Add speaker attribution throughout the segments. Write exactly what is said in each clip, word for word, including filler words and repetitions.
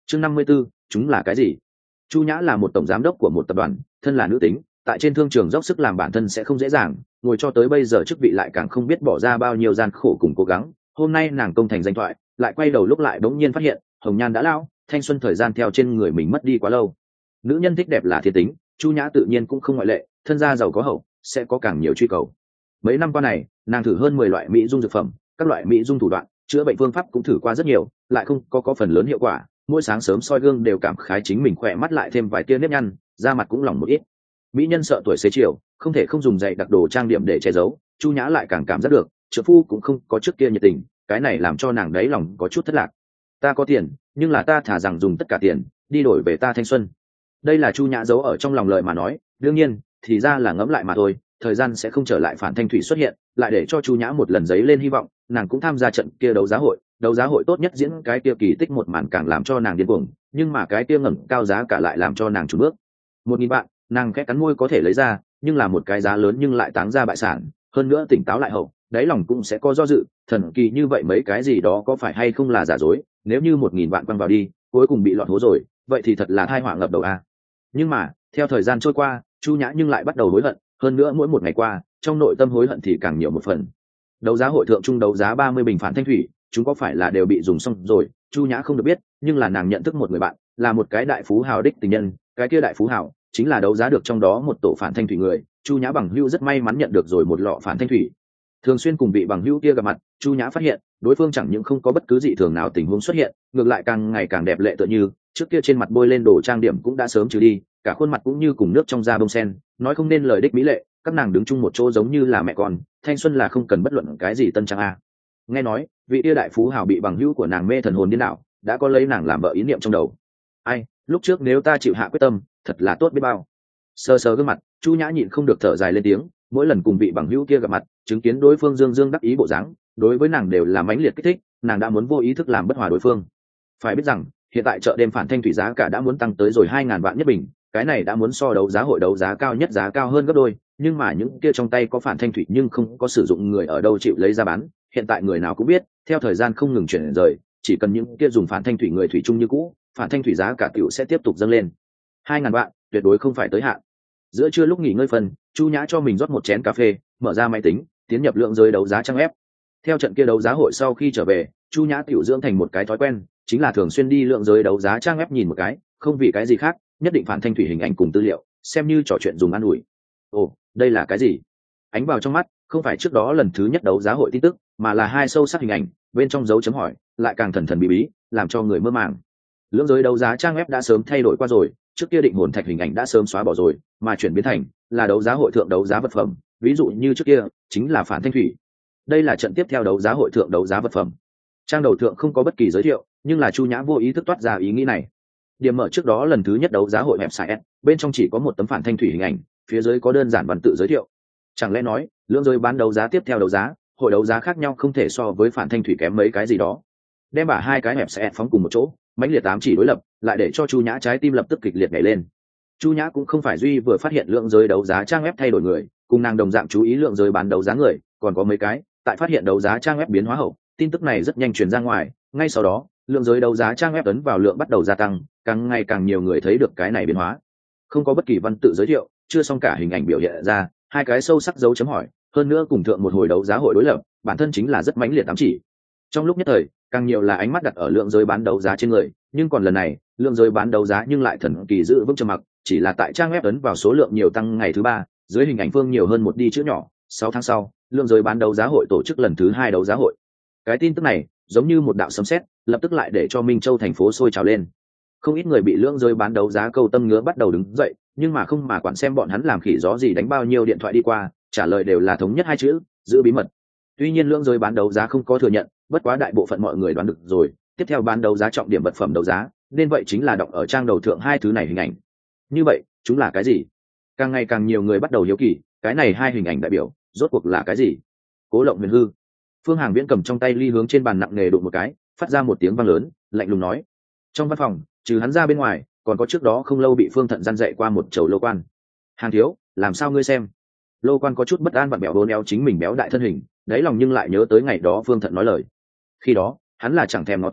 Speaker 1: chương năm mươi b ố chúng là cái gì? Chu Nhã là một tổng giám đốc của một tập đoàn, thân là nữ tính, tại trên thương trường dốc sức làm bản thân sẽ không dễ dàng, ngồi cho tới bây giờ chức vị lại càng không biết bỏ ra bao nhiêu gian khổ cùng cố gắng. Hôm nay nàng công thành danh thoại, lại quay đầu lúc lại bỗng nhiên phát hiện hồng nhan đã lao, thanh xuân thời gian theo trên người mình mất đi quá lâu. Nữ nhân thích đẹp là thiên tính, Chu Nhã tự nhiên cũng không ngoại lệ, thân gia giàu có hậu sẽ có càng nhiều truy cầu. Mấy năm qua này, nàng thử hơn mười loại mỹ dung dược phẩm, các loại mỹ dung thủ đoạn, chữa bệnh phương pháp cũng thử qua rất nhiều, lại không có có phần lớn hiệu quả. Mỗi sáng sớm soi gương đều cảm khái chính mình khỏe mắt lại thêm vài tia nếp nhăn, da mặt cũng lỏng một ít. Mỹ nhân sợ tuổi xế chiều, không thể không dùng dày đặc đồ trang điểm để che giấu. Chu Nhã lại càng cảm giác được trợ phu cũng không có trước kia nhiệt tình, cái này làm cho nàng đáy lòng có chút thất lạc. Ta có tiền, nhưng là ta thả rằng dùng tất cả tiền đi đổi về ta thanh xuân. Đây là Chu Nhã giấu ở trong lòng lời mà nói, đương nhiên thì ra là ngẫm lại mà thôi. Thời gian sẽ không trở lại phản thanh thủy xuất hiện, lại để cho Chu Nhã một lần giấy lên hy vọng. Nàng cũng tham gia trận kia đấu giá hội, đấu giá hội tốt nhất diễn cái kia kỳ tích một màn càng làm cho nàng điên cuồng, nhưng mà cái kia ngẩng cao giá cả lại làm cho nàng chùn bước. Một nghìn bạn, nàng khẽ cắn môi có thể lấy ra, nhưng là một cái giá lớn nhưng lại táng ra bại sản, hơn nữa tỉnh táo lại hậu, đáy lòng cũng sẽ có do dự, thần kỳ như vậy mấy cái gì đó có phải hay không là giả dối, nếu như một nghìn bạn quăng vào đi, cuối cùng bị lọt hố rồi, vậy thì thật là tai họa ngập đầu a. Nhưng mà, theo thời gian trôi qua, Chu Nhã nhưng lại bắt đầu hối hận, hơn nữa mỗi một ngày qua, trong nội tâm hối hận thì càng nhiều một phần. Đấu giá hội thượng trung đấu giá ba mươi bình phản thanh thủy, chúng có phải là đều bị dùng xong rồi, Chu Nhã không được biết, nhưng là nàng nhận thức một người bạn, là một cái đại phú hào đích tình nhân, cái kia đại phú hào chính là đấu giá được trong đó một tổ phản thanh thủy người. Chu Nhã bằng hữu rất may mắn nhận được rồi một lọ phản thanh thủy. Thường xuyên cùng vị bằng hữu kia gặp mặt, Chu Nhã phát hiện, đối phương chẳng những không có bất cứ dị thường nào tình huống xuất hiện, ngược lại càng ngày càng đẹp lệ tựa như, trước kia trên mặt bôi lên đồ trang điểm cũng đã sớm trừ đi, cả khuôn mặt cũng như cùng nước trong da bông sen, nói không nên lời đích mỹ lệ, các nàng đứng chung một chỗ giống như là mẹ con, thanh xuân là không cần bất luận cái gì tân trang a. Nghe nói, vị tia đại phú hào bị bằng hữu của nàng mê thần hồn điên đảo, đã có lấy nàng làm vợ ý niệm trong đầu. Ai, lúc trước nếu ta chịu hạ quyết tâm, thật là tốt biết bao. Sờ sờ gương mặt, Chu Nhã nhịn không được thở dài lên tiếng, mỗi lần cùng vị bằng hữu kia gặp mặt, chứng kiến đối phương dương dương đắc ý bộ dáng, đối với nàng đều là mãnh liệt kích thích, nàng đã muốn vô ý thức làm bất hòa đối phương. Phải biết rằng, hiện tại chợ đêm phản thanh thủy giá cả đã muốn tăng tới rồi hai ngàn vạn nhất bình, cái này đã muốn so đấu giá hội đấu giá cao nhất giá cao hơn gấp đôi, nhưng mà những kia trong tay có phản thanh thủy nhưng không có sử dụng người ở đâu chịu lấy ra bán. Hiện tại người nào cũng biết, theo thời gian không ngừng chuyển rời, chỉ cần những kia dùng phản thanh thủy người thủy chung như cũ, phản thanh thủy giá cả tiểu sẽ tiếp tục dâng lên. Hai ngàn vạn, tuyệt đối không phải tới hạn. Giữa trưa lúc nghỉ ngơi phần, Chu Nhã cho mình rót một chén cà phê, mở ra máy tính, tiến nhập lượng giới đấu giá trang ép. Theo trận kia đấu giá hội sau khi trở về, Chu Nhã tiểu dưỡng thành một cái thói quen, chính là thường xuyên đi lượng giới đấu giá trang ép nhìn một cái, không vì cái gì khác, nhất định phản thanh thủy hình ảnh cùng tư liệu, xem như trò chuyện dùng ăn ủi. Ồ, đây là cái gì? Ánh vào trong mắt, không phải trước đó lần thứ nhất đấu giá hội tin tức, mà là hai sâu sắc hình ảnh, bên trong dấu chấm hỏi, lại càng thần thần bí bí, làm cho người mơ màng. Lượng giới đấu giá trang web đã sớm thay đổi qua rồi, trước kia định hồn thạch hình ảnh đã sớm xóa bỏ rồi, mà chuyển biến thành là đấu giá hội thượng đấu giá vật phẩm, ví dụ như trước kia chính là phản thanh thủy. Đây là trận tiếp theo đấu giá hội thượng đấu giá vật phẩm. Trang đầu thượng không có bất kỳ giới thiệu, nhưng là Chu Nhã vô ý thức toát ra ý nghĩ này. Điểm mở trước đó lần thứ nhất đấu giá hội website, bên trong chỉ có một tấm phản thanh thủy hình ảnh, phía dưới có đơn giản văn tự giới thiệu. Chẳng lẽ nói, lượng giới bán đấu giá tiếp theo đấu giá, hội đấu giá khác nhau không thể so với phản thanh thủy kém mấy cái gì đó. Đem bả hai cái website phóng cùng một chỗ, mãnh liệt tám chỉ đối lập, lại để cho Chu Nhã trái tim lập tức kịch liệt nhảy lên. Chu Nhã cũng không phải duy vừa phát hiện lượng giới đấu giá trang web thay đổi người, cùng nàng đồng dạng chú ý lượng giới bán đấu giá người, còn có mấy cái, tại phát hiện đấu giá trang web biến hóa hậu, tin tức này rất nhanh truyền ra ngoài, ngay sau đó, lượng giới đấu giá trang web ấn vào lượng bắt đầu gia tăng, càng ngày càng nhiều người thấy được cái này biến hóa. Không có bất kỳ văn tự giới thiệu, chưa xong cả hình ảnh biểu hiện ra, hai cái sâu sắc dấu chấm hỏi, hơn nữa cùng thượng một hồi đấu giá hội đối lập, bản thân chính là rất mãnh liệt ám chỉ. Trong lúc nhất thời, càng nhiều là ánh mắt đặt ở lượng giới bán đấu giá trên người, nhưng còn lần này, lượng giới bán đấu giá nhưng lại thần kỳ giữ vững trầm mặc, chỉ là tại trang web ấn vào số lượng nhiều tăng ngày thứ ba, dưới hình ảnh phương nhiều hơn một đi chữ nhỏ. Sáu tháng sau, lượng giới bán đấu giá hội tổ chức lần thứ hai đấu giá hội. Cái tin tức này giống như một đạo sấm sét, lập tức lại để cho Minh Châu thành phố sôi trào lên. Không ít người bị lượng giới bán đấu giá câu tâm ngứa bắt đầu đứng dậy, nhưng mà không mà quản xem bọn hắn làm khỉ gió gì đánh bao nhiêu điện thoại đi qua, trả lời đều là thống nhất hai chữ, giữ bí mật. Tuy nhiên lượng giới bán đấu giá không có thừa nhận, bất quá đại bộ phận mọi người đoán được rồi, tiếp theo bán đấu giá trọng điểm vật phẩm đấu giá, nên vậy chính là đọc ở trang đầu thượng hai thứ này hình ảnh. Như vậy, chúng là cái gì? Càng ngày càng nhiều người bắt đầu hiếu kỳ, cái này hai hình ảnh đại biểu, rốt cuộc là cái gì? Cố Lộng Huyền Hư. Phương Hàng Viễn cầm trong tay ly hướng trên bàn nặng nề đụng một cái, phát ra một tiếng vang lớn, lạnh lùng nói. Trong văn phòng, trừ hắn ra bên ngoài, còn có trước đó không lâu bị Phương Thận gian dạy qua một chầu Lô Quan. Hàng thiếu, làm sao ngươi xem? Lô Quan có chút bất an vặn bẹo đốn eo chính mình béo đại thân hình, đáy lòng nhưng lại nhớ tới ngày đó Phương Thận nói lời. Khi đó, hắn là chẳng thèm ngó tới,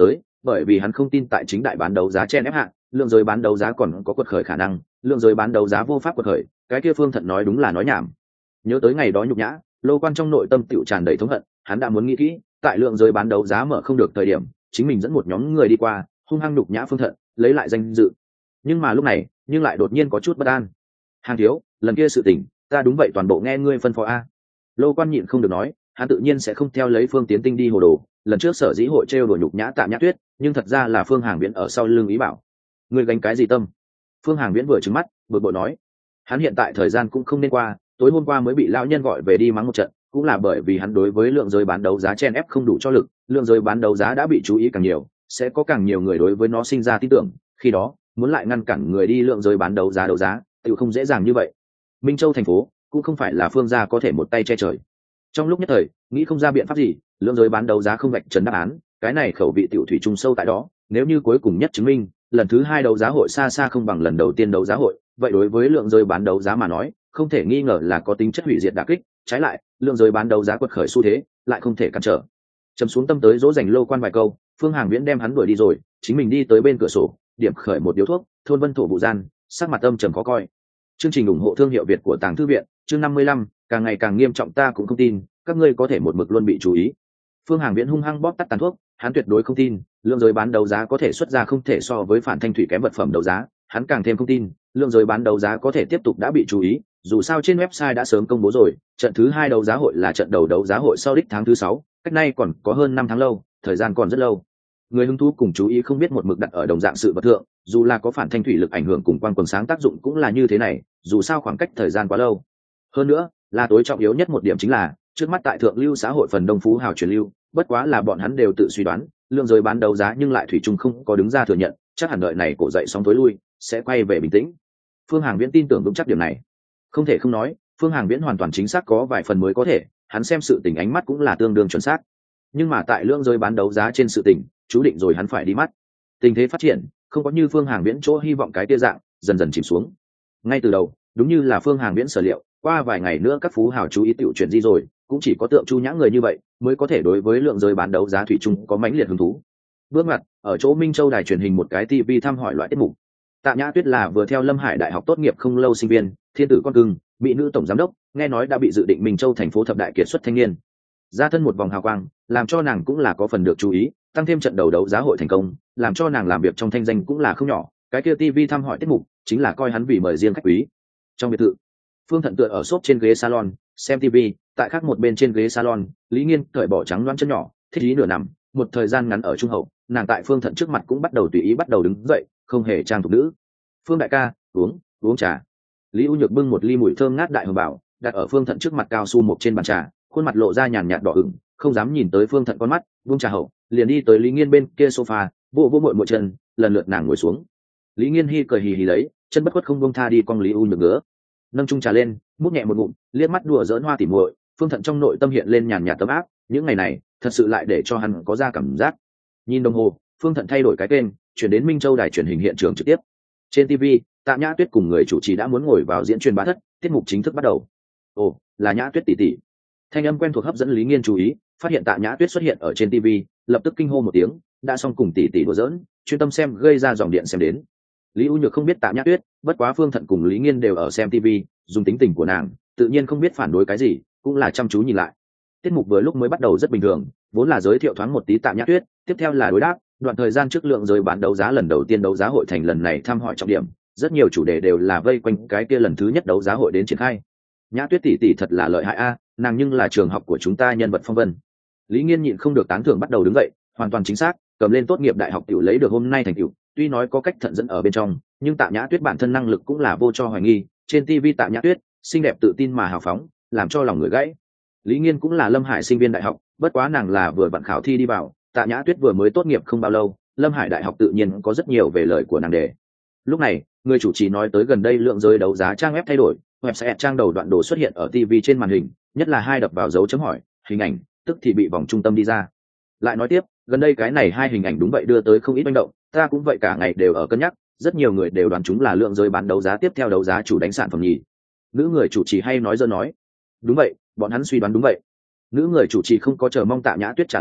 Speaker 1: bởi vì hắn không tin tại chính đại bán đấu giá chen ép hạ lượng giới bán đấu giá còn có quật khởi khả năng, lượng giới bán đấu giá vô pháp quật khởi, cái kia Phương Thận nói đúng là nói nhảm. Nhớ tới ngày đó nhục nhã, Lô Quan trong nội tâm tựu tràn đầy thống hận, hắn đã muốn nghĩ kỹ, tại lượng giới bán đấu giá mở không được thời điểm, chính mình dẫn một nhóm người đi qua, hung hăng nhục nhã Phương Thận, lấy lại danh dự. Nhưng mà lúc này, nhưng lại đột nhiên có chút bất an. Hàng thiếu, lần kia sự tình, ta đúng vậy toàn bộ nghe ngươi phân phó a. Lô Quan nhịn không được nói, hắn tự nhiên sẽ không theo lấy Phương Tiến Tinh đi hồ đồ, lần trước sở dĩ hội trêu đùa nhục nhã Tạ Nhã Tuyết, nhưng thật ra là Phương Hàng Viễn ở sau lưng ý bảo. Ngươi gánh cái gì tâm? Phương Hàng Viễn vừa trừng mắt, bực bội nói, hắn hiện tại thời gian cũng không nên qua, tối hôm qua mới bị lão nhân gọi về đi mắng một trận, cũng là bởi vì hắn đối với lượng giới bán đấu giá chen ép không đủ cho lực, lượng giới bán đấu giá đã bị chú ý càng nhiều, sẽ có càng nhiều người đối với nó sinh ra tin tưởng, khi đó muốn lại ngăn cản người đi lượng giới bán đấu giá đấu giá, tự không dễ dàng như vậy. Minh Châu thành phố cũng không phải là Phương gia có thể một tay che trời. Trong lúc nhất thời, nghĩ không ra biện pháp gì, lượng giới bán đấu giá không vạch trần đáp án, cái này khẩu vị tiểu thủy trung sâu tại đó, nếu như cuối cùng nhất chứng minh, lần thứ hai đấu giá hội xa xa không bằng lần đầu tiên đấu giá hội, vậy đối với lượng giới bán đấu giá mà nói, không thể nghi ngờ là có tính chất hủy diệt đả kích, trái lại, lượng giới bán đấu giá quật khởi xu thế, lại không thể cản trở. Trầm xuống tâm tới dỗ dành Lô Quan vài câu, Phương Hàng Viễn đem hắn đuổi đi rồi, chính mình đi tới bên cửa sổ, điểm khởi một điếu thuốc, thôn vân thổ vụ gian, sắc mặt âm trầm khó coi. Chương trình ủng hộ thương hiệu Việt của Tàng Thư viện, chương năm mươi lăm, càng ngày càng nghiêm trọng ta cũng không tin, các ngươi có thể một mực luôn bị chú ý. Phương Hàng Viễn hung hăng bóp tắt tàn thuốc, hắn tuyệt đối không tin, lượng giới bán đấu giá có thể xuất ra không thể so với phản thanh thủy kém vật phẩm đấu giá, hắn càng thêm không tin, lượng giới bán đấu giá có thể tiếp tục đã bị chú ý, dù sao trên website đã sớm công bố rồi, trận thứ hai đấu giá hội là trận đầu đấu giá hội sau đích tháng thứ sáu, cách nay còn có hơn năm tháng lâu, thời gian còn rất lâu. Người hứng thú cùng chú ý không biết một mực đặt ở đồng dạng sự vật thượng, dù là có phản thanh thủy lực ảnh hưởng cùng quang quần sáng tác dụng cũng là như thế này, dù sao khoảng cách thời gian quá lâu. Hơn nữa, là tối trọng yếu nhất một điểm chính là, trước mắt tại thượng lưu xã hội phần đông phú hào truyền lưu, bất quá là bọn hắn đều tự suy đoán, lượng giới bán đấu giá nhưng lại thủy chung không có đứng ra thừa nhận, chắc hẳn đợi này cổ dậy sóng tối lui, sẽ quay về bình tĩnh. Phương Hàng Viễn tin tưởng vững chắc điểm này. Không thể không nói, Phương Hàng Viễn hoàn toàn chính xác có vài phần mới có thể, hắn xem sự tình ánh mắt cũng là tương đương chuẩn xác. Nhưng mà tại lượng giới bán đấu giá trên sự tình, chú định rồi hắn phải đi mắt. Tình thế phát triển, không có như Phương Hàng Viễn chỗ hy vọng cái tia dạng, dần dần chìm xuống. Ngay từ đầu, đúng như là Phương Hàng Viễn sở liệu, qua vài ngày nữa các phú hào chú ý tiểu chuyển di rồi, cũng chỉ có tượng Chu Nhã người như vậy mới có thể đối với lượng giới bán đấu giá thủy chung có mãnh liệt hứng thú. Bước ngoặt, ở chỗ Minh Châu đài truyền hình một cái ti vi thăm hỏi loại tiết mục. Tạ Nhã Tuyết là vừa theo Lâm Hải đại học tốt nghiệp không lâu sinh viên, thiên tử con cưng, mỹ nữ tổng giám đốc, nghe nói đã bị dự định Minh Châu thành phố thập đại kiệt xuất thanh niên. Ra thân một vòng hào quang, làm cho nàng cũng là có phần được chú ý, tăng thêm trận đầu đấu giá hội thành công, làm cho nàng làm việc trong thanh danh cũng là không nhỏ. Cái kia ti vi thăm hỏi tiết mục chính là coi hắn vì mời riêng khách quý. Trong biệt thự, Phương Thận tựa ở xốp trên ghế salon xem ti vi, tại khác một bên trên ghế salon, Lý Nghiên cởi bỏ trắng loáng chân nhỏ, thích ý nửa nằm, một thời gian ngắn ở trung hậu, nàng tại Phương Thận trước mặt cũng bắt đầu tùy ý bắt đầu đứng dậy, không hề trang thục nữ. Phương đại ca, uống uống trà. Lý U Nhược bưng một ly mùi thơm ngát đại hồng bảo đặt ở Phương Thận trước mặt cao su một trên bàn trà, khuôn mặt lộ ra nhàn nhạt đỏ ửng, không dám nhìn tới Phương Thận con mắt, buông trà hậu, liền đi tới Lý Nghiên bên kia sofa, vô vô muội muội chân, lần lượt nàng ngồi xuống. Lý Nghiên hi cười hì hì lấy, chân bất khuất không buông tha đi cong Lý U Nhược ngứa. Nâng chung trà lên, múc nhẹ một ngụm, liếc mắt đùa giỡn Hoa tỉ muội, Phương Thận trong nội tâm hiện lên nhàn nhạt tấm áp, những ngày này, thật sự lại để cho hắn có ra cảm giác. Nhìn đồng hồ, Phương Thận thay đổi cái kênh, chuyển đến Minh Châu đài truyền hình hiện trường trực tiếp. Trên ti vi, Tạ Nhã Tuyết cùng người chủ trì đã muốn ngồi vào diễn truyền bá thất, tiết mục chính thức bắt đầu. Ồ, là Nhã Tuyết tỷ tỷ. Thanh âm quen thuộc hấp dẫn Lý Nghiên chú ý, phát hiện Tạ Nhã Tuyết xuất hiện ở trên ti vi, lập tức kinh hô một tiếng, đã xong cùng tỷ tỷ đùa giỡn, chuyên tâm xem gây ra dòng điện xem đến. Lý U Nhược không biết Tạ Nhã Tuyết, bất quá Phương Thận cùng Lý Nghiên đều ở xem ti vi, dùng tính tình của nàng, tự nhiên không biết phản đối cái gì, cũng là chăm chú nhìn lại. Tiết mục vừa lúc mới bắt đầu rất bình thường, vốn là giới thiệu thoáng một tí Tạ Nhã Tuyết, tiếp theo là đối đáp, đoạn thời gian trước lượng giới bán đấu giá lần đầu tiên đấu giá hội thành lần này thăm hỏi trọng điểm, rất nhiều chủ đề đều là vây quanh cái kia lần thứ nhất đấu giá hội đến triển khai. Nhã Tuyết tỷ tỷ thật là lợi hại a, nàng nhưng là trường học của chúng ta nhân vật phong vân. Lý Nghiên nhịn không được tán thưởng bắt đầu đứng dậy, hoàn toàn chính xác, cầm lên tốt nghiệp đại học tiểu lấy được hôm nay thành tựu, tuy nói có cách thận dẫn ở bên trong, nhưng Tạ Nhã Tuyết bản thân năng lực cũng là vô cho hoài nghi, trên ti vi Tạ Nhã Tuyết, xinh đẹp tự tin mà hào phóng, làm cho lòng người gãy. Lý Nghiên cũng là Lâm Hải sinh viên đại học, bất quá nàng là vừa vặn khảo thi đi vào, Tạ Nhã Tuyết vừa mới tốt nghiệp không bao lâu, Lâm Hải đại học tự nhiên có rất nhiều về lời của nàng đề. Lúc này, người chủ trì nói tới gần đây lượng giới đấu giá trang web thay đổi, website trang đầu đoạn đồ xuất hiện ở ti vi trên màn hình, nhất là hai đập vào dấu chấm hỏi, hình ảnh, tức thì bị vòng trung tâm đi ra. Lại nói tiếp, gần đây cái này hai hình ảnh đúng vậy đưa tới không ít manh động, ta cũng vậy cả ngày đều ở cân nhắc, rất nhiều người đều đoán chúng là lượng giới bán đấu giá tiếp theo đấu giá chủ đánh sản phẩm nhì. Nữ người chủ trì hay nói dơ nói, đúng vậy, bọn hắn suy đoán đúng vậy. Nữ người chủ trì không có chờ mong Tạ Nhã Tuyết trả lời,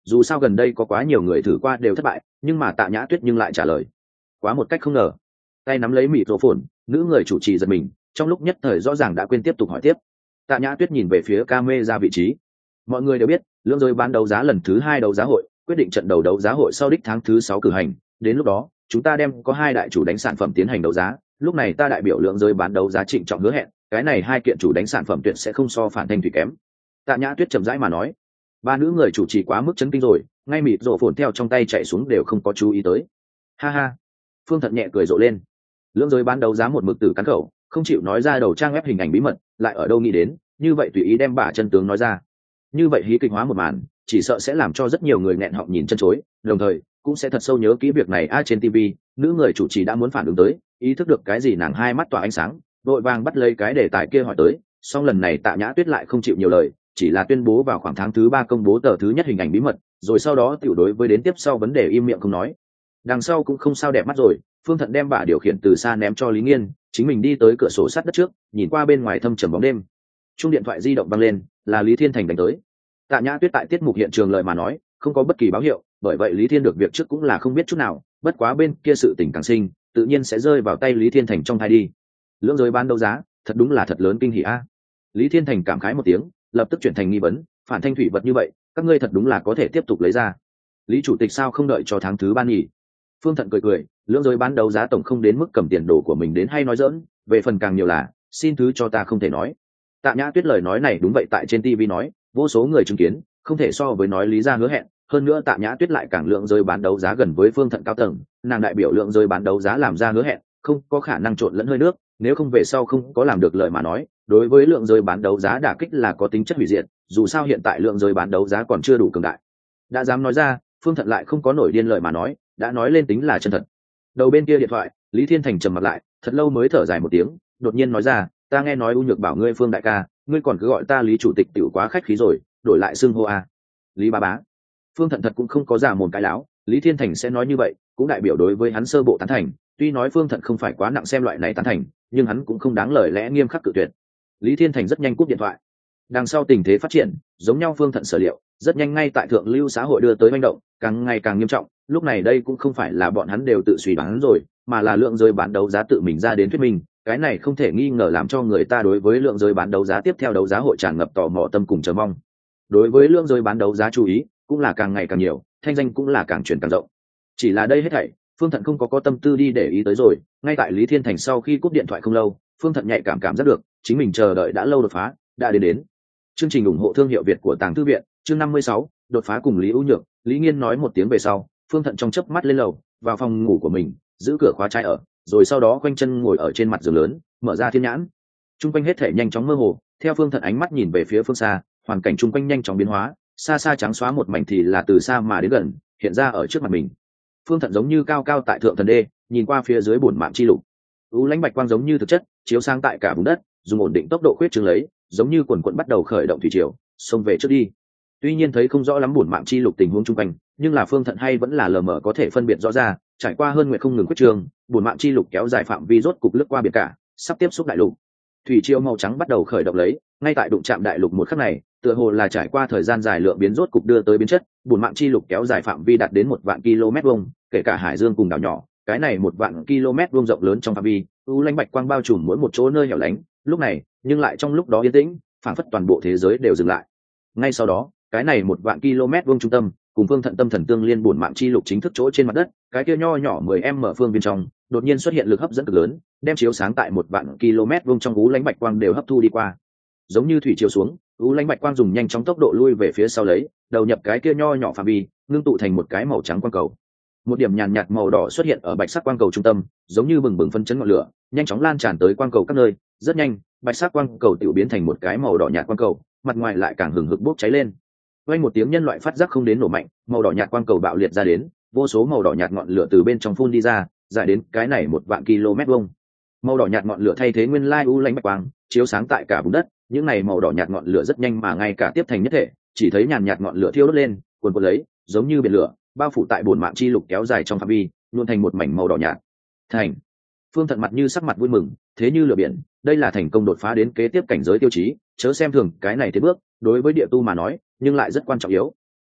Speaker 1: dù sao gần đây có quá nhiều người thử qua đều thất bại, nhưng mà Tạ Nhã Tuyết nhưng lại trả lời quá một cách không ngờ. Tay nắm lấy mịt rổ phồn, nữ người chủ trì giật mình, trong lúc nhất thời rõ ràng đã quên tiếp tục hỏi tiếp. Tạ Nhã Tuyết nhìn về phía camera vị trí. Mọi người đều biết, lưỡng giới bán đấu giá lần thứ hai đấu giá hội quyết định trận đầu đấu giá hội sau đích tháng thứ sáu cử hành, đến lúc đó chúng ta đem có hai đại chủ đánh sản phẩm tiến hành đấu giá. Lúc này ta đại biểu lưỡng giới bán đấu giá trịnh trọng hứa hẹn, cái này hai kiện chủ đánh sản phẩm tuyệt sẽ không so phản thanh thủy kém. Tạ Nhã Tuyết chậm rãi mà nói. Ba nữ người chủ trì quá mức chấn kinh rồi, ngay mịt rổ phồn theo trong tay chạy xuống đều không có chú ý tới. Ha ha. Phương Thận nhẹ cười rộ lên. Lưỡng giới bán đấu giá một mực tử cắn khẩu, không chịu nói ra đầu trang web hình ảnh bí mật, lại ở đâu nghĩ đến, như vậy tùy ý đem bả chân tướng nói ra. Như vậy hí kịch hóa một màn, chỉ sợ sẽ làm cho rất nhiều người nghẹn họng nhìn chân chối, đồng thời cũng sẽ thật sâu nhớ kỹ việc này. A trên ti vi, nữ người chủ trì đã muốn phản ứng tới, ý thức được cái gì nàng hai mắt tỏa ánh sáng, vội vàng bắt lấy cái đề tài kia hỏi tới. Song lần này Tạ Nhã Tuyết lại không chịu nhiều lời, chỉ là tuyên bố vào khoảng tháng thứ ba công bố tờ thứ nhất hình ảnh bí mật, rồi sau đó tiểu đối với đến tiếp sau vấn đề im miệng không nói. Đằng sau cũng không sao đẹp mắt rồi, Phương Thận đem bả điều khiển từ xa ném cho Lý Nghiên, chính mình đi tới cửa sổ sắt đất trước, nhìn qua bên ngoài thâm trầm bóng đêm. Chuông điện thoại di động vang lên, là Lý Thiên Thành đánh tới. Tạ Nhã Tuyết tại tiết mục hiện trường lời mà nói, không có bất kỳ báo hiệu, bởi vậy Lý Thiên được việc trước cũng là không biết chút nào, bất quá bên kia sự tình càng sinh, tự nhiên sẽ rơi vào tay Lý Thiên Thành trong thai đi. Lưỡng giới bán đấu giá, thật đúng là thật lớn kinh hỉ a. Lý Thiên Thành cảm khái một tiếng, lập tức chuyển thành nghi vấn, phản thanh thủy vật như vậy, các ngươi thật đúng là có thể tiếp tục lấy ra. Lý chủ tịch sao không đợi cho tháng thứ ba nhỉ? Phương Thận cười cười, lưỡng giới bán đấu giá tổng không đến mức cầm tiền đồ của mình đến hay nói dỡn, về phần càng nhiều là, xin thứ cho ta không thể nói. Tạ Nhã Tuyết lời nói này đúng vậy, tại trên ti vi nói, vô số người chứng kiến, không thể so với nói lý ra hứa hẹn. Hơn nữa Tạ Nhã Tuyết lại càng lượng giới bán đấu giá gần với Phương Thận cao tầng, nàng đại biểu lượng giới bán đấu giá làm ra hứa hẹn, không có khả năng trộn lẫn hơi nước, nếu không về sau không có làm được lời mà nói, đối với lượng giới bán đấu giá đả kích là có tính chất hủy diệt. Dù sao hiện tại lượng giới bán đấu giá còn chưa đủ cường đại, đã dám nói ra, Phương Thận lại không có nổi điên lời mà nói, đã nói lên tính là chân thật. Đầu bên kia điện thoại, Lý Thiên Thành trầm mặt lại, thật lâu mới thở dài một tiếng, đột nhiên nói ra, ta nghe nói U Nhược bảo ngươi Phương đại ca, ngươi còn cứ gọi ta Lý chủ tịch tiểu quá khách khí rồi, đổi lại xưng hô a. Lý bá bá. Phương Thận thật cũng không có giả mồm cái láo, Lý Thiên Thành sẽ nói như vậy, cũng đại biểu đối với hắn sơ bộ tán thành, tuy nói Phương Thận không phải quá nặng xem loại này tán thành, nhưng hắn cũng không đáng lời lẽ nghiêm khắc cự tuyệt. Lý Thiên Thành rất nhanh cúp điện thoại. Đằng sau tình thế phát triển, giống nhau Phương Thận sở liệu, rất nhanh ngay tại thượng lưu xã hội đưa tới manh động, càng ngày càng nghiêm trọng. Lúc này đây cũng không phải là bọn hắn đều tự suy đoán rồi, mà là lượng giới bán đấu giá tự mình ra đến thuyết minh, cái này không thể nghi ngờ làm cho người ta đối với lượng giới bán đấu giá tiếp theo đấu giá hội tràn ngập tò mò tâm cùng chờ mong. Đối với lượng giới bán đấu giá chú ý cũng là càng ngày càng nhiều, thanh danh cũng là càng truyền càng rộng. Chỉ là đây hết thảy, Phương Thận không có có tâm tư đi để ý tới rồi. Ngay tại Lý Thiên Thành sau khi cúp điện thoại không lâu, Phương Thận nhạy cảm cảm giác được chính mình chờ đợi đã lâu đột phá đã đến đến. Chương trình ủng hộ thương hiệu Việt của Tàng Thư viện, chương năm mươi sáu, đột phá cùng Lý ưu nhược. Lý Nghiên nói một tiếng về sau, Phương Thận trong chớp mắt lên lầu, vào phòng ngủ của mình, giữ cửa khóa trái ở, rồi sau đó quanh chân ngồi ở trên mặt giường lớn, mở ra thiên nhãn. Trung quanh hết thể nhanh chóng mơ hồ, theo Phương Thận ánh mắt nhìn về phía phương xa, hoàn cảnh trung quanh nhanh chóng biến hóa, xa xa trắng xóa một mảnh thì là từ xa mà đến gần, hiện ra ở trước mặt mình. Phương Thận giống như cao cao tại thượng thần đê, nhìn qua phía dưới bổn mạng chi lục. U lãnh bạch quang giống như thực chất, chiếu sang tại cả vùng đất, dùng ổn định tốc độ khuyết trương lấy, giống như quần quần bắt đầu khởi động thủy triều, xông về trước đi. Tuy nhiên thấy không rõ lắm bổn mạng chi lục tình huống trung quanh, nhưng là Phương Thận hay vẫn là lờ mờ có thể phân biệt rõ ra, trải qua hơn nguyện không ngừng khuyết trương, bổn mạng chi lục kéo dài phạm vi rốt cục lướt qua biển cả, sắp tiếp xúc đại lục. Thủy triều màu trắng bắt đầu khởi động lấy, ngay tại đụng chạm đại lục một khắc này, tựa hồ là trải qua thời gian dài lượng biến rốt cục đưa tới biến chất, bổn mạng chi lục kéo dài phạm vi đạt đến một vạn km vuông, kể cả hải dương cùng đảo nhỏ, cái này một vạn km vuông rộng lớn trong phạm vi, u lãnh bạch quang bao trùm mỗi một chỗ nơi hẻo lánh. Lúc này, nhưng lại trong lúc đó yên tĩnh, phảng phất toàn bộ thế giới đều dừng lại. Ngay sau đó, cái này một vạn km vuông trung tâm, cùng Phương Thận tâm thần tương liên bổn mạng chi lục chính thức chỗ trên mặt đất, cái kia nho nhỏ mười em mở phương viên trong, đột nhiên xuất hiện lực hấp dẫn cực lớn, đem chiếu sáng tại một vạn km vuông trong u lãnh bạch quang đều hấp thu đi qua. Giống như thủy chiều xuống, u lãnh bạch quang dùng nhanh chóng tốc độ lui về phía sau lấy, đầu nhập cái kia nho nhỏ phạm vi, ngưng tụ thành một cái màu trắng quang cầu. Một điểm nhàn nhạt màu đỏ xuất hiện ở bạch sắc quang cầu trung tâm, giống như bừng bừng phân chấn ngọn lửa, nhanh chóng lan tràn tới quang cầu các nơi. Rất nhanh, bạch sắc quang cầu tự biến thành một cái màu đỏ nhạt quang cầu, mặt ngoài lại càng hừng hực bốc cháy lên. Vang một tiếng nhân loại phát giác không đến nổ mạnh, màu đỏ nhạt quang cầu bạo liệt ra đến, vô số màu đỏ nhạt ngọn lửa từ bên trong phun đi ra, dài đến cái này một vạn km vuông. Màu đỏ nhạt ngọn lửa thay thế nguyên lai u lãnh bạch quang, chiếu sáng tại cả vùng đất. Những này màu đỏ nhạt ngọn lửa rất nhanh mà ngay cả tiếp thành nhất thể, chỉ thấy nhàn nhạt ngọn lửa thiêu đốt lên, cuồn cuộn lấy, giống như biển lửa, bao phủ tại bổn mạng chi lục kéo dài trong phạm vi, luôn thành một mảnh màu đỏ nhạt. Thành. Phương Thận mặt như sắc mặt vui mừng, thế như lửa biển, đây là thành công đột phá đến kế tiếp cảnh giới tiêu chí, chớ xem thường cái này thế bước, đối với địa tu mà nói, nhưng lại rất quan trọng yếu.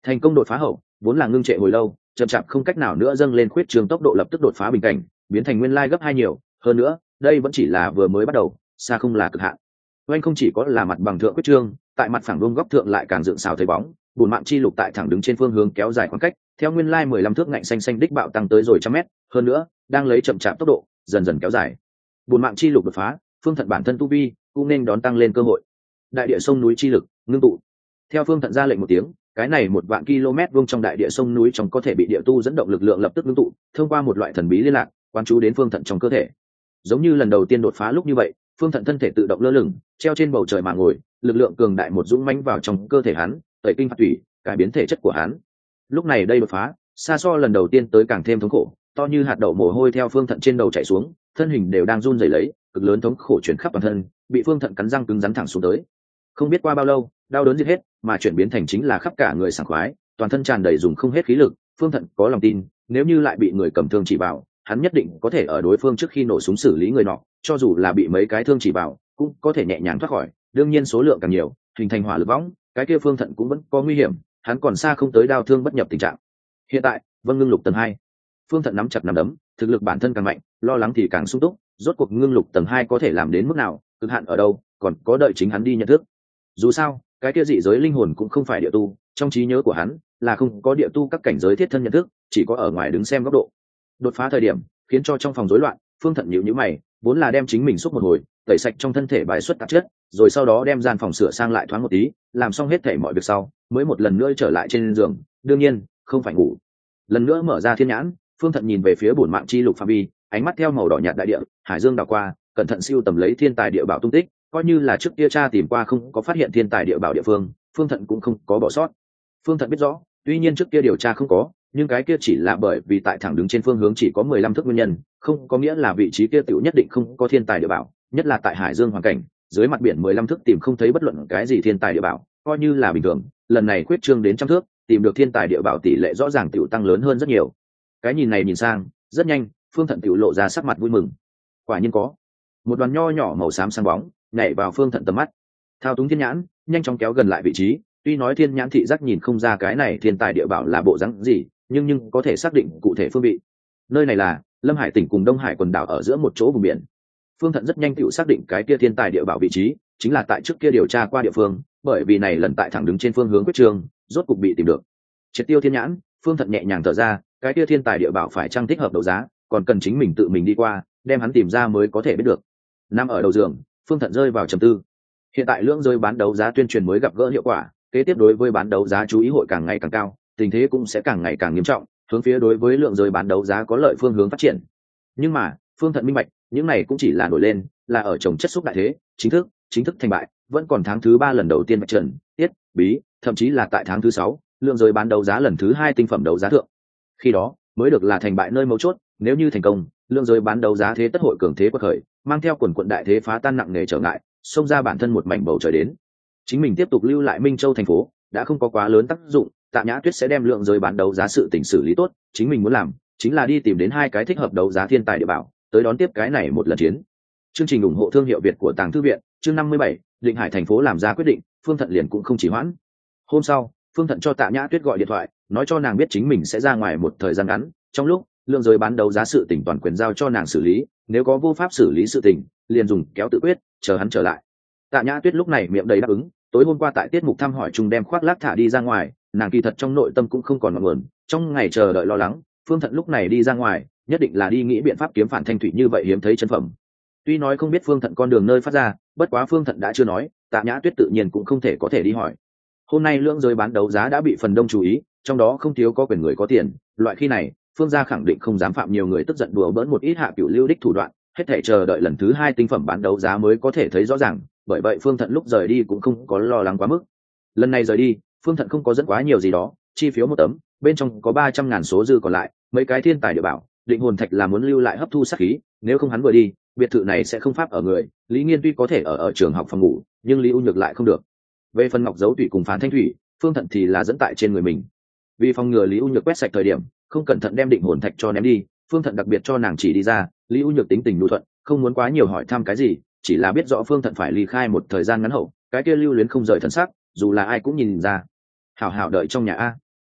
Speaker 1: Thành công đột phá hậu, vốn là ngưng trệ hồi lâu, chậm chạp không cách nào nữa dâng lên khuyết trường tốc độ lập tức đột phá bình cảnh, biến thành nguyên lai gấp hai nhiều. Hơn nữa, đây vẫn chỉ là vừa mới bắt đầu, xa không là cực hạn. Oanh không chỉ có là mặt bằng thượng quyết trương, tại mặt phẳng vuông góc thượng lại càng dựng xào thấy bóng, bùn mạng chi lục tại thẳng đứng trên phương hướng kéo dài khoảng cách, theo nguyên lai mười lăm thước ngạnh xanh xanh đích bạo tăng tới rồi trăm mét, hơn nữa, đang lấy chậm chạp tốc độ, dần dần kéo dài. Bùn mạng chi lục đột phá, Phương Thận bản thân tu vi cũng nên đón tăng lên cơ hội. Đại địa sông núi chi lực ngưng tụ. Theo Phương Thận ra lệnh một tiếng, cái này một vạn km vuông trong đại địa sông núi trong có thể bị địa tu dẫn động lực lượng lập tức ngưng tụ, thông qua một loại thần bí liên lạc, quán chú đến Phương Thận trong cơ thể. Giống như lần đầu tiên đột phá lúc như vậy, Phương Thận thân thể tự động lơ lửng, treo trên bầu trời mà ngồi, lực lượng cường đại một dũng mãnh vào trong cơ thể hắn, tẩy kinh phạt thủy, cải biến thể chất của hắn. Lúc này đây đột phá, xa so lần đầu tiên tới càng thêm thống khổ, to như hạt đậu mồ hôi theo Phương Thận trên đầu chảy xuống, thân hình đều đang run rẩy lấy, cực lớn thống khổ chuyển khắp toàn thân, bị Phương Thận cắn răng cứng rắn thẳng xuống tới. Không biết qua bao lâu, đau đớn giết hết, mà chuyển biến thành chính là khắp cả người sảng khoái, toàn thân tràn đầy dùng không hết khí lực. Phương Thận có lòng tin, nếu như lại bị người cầm thương chỉ vào, hắn nhất định có thể ở đối phương trước khi nổ súng xử lý người nọ, cho dù là bị mấy cái thương chỉ vào, cũng có thể nhẹ nhàng thoát khỏi. Đương nhiên số lượng càng nhiều, hình thành hỏa lực võng, cái kia Phương Thận cũng vẫn có nguy hiểm, hắn còn xa không tới đao thương bất nhập tình trạng. Hiện tại, Vân Ngưng Lục tầng hai, Phương Thận nắm chặt nắm đấm, thực lực bản thân càng mạnh, lo lắng thì càng sung túc, rốt cuộc Ngưng Lục tầng hai có thể làm đến mức nào, cực hạn ở đâu, còn có đợi chính hắn đi nhận thức. Dù sao, cái kia dị giới linh hồn cũng không phải địa tu, trong trí nhớ của hắn là không có địa tu các cảnh giới thiết thân nhận thức, chỉ có ở ngoài đứng xem góc độ. Đột phá thời điểm, khiến cho trong phòng rối loạn, Phương Thận nhíu nhíu mày, vốn là đem chính mình xúc một hồi, tẩy sạch trong thân thể bài xuất tạp chất, rồi sau đó đem gian phòng sửa sang lại thoáng một tí, làm xong hết thảy mọi việc sau, mới một lần nữa trở lại trên giường, đương nhiên, không phải ngủ. Lần nữa mở ra thiên nhãn, Phương Thận nhìn về phía bổn mạng chi lục phạm vi, ánh mắt theo màu đỏ nhạt đại địa, hải dương đảo qua, cẩn thận siêu tầm lấy thiên tài địa bảo tung tích, coi như là trước kia tra tìm qua không có phát hiện thiên tài địa bảo địa phương, Phương Thận cũng không có bỏ sót. Phương Thận biết rõ, tuy nhiên trước kia điều tra không có, nhưng cái kia chỉ là bởi vì tại thẳng đứng trên phương hướng chỉ có mười lăm thước nguyên nhân, không có nghĩa là vị trí kia tiểu nhất định không có thiên tài địa bảo, nhất là tại hải dương hoàn cảnh, dưới mặt biển mười lăm thước tìm không thấy bất luận cái gì thiên tài địa bảo, coi như là bình thường, lần này quyết trương đến trăm thước, tìm được thiên tài địa bảo tỷ lệ rõ ràng tiểu tăng lớn hơn rất nhiều. Cái nhìn này nhìn sang, rất nhanh, Phương Thận tiểu lộ ra sắc mặt vui mừng. Quả nhiên có. Một đoàn nho nhỏ màu xám sáng bóng, nhảy vào Phương Thận tầm mắt. Thao túng thiên nhãn, nhanh chóng kéo gần lại vị trí, tuy nói thiên nhãn thị giác nhìn không ra cái này thiên tài địa bảo là bộ dáng gì, nhưng nhưng có thể xác định cụ thể phương vị. Nơi này là Lâm Hải tỉnh cùng Đông Hải quần đảo ở giữa một chỗ vùng biển. Phương Thận rất nhanh tự xác định cái kia thiên tài địa bảo vị trí chính là tại trước kia điều tra qua địa phương, bởi vì này lần tại thẳng đứng trên phương hướng quyết trường, rốt cục bị tìm được. Triệt tiêu thiên nhãn, Phương Thận nhẹ nhàng thở ra, cái kia thiên tài địa bảo phải trang thích hợp đấu giá, còn cần chính mình tự mình đi qua, đem hắn tìm ra mới có thể biết được. Nằm ở đầu giường, Phương Thận rơi vào trầm tư. Hiện tại lưỡng rơi bán đấu giá tuyên truyền mới gặp gỡ hiệu quả, kế tiếp đối với bán đấu giá chú ý hội càng ngày càng cao, tình thế cũng sẽ càng ngày càng nghiêm trọng, hướng phía đối với lượng rơi bán đấu giá có lợi phương hướng phát triển. Nhưng mà, Phương Thận minh bạch, những này cũng chỉ là nổi lên, là ở chồng chất xúc đại thế, chính thức, chính thức thành bại, vẫn còn tháng thứ ba lần đầu tiên bạch trần, tiết, bí, thậm chí là tại tháng thứ sáu, lượng rơi bán đấu giá lần thứ hai tinh phẩm đấu giá thượng. Khi đó, mới được là thành bại nơi mấu chốt, nếu như thành công, lượng rơi bán đấu giá thế tất hội cường thế quật khởi, mang theo quần quận đại thế phá tan nặng nề trở ngại, xông ra bản thân một mảnh bầu trời đến. Chính mình tiếp tục lưu lại Minh Châu thành phố, đã không có quá lớn tác dụng, Tạ Nhã Tuyết sẽ đem lượng rơi bán đấu giá sự tình xử lý tốt, chính mình muốn làm chính là đi tìm đến hai cái thích hợp đấu giá thiên tài địa bảo, tới đón tiếp cái này một lần chiến. Chương trình ủng hộ thương hiệu Việt của Tàng Thư viện, chương năm mươi bảy, Định Hải thành phố làm ra quyết định, Phương Thận liền cũng không chỉ hoãn. Hôm sau, Phương Thận cho Tạ Nhã Tuyết gọi điện thoại, nói cho nàng biết chính mình sẽ ra ngoài một thời gian ngắn, trong lúc lượng giới bán đấu giá sự tình toàn quyền giao cho nàng xử lý, nếu có vô pháp xử lý sự tình, liền dùng kéo tự quyết, chờ hắn trở lại. Tạ Nhã Tuyết lúc này miệng đầy đáp ứng, tối hôm qua tại tiết mục thăm hỏi chung đem khoác lác thả đi ra ngoài, nàng kỳ thật trong nội tâm cũng không còn ngọn nguồn, trong ngày chờ đợi lo lắng, Phương Thận lúc này đi ra ngoài, nhất định là đi nghĩ biện pháp kiếm phản thanh thủy như vậy hiếm thấy chân phẩm. Tuy nói không biết Phương Thận con đường nơi phát ra, bất quá Phương Thận đã chưa nói, Tạ Nhã Tuyết tự nhiên cũng không thể có thể đi hỏi. Hôm nay lượng giới bán đấu giá đã bị phần đông chú ý, trong đó không thiếu có quyền người có tiền, loại khi này, Phương gia khẳng định không dám phạm nhiều người tức giận đùa bỡn một ít hạ cửu lưu đích thủ đoạn, hết thảy chờ đợi lần thứ hai tinh phẩm bán đấu giá mới có thể thấy rõ ràng, bởi vậy Phương Thận lúc rời đi cũng không có lo lắng quá mức. Lần này rời đi, Phương Thận không có dẫn quá nhiều gì đó, chi phiếu một tấm, bên trong có ba trăm ngàn số dư còn lại, mấy cái thiên tài địa bảo, định hồn thạch là muốn lưu lại hấp thu sát khí, nếu không hắn vừa đi, biệt thự này sẽ không pháp ở người, Lý Nghiên tuy có thể ở ở trường học phòng ngủ, nhưng Lý U Nhược lại không được. Về phần Ngọc Dấu Thủy cùng Phán Thanh Thủy, Phương Thận thì là dẫn tại trên người mình. Vì phòng ngừa Lý U Nhược quét sạch thời điểm, không cẩn thận đem định hồn thạch cho ném đi, Phương Thận đặc biệt cho nàng chỉ đi ra, Lý U Nhược tính tình nhu thuận, không muốn quá nhiều hỏi thăm cái gì, chỉ là biết rõ Phương Thận phải ly khai một thời gian ngắn hậu, cái kia lưu luyến không rời thần sắc, dù là ai cũng nhìn ra. Hảo hảo đợi trong nhà a.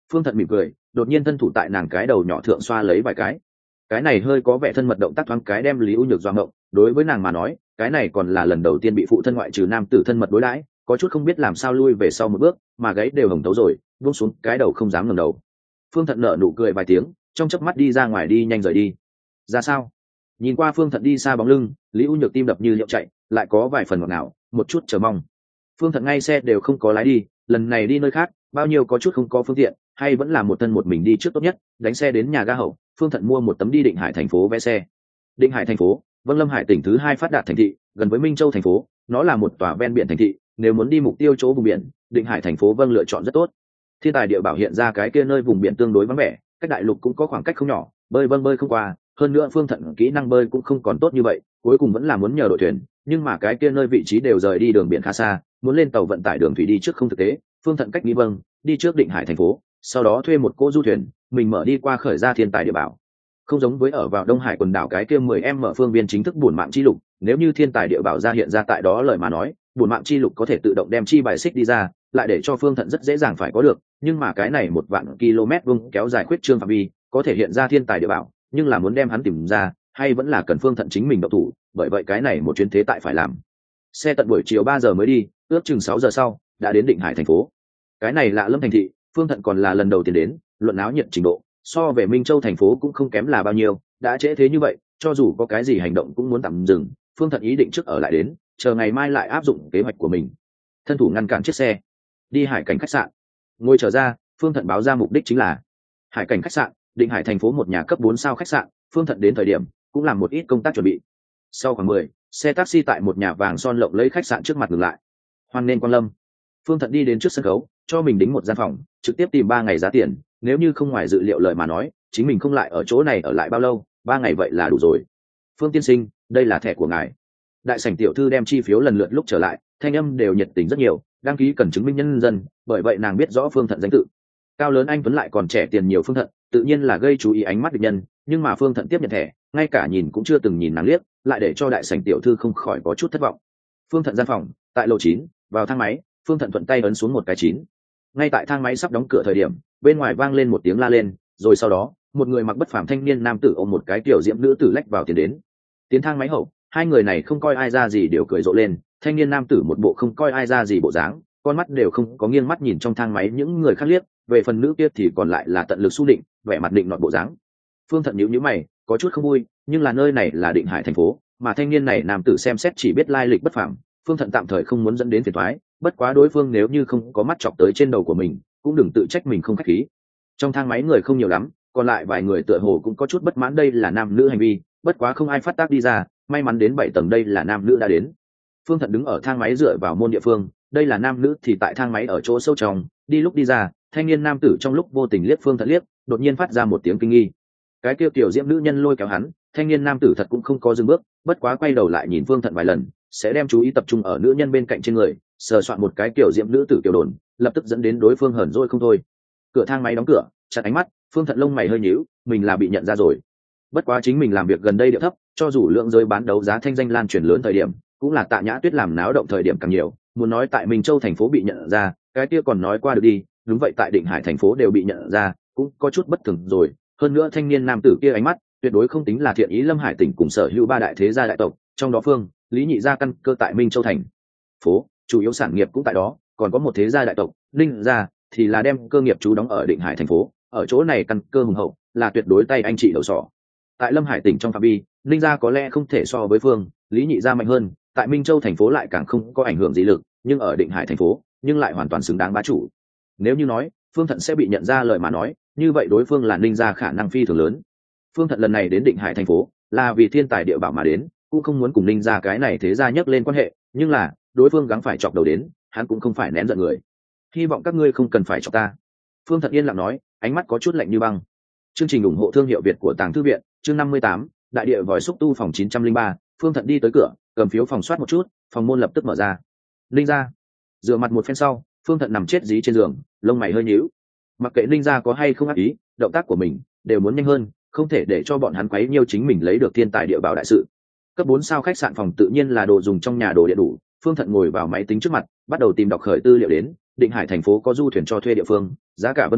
Speaker 1: Phương Thận mỉm cười, đột nhiên thân thủ tại nàng cái đầu nhỏ thượng xoa lấy vài cái. Cái này hơi có vẻ thân mật động tác thoáng cái đem Lý U Nhược doa ngộng, đối với nàng mà nói, cái này còn là lần đầu tiên bị phụ thân ngoại trừ nam tử thân mật đối đãi, có chút không biết làm sao lui về sau một bước, mà gáy đều hồng tấu rồi, buông xuống cái đầu không dám ngẩng đầu. Phương Thận nở nụ cười vài tiếng, trong chớp mắt đi ra ngoài đi nhanh rời đi. Ra sao? Nhìn qua Phương Thận đi xa bóng lưng, Lý U Nhược tim đập như liệu chạy, lại có vài phần ngọt ngào, một chút chờ mong. Phương Thận ngay xe đều không có lái đi, lần này đi nơi khác, bao nhiêu có chút không có phương tiện, hay vẫn là một thân một mình đi trước tốt nhất, đánh xe đến nhà ga hậu, Phương Thận mua một tấm đi Định Hải thành phố vé xe. Định Hải thành phố, Vân Lâm Hải tỉnh thứ hai phát đạt thành thị, gần với Minh Châu thành phố, nó là một tòa ven biển thành thị, nếu muốn đi mục tiêu chỗ vùng biển, Định Hải thành phố vâng lựa chọn rất tốt. Thiên tài địa bảo hiện ra cái kia nơi vùng biển tương đối vắng vẻ, cách đại lục cũng có khoảng cách không nhỏ, bơi vâng bơi không qua, hơn nữa Phương Thận kỹ năng bơi cũng không còn tốt như vậy, cuối cùng vẫn là muốn nhờ đội thuyền, nhưng mà cái kia nơi vị trí đều rời đi đường biển khá xa, muốn lên tàu vận tải đường thủy đi trước không thực tế. Phương Thận cách nghĩ vâng, đi trước Định Hải thành phố, sau đó thuê một cô du thuyền, mình mở đi qua khởi ra thiên tài địa bảo. Không giống với ở vào Đông Hải quần đảo cái kia mười em mở phương viên chính thức bổn mạng chi lục, nếu như thiên tài địa bảo ra hiện ra tại đó lời mà nói, bổn mạng chi lục có thể tự động đem chi bài xích đi ra, lại để cho Phương Thận rất dễ dàng phải có được, nhưng mà cái này một vạn km vuông kéo dài khuyết trương phạm vi, có thể hiện ra thiên tài địa bảo, nhưng là muốn đem hắn tìm ra, hay vẫn là cần Phương Thận chính mình động thủ, bởi vậy cái này một chuyến thế tại phải làm. Xe tận buổi chiều ba giờ mới đi, ước chừng sáu giờ sau đã đến Định Hải thành phố. Cái này lạ lâm thành thị, Phương Thận còn là lần đầu tiên đến, luận náo nhiệt trình độ so về Minh Châu thành phố cũng không kém là bao nhiêu, đã trễ thế như vậy, cho dù có cái gì hành động cũng muốn tạm dừng. Phương Thận ý định trước ở lại đến, chờ ngày mai lại áp dụng kế hoạch của mình. Thân thủ ngăn cản chiếc xe, đi Hải Cảnh khách sạn. Ngồi trở ra, Phương Thận báo ra mục đích chính là Hải Cảnh khách sạn, Định Hải thành phố một nhà cấp bốn sao khách sạn. Phương Thận đến thời điểm cũng làm một ít công tác chuẩn bị. Sau khoảng mười, xe taxi tại một nhà vàng son lộng lẫy khách sạn trước mặt ngừng lại. Hoan nên quan lâm. Phương Thận đi đến trước sân khấu, cho mình đính một gian phòng, trực tiếp tìm ba ngày giá tiền, nếu như không ngoài dự liệu lời mà nói, chính mình không lại ở chỗ này ở lại bao lâu, ba ngày vậy là đủ rồi. Phương tiên sinh, đây là thẻ của ngài. Đại sảnh tiểu thư đem chi phiếu lần lượt lúc trở lại, thanh âm đều nhiệt tình rất nhiều, đăng ký cần chứng minh nhân dân, bởi vậy nàng biết rõ Phương Thận danh tự. Cao lớn anh tuấn lại còn trẻ tiền nhiều Phương Thận, tự nhiên là gây chú ý ánh mắt địch nhân, nhưng mà Phương Thận tiếp nhận thẻ, ngay cả nhìn cũng chưa từng nhìn nàng liếc, lại để cho đại sảnh tiểu thư không khỏi có chút thất vọng. Phương Thận gian phòng, tại lầu chín, vào thang máy, Phương Thận thuận tay ấn xuống một cái chín. Ngay tại thang máy sắp đóng cửa thời điểm, bên ngoài vang lên một tiếng la lên, rồi sau đó, một người mặc bất phàm thanh niên nam tử ôm một cái tiểu diễm nữ tử lách vào tiến đến. Tiến thang máy hậu, hai người này không coi ai ra gì đều cười rộ lên, thanh niên nam tử một bộ không coi ai ra gì bộ dáng, con mắt đều không có nghiêng mắt nhìn trong thang máy những người khác liếc, về phần nữ kia thì còn lại là tận lực su định, vẻ mặt định nọt bộ dáng. Phương Thận nhíu nhíu mày, có chút không vui, nhưng là nơi này là Định Hải thành phố, mà thanh niên này nam tử xem xét chỉ biết lai lịch bất phàm, Phương Thận tạm thời không muốn dẫn đến phiền toái, bất quá đối phương nếu như không có mắt chọc tới trên đầu của mình, cũng đừng tự trách mình không khách khí. Trong thang máy người không nhiều lắm, còn lại vài người tựa hồ cũng có chút bất mãn đây là nam nữ hành vi, bất quá không ai phát tác đi ra, may mắn đến bảy tầng đây là nam nữ đã đến. Phương Thận đứng ở thang máy dựa vào môn địa phương, đây là nam nữ thì tại thang máy ở chỗ sâu trong, đi lúc đi ra, thanh niên nam tử trong lúc vô tình liếc Phương Thận liếc, đột nhiên phát ra một tiếng kinh nghi. Cái kia tiểu diễm nữ nhân lôi kéo hắn, thanh niên nam tử thật cũng không có dừng bước, bất quá quay đầu lại nhìn Phương Thận vài lần, sẽ đem chú ý tập trung ở nữ nhân bên cạnh trên người, sờ soạn một cái kiểu diễm nữ tử kiểu đồn, lập tức dẫn đến đối phương hờn dỗi không thôi. Cửa thang máy đóng cửa, chặt ánh mắt, Phương Thận lông mày hơi nhíu, mình là bị nhận ra rồi. Bất quá chính mình làm việc gần đây địa thấp, cho dù lượng giới bán đấu giá thanh danh lan truyền lớn thời điểm, cũng là Tạ Nhã Tuyết làm náo động thời điểm càng nhiều, muốn nói tại Minh Châu thành phố bị nhận ra, cái kia còn nói qua được đi, đúng vậy tại Định Hải thành phố đều bị nhận ra, cũng có chút bất thường rồi. Hơn nữa thanh niên nam tử kia ánh mắt, tuyệt đối không tính là thiện ý. Lâm Hải tỉnh cùng sở hữu ba đại thế gia đại tộc, trong đó Phương, Lý nhị gia căn cơ tại Minh Châu thành phố, chủ yếu sản nghiệp cũng tại đó, còn có một thế gia đại tộc, Ninh gia, thì là đem cơ nghiệp trú đóng ở Định Hải thành phố, ở chỗ này căn cơ hùng hậu, là tuyệt đối tay anh chị đầu sỏ. Tại Lâm Hải tỉnh trong phạm vi, Ninh gia có lẽ không thể so với Phương, Lý nhị gia mạnh hơn, tại Minh Châu thành phố lại càng không có ảnh hưởng gì lực, nhưng ở Định Hải thành phố, nhưng lại hoàn toàn xứng đáng bá chủ. Nếu như nói Phương Thận sẽ bị nhận ra lời mà nói, như vậy đối phương là Ninh gia khả năng phi thường lớn. Phương Thận lần này đến Định Hải thành phố là vì thiên tài địa bảo mà đến, cũng không muốn cùng Ninh gia cái này thế gia nhắc lên quan hệ, nhưng là đối phương gắng phải chọc đầu đến, hắn cũng không phải nén giận người. Hy vọng các ngươi không cần phải chọc ta. Phương Thận yên lặng nói, ánh mắt có chút lạnh như băng. Chương trình ủng hộ thương hiệu Việt của Tàng Thư viện, chương năm mươi tám, đại địa vòi xúc tu phòng chín trăm linh ba. Phương Thận đi tới cửa, cầm phiếu phòng soát một chút, phòng môn lập tức mở ra. Ninh gia. Rửa mặt một phen sau, Phương Thận nằm chết dí trên giường, lông mày hơi nhíu. Mặc kệ Ninh gia có hay không ác ý, động tác của mình đều muốn nhanh hơn, không thể để cho bọn hắn quấy nhiêu chính mình lấy được thiên tài địa bảo đại sự. Cấp bốn sao khách sạn phòng tự nhiên là đồ dùng trong nhà đồ điện đủ. Phương Thận ngồi vào máy tính trước mặt, bắt đầu tìm đọc khởi tư liệu đến, Định Hải thành phố có du thuyền cho thuê địa phương, giá cả vân vân,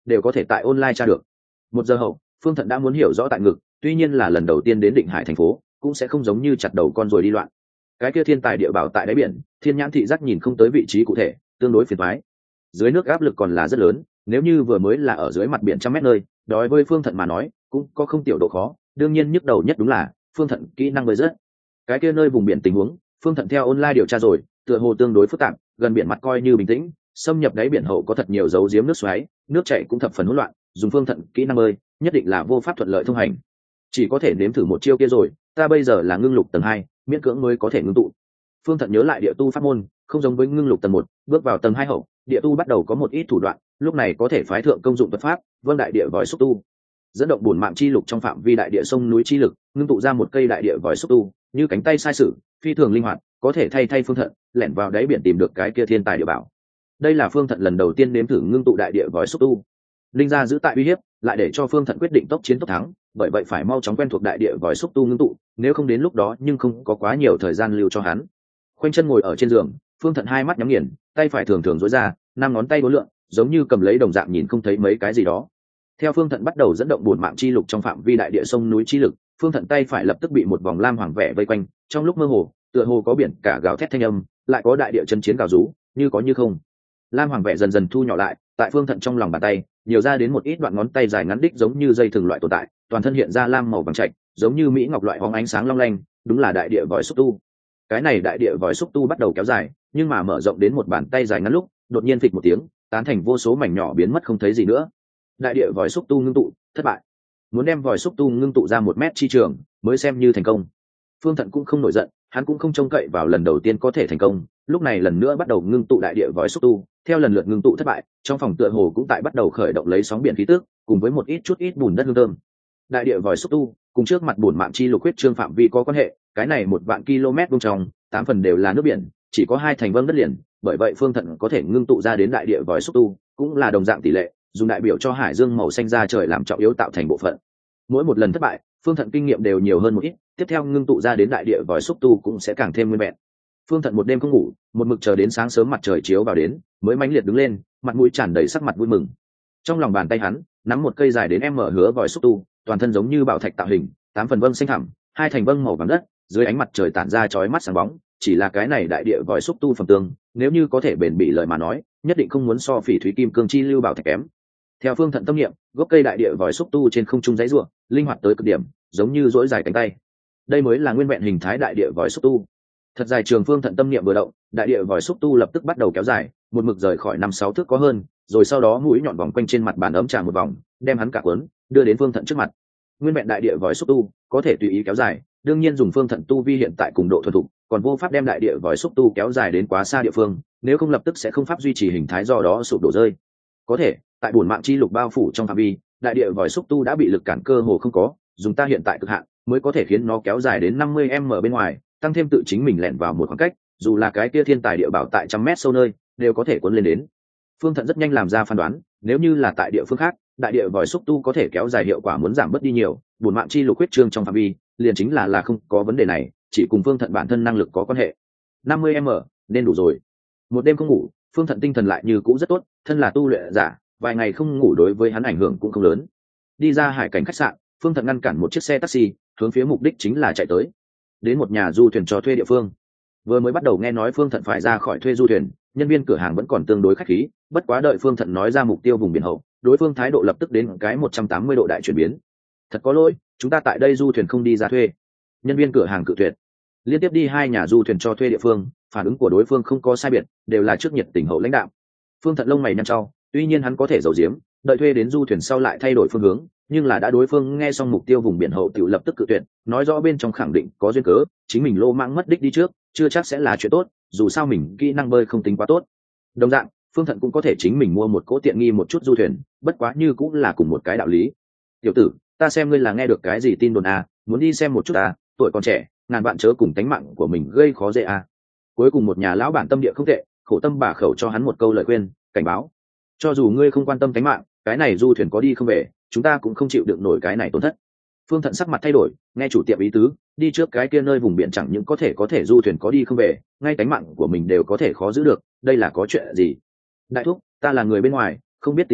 Speaker 1: đều có thể tại online tra được. Một giờ hậu, Phương Thận đã muốn hiểu rõ tại ngực, tuy nhiên là lần đầu tiên đến Định Hải thành phố, cũng sẽ không giống như chặt đầu con rồi đi loạn. Cái kia thiên tài địa bảo tại đáy biển, thiên nhãn thị giác nhìn không tới vị trí cụ thể, tương đối phiền toái. Dưới nước áp lực còn là rất lớn, nếu như vừa mới là ở dưới mặt biển trăm mét nơi, đối với Phương Thận mà nói, cũng có không tiểu độ khó, đương nhiên nhức đầu nhất đúng là Phương Thận kỹ năng bơi rất. Cái kia nơi vùng biển tình huống, Phương Thận theo online điều tra rồi, tựa hồ tương đối phức tạp, gần biển mặt coi như bình tĩnh, xâm nhập đáy biển hậu có thật nhiều dấu giếm nước xoáy, nước chảy cũng thập phần hỗn loạn, dùng Phương Thận kỹ năng bơi, nhất định là vô pháp thuận lợi thông hành. Chỉ có thể nếm thử một chiêu kia rồi, ta bây giờ là ngưng lục tầng hai, miễn cưỡng mới có thể ngưng tụ. Phương Thận nhớ lại địa tu pháp môn, không giống với ngưng lục tầng một, bước vào tầng hai hậu, địa tu bắt đầu có một ít thủ đoạn, lúc này có thể phái thượng công dụng thuật pháp, vân đại địa vòi xúc tu. Dẫn động bổn mạng chi lục trong phạm vi đại địa sông núi chi lực, ngưng tụ ra một cây đại địa vòi xúc tu, như cánh tay sai sử, phi thường linh hoạt, có thể thay thay Phương Thận, lẻn vào đáy biển tìm được cái kia thiên tài địa bảo. Đây là Phương Thận lần đầu tiên nếm thử ngưng tụ đại địa vòi xúc tu. Linh gia giữ tại uy hiếp, lại để cho Phương Thận quyết định tốc chiến tốc thắng, bởi vậy phải mau chóng quen thuộc đại địa vòi xúc tu ngưng tụ, nếu không đến lúc đó nhưng không có quá nhiều thời gian lưu cho hắn. Khoanh chân ngồi ở trên giường, Phương Thận hai mắt nhắm nghiền, tay phải thường thường duỗi ra, năm ngón tay uốn lượn, giống như cầm lấy đồng dạng nhìn không thấy mấy cái gì đó. Theo Phương Thận bắt đầu dẫn động bổn mạng chi lục trong phạm vi đại địa sông núi chi lực, Phương Thận tay phải lập tức bị một vòng lam hoàng vẻ vây quanh, trong lúc mơ hồ, tựa hồ có biển cả gào thét thanh âm, lại có đại địa chân chiến gào rú, như có như không. Lam hoàng vẻ dần dần thu nhỏ lại, tại Phương Thận trong lòng bàn tay, nhiều ra đến một ít đoạn ngón tay dài ngắn đích giống như dây thừng loại tồn tại, toàn thân hiện ra lam màu vàng trạch, giống như mỹ ngọc loại hóng ánh sáng long lanh, đúng là đại địa vòi xúc tu. Cái này đại địa vòi xúc tu bắt đầu kéo dài, nhưng mà mở rộng đến một bàn tay dài ngắn lúc, đột nhiên phịch một tiếng, tán thành vô số mảnh nhỏ biến mất không thấy gì nữa. Đại địa vòi xúc tu ngưng tụ thất bại. Muốn đem vòi xúc tu ngưng tụ ra một mét chi trường mới xem như thành công. Phương Thận cũng không nổi giận, hắn cũng không trông cậy vào lần đầu tiên có thể thành công, lúc này lần nữa bắt đầu ngưng tụ đại địa vòi xúc tu, theo lần lượt ngưng tụ thất bại, trong phòng tựa hồ cũng tại bắt đầu khởi động lấy sóng biển khí tức, cùng với một ít chút ít bùn đất hương thơm. Đại địa vòi xúc tu cùng trước mặt bổn mạng chi lục huyết trương phạm vi có quan hệ, cái này một vạn km vuông trong, tám phần đều là nước biển, chỉ có hai thành vâng đất liền, bởi vậy Phương Thận có thể ngưng tụ ra đến đại địa vòi xúc tu, cũng là đồng dạng tỷ lệ, dùng đại biểu cho hải dương màu xanh ra trời làm trọng yếu tạo thành bộ phận. Mỗi một lần thất bại, Phương Thận kinh nghiệm đều nhiều hơn một ít, tiếp theo ngưng tụ ra đến đại địa vòi xúc tu cũng sẽ càng thêm nguyên vẹn. Phương Thận một đêm không ngủ, một mực chờ đến sáng sớm mặt trời chiếu vào đến, mới mãnh liệt đứng lên, mặt mũi tràn đầy sắc mặt vui mừng. Trong lòng bàn tay hắn nắm một cây dài đến em mở hứa vòi xúc tu, toàn thân giống như bảo thạch tạo hình, tám phần vâng xanh thẳm, hai thành vâng màu vàng đất, dưới ánh mặt trời tản ra chói mắt sáng bóng, chỉ là cái này đại địa vòi xúc tu phẩm tương, nếu như có thể bền bỉ lời mà nói, nhất định không muốn so phỉ thúy kim cương chi lưu bảo thạch kém. Theo Phương Thận tâm niệm, gốc cây đại địa vòi xúc tu trên không trung giãy giụa, linh hoạt tới cực điểm, giống như duỗi dài cánh tay. Đây mới là nguyên vẹn hình thái đại địa vòi xúc tu. Thật dài trường Phương Thận tâm niệm vừa động, đại địa vòi xúc tu lập tức bắt đầu kéo dài, một mực rời khỏi năm sáu thước có hơn, rồi sau đó mũi nhọn vòng quanh trên mặt bàn ấm trà một vòng, đem hắn cả cuốn, đưa đến Phương Thận trước mặt. Nguyên vẹn đại địa vòi xúc tu có thể tùy ý kéo dài, đương nhiên dùng Phương Thận tu vi hiện tại cùng độ thuần thục, còn vô pháp đem đại địa vòi xúc tu kéo dài đến quá xa địa phương, nếu không lập tức sẽ không pháp duy trì hình thái do đó sụp đổ rơi. Có thể, tại bổn mạng chi lục bao phủ trong phạm vi, đại địa vòi xúc tu đã bị lực cản cơ hồ không có, dùng ta hiện tại cực hạn mới có thể khiến nó kéo dài đến năm mươi mét bên ngoài, tăng thêm tự chính mình lẻn vào một khoảng cách, dù là cái kia thiên tài địa bảo tại trăm mét sâu nơi, đều có thể cuốn lên đến. Phương Thận rất nhanh làm ra phán đoán, nếu như là tại địa phương khác, đại địa vòi xúc tu có thể kéo dài hiệu quả muốn giảm bớt đi nhiều, bổn mạng chi lục huyết trương trong phạm vi, liền chính là là không có vấn đề này, chỉ cùng Phương Thận bản thân năng lực có quan hệ. năm mươi mét nên đủ rồi. Một đêm không ngủ, Phương Thận tinh thần lại như cũ rất tốt, thân là tu luyện giả, vài ngày không ngủ đối với hắn ảnh hưởng cũng không lớn. Đi ra hải cảnh khách sạn, Phương Thận ngăn cản một chiếc xe taxi, hướng phía mục đích chính là chạy tới đến một nhà du thuyền cho thuê địa phương. Vừa mới bắt đầu nghe nói Phương Thận phải ra khỏi thuê du thuyền, nhân viên cửa hàng vẫn còn tương đối khách khí, bất quá đợi Phương Thận nói ra mục tiêu vùng biển hậu, đối phương thái độ lập tức đến cái một trăm tám mươi độ đại chuyển biến. Thật có lỗi, chúng ta tại đây du thuyền không đi ra thuê. Nhân viên cửa hàng cự tuyệt. Liên tiếp đi hai nhà du thuyền cho thuê địa phương, phản ứng của đối phương không có sai biệt, đều là trước nhiệt tình hậu lãnh đạo. Phương Thận lông mày nhăn chau, tuy nhiên hắn có thể giấu giếm, đợi thuê đến du thuyền sau lại thay đổi phương hướng, nhưng là đã đối phương nghe xong mục tiêu vùng biển hậu tiểu lập tức cự tuyệt, nói rõ bên trong khẳng định có duyên cớ, chính mình lô mãng mất đích đi trước, chưa chắc sẽ là chuyện tốt, dù sao mình kỹ năng bơi không tính quá tốt. Đồng dạng, Phương Thận cũng có thể chính mình mua một cỗ tiện nghi một chút du thuyền, bất quá như cũng là cùng một cái đạo lý. Tiểu tử, ta xem ngươi là nghe được cái gì tin đồn à, muốn đi xem một chút à, tuổi còn trẻ, ngàn bạn chớ cùng tánh mạng của mình gây khó dễ à. Cuối cùng một nhà lão bản tâm địa không tệ, khổ tâm bà khẩu cho hắn một câu lời khuyên, cảnh báo. Cho dù ngươi không quan tâm tánh mạng, cái này du thuyền có đi không về, chúng ta cũng không chịu đựng nổi cái này tổn thất. Phương Thận sắc mặt thay đổi, nghe chủ tiệm ý tứ, đi trước cái kia nơi vùng biển chẳng những có thể có thể du thuyền có đi không về, ngay tánh mạng của mình đều có thể khó giữ được, đây là có chuyện gì? Đại thúc, ta là người bên ngoài, không biết tình huống,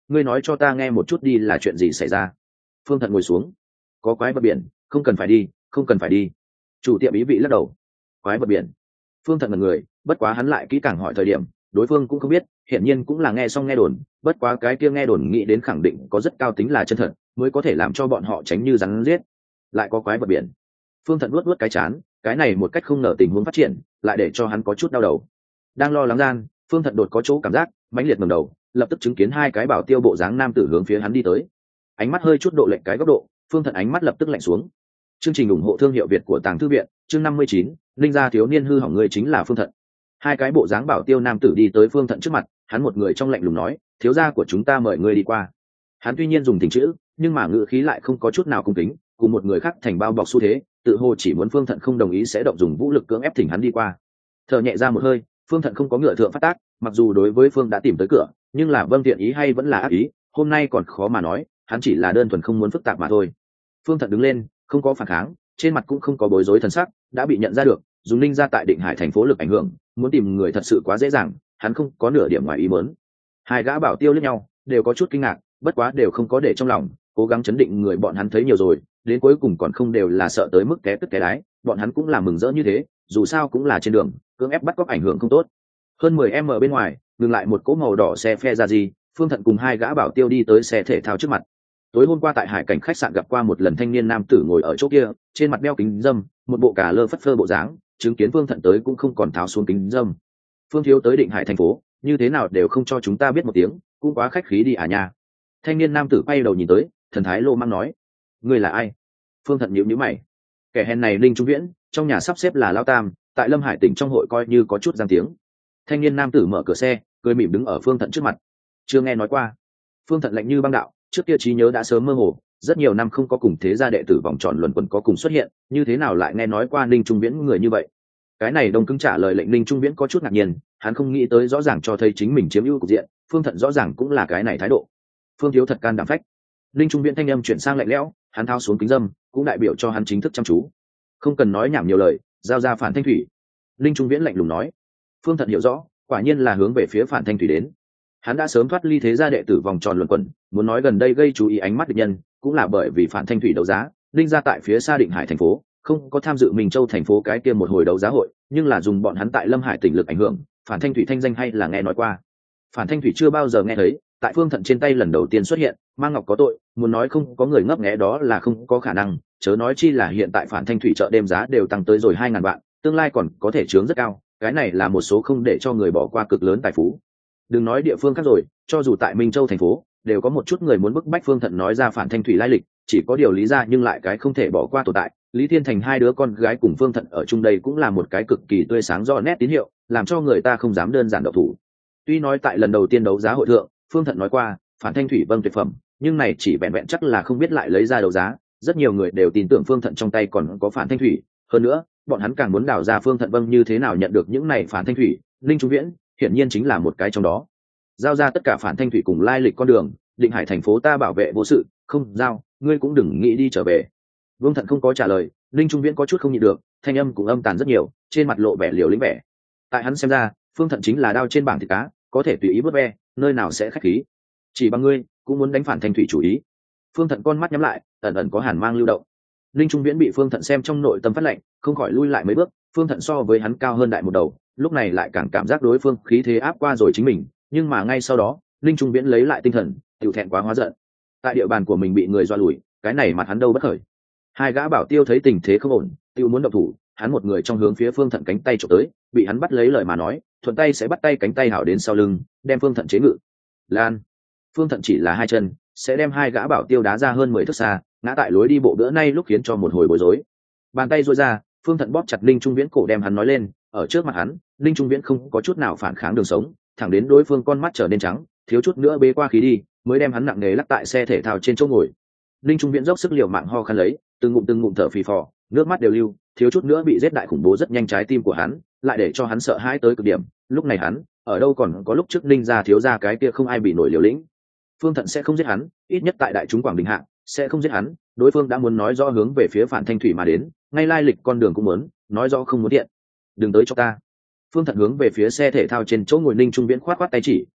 Speaker 1: ngươi nói cho ta nghe một chút đi là chuyện gì xảy ra. Phương Thận ngồi xuống. Có quái vật biển, không cần phải đi, không cần phải đi. Chủ tiệm ý vị lắc đầu. Quái vật biển. Phương Thận ngẩn người, bất quá hắn lại kỹ càng hỏi thời điểm, đối phương cũng không biết, hiển nhiên cũng là nghe xong nghe đồn, bất quá cái kia nghe đồn nghĩ đến khẳng định có rất cao tính là chân thật, mới có thể làm cho bọn họ tránh như rắn giết. Lại có quái vật biển. Phương Thận luốt luốt cái chán, cái này một cách không ngờ tình huống phát triển, lại để cho hắn có chút đau đầu. Đang lo lắng gian, Phương Thận đột có chỗ cảm giác, mãnh liệt ngẩng đầu, lập tức chứng kiến hai cái bảo tiêu bộ dáng nam tử hướng phía hắn đi tới. Ánh mắt hơi chút độ lệch cái góc độ, Phương Thận ánh mắt lập tức lạnh xuống. Chương trình ủng hộ thương hiệu Việt của Tàng Thư viện, chương năm mươi chín, linh gia thiếu niên hư hỏng người chính là Phương Thận. Hai cái bộ dáng bảo tiêu nam tử đi tới Phương Thận trước mặt, hắn một người trong lạnh lùng nói, thiếu gia của chúng ta mời ngươi đi qua. Hắn tuy nhiên dùng tình chữ, nhưng mà ngữ khí lại không có chút nào cung kính, cùng một người khác thành bao bọc xu thế, tự hồ chỉ muốn Phương Thận không đồng ý sẽ động dùng vũ lực cưỡng ép thỉnh hắn đi qua. Thở nhẹ ra một hơi, Phương Thận không có ngựa thượng phát tác, mặc dù đối với Phương đã tìm tới cửa, nhưng là vâng thiện ý hay vẫn là ác ý, hôm nay còn khó mà nói, hắn chỉ là đơn thuần không muốn phức tạp mà thôi. Phương Thận đứng lên, không có phản kháng, trên mặt cũng không có bối rối thần sắc, đã bị nhận ra được, dùng linh ra tại Định Hải thành phố lực ảnh hưởng, muốn tìm người thật sự quá dễ dàng, hắn không có nửa điểm ngoài ý muốn. Hai gã bảo tiêu liếc nhau, đều có chút kinh ngạc, bất quá đều không có để trong lòng, cố gắng chấn định người bọn hắn thấy nhiều rồi, đến cuối cùng còn không đều là sợ tới mức té tức té đái, bọn hắn cũng là mừng rỡ như thế, dù sao cũng là trên đường, cưỡng ép bắt cóc ảnh hưởng không tốt. Hơn mười mét bên ngoài, ngừng lại một cỗ màu đỏ xe phe ra gì, Phương Thận cùng hai gã bảo tiêu đi tới xe thể thao trước mặt. Tối hôm qua tại hải cảnh khách sạn gặp qua một lần thanh niên nam tử ngồi ở chỗ kia, trên mặt đeo kính dâm, một bộ cà lơ phất phơ bộ dáng, chứng kiến Phương Thận tới cũng không còn tháo xuống kính dâm. Phương thiếu tới Định Hải thành phố, như thế nào đều không cho chúng ta biết một tiếng, cũng quá khách khí đi à nha. Thanh niên nam tử quay đầu nhìn tới, thần thái lô mang nói, ngươi là ai? Phương Thận nhíu nhíu mày. Kẻ hèn này Linh Trung Viễn, trong nhà sắp xếp là Lao Tam, tại Lâm Hải tỉnh trong hội coi như có chút danh tiếng. Thanh niên nam tử mở cửa xe, cười mỉm đứng ở Phương Thận trước mặt. Chưa nghe nói qua. Phương Thận lạnh như băng đạo, trước kia trí nhớ đã sớm mơ hồ, rất nhiều năm không có cùng thế gia đệ tử vòng tròn luẩn quẩn có cùng xuất hiện, như thế nào lại nghe nói qua Linh Trung Viễn người như vậy? Cái này đông cứng trả lời lệnh Linh Trung Viễn có chút ngạc nhiên, hắn không nghĩ tới rõ ràng cho thấy chính mình chiếm ưu cục diện, Phương Thận rõ ràng cũng là cái này thái độ. Phương thiếu thật can đảm phách. Linh Trung Viễn thanh âm chuyển sang lạnh lẽo, hắn thao xuống kính dâm, cũng đại biểu cho hắn chính thức chăm chú. Không cần nói nhảm nhiều lời, giao ra Phản Thanh Thủy. Linh Trung Viễn lạnh lùng nói. Phương Thận hiểu rõ, quả nhiên là hướng về phía Phản Thanh Thủy đến. Hắn đã sớm thoát ly thế gia đệ tử vòng tròn luẩn quẩn, muốn nói gần đây gây chú ý ánh mắt địch nhân, cũng là bởi vì Phản Thanh Thủy đấu giá, linh ra tại phía xa Định Hải thành phố, không có tham dự Minh Châu thành phố cái kia một hồi đấu giá hội, nhưng là dùng bọn hắn tại Lâm Hải tỉnh lực ảnh hưởng, Phản Thanh Thủy thanh danh hay là nghe nói qua. Phản Thanh Thủy chưa bao giờ nghe thấy, tại Phương Thận trên tay lần đầu tiên xuất hiện, mang ngọc có tội, muốn nói không có người ngấp nghé đó là không có khả năng, chớ nói chi là hiện tại Phản Thanh Thủy chợ đêm giá đều tăng tới rồi hai ngàn vạn, tương lai còn có thể chướng rất cao, cái này là một số không để cho người bỏ qua cực lớn tài phú. Đừng nói địa phương khác rồi, cho dù tại Minh Châu thành phố, đều có một chút người muốn bức bách Phương Thận nói ra Phản Thanh Thủy lai lịch, chỉ có điều lý ra nhưng lại cái không thể bỏ qua tồn tại. Lý Thiên Thành hai đứa con gái cùng Phương Thận ở chung đây cũng là một cái cực kỳ tươi sáng rõ nét tín hiệu, làm cho người ta không dám đơn giản động thủ. Tuy nói tại lần đầu tiên đấu giá hội thượng, Phương Thận nói qua Phản Thanh Thủy vâng tuyệt phẩm, nhưng này chỉ vẹn vẹn chắc là không biết lại lấy ra đấu giá, rất nhiều người đều tin tưởng Phương Thận trong tay còn có Phản Thanh Thủy, hơn nữa bọn hắn càng muốn đào ra Phương Thận vâng như thế nào nhận được những này Phản Thanh Thủy. Linh Trung Viễn hiển nhiên chính là một cái trong đó. Giao ra tất cả Phản Thanh Thủy cùng lai lịch con đường, Định Hải thành phố ta bảo vệ vô sự, không giao, ngươi cũng đừng nghĩ đi trở về. Vương Thận không có trả lời, Linh Trung Viễn có chút không nhịn được, thanh âm cũng âm tàn rất nhiều, trên mặt lộ vẻ liều lĩnh vẻ. Tại hắn xem ra, Phương Thận chính là đao trên bảng thịt cá, có thể tùy ý vớt ve, nơi nào sẽ khách khí. Chỉ bằng ngươi, cũng muốn đánh Phản Thanh Thủy chủ ý. Phương Thận con mắt nhắm lại, ẩn ẩn có hàn mang lưu động. Linh Trung Viễn bị Phương Thận xem trong nội tâm phát lạnh, không khỏi lui lại mấy bước, Phương Thận so với hắn cao hơn đại một đầu, lúc này lại càng cảm giác đối phương khí thế áp qua rồi chính mình, nhưng mà ngay sau đó, Linh Trung Viễn lấy lại tinh thần, tiểu thẹn quá hóa giận. Tại địa bàn của mình bị người dọa lùi, cái này mặt hắn đâu bất khởi. Hai gã bảo tiêu thấy tình thế không ổn, tiêu muốn động thủ, hắn một người trong hướng phía Phương Thận cánh tay chụp tới, bị hắn bắt lấy lời mà nói, thuận tay sẽ bắt tay cánh tay hảo đến sau lưng, đem Phương Thận chế ngự. Lan. Phương Thận chỉ là hai chân, sẽ đem hai gã bảo tiêu đá ra hơn mười thước xa, ngã tại lối đi bộ bữa nay lúc khiến cho một hồi bối rối. Bàn tay duỗi ra, Phương Thận bóp chặt Linh Trung Viễn cổ đem hắn nói lên, ở trước mặt hắn, Linh Trung Viễn không có chút nào phản kháng đường sống, thẳng đến đối phương con mắt trở nên trắng, thiếu chút nữa bế qua khí đi, mới đem hắn nặng nề lắc tại xe thể thao trên chỗ ngồi. Linh Trung Viễn dốc sức liều mạng ho khan lấy, từng ngụm từng ngụm thở phì phò, nước mắt đều lưu, thiếu chút nữa bị giết đại khủng bố rất nhanh trái tim của hắn, lại để cho hắn sợ hãi tới cực điểm. Lúc này hắn, ở đâu còn có lúc trước Linh gia thiếu gia cái kia không ai bị nổi liều lĩnh. Phương Thận sẽ không giết hắn, ít nhất tại đại chúng Quảng Đình Hạ, sẽ không giết hắn, đối phương đã muốn nói rõ hướng về phía Phản Thanh Thủy mà đến, ngay lai lịch con đường cũng muốn, nói rõ không muốn tiện. Đừng tới cho ta. Phương Thận hướng về phía xe thể thao trên chỗ ngồi Linh Trung Viễn khoát khoát tay chỉ,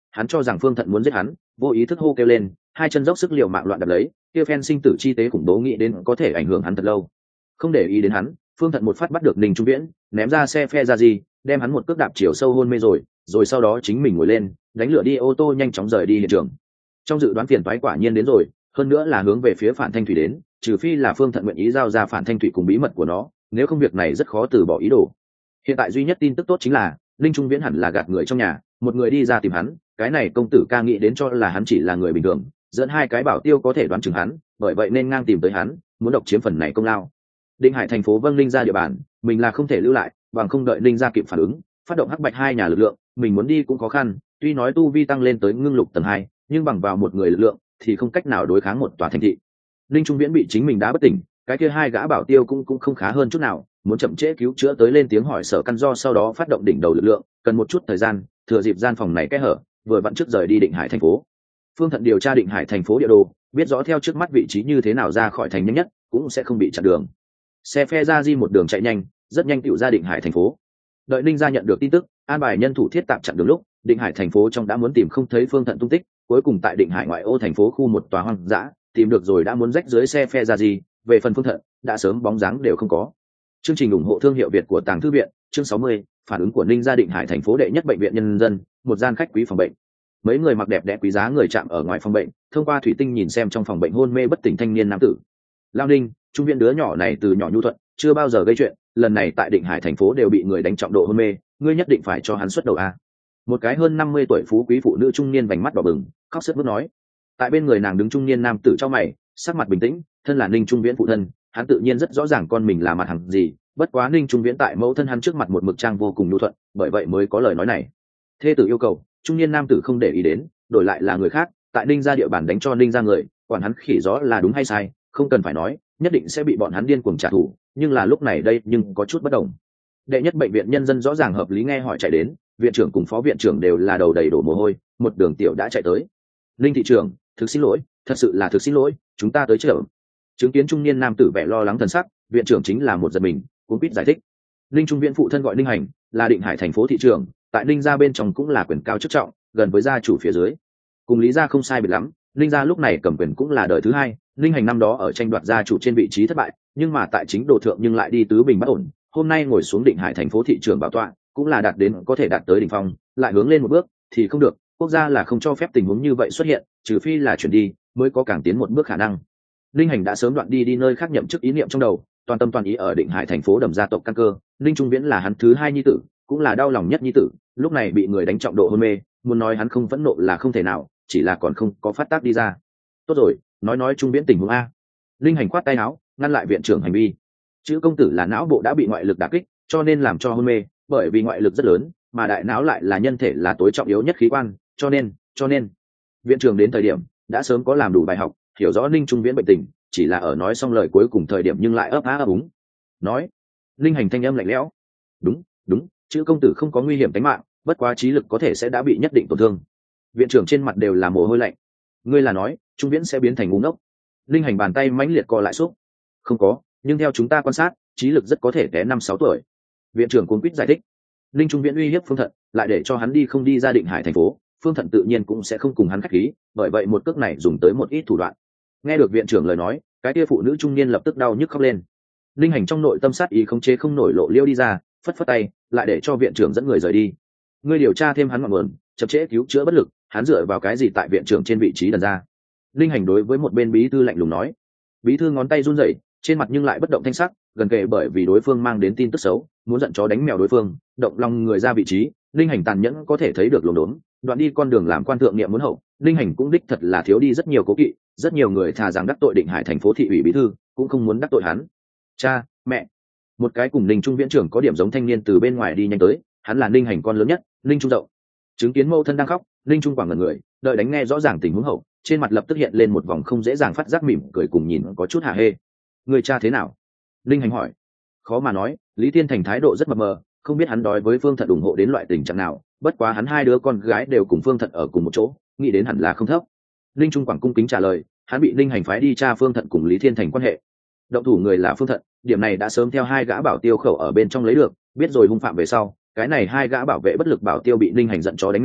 Speaker 1: hắn cho rằng Phương Thận muốn giết hắn, vô ý thức hô kêu lên, hai chân dốc sức liều mạng loạn đập lấy, kia phen sinh tử chi tế khủng bố nghĩ đến có thể ảnh hưởng hắn thật lâu. Không để ý đến hắn, Phương Thận một phát bắt được Ninh Trung Viễn, ném ra xe phe ra gì, đem hắn một cước đạp chiều sâu hôn mê rồi, rồi sau đó chính mình ngồi lên, đánh lửa đi ô tô nhanh chóng rời đi hiện trường. Trong dự đoán phiền toái quả nhiên đến rồi, hơn nữa là hướng về phía Phản Thanh Thủy đến, trừ phi là Phương Thận nguyện ý giao ra Phản Thanh Thủy cùng bí mật của nó, nếu không việc này rất khó từ bỏ ý đồ. Hiện tại duy nhất tin tức tốt chính là Ninh Trung Viễn hẳn là gạt người trong nhà, một người đi ra tìm hắn, cái này công tử ca nghĩ đến cho là hắn chỉ là người bình thường, dẫn hai cái bảo tiêu có thể đoán chừng hắn, bởi vậy nên ngang tìm tới hắn, muốn độc chiếm phần này công lao. Định Hải thành phố vâng Ninh ra địa bàn, mình là không thể lưu lại, bằng không đợi Ninh ra kịp phản ứng, phát động hắc bạch hai nhà lực lượng, mình muốn đi cũng khó khăn, tuy nói tu vi tăng lên tới ngưng lục tầng hai, nhưng bằng vào một người lực lượng thì không cách nào đối kháng một tòa thành thị. Ninh Trung Viễn bị chính mình đá bất tỉnh, cái kia hai gã bảo tiêu cũng cũng không khá hơn chút nào, muốn chậm trễ cứu chữa tới lên tiếng hỏi Sở Căn Do sau đó phát động đỉnh đầu lực lượng, cần một chút thời gian, thừa dịp gian phòng này kẽ hở, vừa vặn trước rời đi Định Hải thành phố. Phương Thận điều tra Định Hải thành phố địa đồ, biết rõ theo trước mắt vị trí như thế nào ra khỏi thành nhanh nhất, cũng sẽ không bị chặn đường. Xe phe ra di một đường chạy nhanh, rất nhanh tựu ra Định Hải thành phố. Đợi Ninh gia nhận được tin tức, an bài nhân thủ thiết tạm chặn đường lúc, Định Hải thành phố trong đã muốn tìm không thấy Phương Thận tung tích, cuối cùng tại Định Hải ngoại ô thành phố khu một tòa hoang dã, tìm được rồi đã muốn rách dưới xe phe ra di, về phần Phương Thận, đã sớm bóng dáng đều không có. Chương trình ủng hộ thương hiệu Việt của Tàng Thư viện, chương sáu mươi, phản ứng của Ninh gia Định Hải thành phố đệ nhất bệnh viện nhân dân, một gian khách quý phòng bệnh. Mấy người mặc đẹp đẽ quý giá người chạm ở ngoài phòng bệnh, thông qua thủy tinh nhìn xem trong phòng bệnh hôn mê bất tỉnh thanh niên nam tử. Lao Ninh, trung viện đứa nhỏ này từ nhỏ nhu thuận, chưa bao giờ gây chuyện, lần này tại Định Hải thành phố đều bị người đánh trọng độ hôn mê, ngươi nhất định phải cho hắn xuất đầu a. Một cái hơn năm mươi tuổi phú quý phụ nữ trung niên vành mắt đỏ bừng, khóc sướt mướt nói. Tại bên người nàng đứng trung niên nam tử trong mày, sắc mặt bình tĩnh, thân là Ninh Trung Viễn phụ thân, hắn tự nhiên rất rõ ràng con mình là mặt hàng gì, bất quá Ninh Trung Viễn tại mẫu thân hắn trước mặt một mực trang vô cùng nhu thuận, bởi vậy mới có lời nói này. Thê tử yêu cầu, trung niên nam tử không để ý đến, đổi lại là người khác, tại Ninh gia địa bàn đánh cho Ninh gia người, quản hắn khỉ gió là đúng hay sai, không cần phải nói, nhất định sẽ bị bọn hắn điên cuồng trả thù, nhưng là lúc này đây nhưng có chút bất đồng. Đệ nhất bệnh viện nhân dân rõ ràng hợp lý nghe hỏi chạy đến, viện trưởng cùng phó viện trưởng đều là đầu đầy đổ mồ hôi, một đường tiểu đã chạy tới. Ninh thị trưởng, thực xin lỗi, thật sự là thực xin lỗi, chúng ta tới chậm. Chứng kiến trung niên nam tử vẻ lo lắng thần sắc, viện trưởng chính là một giật mình, cũng biết giải thích. Ninh Trung Viễn phụ thân gọi Ninh Hành, là Định Hải thành phố thị trưởng, tại Ninh gia bên trong cũng là quyền cao chức trọng, gần với gia chủ phía dưới. Cùng Lý gia không sai biệt lắm, Ninh gia lúc này cầm quyền cũng là đời thứ hai, Ninh Hành năm đó ở tranh đoạt gia chủ trên vị trí thất bại, nhưng mà tại chính đồ thượng nhưng lại đi tứ bình bất ổn, hôm nay ngồi xuống Định Hải thành phố thị trưởng bảo tọa, cũng là đạt đến có thể đạt tới đỉnh phong, lại hướng lên một bước thì không được, quốc gia là không cho phép tình huống như vậy xuất hiện, trừ phi là chuyển đi mới có càng tiến một bước khả năng. Ninh Hành đã sớm đoạn đi đi nơi khác nhậm chức ý niệm trong đầu, toàn tâm toàn ý ở Định Hải thành phố đầm gia tộc căn cơ, Ninh Trung Viễn là hắn thứ hai nhi tử, cũng là đau lòng nhất nhi tử, lúc này bị người đánh trọng độ hôn mê, muốn nói hắn không phẫn nộ là không thể nào, chỉ là còn không có phát tác đi ra. Tốt rồi, nói nói Trung Viễn tình huống a. Ninh Hành khoát tay áo, ngăn lại viện trưởng hành vi. Chữ công tử là não bộ đã bị ngoại lực đả kích, cho nên làm cho hôn mê, bởi vì ngoại lực rất lớn, mà đại não lại là nhân thể là tối trọng yếu nhất khí quan, cho nên, cho nên viện trưởng đến thời điểm đã sớm có làm đủ bài học, hiểu rõ Ninh Trung Viễn bệnh tình, chỉ là ở nói xong lời cuối cùng thời điểm nhưng lại ấp á ấp úng. Nói, Ninh Hành thanh âm lạnh lẽo. Đúng, đúng, chữ công tử không có nguy hiểm tính mạng, bất quá trí lực có thể sẽ đã bị nhất định tổn thương. Viện trưởng trên mặt đều là mồ hôi lạnh. Ngươi là nói, Trung Viễn sẽ biến thành ngu ngốc? Ninh Hành bàn tay mãnh liệt co lại xúc. Không có, nhưng theo chúng ta quan sát, trí lực rất có thể té năm sáu tuổi. Viện trưởng cuống quýt giải thích. Ninh Trung Viễn uy hiếp Phương Thận, lại để cho hắn đi không đi ra Định Hải thành phố, Phương Thận tự nhiên cũng sẽ không cùng hắn khách khí, bởi vậy một cước này dùng tới một ít thủ đoạn. Nghe được viện trưởng lời nói, cái kia phụ nữ trung niên lập tức đau nhức khóc lên. Ninh Hành trong nội tâm sát ý không chế không nổi lộ liêu đi ra, phất phất tay, lại để cho viện trưởng dẫn người rời đi. Ngươi điều tra thêm hắn ngọn nguồn, chậm trễ cứu chữa bất lực, hắn dựa vào cái gì tại viện trưởng trên vị trí đần ra? Ninh Hành đối với một bên bí thư lạnh lùng nói. Bí thư ngón tay run rẩy, trên mặt nhưng lại bất động thanh sắc, gần kề bởi vì đối phương mang đến tin tức xấu, muốn giận chó đánh mèo đối phương, động lòng người ra vị trí. Ninh Hành tàn nhẫn có thể thấy được luồng đốn, đoạn đi con đường làm quan thượng niệm muốn hậu. Ninh Hành cũng đích thật là thiếu đi rất nhiều cố kỵ, rất nhiều người thà rằng đắc tội Định Hải thành phố thị ủy bí thư, cũng không muốn đắc tội hắn. Cha, mẹ. Một cái cùng Ninh Trung Viễn trưởng có điểm giống thanh niên từ bên ngoài đi nhanh tới, hắn là Ninh Hành con lớn nhất, Ninh Trung Dậu. Chứng kiến mẫu thân đang khóc, Ninh Trung quảng ngẩn người, đợi đánh nghe rõ ràng tình huống hậu, trên mặt lập tức hiện lên một vòng không dễ dàng phát giác mỉm cười cùng nhìn có chút hả hê. Người cha thế nào? Ninh Hành hỏi. Khó mà nói, Lý Thiên Thành thái độ rất mập mờ, không biết hắn đối với Phương Thận ủng hộ đến loại tình trạng nào, bất quá hắn hai đứa con gái đều cùng Phương Thận ở cùng một chỗ, nghĩ đến hẳn là không thấp. Ninh Trung quảng cung kính trả lời, hắn bị Ninh Hành phái đi tra Phương Thận cùng Lý Thiên Thành quan hệ. Động thủ người là Phương Thận, điểm này đã sớm theo hai gã bảo tiêu khẩu ở bên trong lấy được, biết rồi hung phạm về sau, cái này hai gã bảo vệ bất lực bảo tiêu bị Ninh Hành giận chó đánh mèo,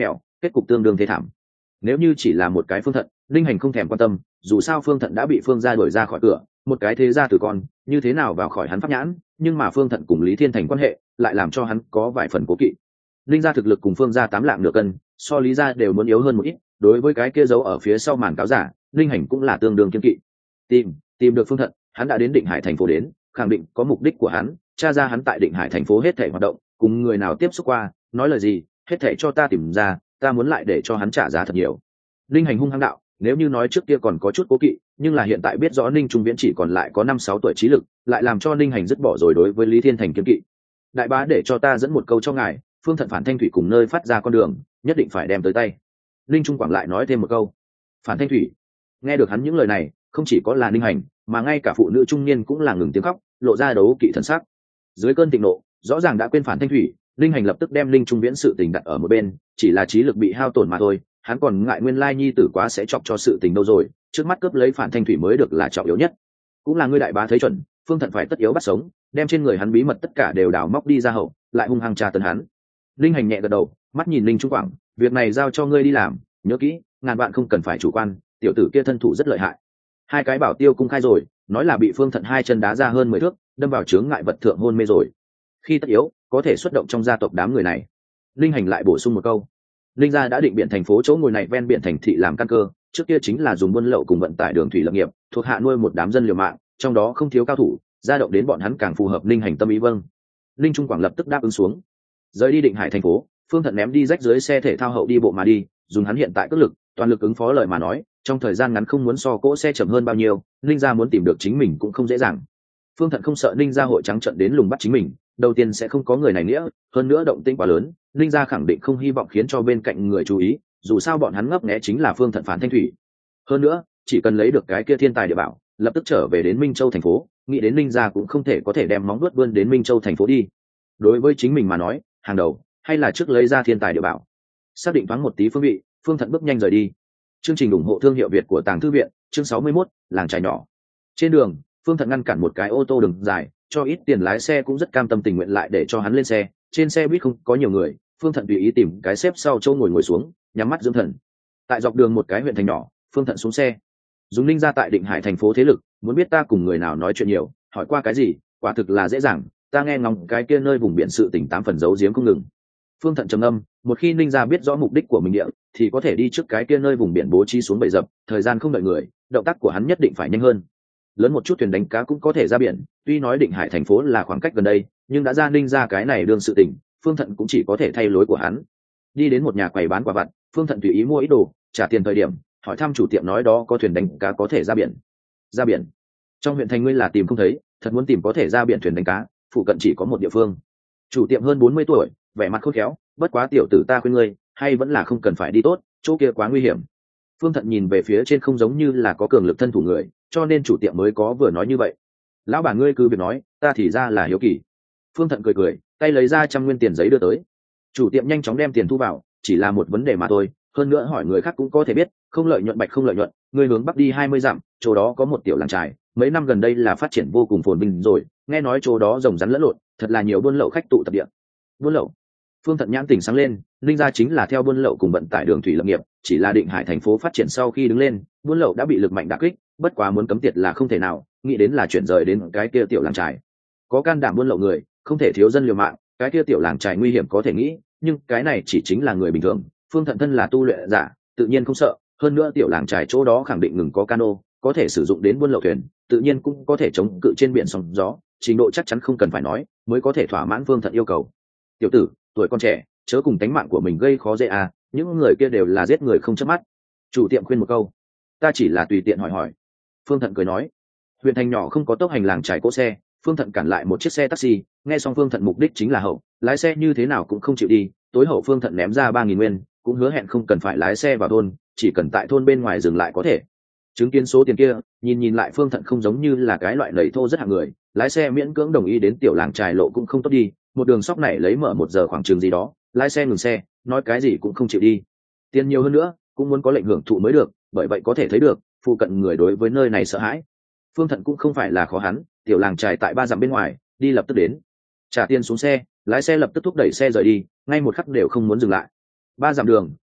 Speaker 1: kết cục tương đương thế thảm. Nếu như chỉ là một cái Phương Thận, Linh Hành không thèm quan tâm, dù sao Phương Thận đã bị Phương gia đuổi ra khỏi cửa, một cái thế gia tử con, như thế nào vào khỏi hắn pháp nhãn, nhưng mà Phương Thận cùng Lý Thiên Thành quan hệ, lại làm cho hắn có vài phần cố kỵ. Linh gia thực lực cùng Phương gia tám lạng nửa cân, so Lý gia đều muốn yếu hơn một ít, đối với cái kia giấu ở phía sau màn cáo giả, Linh Hành cũng là tương đương kiên kỵ. Tìm, tìm được Phương Thận, hắn đã đến Định Hải thành phố đến, khẳng định có mục đích của hắn, tra ra hắn tại Định Hải thành phố hết thảy hoạt động, cùng người nào tiếp xúc qua, nói lời gì, hết thảy cho ta tìm ra, ta muốn lại để cho hắn trả giá thật nhiều. Linh Hành hung hăng đạo, nếu như nói trước kia còn có chút cố kỵ, nhưng là hiện tại biết rõ Ninh Trung Viễn chỉ còn lại có năm sáu tuổi trí lực, lại làm cho Linh Hành dứt bỏ rồi đối với Lý Thiên Thành kiên kỵ. Đại bá để cho ta dẫn một câu cho ngài, Phương Thận phản thanh thủy cùng nơi phát ra con đường, nhất định phải đem tới tay. Linh Trung Quảng lại nói thêm một câu, phản thanh thủy. Nghe được hắn những lời này, không chỉ có là Linh Hành, mà ngay cả phụ nữ trung niên cũng là ngừng tiếng khóc, lộ ra đấu kỵ thần sắc. Dưới cơn thịnh nộ, rõ ràng đã quên phản thanh thủy, Linh Hành lập tức đem Linh Trung Viễn sự tình đặt ở một bên, chỉ là trí lực bị hao tổn mà thôi, hắn còn ngại nguyên lai nhi tử quá sẽ chọc cho sự tình đâu rồi, trước mắt cướp lấy phản thanh thủy mới được là trọng yếu nhất. Cũng là ngươi đại bá thấy chuẩn, Phương Thận phải tất yếu bắt sống, đem trên người hắn bí mật tất cả đều đào móc đi ra hậu, lại hung hăng tra tấn hắn. Linh Hành nhẹ gật đầu, mắt nhìn Linh Trung Quảng, việc này giao cho ngươi đi làm, nhớ kỹ, ngàn vạn không cần phải chủ quan, tiểu tử kia thân thủ rất lợi hại. Hai cái bảo tiêu cung khai rồi, nói là bị Phương Thận hai chân đá ra hơn mười thước, đâm vào chướng ngại vật thượng hôn mê rồi. Khi tất yếu, có thể xuất động trong gia tộc đám người này. Linh Hành lại bổ sung một câu, Linh gia đã định biển thành phố chỗ ngồi này ven biển thành thị làm căn cơ, trước kia chính là dùng buôn lậu cùng vận tải đường thủy lập nghiệp, thuộc hạ nuôi một đám dân liều mạng, trong đó không thiếu cao thủ, gia động đến bọn hắn càng phù hợp Linh Hành tâm ý. Vâng. Linh Trung Quảng lập tức đáp ứng xuống. Rời đi Định Hải thành phố, Phương Thận ném đi rách dưới xe thể thao hậu đi bộ mà đi, dùng hắn hiện tại cước lực, toàn lực ứng phó lời mà nói, trong thời gian ngắn không muốn so cỗ xe chậm hơn bao nhiêu, Linh gia muốn tìm được chính mình cũng không dễ dàng. Phương Thận không sợ Linh gia hội trắng trợn đến lùng bắt chính mình, đầu tiên sẽ không có người này nghĩa, hơn nữa động tĩnh quá lớn, Linh gia khẳng định không hy vọng khiến cho bên cạnh người chú ý, dù sao bọn hắn ngấp nghé chính là Phương Thận phản thanh thủy. Hơn nữa, chỉ cần lấy được cái kia thiên tài địa bảo, lập tức trở về đến Minh Châu thành phố, nghĩ đến Linh gia cũng không thể có thể đem móng vuốt vươn đến Minh Châu thành phố đi. Đối với chính mình mà nói, hàng đầu hay là trước lấy ra thiên tài địa bảo. Xác định thoáng một tí phương vị, Phương Thận bước nhanh rời đi. Chương trình ủng hộ thương hiệu Việt của Tàng Thư viện, chương sáu mươi mốt, làng trài nhỏ. Trên đường, Phương Thận ngăn cản một cái ô tô đường dài, cho ít tiền lái xe cũng rất cam tâm tình nguyện lại để cho hắn lên xe. Trên xe buýt không có nhiều người, Phương Thận tùy ý tìm cái xếp sau chỗ ngồi ngồi xuống, nhắm mắt dưỡng thần. Tại dọc đường một cái huyện thành nhỏ, Phương Thận xuống xe. Dùng Linh gia tại Định Hải thành phố thế lực, muốn biết ta cùng người nào nói chuyện nhiều, hỏi qua cái gì, quả thực là dễ dàng, ta nghe ngóng cái kia nơi vùng biển sự tình tám phần giấu giếm không ngừng. Phương Thận trầm âm, một khi Linh gia biết rõ mục đích của mình địa, thì có thể đi trước cái kia nơi vùng biển bố trí xuống bẫy dập, thời gian không đợi người, động tác của hắn nhất định phải nhanh hơn. Lớn một chút thuyền đánh cá cũng có thể ra biển, tuy nói Định Hải thành phố là khoảng cách gần đây, nhưng đã ra Linh gia cái này đương sự tình, Phương Thận cũng chỉ có thể thay lối của hắn. Đi đến một nhà quầy bán quả vặt, Phương Thận tùy ý mua ít đồ, trả tiền thời điểm, hỏi thăm chủ tiệm nói đó có thuyền đánh cá có thể ra biển. Ra biển? Trong huyện thành ngươi là tìm không thấy, thật muốn tìm có thể ra biển thuyền đánh cá, phụ cận chỉ có một địa phương. Chủ tiệm hơn bốn mươi tuổi, vẻ mặt khôn khéo, bất quá tiểu tử ta khuyên ngươi, hay vẫn là không cần phải đi tốt, chỗ kia quá nguy hiểm. Phương Thận nhìn về phía trên không giống như là có cường lực thân thủ người, cho nên chủ tiệm mới có vừa nói như vậy. Lão bà ngươi cứ việc nói, ta thì ra là hiếu kỳ. Phương Thận cười cười, tay lấy ra trăm nguyên tiền giấy đưa tới. Chủ tiệm nhanh chóng đem tiền thu vào, chỉ là một vấn đề mà thôi, hơn nữa hỏi người khác cũng có thể biết, không lợi nhuận bạch không lợi nhuận, ngươi hướng bắc đi hai mươi dặm, chỗ đó có một tiểu làng trài, mấy năm gần đây là phát triển vô cùng phồn vinh rồi, nghe nói chỗ đó rồng rắn lẫn lộn, thật là nhiều buôn lậu khách tụ tập địa. Buôn lậu? Phương Thận nhãn tỉnh sáng lên, Linh gia chính là theo buôn lậu cùng vận tải đường thủy lập nghiệp, chỉ là Định Hải thành phố phát triển sau khi đứng lên, buôn lậu đã bị lực mạnh đả kích, bất quá muốn cấm tiệt là không thể nào, nghĩ đến là chuyển rời đến cái kia tiểu làng trài. Có can đảm buôn lậu người, không thể thiếu dân liều mạng, cái kia tiểu làng trài nguy hiểm có thể nghĩ, nhưng cái này chỉ chính là người bình thường, Phương Thận thân là tu luyện giả, tự nhiên không sợ, hơn nữa tiểu làng trài chỗ đó khẳng định ngừng có cano, có thể sử dụng đến buôn lậu thuyền, tự nhiên cũng có thể chống cự trên biển sóng gió, trình độ chắc chắn không cần phải nói, mới có thể thỏa mãn Phương Thận yêu cầu. Tiểu tử, tuổi con trẻ, chớ cùng tánh mạng của mình gây khó dễ à, những người kia đều là giết người không chớp mắt. Chủ tiệm khuyên một câu. Ta chỉ là tùy tiện hỏi hỏi. Phương Thận cười nói. Huyện thành nhỏ không có tốc hành làng trải cỗ xe, Phương Thận cản lại một chiếc xe taxi, nghe xong Phương Thận mục đích chính là hậu, lái xe như thế nào cũng không chịu đi, tối hậu Phương Thận ném ra ba nghìn nguyên, cũng hứa hẹn không cần phải lái xe vào thôn, chỉ cần tại thôn bên ngoài dừng lại có thể. Chứng kiến số tiền kia, nhìn nhìn lại Phương Thận không giống như là cái loại lầy thô rất hạng người, lái xe miễn cưỡng đồng ý đến tiểu làng trài lộ cũng không tốt đi, một đường sóc này lấy mở một giờ khoảng chừng gì đó, lái xe ngừng xe, nói cái gì cũng không chịu đi. Tiền nhiều hơn nữa, cũng muốn có lệnh hưởng thụ mới được, bởi vậy có thể thấy được, phụ cận người đối với nơi này sợ hãi. Phương Thận cũng không phải là khó hắn, tiểu làng trài tại ba dặm bên ngoài, đi lập tức đến. Trả tiền xuống xe, lái xe lập tức thúc đẩy xe rời đi, ngay một khắc đều không muốn dừng lại. Ba dặm đường,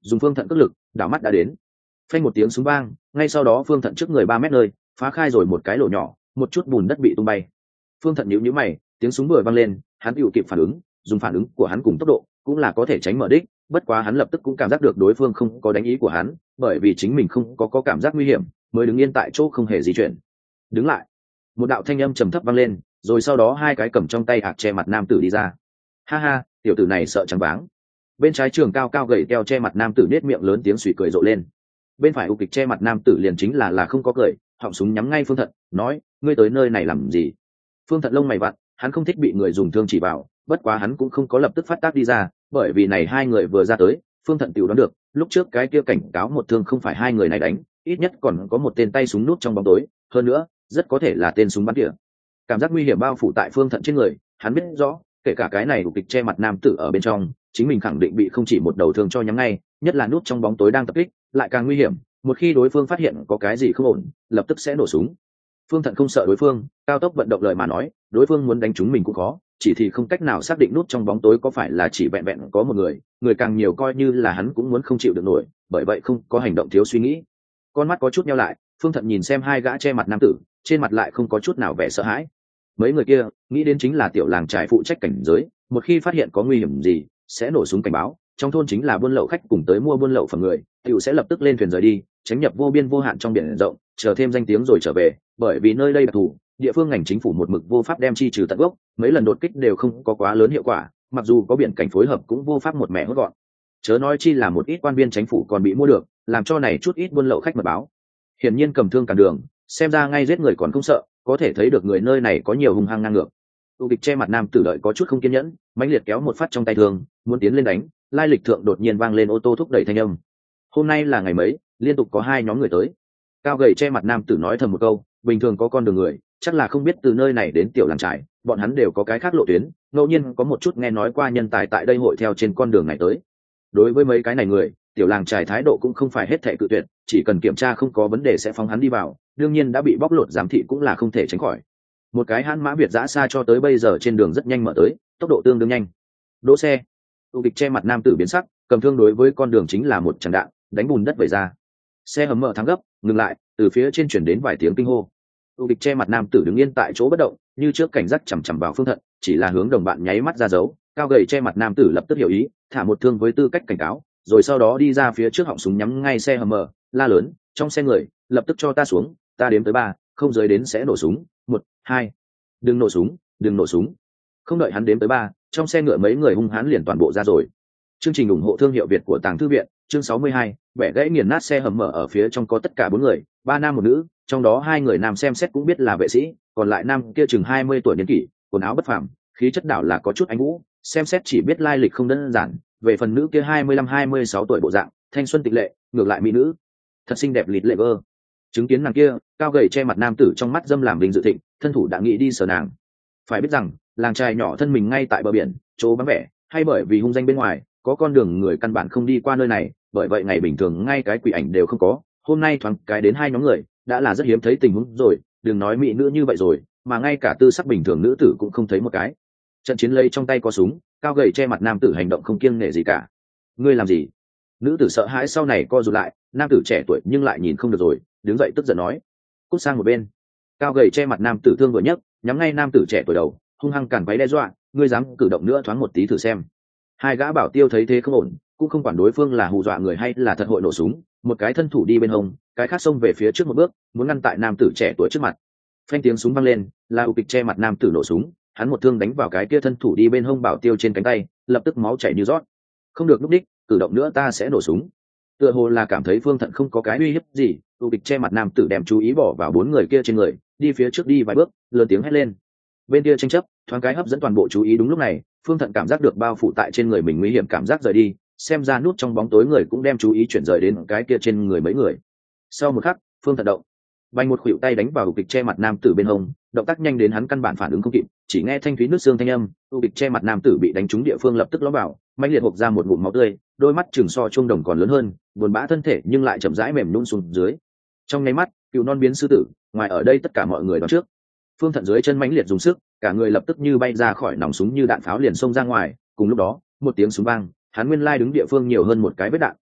Speaker 1: dùng phương thận cước lực đảo mắt đã đến. Phanh một tiếng súng vang, ngay sau đó phương thận trước người ba mét nơi phá khai rồi một cái lỗ nhỏ, một chút bùn đất bị tung bay. Phương thận nhíu nhíu mày, tiếng súng vừa vang lên, hắn tựu kịp phản ứng, dùng phản ứng của hắn cùng tốc độ cũng là có thể tránh mở đích, bất quá hắn lập tức cũng cảm giác được đối phương không có đánh ý của hắn, bởi vì chính mình không có có cảm giác nguy hiểm, mới đứng yên tại chỗ không hề di chuyển. Đứng lại. Một đạo thanh âm trầm thấp vang lên, rồi sau đó hai cái cầm trong tay hạc che mặt nam tử đi ra. Ha ha, tiểu tử này sợ trắng váng. Bên trái trường cao cao gầy teo che mặt nam tử nết miệng lớn tiếng suy cười rộ lên. Bên phải u kịch che mặt nam tử liền chính là là không có cười, họng súng nhắm ngay Phương Thận, nói: ngươi tới nơi này làm gì? Phương Thận lông mày vặn, hắn không thích bị người dùng thương chỉ vào, bất quá hắn cũng không có lập tức phát tác đi ra, bởi vì này hai người vừa ra tới, Phương Thận tiểu đoán được, lúc trước cái kia cảnh cáo một thương không phải hai người này đánh, ít nhất còn có một tên tay súng nút trong bóng tối, hơn nữa, rất có thể là tên súng bắn tỉa. Cảm giác nguy hiểm bao phủ tại Phương Thận trên người, hắn biết rõ, kể cả cái này u kịch che mặt nam tử ở bên trong, chính mình khẳng định bị không chỉ một đầu thương cho nhắm ngay, nhất là nút trong bóng tối đang tập kích, lại càng nguy hiểm, một khi đối phương phát hiện có cái gì không ổn, lập tức sẽ nổ súng. Phương Thận không sợ đối phương, cao tốc vận động lời mà nói, đối phương muốn đánh chúng mình cũng khó, chỉ thì không cách nào xác định nút trong bóng tối có phải là chỉ vẹn vẹn có một người, người càng nhiều coi như là hắn cũng muốn không chịu được nổi, bởi vậy không có hành động thiếu suy nghĩ. Con mắt có chút nheo lại, Phương Thận nhìn xem hai gã che mặt nam tử, trên mặt lại không có chút nào vẻ sợ hãi. Mấy người kia, nghĩ đến chính là tiểu làng trại phụ trách cảnh giới, một khi phát hiện có nguy hiểm gì, sẽ nổ súng cảnh báo, trong thôn chính là buôn lậu khách cùng tới mua buôn lậu phẩm người, tiểu sẽ lập tức lên thuyền rời đi, tránh nhập vô biên vô hạn trong biển rộng, chờ thêm danh tiếng rồi trở về, bởi vì nơi đây đặc thù, địa phương ngành chính phủ một mực vô pháp đem chi trừ tận gốc, mấy lần đột kích đều không có quá lớn hiệu quả, mặc dù có biển cảnh phối hợp cũng vô pháp một mẹ hốt gọn. Chớ nói chi là một ít quan viên chính phủ còn bị mua được, làm cho này chút ít buôn lậu khách mật báo. Hiển nhiên cầm thương cản đường, xem ra ngay giết người còn không sợ, có thể thấy được người nơi này có nhiều hung hăng ngang ngược. Tu địch che mặt nam tử đợi có chút không kiên nhẫn, mãnh liệt kéo một phát trong tay thương, muốn tiến lên đánh, lai lịch thượng đột nhiên vang lên ô tô thúc đẩy thanh âm. Hôm nay là ngày mấy, liên tục có hai nhóm người tới. Cao gầy che mặt nam tử nói thầm một câu, bình thường có con đường người, chắc là không biết từ nơi này đến tiểu làng trại, bọn hắn đều có cái khác lộ tuyến, ngẫu nhiên có một chút nghe nói qua nhân tài tại đây hội theo trên con đường này tới. Đối với mấy cái này người, tiểu làng trại thái độ cũng không phải hết thảy cự tuyệt, chỉ cần kiểm tra không có vấn đề sẽ phóng hắn đi vào, đương nhiên đã bị bóc lột giám thị cũng là không thể tránh khỏi. Một cái hãn mã Việt dã xa cho tới bây giờ trên đường rất nhanh mở tới, tốc độ tương đương nhanh. Đỗ xe. Tu địch che mặt nam tử biến sắc, cầm thương đối với con đường chính là một tràng đạn, đánh bùn đất vẩy ra. Xe hầm mở thắng gấp, ngừng lại, từ phía trên chuyển đến vài tiếng kinh hô. Tu địch che mặt nam tử đứng yên tại chỗ bất động, như trước cảnh giác chằm chằm vào Phương Thận, chỉ là hướng đồng bạn nháy mắt ra dấu. Cao gầy che mặt nam tử lập tức hiểu ý, thả một thương với tư cách cảnh cáo, rồi sau đó đi ra phía trước họng súng nhắm ngay xe hầm mở, la lớn, trong xe người, lập tức cho ta xuống, ta đếm tới ba, không dưới đến sẽ nổ súng. Một, hai, đừng nổ súng, đừng nổ súng. Không đợi hắn đếm tới ba, trong xe ngựa mấy người hung hãn liền toàn bộ ra rồi. Chương trình ủng hộ thương hiệu Việt của Tàng Thư viện, chương sáu mươi hai, bẻ gãy nghiền nát xe hầm mở ở phía trong có tất cả bốn người, ba nam một nữ, trong đó hai người nam xem xét cũng biết là vệ sĩ, còn lại nam kia chừng hai mươi tuổi niên kỷ, quần áo bất phàm, khí chất đảo là có chút anh vũ, xem xét chỉ biết lai lịch không đơn giản, về phần nữ kia hai mươi lăm hai mươi sáu tuổi bộ dạng, thanh xuân tịch lệ, ngược lại mỹ nữ, thật xinh đẹp lịt lệ vơ. Chứng kiến nàng kia, cao gầy che mặt nam tử trong mắt dâm làm vinh dự thịnh, thân thủ đã nghĩ đi sờ nàng. Phải biết rằng, làng trai nhỏ thân mình ngay tại bờ biển, chỗ vắng vẻ, hay bởi vì hung danh bên ngoài, có con đường người căn bản không đi qua nơi này, bởi vậy ngày bình thường ngay cái quỷ ảnh đều không có, hôm nay thoáng cái đến hai nhóm người, đã là rất hiếm thấy tình huống rồi, đừng nói mỹ nữ như vậy rồi, mà ngay cả tư sắc bình thường nữ tử cũng không thấy một cái. Trận chiến lấy trong tay có súng, cao gầy che mặt nam tử hành động không kiêng nể gì cả. Ngươi làm gì? Nữ tử sợ hãi sau này co rụt lại, nam tử trẻ tuổi nhưng lại nhìn không được rồi, đứng dậy tức giận nói: cút sang một bên. Cao gầy che mặt nam tử thương vừa nhấc, nhắm ngay nam tử trẻ tuổi đầu, hung hăng cản váy đe dọa: ngươi dám cử động nữa thoáng một tí thử xem. Hai gã bảo tiêu thấy thế không ổn, cũng không quản đối phương là hù dọa người hay là thật hội nổ súng, một cái thân thủ đi bên hông, cái khác xông về phía trước một bước, muốn ngăn tại nam tử trẻ tuổi trước mặt. Phanh tiếng súng vang lên, là u kịch che mặt nam tử nổ súng, hắn một thương đánh vào cái kia thân thủ đi bên hông bảo tiêu trên cánh tay, lập tức máu chảy như rót. Không được lúc đích, cử động nữa ta sẽ nổ súng. Tựa hồ là cảm thấy Phương Thận không có cái uy hiếp gì, u kịch che mặt nam tử đem chú ý bỏ vào bốn người kia trên người, đi phía trước đi vài bước, lớn tiếng hét lên. Bên kia tranh chấp, thoáng cái hấp dẫn toàn bộ chú ý. Đúng lúc này, Phương Thận cảm giác được bao phủ tại trên người mình nguy hiểm cảm giác rời đi, xem ra nút trong bóng tối người cũng đem chú ý chuyển rời đến cái kia trên người mấy người. Sau một khắc, Phương Thận động, vành một khuỷu tay đánh vào u kịch che mặt nam tử bên hông, động tác nhanh đến hắn căn bản phản ứng không kịp, chỉ nghe thanh thúy nước xương thanh âm, u kịch che mặt nam tử bị đánh trúng địa phương lập tức ló vào, mãnh liệt hộc ra một ngụm máu tươi, đôi mắt chừng so trung đồng còn lớn hơn, buồn bã thân thể nhưng lại chậm rãi mềm nhũn xuống dưới. Trong nháy mắt, cựu non biến sư tử, ngoài ở đây tất cả mọi người đón trước. Phương Thận dưới chân mãnh liệt dùng sức, cả người lập tức như bay ra khỏi nòng súng như đạn pháo liền xông ra ngoài, cùng lúc đó, một tiếng súng vang, hắn nguyên lai đứng địa phương nhiều hơn một cái vết đạn,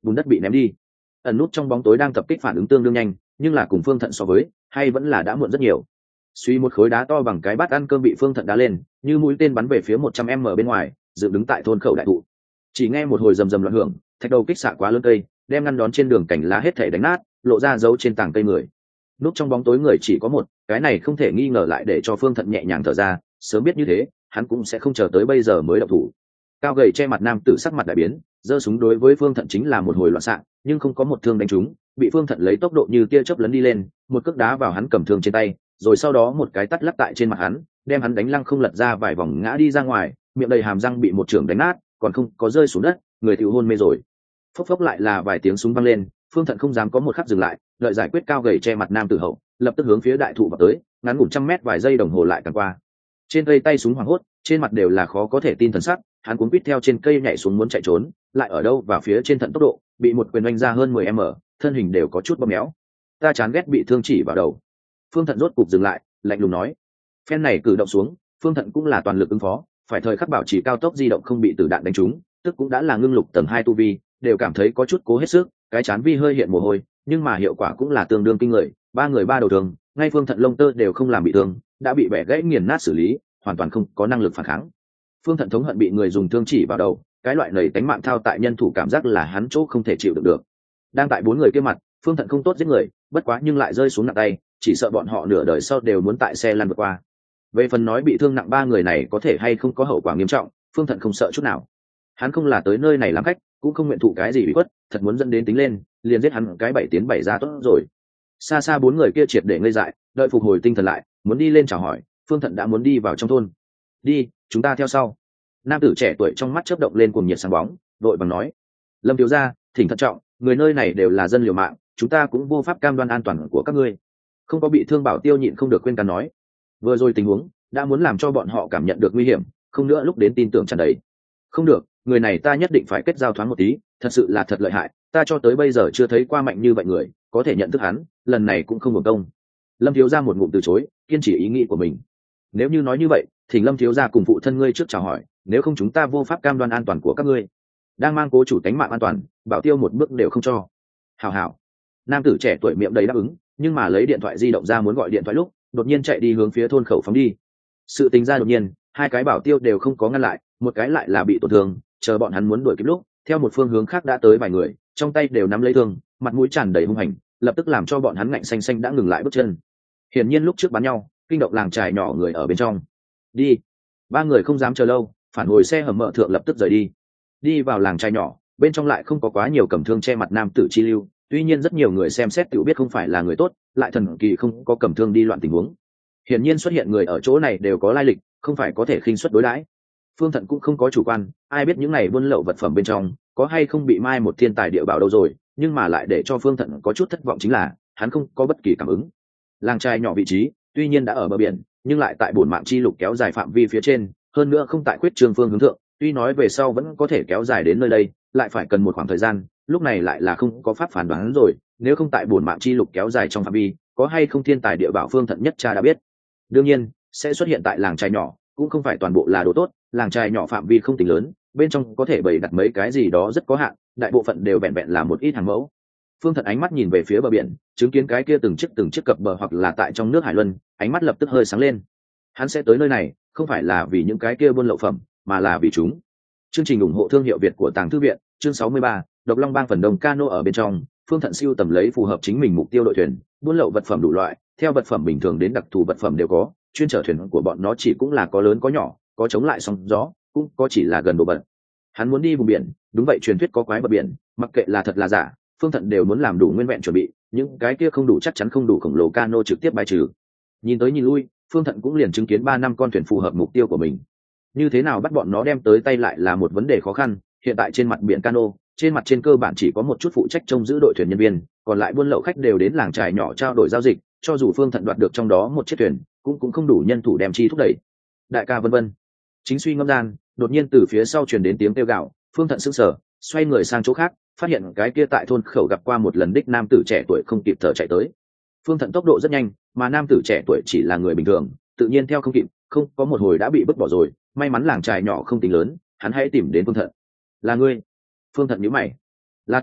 Speaker 1: bùn đất bị ném đi. Ẩn nút trong bóng tối đang tập kích phản ứng tương đương nhanh, nhưng là cùng Phương Thận so với hay vẫn là đã muộn rất nhiều. Suy một khối đá to bằng cái bát ăn cơm bị Phương Thận đá lên, như mũi tên bắn về phía một trăm mét bên ngoài, dựng đứng tại thôn khẩu đại thụ. Chỉ nghe một hồi rầm rầm loạn hưởng, thạch đầu kích xạ quá lớn cây, đem ngăn đón trên đường cảnh lá hết thảy đánh nát, lộ ra dấu trên tảng cây người. Núp trong bóng tối người chỉ có một, cái này không thể nghi ngờ lại để cho Phương Thận nhẹ nhàng thở ra, sớm biết như thế, hắn cũng sẽ không chờ tới bây giờ mới động thủ. Cao gầy che mặt nam tử sắc mặt đại biến, giơ súng đối với Phương Thận chính là một hồi loạn xạ, nhưng không có một thương đánh trúng, bị Phương Thận lấy tốc độ như tia chớp lấn đi lên, một cước đá vào hắn cầm thương trên tay, rồi sau đó một cái tát lắc tại trên mặt hắn, đem hắn đánh lăng không lật ra vài vòng ngã đi ra ngoài, miệng đầy hàm răng bị một trưởng đánh nát, còn không có rơi xuống đất, người tiểu hôn mê rồi. Phốc phốc lại là vài tiếng súng vang lên, Phương Thận không dám có một khắc dừng lại, đợi giải quyết cao gầy che mặt nam tử hậu, lập tức hướng phía đại thụ vào tới, ngắn ngủn trăm mét vài giây đồng hồ lại càng qua. Trên cây tay súng hoảng hốt, trên mặt đều là khó có thể tin thần sắc, hắn cuống quýt theo trên cây nhảy xuống muốn chạy trốn, lại ở đâu vào phía trên Thận tốc độ, bị một quyền oanh ra hơn mười mét, thân hình đều có chút bóp méo. Ta chán ghét bị thương chỉ vào đầu. Phương Thận rốt cục dừng lại, lạnh lùng nói. Phen này cử động xuống, Phương Thận cũng là toàn lực ứng phó, phải thời khắc bảo trì cao tốc di động không bị tử đạn đánh trúng, tức cũng đã là ngưng lục tầng hai tu vi, đều cảm thấy có chút cố hết sức, cái chán vi hơi hiện mồ hôi, nhưng mà hiệu quả cũng là tương đương kinh người, ba người ba đầu thường, ngay Phương Thận lông tơ đều không làm bị thương, đã bị bẻ gãy nghiền nát xử lý, hoàn toàn không có năng lực phản kháng. Phương Thận thống hận bị người dùng thương chỉ vào đầu, cái loại lầy tánh mạng thao tại nhân thủ cảm giác là hắn chỗ không thể chịu được được. Đang tại bốn người kia mặt, Phương Thận không tốt giết người, bất quá nhưng lại rơi xuống nặng tay, chỉ sợ bọn họ nửa đời sau đều muốn tại xe lăn vượt qua. Về phần nói bị thương nặng ba người này có thể hay không có hậu quả nghiêm trọng, Phương Thận không sợ chút nào. Hắn không là tới nơi này làm khách, cũng không nguyện thụ cái gì bị khuất, thật muốn dẫn đến tính lên, liền giết hắn cái bảy tiến bảy ra tốt rồi. Xa xa bốn người kia triệt để ngây dại, đợi phục hồi tinh thần lại, muốn đi lên chào hỏi, Phương Thận đã muốn đi vào trong thôn. Đi, chúng ta theo sau. Nam tử trẻ tuổi trong mắt chớp động lên cuồng nhiệt sáng bóng, đội bằng nói: Lâm thiếu gia, thỉnh thận trọng, người nơi này đều là dân liều mạng, chúng ta cũng vô pháp cam đoan an toàn của các ngươi. Không có bị thương Bảo Tiêu nhịn không được khuyên can nói. Vừa rồi tình huống đã muốn làm cho bọn họ cảm nhận được nguy hiểm, không nữa lúc đến tin tưởng tràn đầy. Không được, người này ta nhất định phải kết giao thoáng một tí, thật sự là thật lợi hại, ta cho tới bây giờ chưa thấy qua mạnh như vậy người, có thể nhận thức hắn, lần này cũng không hưởng công. Lâm thiếu gia một ngụm từ chối, kiên trì ý nghĩ của mình. Nếu như nói như vậy, thỉnh Lâm thiếu gia cùng phụ thân ngươi trước chào hỏi, nếu không chúng ta vô pháp cam đoan an toàn của các ngươi. Đang mang cố chủ tánh mạng an toàn, Bảo Tiêu một bước đều không cho. Hảo hảo. Nam tử trẻ tuổi miệng đầy đáp ứng, nhưng mà lấy điện thoại di động ra muốn gọi điện thoại lúc, đột nhiên chạy đi hướng phía thôn khẩu phóng đi. Sự tình ra đột nhiên, hai cái Bảo Tiêu đều không có ngăn lại, một cái lại là bị tổn thương, chờ bọn hắn muốn đuổi kịp lúc, theo một phương hướng khác đã tới vài người, trong tay đều nắm lấy thương, mặt mũi tràn đầy hung hành, lập tức làm cho bọn hắn ngạnh xanh xanh đã ngừng lại bước chân. Hiển nhiên lúc trước bắn nhau, kinh động làng trài nhỏ người ở bên trong. Đi. Ba người không dám chờ lâu, phản hồi xe hầm mở thượng lập tức rời đi. Đi vào làng trài nhỏ, bên trong lại không có quá nhiều cầm thương che mặt nam tử chi lưu, tuy nhiên rất nhiều người xem xét tự biết không phải là người tốt, lại thần kỳ không có cầm thương đi loạn tình huống. Hiển nhiên xuất hiện người ở chỗ này đều có lai lịch, không phải có thể khinh suất đối đãi. Phương Thận cũng không có chủ quan, ai biết những này buôn lậu vật phẩm bên trong có hay không bị mai một thiên tài địa bảo đâu rồi, nhưng mà lại để cho Phương Thận có chút thất vọng chính là hắn không có bất kỳ cảm ứng. Làng trai nhỏ vị trí tuy nhiên đã ở bờ biển, nhưng lại tại bổn mạng chi lục kéo dài phạm vi phía trên, hơn nữa không tại quyết trường phương hướng thượng, tuy nói về sau vẫn có thể kéo dài đến nơi đây, lại phải cần một khoảng thời gian, lúc này lại là không có pháp phán đoán rồi, nếu không tại bổn mạng chi lục kéo dài trong phạm vi, có hay không thiên tài địa bảo Phương Thận nhất cha đã biết. Đương nhiên, sẽ xuất hiện tại làng trai nhỏ, cũng không phải toàn bộ là đồ tốt, làng trai nhỏ phạm vi không tính lớn, bên trong có thể bày đặt mấy cái gì đó rất có hạn, đại bộ phận đều vẹn vẹn là một ít hàng mẫu. Phương Thận ánh mắt nhìn về phía bờ biển, chứng kiến cái kia từng chiếc từng chiếc cập bờ hoặc là tại trong nước hải luân, ánh mắt lập tức hơi sáng lên. Hắn sẽ tới nơi này, không phải là vì những cái kia buôn lậu phẩm, mà là vì chúng. Chương trình ủng hộ thương hiệu Việt của Tàng Thư viện, chương sáu mươi ba, Độc Long Bang phần đồng cano ở bên trong, Phương Thận siêu tầm lấy phù hợp chính mình mục tiêu đội thuyền, buôn lậu vật phẩm đủ loại, theo vật phẩm bình thường đến đặc thù vật phẩm đều có, chuyên chở thuyền của bọn nó chỉ cũng là có lớn có nhỏ, có chống lại sóng gió, cũng có chỉ là gần đồ bẩn. Hắn muốn đi vùng biển, đúng vậy, truyền thuyết có quái bờ biển, mặc kệ là thật là giả, Phương Thận đều muốn làm đủ nguyên vẹn chuẩn bị, những cái kia không đủ chắc chắn không đủ khổng lồ cano trực tiếp bài trừ. Nhìn tới nhìn lui, Phương Thận cũng liền chứng kiến ba năm con thuyền phù hợp mục tiêu của mình. Như thế nào bắt bọn nó đem tới tay lại là một vấn đề khó khăn, hiện tại trên mặt biển cano, trên mặt trên cơ bản chỉ có một chút phụ trách trông giữ đội thuyền nhân viên, còn lại buôn lậu khách đều đến làng trài nhỏ trao đổi giao dịch, cho dù Phương Thận đoạt được trong đó một chiếc thuyền, cũng cũng không đủ nhân thủ đem chi thúc đẩy. Đại ca vân vân. Chính suy ngẫm gian, đột nhiên từ phía sau truyền đến tiếng kêu gào, Phương Thận sững sờ, xoay người sang chỗ khác, phát hiện cái kia tại thôn khẩu gặp qua một lần đích nam tử trẻ tuổi không kịp thở chạy tới. Phương Thận tốc độ rất nhanh, mà nam tử trẻ tuổi chỉ là người bình thường, tự nhiên theo không kịp, không có một hồi đã bị vứt bỏ rồi. May mắn làng trài nhỏ không tính lớn, hắn hãy tìm đến Phương Thận. Là ngươi? Phương Thận nhíu mày. Là ta,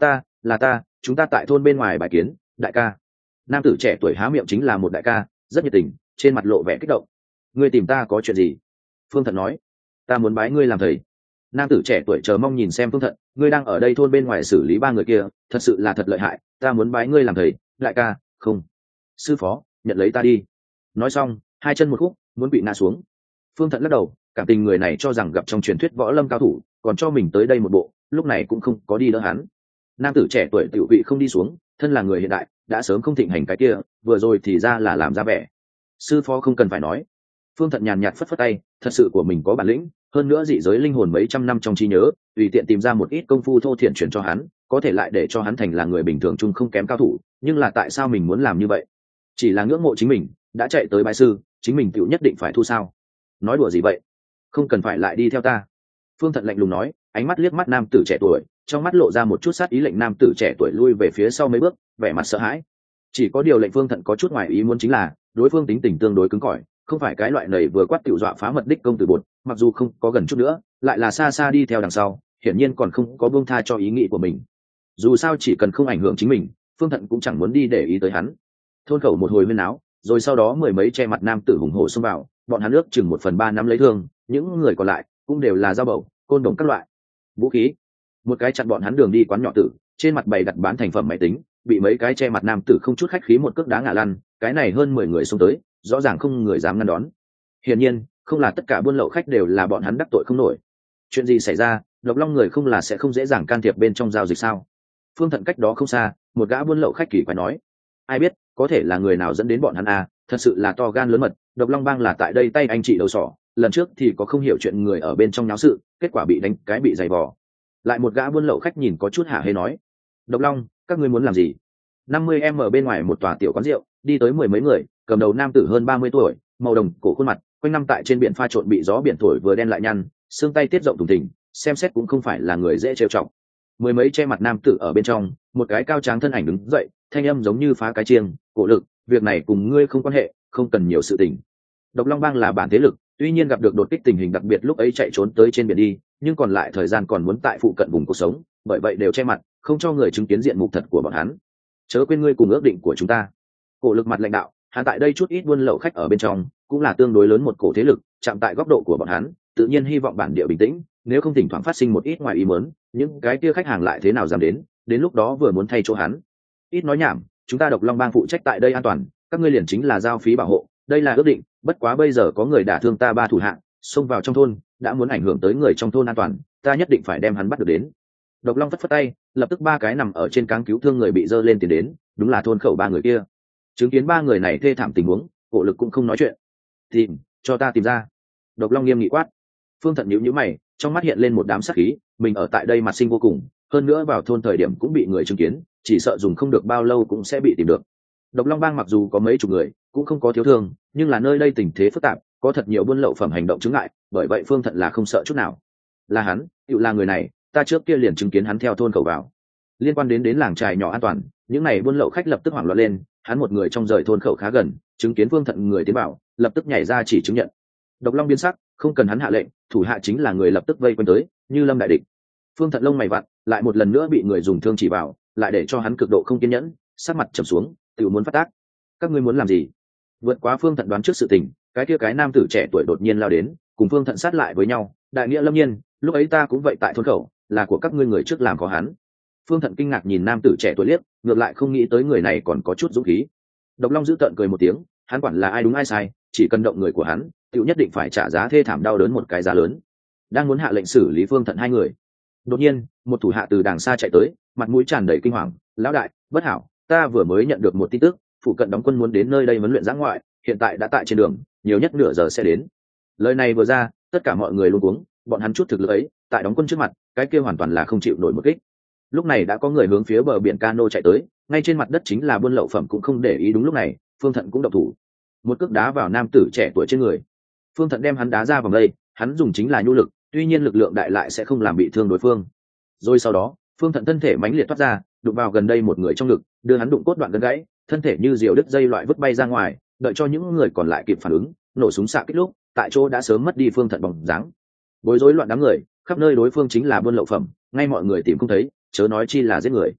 Speaker 1: là ta, chúng ta tại thôn bên ngoài bài kiến đại ca. Nam tử trẻ tuổi há miệng chính là một đại ca, rất nhiệt tình, trên mặt lộ vẻ kích động. Ngươi tìm ta có chuyện gì? Phương Thận nói. Ta muốn bái ngươi làm thầy. Nam tử trẻ tuổi chờ mong nhìn xem Phương Thận, ngươi đang ở đây thôn bên ngoài xử lý ba người kia, thật sự là thật lợi hại, ta muốn bái ngươi làm thầy. Đại ca, không. Sư phó, nhận lấy ta đi. Nói xong, hai chân một khúc, muốn bị ngã xuống. Phương Thận lắc đầu, cảm tình người này cho rằng gặp trong truyền thuyết võ lâm cao thủ, còn cho mình tới đây một bộ, lúc này cũng không có đi đỡ hắn. Nam tử trẻ tuổi tiểu vị không đi xuống, thân là người hiện đại, đã sớm không thịnh hành cái kia, vừa rồi thì ra là làm ra vẻ. Sư phó không cần phải nói. Phương Thận nhàn nhạt phất phất tay, thật sự của mình có bản lĩnh, hơn nữa dị giới linh hồn mấy trăm năm trong trí nhớ, tùy tiện tìm ra một ít công phu thô thiển chuyển cho hắn, có thể lại để cho hắn thành là người bình thường chung không kém cao thủ, nhưng là tại sao mình muốn làm như vậy? Chỉ là ngưỡng mộ chính mình, đã chạy tới bái sư, chính mình tiểu nhất định phải thu sao? Nói đùa gì vậy? Không cần phải lại đi theo ta. Phương Thận lạnh lùng nói, ánh mắt liếc mắt nam tử trẻ tuổi, trong mắt lộ ra một chút sát ý, lệnh nam tử trẻ tuổi lui về phía sau mấy bước, vẻ mặt sợ hãi. Chỉ có điều lệnh Phương Thận có chút ngoài ý muốn chính là, đối phương tính tình tương đối cứng cỏi, không phải cái loại này vừa quát tiểu dọa phá mật đích công tử bột, mặc dù không có gần chút nữa, lại là xa xa đi theo đằng sau, hiển nhiên còn không có buông tha cho ý nghĩ của mình. Dù sao chỉ cần không ảnh hưởng chính mình, Phương Thận cũng chẳng muốn đi để ý tới hắn. Thôn khẩu một hồi huyên náo, rồi sau đó mười mấy che mặt nam tử hùng hổ xông vào, bọn hắn ước chừng một phần ba nắm lấy thương, những người còn lại cũng đều là dao bầu, côn đồng các loại vũ khí. Một cái chặn bọn hắn đường đi quán nhỏ tử, trên mặt bày đặt bán thành phẩm máy tính, bị mấy cái che mặt nam tử không chút khách khí một cước đá ngã lăn, cái này hơn mười người xông tới, rõ ràng không người dám ngăn đón. Hiển nhiên, không là tất cả buôn lậu khách đều là bọn hắn đắc tội không nổi. Chuyện gì xảy ra, Độc Long người không là sẽ không dễ dàng can thiệp bên trong giao dịch sao? Phương Thận cách đó không xa, một gã buôn lậu khách kỳ quái nói. Ai biết, có thể là người nào dẫn đến bọn hắn à, thật sự là to gan lớn mật, Độc Long bang là tại đây tay anh chị đầu sỏ, lần trước thì có không hiểu chuyện người ở bên trong náo sự, kết quả bị đánh cái bị giày vò. Lại một gã buôn lậu khách nhìn có chút hả hê nói. Độc Long, các ngươi muốn làm gì? năm mươi em ở bên ngoài một tòa tiểu quán rượu, đi tới mười mấy người, cầm đầu nam tử hơn ba mươi tuổi, màu đồng cổ khuôn mặt, quanh năm tại trên biển pha trộn bị gió biển thổi vừa đen lại nhăn, xương tay tiết rộng thùng thình, xem xét cũng không phải là người dễ trêu chọc. Mười mấy che mặt nam tử ở bên trong, một cái cao tráng thân ảnh đứng dậy, thanh âm giống như phá cái chiêng, cổ lực, việc này cùng ngươi không quan hệ, không cần nhiều sự tình. Độc Long bang là bản thế lực, tuy nhiên gặp được đột kích tình hình đặc biệt lúc ấy chạy trốn tới trên biển đi, nhưng còn lại thời gian còn muốn tại phụ cận vùng cuộc sống, bởi vậy đều che mặt, không cho người chứng kiến diện mục thật của bọn hắn. Chớ quên ngươi cùng ước định của chúng ta. Cổ lực mặt lãnh đạo, hắn tại đây chút ít buôn lậu khách ở bên trong, cũng là tương đối lớn một cổ thế lực, chạm tại góc độ của bọn hắn, tự nhiên hy vọng bản địa bình tĩnh, nếu không thỉnh thoảng phát sinh một ít ngoài ý muốn, những cái kia khách hàng lại thế nào dám đến, đến lúc đó vừa muốn thay chỗ hắn. Ít nói nhảm, chúng ta Độc Long bang phụ trách tại đây an toàn, các ngươi liền chính là giao phí bảo hộ, đây là ước định, bất quá bây giờ có người đả thương ta ba thủ hạng, xông vào trong thôn, đã muốn ảnh hưởng tới người trong thôn an toàn, ta nhất định phải đem hắn bắt được đến. Độc Long phất phất tay, lập tức ba cái nằm ở trên cáng cứu thương người bị dơ lên tiền đến, đúng là thôn khẩu ba người kia. Chứng kiến ba người này thê thảm tình huống, Cổ lực cũng không nói chuyện. Tìm, cho ta tìm ra. Độc Long nghiêm nghị quát. Phương Thận nhíu nhíu mày, trong mắt hiện lên một đám sát khí, mình ở tại đây mặt sinh vô cùng, hơn nữa vào thôn thời điểm cũng bị người chứng kiến, chỉ sợ dùng không được bao lâu cũng sẽ bị tìm được. Độc Long bang mặc dù có mấy chục người, cũng không có thiếu thương, nhưng là nơi đây tình thế phức tạp, có thật nhiều buôn lậu phẩm hành động chứng ngại, bởi vậy Phương Thận là không sợ chút nào. Là hắn, tựu là người này, ta trước kia liền chứng kiến hắn theo thôn khẩu vào. Liên quan đến đến làng trài nhỏ an toàn, những này buôn lậu khách lập tức hoảng loạn lên, hắn một người trong rời thôn khẩu khá gần, chứng kiến Phương Thận người tiến bảo, lập tức nhảy ra chỉ chứng nhận. Độc Long biến sắc, không cần hắn hạ lệnh, thủ hạ chính là người lập tức vây quanh tới, như lâm đại địch. Phương Thận lông mày vặn, lại một lần nữa bị người dùng thương chỉ vào, lại để cho hắn cực độ không kiên nhẫn, sắc mặt trầm xuống, tự muốn phát tác. Các ngươi muốn làm gì? Vượt quá Phương Thận đoán trước sự tình, cái kia cái nam tử trẻ tuổi đột nhiên lao đến, cùng Phương Thận sát lại với nhau, đại nghĩa lâm nhiên, lúc ấy ta cũng vậy tại thôn khẩu, là của các ngươi người trước làm có hắn. Phương Thận kinh ngạc nhìn nam tử trẻ tuổi liếc, ngược lại không nghĩ tới người này còn có chút dũng khí. Độc Long giữ tợn cười một tiếng, hắn quản là ai đúng ai sai, chỉ cần động người của hắn, tiểu nhất định phải trả giá thê thảm đau đớn một cái giá lớn. Đang muốn hạ lệnh xử lý Phương Thận hai người, đột nhiên một thủ hạ từ đàng xa chạy tới, mặt mũi tràn đầy kinh hoàng. Lão đại, bất hảo, ta vừa mới nhận được một tin tức, phụ cận đóng quân muốn đến nơi đây huấn luyện giã ngoại, hiện tại đã tại trên đường, nhiều nhất nửa giờ sẽ đến. Lời này vừa ra, tất cả mọi người luống cuống, bọn hắn chút thực lực ấy, tại đóng quân trước mặt, cái kia hoàn toàn là không chịu nổi một kích. Lúc này đã có người hướng phía bờ biển cano chạy tới, ngay trên mặt đất chính là buôn lậu phẩm cũng không để ý. Đúng lúc này, Phương Thận cũng động thủ, một cước đá vào nam tử trẻ tuổi trên người. Phương Thận đem hắn đá ra vòng đây, hắn dùng chính là nhu lực, tuy nhiên lực lượng đại lại sẽ không làm bị thương đối phương. Rồi sau đó, Phương Thận thân thể mãnh liệt thoát ra, đụng vào gần đây một người trong ngực, đưa hắn đụng cốt đoạn gân gãy, thân thể như diều đứt dây loại vứt bay ra ngoài, đợi cho những người còn lại kịp phản ứng, nổ súng xạ kích lúc, tại chỗ đã sớm mất đi Phương Thận bóng dáng. Bối rối loạn đám người, khắp nơi đối phương chính là buôn lậu phẩm, ngay mọi người tìm không thấy, chớ nói chi là giết người.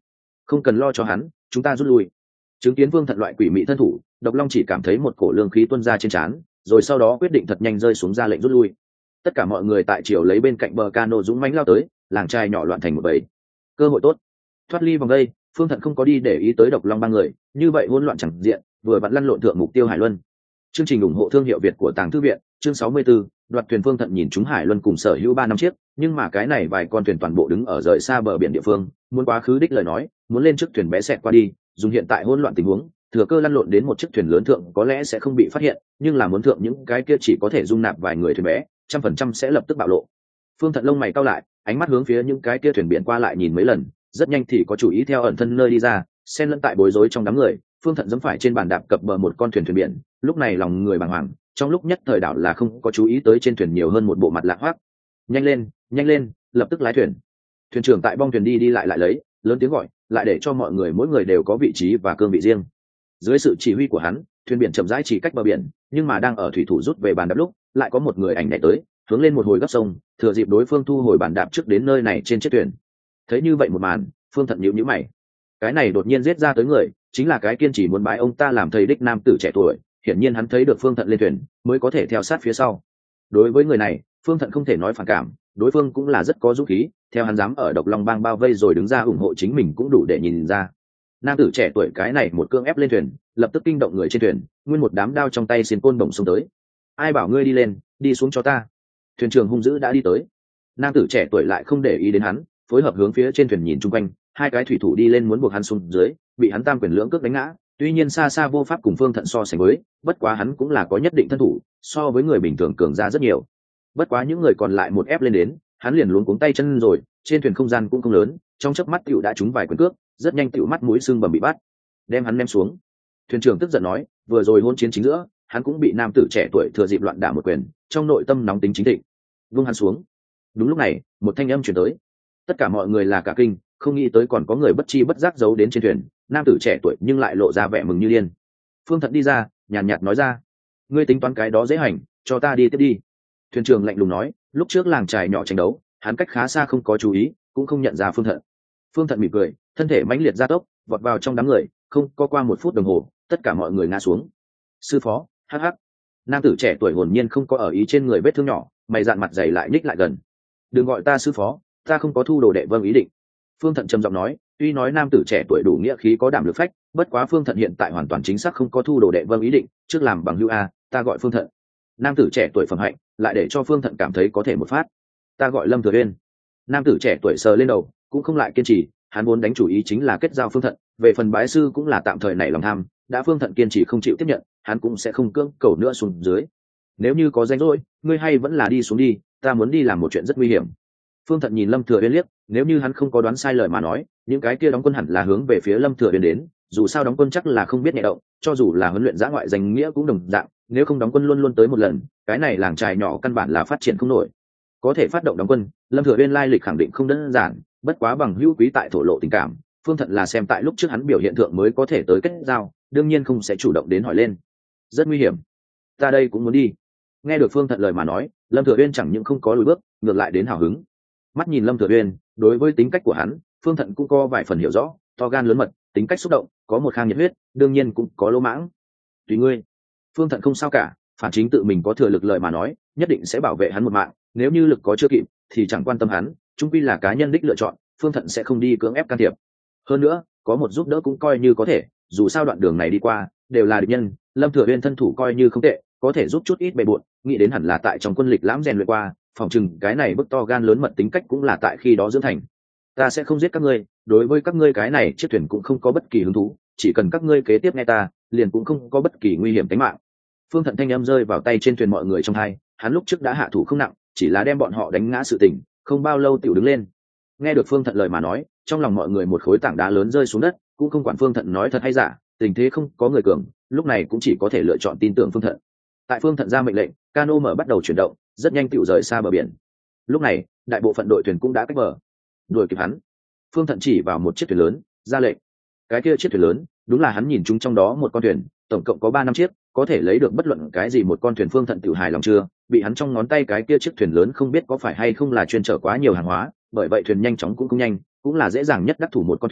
Speaker 1: không cần lo cho hắn, chúng ta rút lui. Chứng kiến Vương Thận loại quỷ mị thân thủ, Độc Long chỉ cảm thấy một cổ lương khí tuôn ra trên trán, rồi sau đó quyết định thật nhanh rơi xuống ra lệnh rút lui. Tất cả mọi người tại chiều lấy bên cạnh bờ cano dũng mãnh lao tới, làng trai nhỏ loạn thành một bầy. Cơ hội tốt, thoát ly vòng đây. Phương Thận không có đi để ý tới Độc Long ba người, như vậy hỗn loạn chẳng diện, vừa vặn lăn lộn thượng mục tiêu Hải Luân. Chương trình ủng hộ thương hiệu Việt của Tàng Thư viện, chương sáu mươi 64, đoạt thuyền. Phương Thận nhìn chúng Hải Luân cùng sở hữu ba năm chiếc, nhưng mà cái này vài con thuyền toàn bộ đứng ở rời xa bờ biển địa phương, muốn quá khứ đích lời nói, muốn lên chiếc thuyền bé xẹt qua đi, dùng hiện tại hỗn loạn tình huống, thừa cơ lăn lộn đến một chiếc thuyền lớn thượng có lẽ sẽ không bị phát hiện, nhưng là muốn thượng những cái kia chỉ có thể dung nạp vài người thuyền bé, trăm phần trăm sẽ lập tức bạo lộ. Phương Thận lông mày cau lại, ánh mắt hướng phía những cái kia thuyền biển qua lại nhìn mấy lần, rất nhanh thì có chủ ý theo ẩn thân nơi đi ra, xen lẫn tại bối rối trong đám người. Phương Thận giẫm phải trên bàn đạp cập bờ một con thuyền thuyền biển, lúc này lòng người bàng hoàng, trong lúc nhất thời đảo là không có chú ý tới trên thuyền nhiều hơn một bộ mặt lạ hoắc. Nhanh lên, nhanh lên, lập tức lái thuyền. Thuyền trưởng tại bong thuyền đi đi lại lại lấy, lớn tiếng gọi, lại để cho mọi người mỗi người đều có vị trí và cương vị riêng. Dưới sự chỉ huy của hắn, thuyền biển chậm rãi chỉ cách bờ biển, nhưng mà đang ở thủy thủ rút về bàn đạp lúc, lại có một người ảnh nhảy tới, hướng lên một hồi gấp sông, thừa dịp đối phương thu hồi bàn đạp trước đến nơi này trên chiếc thuyền. Thấy như vậy một màn, Phương Thận nhíu nhíu mày. Cái này đột nhiên giết ra tới người, chính là cái kiên trì muốn bái ông ta làm thầy đích nam tử trẻ tuổi. Hiển nhiên hắn thấy được Phương Thận lên thuyền, mới có thể theo sát phía sau. Đối với người này, Phương Thận không thể nói phản cảm, đối phương cũng là rất có dũng khí, theo hắn dám ở Độc Long bang bao vây rồi đứng ra ủng hộ chính mình cũng đủ để nhìn ra. Nam tử trẻ tuổi cái này một cương ép lên thuyền, lập tức kinh động người trên thuyền, nguyên một đám đao trong tay xiên côn bổng xông tới. Ai bảo ngươi đi lên, đi xuống cho ta. Thuyền trưởng hung dữ đã đi tới. Nam tử trẻ tuổi lại không để ý đến hắn, phối hợp hướng phía trên thuyền nhìn chung quanh, hai cái thủy thủ đi lên muốn buộc hắn xuống dưới, bị hắn tam quyền lưỡng cước đánh ngã. Tuy nhiên xa xa vô pháp cùng Phương Thận so sánh với, bất quá hắn cũng là có nhất định thân thủ, so với người bình thường cường ra rất nhiều. Bất quá những người còn lại một ép lên đến, hắn liền luống cuống tay chân rồi, trên thuyền không gian cũng không lớn, trong chớp mắt tiểu đã trúng vài quyền cước, rất nhanh tiểu mắt mũi xương bầm bị bắt. Đem hắn ném xuống. Thuyền trưởng tức giận nói, vừa rồi hôn chiến chính giữa, hắn cũng bị nam tử trẻ tuổi thừa dịp loạn đả một quyền, trong nội tâm nóng tính chính thịnh. Vung hắn xuống. Đúng lúc này, một thanh âm truyền tới. Tất cả mọi người là cả kinh, không nghĩ tới còn có người bất chi bất giác giấu đến trên thuyền. Nam tử trẻ tuổi nhưng lại lộ ra vẻ mừng như điên. Phương Thận đi ra, nhàn nhạt nói ra, ngươi tính toán cái đó dễ hành, cho ta đi tiếp đi. Thuyền trưởng lạnh lùng nói, lúc trước làng trài nhỏ tranh đấu, hắn cách khá xa không có chú ý, cũng không nhận ra Phương Thận. Phương Thận mỉm cười, thân thể mãnh liệt gia tốc, vọt vào trong đám người, không có qua một phút đồng hồ, tất cả mọi người ngã xuống. Sư phó, hắc hắc. Nam tử trẻ tuổi hồn nhiên không có ở ý trên người vết thương nhỏ, mày dạn mặt dày lại nhích lại gần. Đừng gọi ta sư phó, ta không có thu đồ đệ vâng ý định. Phương Thận trầm giọng nói, tuy nói nam tử trẻ tuổi đủ nghĩa khí có đảm lực phách, bất quá Phương Thận hiện tại hoàn toàn chính xác không có thu đồ đệ vâng ý định, trước làm bằng hữu a, ta gọi Phương Thận. Nam tử trẻ tuổi phẩm hạnh, lại để cho Phương Thận cảm thấy có thể một phát. Ta gọi Lâm Thừa Uyên. Nam tử trẻ tuổi sờ lên đầu, cũng không lại kiên trì, hắn vốn đánh chủ ý chính là kết giao Phương Thận, về phần bái sư cũng là tạm thời nảy lòng tham, đã Phương Thận kiên trì không chịu tiếp nhận, hắn cũng sẽ không cưỡng cầu nữa xuống dưới. Nếu như có danh rỗi, ngươi hay vẫn là đi xuống đi, ta muốn đi làm một chuyện rất nguy hiểm. Phương Thận nhìn Lâm Thừa Uyên liếc, nếu như hắn không có đoán sai lời mà nói, những cái kia đóng quân hẳn là hướng về phía Lâm Thừa Uyên đến, dù sao đóng quân chắc là không biết nhẹ động, cho dù là huấn luyện giã ngoại danh nghĩa cũng đồng dạng, nếu không đóng quân luôn luôn tới một lần, cái này làng trài nhỏ căn bản là phát triển không nổi. Có thể phát động đóng quân, Lâm Thừa Uyên lai lịch khẳng định không đơn giản, bất quá bằng hữu quý tại thổ lộ tình cảm, Phương Thận là xem tại lúc trước hắn biểu hiện thượng mới có thể tới kết giao, đương nhiên không sẽ chủ động đến hỏi lên. Rất nguy hiểm. Ta đây cũng muốn đi. Nghe được Phương Thận lời mà nói, Lâm Thừa Uyên chẳng những không có lùi bước, ngược lại đến hào hứng. Mắt nhìn Lâm Thừa Uyên, đối với tính cách của hắn, Phương Thận cũng có vài phần hiểu rõ, to gan lớn mật, tính cách xúc động, có một khang nhiệt huyết, đương nhiên cũng có lỗ mãng. Tùy ngươi. Phương Thận không sao cả, phản chính tự mình có thừa lực lợi mà nói, nhất định sẽ bảo vệ hắn một mạng, nếu như lực có chưa kịp, thì chẳng quan tâm hắn, chung quy là cá nhân đích lựa chọn, Phương Thận sẽ không đi cưỡng ép can thiệp. Hơn nữa, có một giúp đỡ cũng coi như có thể, dù sao đoạn đường này đi qua, đều là địch nhân, Lâm Thừa Uyên thân thủ coi như không tệ, có thể giúp chút ít bề bộn, nghĩ đến hẳn là tại trong quân lịch lãm rèn luyện qua, phòng chừng cái này bức to gan lớn mật tính cách cũng là tại khi đó dưỡng thành. Ta sẽ không giết các ngươi, đối với các ngươi cái này chiếc thuyền cũng không có bất kỳ hứng thú, chỉ cần các ngươi kế tiếp nghe ta, liền cũng không có bất kỳ nguy hiểm tính mạng. Phương Thận thanh âm rơi vào tay trên thuyền mọi người trong hai, hắn lúc trước đã hạ thủ không nặng, chỉ là đem bọn họ đánh ngã sự tình, không bao lâu tiểu đứng lên. Nghe được Phương Thận lời mà nói, trong lòng mọi người một khối tảng đá lớn rơi xuống đất, cũng không quản Phương Thận nói thật hay giả, tình thế không có người cường, lúc này cũng chỉ có thể lựa chọn tin tưởng Phương Thận. Tại Phương Thận ra mệnh lệnh, cano mở bắt đầu chuyển động, rất nhanh tiểu rời xa bờ biển. Lúc này, đại bộ phận đội thuyền cũng đã cách bờ. Đuổi kịp hắn, Phương Thận chỉ vào một chiếc thuyền lớn, ra lệnh. Cái kia chiếc thuyền lớn, đúng là hắn nhìn chúng trong đó một con thuyền, tổng cộng có ba năm chiếc, có thể lấy được bất luận cái gì một con thuyền. Phương Thận tiểu hài lòng chưa, bị hắn trong ngón tay cái kia chiếc thuyền lớn không biết có phải hay không là chuyên chở quá nhiều hàng hóa, bởi vậy thuyền nhanh chóng cũng không nhanh, cũng là dễ dàng nhất đắc thủ một con thuyền,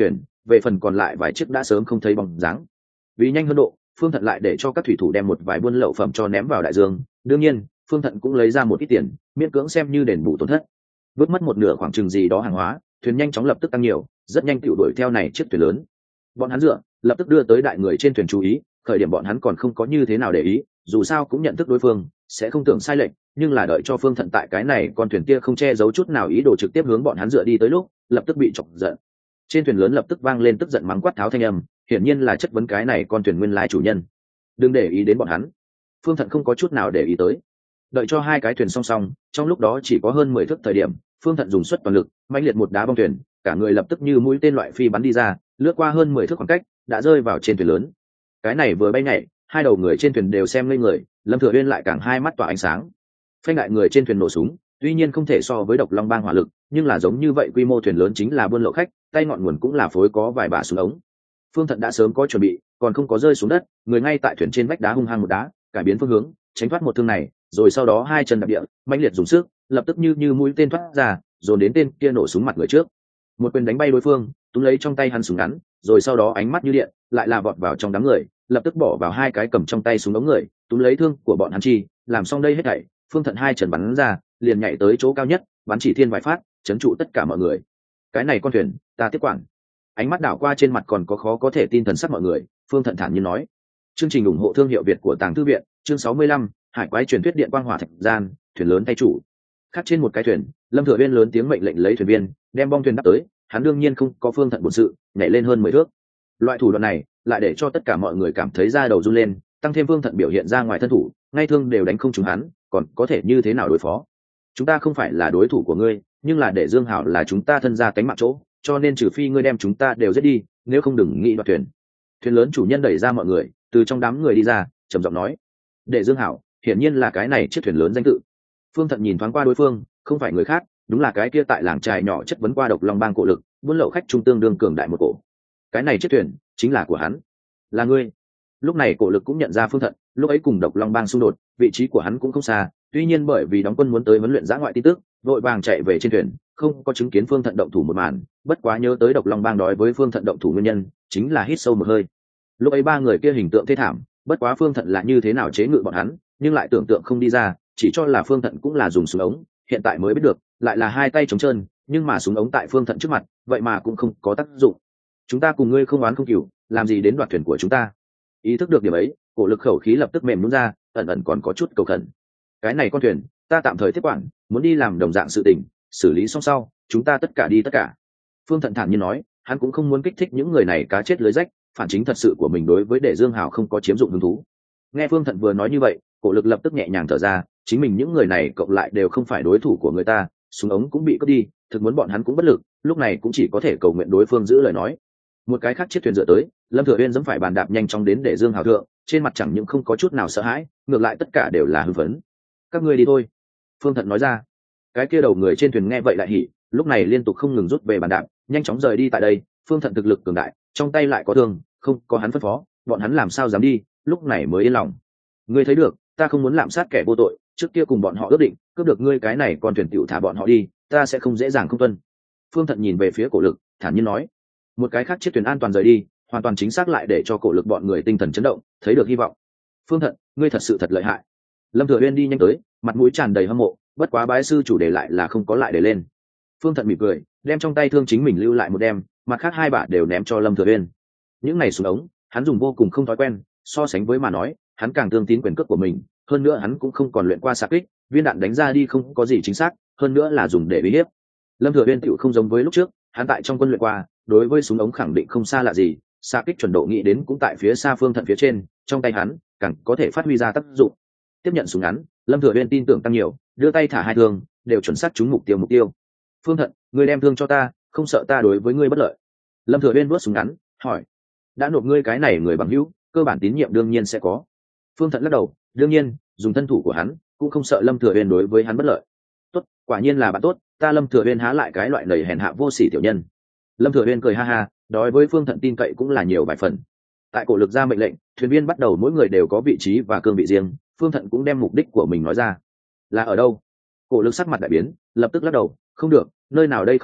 Speaker 1: về phần còn lại vài chiếc đã sớm không thấy bóng dáng. Vì nhanh hơn độ, Phương Thận lại để cho các thủy thủ đem một vài buôn lậu phẩm cho ném vào đại dương. Đương nhiên, Phương Thận cũng lấy ra một ít tiền, miễn cưỡng xem như đền bù tổn thất. Vớt mất một nửa khoảng chừng gì đó hàng hóa, thuyền nhanh chóng lập tức tăng nhiều, rất nhanh tiểu đuổi theo này chiếc thuyền lớn. Bọn hắn dựa, lập tức đưa tới đại người trên thuyền chú ý, khởi điểm bọn hắn còn không có như thế nào để ý, dù sao cũng nhận thức đối phương, sẽ không tưởng sai lệch, nhưng là đợi cho Phương Thận tại cái này con thuyền kia không che giấu chút nào ý đồ trực tiếp hướng bọn hắn dựa đi tới lúc, lập tức bị chọc giận. Trên thuyền lớn lập tức vang lên tức giận mắng quát tháo thanh âm, hiển nhiên là chất vấn cái này con thuyền nguyên lai chủ nhân. Đừng để ý đến bọn hắn. Phương Thận không có chút nào để ý tới. Đợi cho hai cái thuyền song song, trong lúc đó chỉ có hơn mười thước thời điểm, Phương Thận dùng suất toàn lực, mãnh liệt một đá bong thuyền, cả người lập tức như mũi tên loại phi bắn đi ra, lướt qua hơn mười thước khoảng cách, đã rơi vào trên thuyền lớn. Cái này vừa bay nhảy, hai đầu người trên thuyền đều xem ngây người, Lâm Thừa Uyên lại càng hai mắt tỏa ánh sáng. Phanh lại người trên thuyền nổ súng, tuy nhiên không thể so với Độc Long Bang hỏa lực, nhưng là giống như vậy quy mô thuyền lớn chính là buôn lậu khách, tay ngọn nguồn cũng là phối có vài bả súng ống. Phương Thận đã sớm có chuẩn bị, còn không có rơi xuống đất, người ngay tại thuyền trên vách đá hung hăng một đá, cải biến phương hướng, tránh thoát một thương này, rồi sau đó hai chân đạp địa, mãnh liệt dùng sức, lập tức như như mũi tên thoát ra, dồn đến tên kia nổ súng mặt người trước. Một quyền đánh bay đối phương, túm lấy trong tay hắn súng ngắn, rồi sau đó ánh mắt như điện, lại là vọt vào trong đám người, lập tức bỏ vào hai cái cầm trong tay súng ống người, túm lấy thương của bọn hắn chi, làm xong đây hết thảy, Phương Thận hai chân bắn ra, liền nhảy tới chỗ cao nhất, bắn chỉ thiên vài phát, chấn trụ tất cả mọi người. Cái này con thuyền, ta tiếp quản. Ánh mắt đảo qua trên mặt còn có khó có thể tin thần sắc mọi người, Phương Thận thản nhiên nói. Chương trình ủng hộ thương hiệu Việt của Tàng Thư viện, chương sáu mươi lăm, Hải quái truyền thuyết điện quang hỏa thạch gian, thuyền lớn tay chủ. Khác trên một cái thuyền, Lâm Thừa Uyên lớn tiếng mệnh lệnh lấy thuyền viên, đem bong thuyền đắp tới, hắn đương nhiên không có Phương Thận bổn sự, nhảy lên hơn mười thước. Loại thủ đoạn này, lại để cho tất cả mọi người cảm thấy da đầu run lên, tăng thêm Phương Thận biểu hiện ra ngoài thân thủ, ngay thương đều đánh không trúng hắn, còn có thể như thế nào đối phó? Chúng ta không phải là đối thủ của ngươi, nhưng là để Dương Hảo là chúng ta thân gia cánh mạng chỗ, cho nên trừ phi ngươi đem chúng ta đều giết đi, nếu không đừng nghĩ đoạt thuyền. Thuyền lớn chủ nhân đẩy ra mọi người, từ trong đám người đi ra, trầm giọng nói. Để Dương Hảo, hiển nhiên là cái này chiếc thuyền lớn danh tự. Phương Thận nhìn thoáng qua đối phương, không phải người khác, đúng là cái kia tại làng trài nhỏ chất vấn qua Độc Long Bang cổ lực, buôn lậu khách trung tương đương cường đại một cổ. Cái này chiếc thuyền chính là của hắn. Là ngươi. Lúc này cổ lực cũng nhận ra Phương Thận, lúc ấy cùng Độc Long Bang xung đột, vị trí của hắn cũng không xa, tuy nhiên bởi vì đóng quân muốn tới huấn luyện giã ngoại tin tức, vội vàng chạy về trên thuyền, không có chứng kiến Phương Thận động thủ một màn, bất quá nhớ tới Độc Long Bang đối với Phương Thận động thủ nguyên nhân, chính là hít sâu một hơi. Lúc ấy ba người kia hình tượng thê thảm, bất quá Phương Thận là như thế nào chế ngự bọn hắn, nhưng lại tưởng tượng không đi ra, chỉ cho là Phương Thận cũng là dùng súng ống, hiện tại mới biết được, lại là hai tay trống trơn, nhưng mà súng ống tại Phương Thận trước mặt, vậy mà cũng không có tác dụng. Chúng ta cùng ngươi không oán không cừu, làm gì đến đoạt thuyền của chúng ta? Ý thức được điểm ấy, cổ lực khẩu khí lập tức mềm nhũn ra, ẩn ẩn còn có chút cầu khẩn. Cái này con thuyền, ta tạm thời tiếp quản, muốn đi làm đồng dạng sự tình, xử lý xong sau, chúng ta tất cả đi tất cả. Phương Thận thản nhiên nói, hắn cũng không muốn kích thích những người này cá chết lưới rách, phản chính thật sự của mình đối với Để Dương Hào không có chiếm dụng hứng thú. Nghe Phương Thận vừa nói như vậy, cổ lực lập tức nhẹ nhàng thở ra, chính mình những người này cộng lại đều không phải đối thủ của người ta, súng ống cũng bị cướp đi, thực muốn bọn hắn cũng bất lực, lúc này cũng chỉ có thể cầu nguyện đối phương giữ lời nói. Một cái khác chiếc thuyền dựa tới, Lâm Thừa Uyên giẫm phải bàn đạp nhanh chóng đến Để Dương Hào thượng, trên mặt chẳng những không có chút nào sợ hãi, ngược lại tất cả đều là hưng phấn. Các ngươi đi thôi. Phương Thận nói ra. Cái kia đầu người trên thuyền nghe vậy lại hỉ, lúc này liên tục không ngừng rút về bàn đạp, nhanh chóng rời đi tại đây. Phương Thận thực lực cường đại, trong tay lại có thương, không có hắn phân phó, bọn hắn làm sao dám đi, lúc này mới yên lòng. Ngươi thấy được, ta không muốn lạm sát kẻ vô tội, trước kia cùng bọn họ ước định, cướp được ngươi cái này còn thuyền tiểu thả bọn họ đi, ta sẽ không dễ dàng không tuân. Phương Thận nhìn về phía cổ lực, thản nhiên nói. Một cái khác chiếc thuyền an toàn rời đi, hoàn toàn chính xác lại để cho cổ lực bọn người tinh thần chấn động, thấy được hy vọng. Phương Thận, ngươi thật sự thật lợi hại. Lâm Thừa Uyên đi nhanh tới, mặt mũi tràn đầy hâm mộ, bất quá bái sư chủ đề lại là không có lại để lên. Phương Thận mỉm cười, đem trong tay thương chính mình lưu lại một đem, mặt khác hai bả đều ném cho Lâm Thừa Uyên. Những này súng ống, hắn dùng vô cùng không thói quen, so sánh với mà nói, hắn càng tương tín quyền cước của mình, hơn nữa hắn cũng không còn luyện qua xạ kích, viên đạn đánh ra đi không có gì chính xác, hơn nữa là dùng để uy hiếp. Lâm Thừa Uyên tựu không giống với lúc trước, hắn tại trong quân luyện qua, đối với súng ống khẳng định không xa lạ gì, xạ kích chuẩn độ nghĩ đến cũng tại phía xa Phương Thận phía trên, trong tay hắn càng có thể phát huy ra tác dụng. Tiếp nhận súng ngắn, Lâm Thừa Uyên tin tưởng tăng nhiều, đưa tay thả hai thương, đều chuẩn xác trúng mục tiêu mục tiêu. Phương Thận, ngươi đem thương cho ta, không sợ ta đối với ngươi bất lợi. Lâm Thừa Uyên vuốt súng ngắn, hỏi. Đã nộp ngươi cái này người bằng hữu, cơ bản tín nhiệm đương nhiên sẽ có. Phương Thận lắc đầu, đương nhiên, dùng thân thủ của hắn, cũng không sợ Lâm Thừa Uyên đối với hắn bất lợi. Tốt, quả nhiên là bạn tốt, ta Lâm Thừa Uyên há lại cái loại lầy hèn hạ vô sỉ tiểu nhân. Lâm Thừa Uyên cười ha ha, đối với Phương Thận tin cậy cũng là nhiều vài phần. Tại cổ lực ra mệnh lệnh, thuyền viên bắt đầu mỗi người đều có vị trí và cương vị riêng, Phương Thận cũng đem mục đích của mình nói ra. Là ở đâu? Cổ lực sắc mặt đại biến, lập tức lắc đầu, không được, nơi nào đây không được,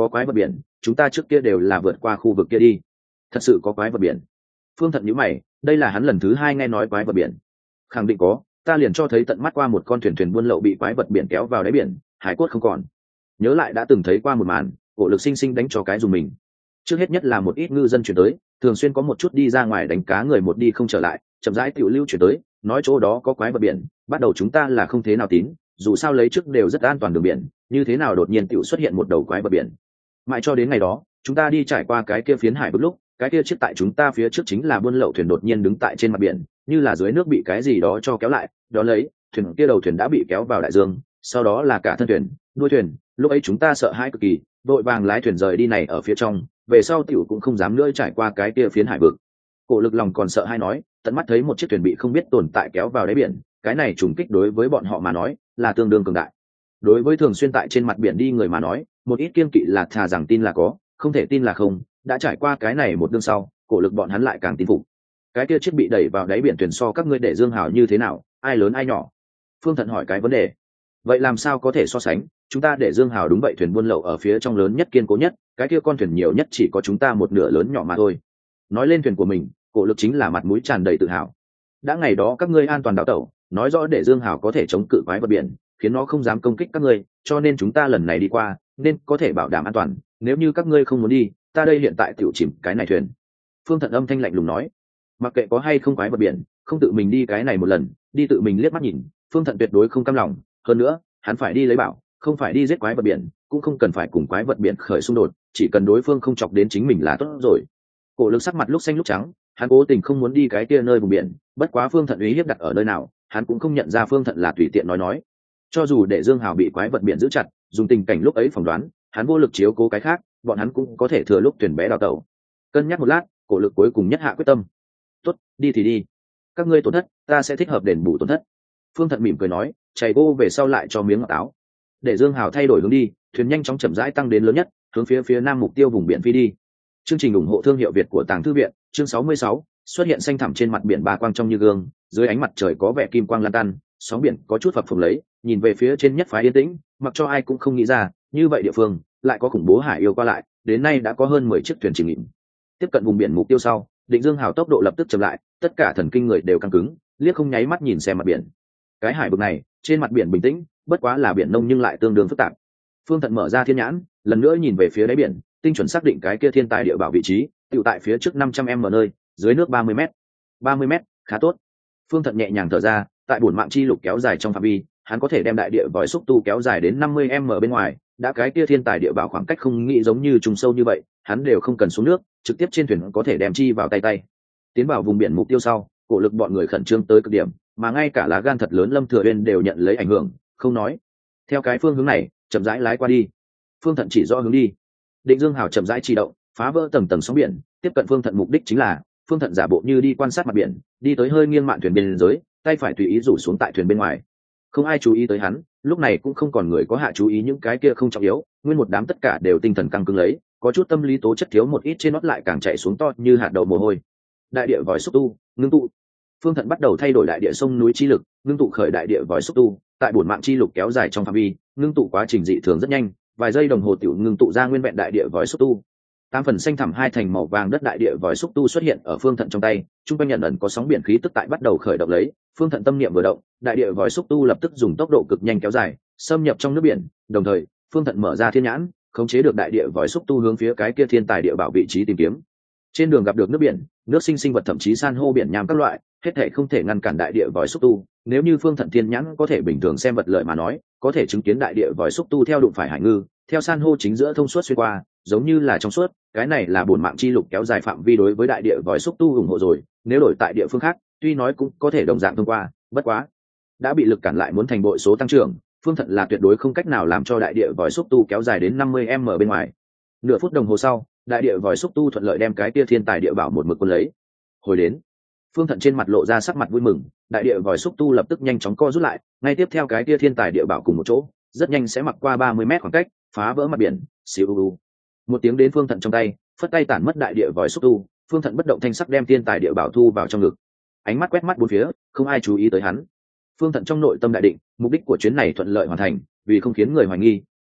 Speaker 1: có quái vật biển, chúng ta trước kia đều là vượt qua khu vực kia đi. Thật sự có quái vật biển? Phương Thận nhíu mày, đây là hắn lần thứ hai nghe nói quái vật biển. Khẳng định có, ta liền cho thấy tận mắt qua một con thuyền thuyền buôn lậu bị quái vật biển kéo vào đáy biển, hải cốt không còn. Nhớ lại đã từng thấy qua một màn, cổ lực sinh sinh đánh cho cái dùng mình. Trước hết nhất là một ít ngư dân chuyển tới, thường xuyên có một chút đi ra ngoài đánh cá người một đi không trở lại, chậm rãi tiểu lưu chuyển tới, nói chỗ đó có quái vật biển, bắt đầu chúng ta là không thế nào tín, dù sao lấy trước đều rất an toàn đường biển, như thế nào đột nhiên tiểu xuất hiện một đầu quái vật biển. Mãi cho đến ngày đó, chúng ta đi trải qua cái kia phiến hải vực lúc, cái kia chiếc tại chúng ta phía trước chính là buôn lậu thuyền đột nhiên đứng tại trên mặt biển, như là dưới nước bị cái gì đó cho kéo lại, đó lấy, thuyền kia đầu thuyền đã bị kéo vào đại dương, sau đó là cả thân thuyền, đuôi thuyền, lúc ấy chúng ta sợ hãi cực kỳ, đội vàng lái thuyền rời đi này ở phía trong, về sau tiểu cũng không dám nữa trải qua cái kia phiến hải vực. Cổ lực lòng còn sợ hay nói, tận mắt thấy một chiếc thuyền bị không biết tồn tại kéo vào đáy biển, cái này trùng kích đối với bọn họ mà nói là tương đương cường đại. Đối với thường xuyên tại trên mặt biển đi người mà nói, một ít kiên kỵ là thà rằng tin là có, không thể tin là không, đã trải qua cái này một đương sau, cổ lực bọn hắn lại càng tin phục. Cái kia chiếc bị đẩy vào đáy biển thuyền so các ngươi để Dương Hào như thế nào, ai lớn ai nhỏ? Phương Thận hỏi cái vấn đề. Vậy làm sao có thể so sánh, chúng ta để Dương Hào đúng vậy thuyền buôn lậu ở phía trong lớn nhất kiên cố nhất, cái kia con thuyền nhiều nhất chỉ có chúng ta một nửa lớn nhỏ mà thôi. Nói lên thuyền của mình, cổ lực chính là mặt mũi tràn đầy tự hào. Đã ngày đó các ngươi an toàn đảo tẩu, nói rõ để Dương Hào có thể chống cự quái vật biển, khiến nó không dám công kích các ngươi, cho nên chúng ta lần này đi qua nên có thể bảo đảm an toàn, nếu như các ngươi không muốn đi, ta đây hiện tại tiểu chìm cái này thuyền. Phương Thận âm thanh lạnh lùng nói, mặc kệ có hay không quái vật biển, không tự mình đi cái này một lần, đi tự mình liếc mắt nhìn, Phương Thận tuyệt đối không cam lòng, hơn nữa, hắn phải đi lấy bảo, không phải đi giết quái vật biển, cũng không cần phải cùng quái vật biển khởi xung đột, chỉ cần đối phương không chọc đến chính mình là tốt rồi. Cổ lực sắc mặt lúc xanh lúc trắng, hắn cố tình không muốn đi cái kia nơi vùng biển, bất quá Phương Thận uy hiếp đặt ở nơi nào, hắn cũng không nhận ra Phương Thận là tùy tiện nói nói. Cho dù để Dương Hào bị quái vật biển giữ chặt, dùng tình cảnh lúc ấy phỏng đoán, hắn vô lực chiếu cố cái khác, bọn hắn cũng có thể thừa lúc thuyền bé đào tẩu. Cân nhắc một lát, cổ lực cuối cùng nhất hạ quyết tâm. Tốt, đi thì đi. Các ngươi tổn thất, ta sẽ thích hợp đền bù tổn thất. Phương Thận mỉm cười nói, chày gô về sau lại cho miếng ngọt táo. Để Dương Hào thay đổi hướng đi, thuyền nhanh chóng chậm rãi tăng đến lớn nhất, hướng phía phía nam mục tiêu vùng biển phi đi. Chương trình ủng hộ thương hiệu Việt của Tàng Thư viện, chương sáu mươi sáu, xuất hiện xanh thẳm trên mặt biển ba quang trong như gương, dưới ánh mặt trời có vẻ kim quang lan tăn, sóng biển có chút phập phồng lấy, nhìn về phía trên nhất phái yên tĩnh, mặc cho ai cũng không nghĩ ra, như vậy địa phương lại có khủng bố hải yêu qua lại, đến nay đã có hơn mười chiếc thuyền chìm nghỉm. Tiếp cận vùng biển mục tiêu sau, Định Dương Hào tốc độ lập tức chậm lại, tất cả thần kinh người đều căng cứng, liếc không nháy mắt nhìn xem mặt biển. Cái hải vực này, trên mặt biển bình tĩnh, bất quá là biển nông nhưng lại tương đương phức tạp. Phương Thận mở ra thiên nhãn, lần nữa nhìn về phía đáy biển, tinh chuẩn xác định cái kia thiên tài địa bảo vị trí, tựu tại phía trước năm trăm m nơi, dưới nước ba mươi mét. ba mươi mét, khá tốt. Phương Thận nhẹ nhàng thở ra, tại bổn mạng chi lục kéo dài trong phạm vi, hắn có thể đem đại địa vòi xúc tu kéo dài đến năm mươi m bên ngoài, đã cái kia thiên tài địa bảo khoảng cách không nghĩ giống như trùng sâu như vậy, hắn đều không cần xuống nước, trực tiếp trên thuyền có thể đem chi vào tay tay. Tiến vào vùng biển mục tiêu sau, cổ lực bọn người khẩn trương tới cực điểm, mà ngay cả lá gan thật lớn Lâm Thừa Uyên đều nhận lấy ảnh hưởng, không nói. Theo cái phương hướng này, chậm rãi lái qua đi. Phương Thận chỉ rõ hướng đi. Định Dương Hào chậm rãi chỉ động, phá vỡ tầng tầng sóng biển, tiếp cận Phương Thận mục đích chính là, Phương Thận giả bộ như đi quan sát mặt biển, đi tới hơi nghiêng mạn thuyền bên dưới, tay phải tùy ý rủ xuống tại thuyền bên ngoài. Không ai chú ý tới hắn, lúc này cũng không còn người có hạ chú ý những cái kia không trọng yếu, nguyên một đám tất cả đều tinh thần căng cứng lấy, có chút tâm lý tố chất thiếu một ít trên nót lại càng chạy xuống to như hạt đậu mồ hôi. Đại địa vòi xúc tu, ngưng tụ. Phương Thận bắt đầu thay đổi đại địa sông núi chi lực, ngưng tụ khởi đại địa vòi xúc tu, tại bổn mạng chi lục kéo dài trong phạm vi, ngưng tụ quá trình dị thường rất nhanh, vài giây đồng hồ tiểu ngưng tụ ra nguyên vẹn đại địa vòi xúc tu. Tám phần xanh thẳm hai thành màu vàng đất đại địa vòi xúc tu xuất hiện ở Phương Thận trong tay, trung quanh nhận ẩn có sóng biển khí tức tại bắt đầu khởi động lấy, Phương Thận tâm niệm vừa động, đại địa vòi xúc tu lập tức dùng tốc độ cực nhanh kéo dài, xâm nhập trong nước biển, đồng thời, Phương Thận mở ra thiên nhãn, khống chế được đại địa vòi xúc tu hướng phía cái kia thiên tài địa bảo vị trí tìm kiếm. Trên đường gặp được nước biển, nước sinh sinh vật thậm chí san hô biển nham các loại, hết thảy không thể ngăn cản đại địa vòi xúc tu, nếu như Phương Thận thiên nhãn có thể bình thường xem vật lợi mà nói, có thể chứng kiến đại địa vòi xúc tu theo đụng phải hải ngư, theo san hô chính giữa thông suốt xuyên qua, giống như là trong suốt, cái này là bổn mạng chi lục kéo dài phạm vi đối với đại địa vòi xúc tu ủng hộ rồi, nếu đổi tại địa phương khác, tuy nói cũng có thể đồng dạng thông qua, bất quá đã bị lực cản lại muốn thành bội số tăng trưởng, Phương Thận là tuyệt đối không cách nào làm cho đại địa vòi xúc tu kéo dài đến năm mươi m bên ngoài. Nửa phút đồng hồ sau, đại địa vòi xúc tu thuận lợi đem cái tia thiên tài địa bảo một mực quân lấy. Hồi đến, Phương Thận trên mặt lộ ra sắc mặt vui mừng, đại địa vòi xúc tu lập tức nhanh chóng co rút lại, ngay tiếp theo cái tia thiên tài địa bảo cùng một chỗ, rất nhanh sẽ mặc qua ba mươi mét khoảng cách, phá vỡ mặt biển, siêu. Một tiếng đến Phương Thận trong tay, phất tay tản mất đại địa vòi xúc tu, Phương Thận bất động thanh sắc đem thiên tài địa bảo thu vào trong ngực. Ánh mắt quét mắt bốn phía, không ai chú ý tới hắn. Phương Thận trong nội tâm đại định, mục đích của chuyến này thuận lợi hoàn thành, vì không khiến người hoài nghi,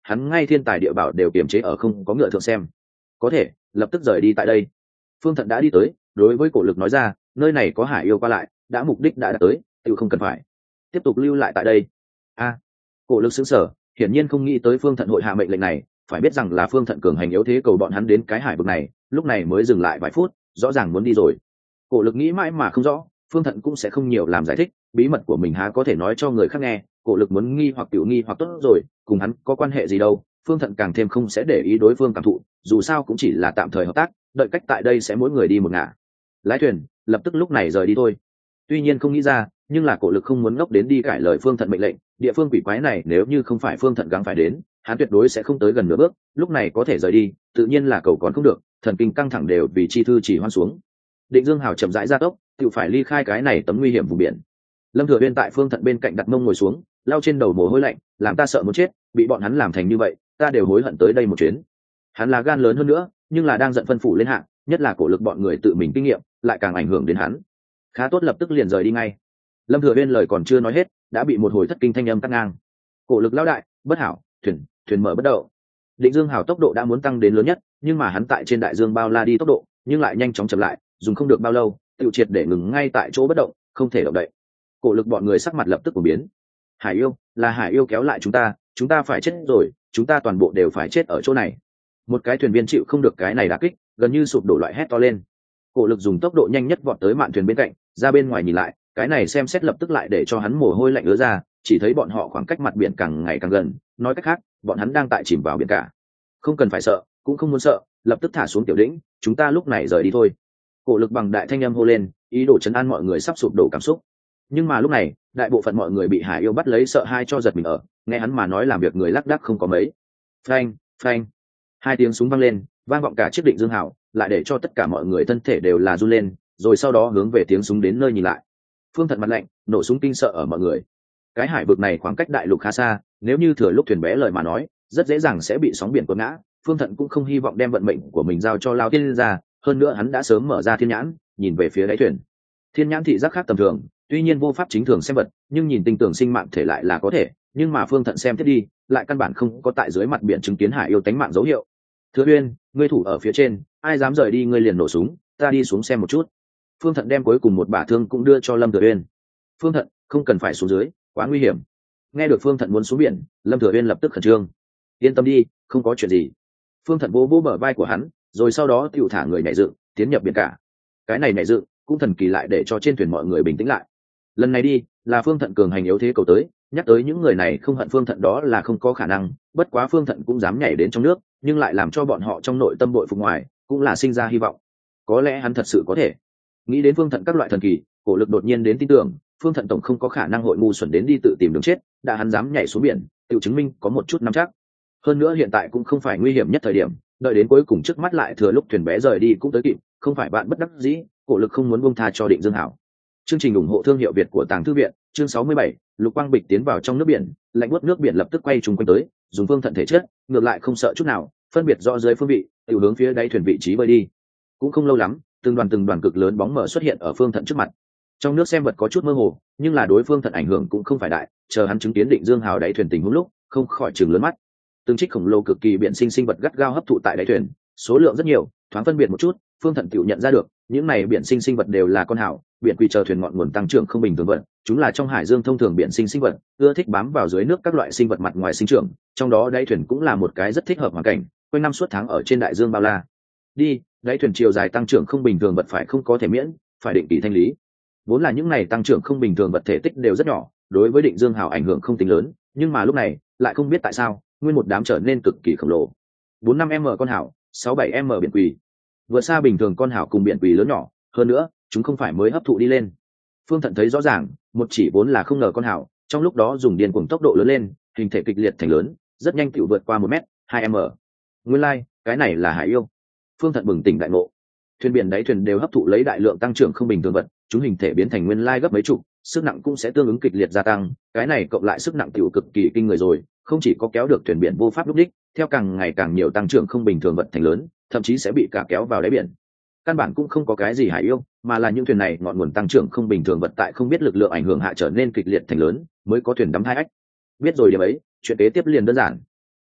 Speaker 1: hắn ngay thiên tài địa bảo đều kiềm chế ở không có ngựa thượng xem. Có thể lập tức rời đi tại đây. Phương Thận đã đi tới, đối với Cổ Lực nói ra, nơi này có hải yêu qua lại, đã mục đích đã đạt tới, tự không cần phải tiếp tục lưu lại tại đây. A, Cổ Lực sững sờ, hiển nhiên không nghĩ tới Phương Thận hội hạ mệnh lệnh này, phải biết rằng là Phương Thận cường hành yếu thế cầu bọn hắn đến cái hải vực này, lúc này mới dừng lại vài phút, rõ ràng muốn đi rồi. Cổ Lực nghĩ mãi mà không rõ, Phương Thận cũng sẽ không nhiều làm giải thích, bí mật của mình há có thể nói cho người khác nghe. Cổ Lực muốn nghi hoặc tiểu nghi hoặc tốt rồi, cùng hắn có quan hệ gì đâu. Phương Thận càng thêm không sẽ để ý đối phương cảm thụ, dù sao cũng chỉ là tạm thời hợp tác, đợi cách tại đây sẽ mỗi người đi một ngả. Lái thuyền lập tức lúc này rời đi thôi. Tuy nhiên không nghĩ ra, nhưng là Cổ Lực không muốn ngốc đến đi cãi lời Phương Thận mệnh lệnh. Địa phương quỷ quái này nếu như không phải Phương Thận gắng phải đến, hắn tuyệt đối sẽ không tới gần nửa bước. Lúc này có thể rời đi, tự nhiên là cầu còn không được, thần kinh căng thẳng đều vì chi thư chỉ hoan xuống. Định Dương Hào chậm rãi ra tốc, tự phải ly khai cái này tấm nguy hiểm vùng biển. Lâm Thừa Uyên tại Phương Thận bên cạnh đặt mông ngồi xuống, lau trên đầu mồ hôi lạnh, làm ta sợ muốn chết, bị bọn hắn làm thành như vậy, ta đều hối hận tới đây một chuyến. Hắn là gan lớn hơn nữa, nhưng là đang giận phân phủ lên hạng, nhất là Cổ Lực bọn người tự mình kinh nghiệm, lại càng ảnh hưởng đến hắn. Khá tốt, lập tức liền rời đi ngay. Lâm Thừa Uyên lời còn chưa nói hết, đã bị một hồi thất kinh thanh âm cắt ngang. Cổ Lực lão đại, bất hảo, thuyền, thuyền mở bất động. Định Dương Hào tốc độ đã muốn tăng đến lớn nhất, nhưng mà hắn tại trên đại dương bao la đi tốc độ, nhưng lại nhanh chóng chậm lại, dùng không được bao lâu, tiêu triệt để ngừng ngay tại chỗ bất động, không thể động đậy. Cổ Lực bọn người sắc mặt lập tức của biến. Hải yêu, là hải yêu kéo lại chúng ta, chúng ta phải chết rồi, chúng ta toàn bộ đều phải chết ở chỗ này. Một cái thuyền viên chịu không được cái này đả kích, gần như sụp đổ loại hét to lên. Cổ Lực dùng tốc độ nhanh nhất vọt tới mạn thuyền bên cạnh, ra bên ngoài nhìn lại, cái này xem xét lập tức lại để cho hắn mồ hôi lạnh ứa ra, chỉ thấy bọn họ khoảng cách mặt biển càng ngày càng gần, nói cách khác, bọn hắn đang tại chìm vào biển cả. Không cần phải sợ, cũng không muốn sợ, lập tức thả xuống tiểu đĩnh, chúng ta lúc này rời đi thôi. Cổ Lực bằng đại thanh âm hô lên, ý đồ trấn an mọi người sắp sụp đổ cảm xúc. Nhưng mà lúc này, đại bộ phận mọi người bị hải yêu bắt lấy sợ hai cho giật mình ở, nghe hắn mà nói làm việc người lác đác không có mấy. Phanh, phanh, hai tiếng súng vang lên, vang vọng cả chiếc Định Dương Hào, lại để cho tất cả mọi người thân thể đều là run lên, rồi sau đó hướng về tiếng súng đến nơi nhìn lại. Phương Thận mặt lạnh, nổ súng kinh sợ ở mọi người. Cái hải vực này khoảng cách đại lục khá xa, nếu như thừa lúc thuyền bé lời mà nói, rất dễ dàng sẽ bị sóng biển cuốn ngã. Phương Thận cũng không hy vọng đem vận mệnh của mình giao cho Lao Tiên ra, hơn nữa hắn đã sớm mở ra thiên nhãn, nhìn về phía đáy thuyền. Thiên nhãn thị giác khác tầm thường, tuy nhiên vô pháp chính thường xem vật, nhưng nhìn tinh tường sinh mạng thể lại là có thể. Nhưng mà Phương Thận xem tiếp đi, lại căn bản không có tại dưới mặt biển chứng kiến hải yêu tánh mạng dấu hiệu. Thừa Uyên, ngươi thủ ở phía trên, ai dám rời đi ngươi liền nổ súng, ta đi xuống xem một chút. Phương Thận đem cuối cùng một bả thương cũng đưa cho Lâm Thừa Uyên. Phương Thận, không cần phải xuống dưới, quá nguy hiểm. Nghe được Phương Thận muốn xuống biển, Lâm Thừa Uyên lập tức khẩn trương. Yên tâm đi, không có chuyện gì. Phương Thận vỗ vỗ bờ vai của hắn, rồi sau đó tiểu thả người nhảy dựng, tiến nhập biển cả. Cái này nhảy dựng cũng thần kỳ lại để cho trên thuyền mọi người bình tĩnh lại. Lần này đi, là Phương Thận cường hành yếu thế cầu tới, nhắc tới những người này không hận Phương Thận đó là không có khả năng, bất quá Phương Thận cũng dám nhảy đến trong nước, nhưng lại làm cho bọn họ trong nội tâm bội phục ngoài, cũng là sinh ra hy vọng. Có lẽ hắn thật sự có thể. Nghĩ đến Phương Thận các loại thần kỳ, Cổ Lực đột nhiên đến tin tưởng, Phương Thận tổng không có khả năng hội ngu xuẩn đến đi tự tìm đường chết, đã hắn dám nhảy xuống biển, tự chứng minh có một chút nắm chắc. Hơn nữa hiện tại cũng không phải nguy hiểm nhất thời điểm, đợi đến cuối cùng trước mắt lại thừa lúc thuyền bé rời đi cũng tới kịp, không phải bạn bất đắc dĩ, Cổ Lực không muốn buông tha cho Định Dương Hảo. Chương trình ủng hộ thương hiệu Việt của Tàng Thư viện, chương sáu mươi bảy, Lục Quang Bịch tiến vào trong nước biển, lạnh buốt nước biển lập tức quay trùng quanh tới, dùng Phương Thận thể chất, ngược lại không sợ chút nào, phân biệt rõ dưới phương vị, tiểu hướng phía đáy thuyền vị trí bơi đi. Cũng không lâu lắm, từng đoàn từng đoàn cực lớn bóng mờ xuất hiện ở Phương Thận trước mặt. Trong nước xem vật có chút mơ hồ, nhưng là đối Phương Thận ảnh hưởng cũng không phải đại, chờ hắn chứng kiến Định Dương Hào đáy thuyền tình huống lúc, không khỏi trừng lớn mắt. Từng trích khổng lồ cực kỳ biển sinh sinh vật gắt gao hấp thụ tại đáy thuyền, số lượng rất nhiều, thoáng phân biệt một chút, Phương Thận tiểu nhận ra được, những này biển sinh sinh vật đều là con hào, biển quỷ chờ thuyền ngọn nguồn tăng trưởng không bình thường vật, chúng là trong hải dương thông thường biển sinh sinh vật, ưa thích bám vào dưới nước các loại sinh vật mặt ngoài sinh trưởng, trong đó đáy thuyền cũng là một cái rất thích hợp hoàn cảnh, quanh năm suốt tháng ở trên đại dương bao la. Đi, đáy thuyền chiều dài tăng trưởng không bình thường vật phải không có thể miễn, phải định kỳ thanh lý. Vốn là những này tăng trưởng không bình thường vật thể tích đều rất nhỏ, đối với Định Dương Hào ảnh hưởng không tính lớn, nhưng mà lúc này, lại không biết tại sao, nguyên một đám trở nên cực kỳ khổng lồ. bốn năm m con hào, sáu bảy m biển quỷ. Vượt xa bình thường con hào cùng biển quỷ lớn nhỏ, hơn nữa, chúng không phải mới hấp thụ đi lên. Phương Thận thấy rõ ràng, một chỉ vốn là không ngờ con hào, trong lúc đó dùng điên cuồng tốc độ lớn lên, hình thể kịch liệt thành lớn, rất nhanh tiểu vượt qua một mét, hai m. Nguyên lai, like, cái này là hải yêu. Phương Thận bừng tỉnh đại ngộ. Thuyền biển đáy thuyền đều hấp thụ lấy đại lượng tăng trưởng không bình thường vật, chúng hình thể biến thành nguyên lai gấp mấy chục, sức nặng cũng sẽ tương ứng kịch liệt gia tăng, cái này cộng lại sức nặng tiểu cực kỳ kinh người rồi, không chỉ có kéo được thuyền biển vô pháp lúc đích, theo càng ngày càng nhiều tăng trưởng không bình thường vật thành lớn, thậm chí sẽ bị cả kéo vào đáy biển. Căn bản cũng không có cái gì hải yêu, mà là những thuyền này ngọn nguồn tăng trưởng không bình thường vật tại không biết lực lượng ảnh hưởng hạ trở nên kịch liệt thành lớn, mới có thuyền đắm hai ách. Biết rồi điểm ấy, chuyện kế tiếp liền đơn giản.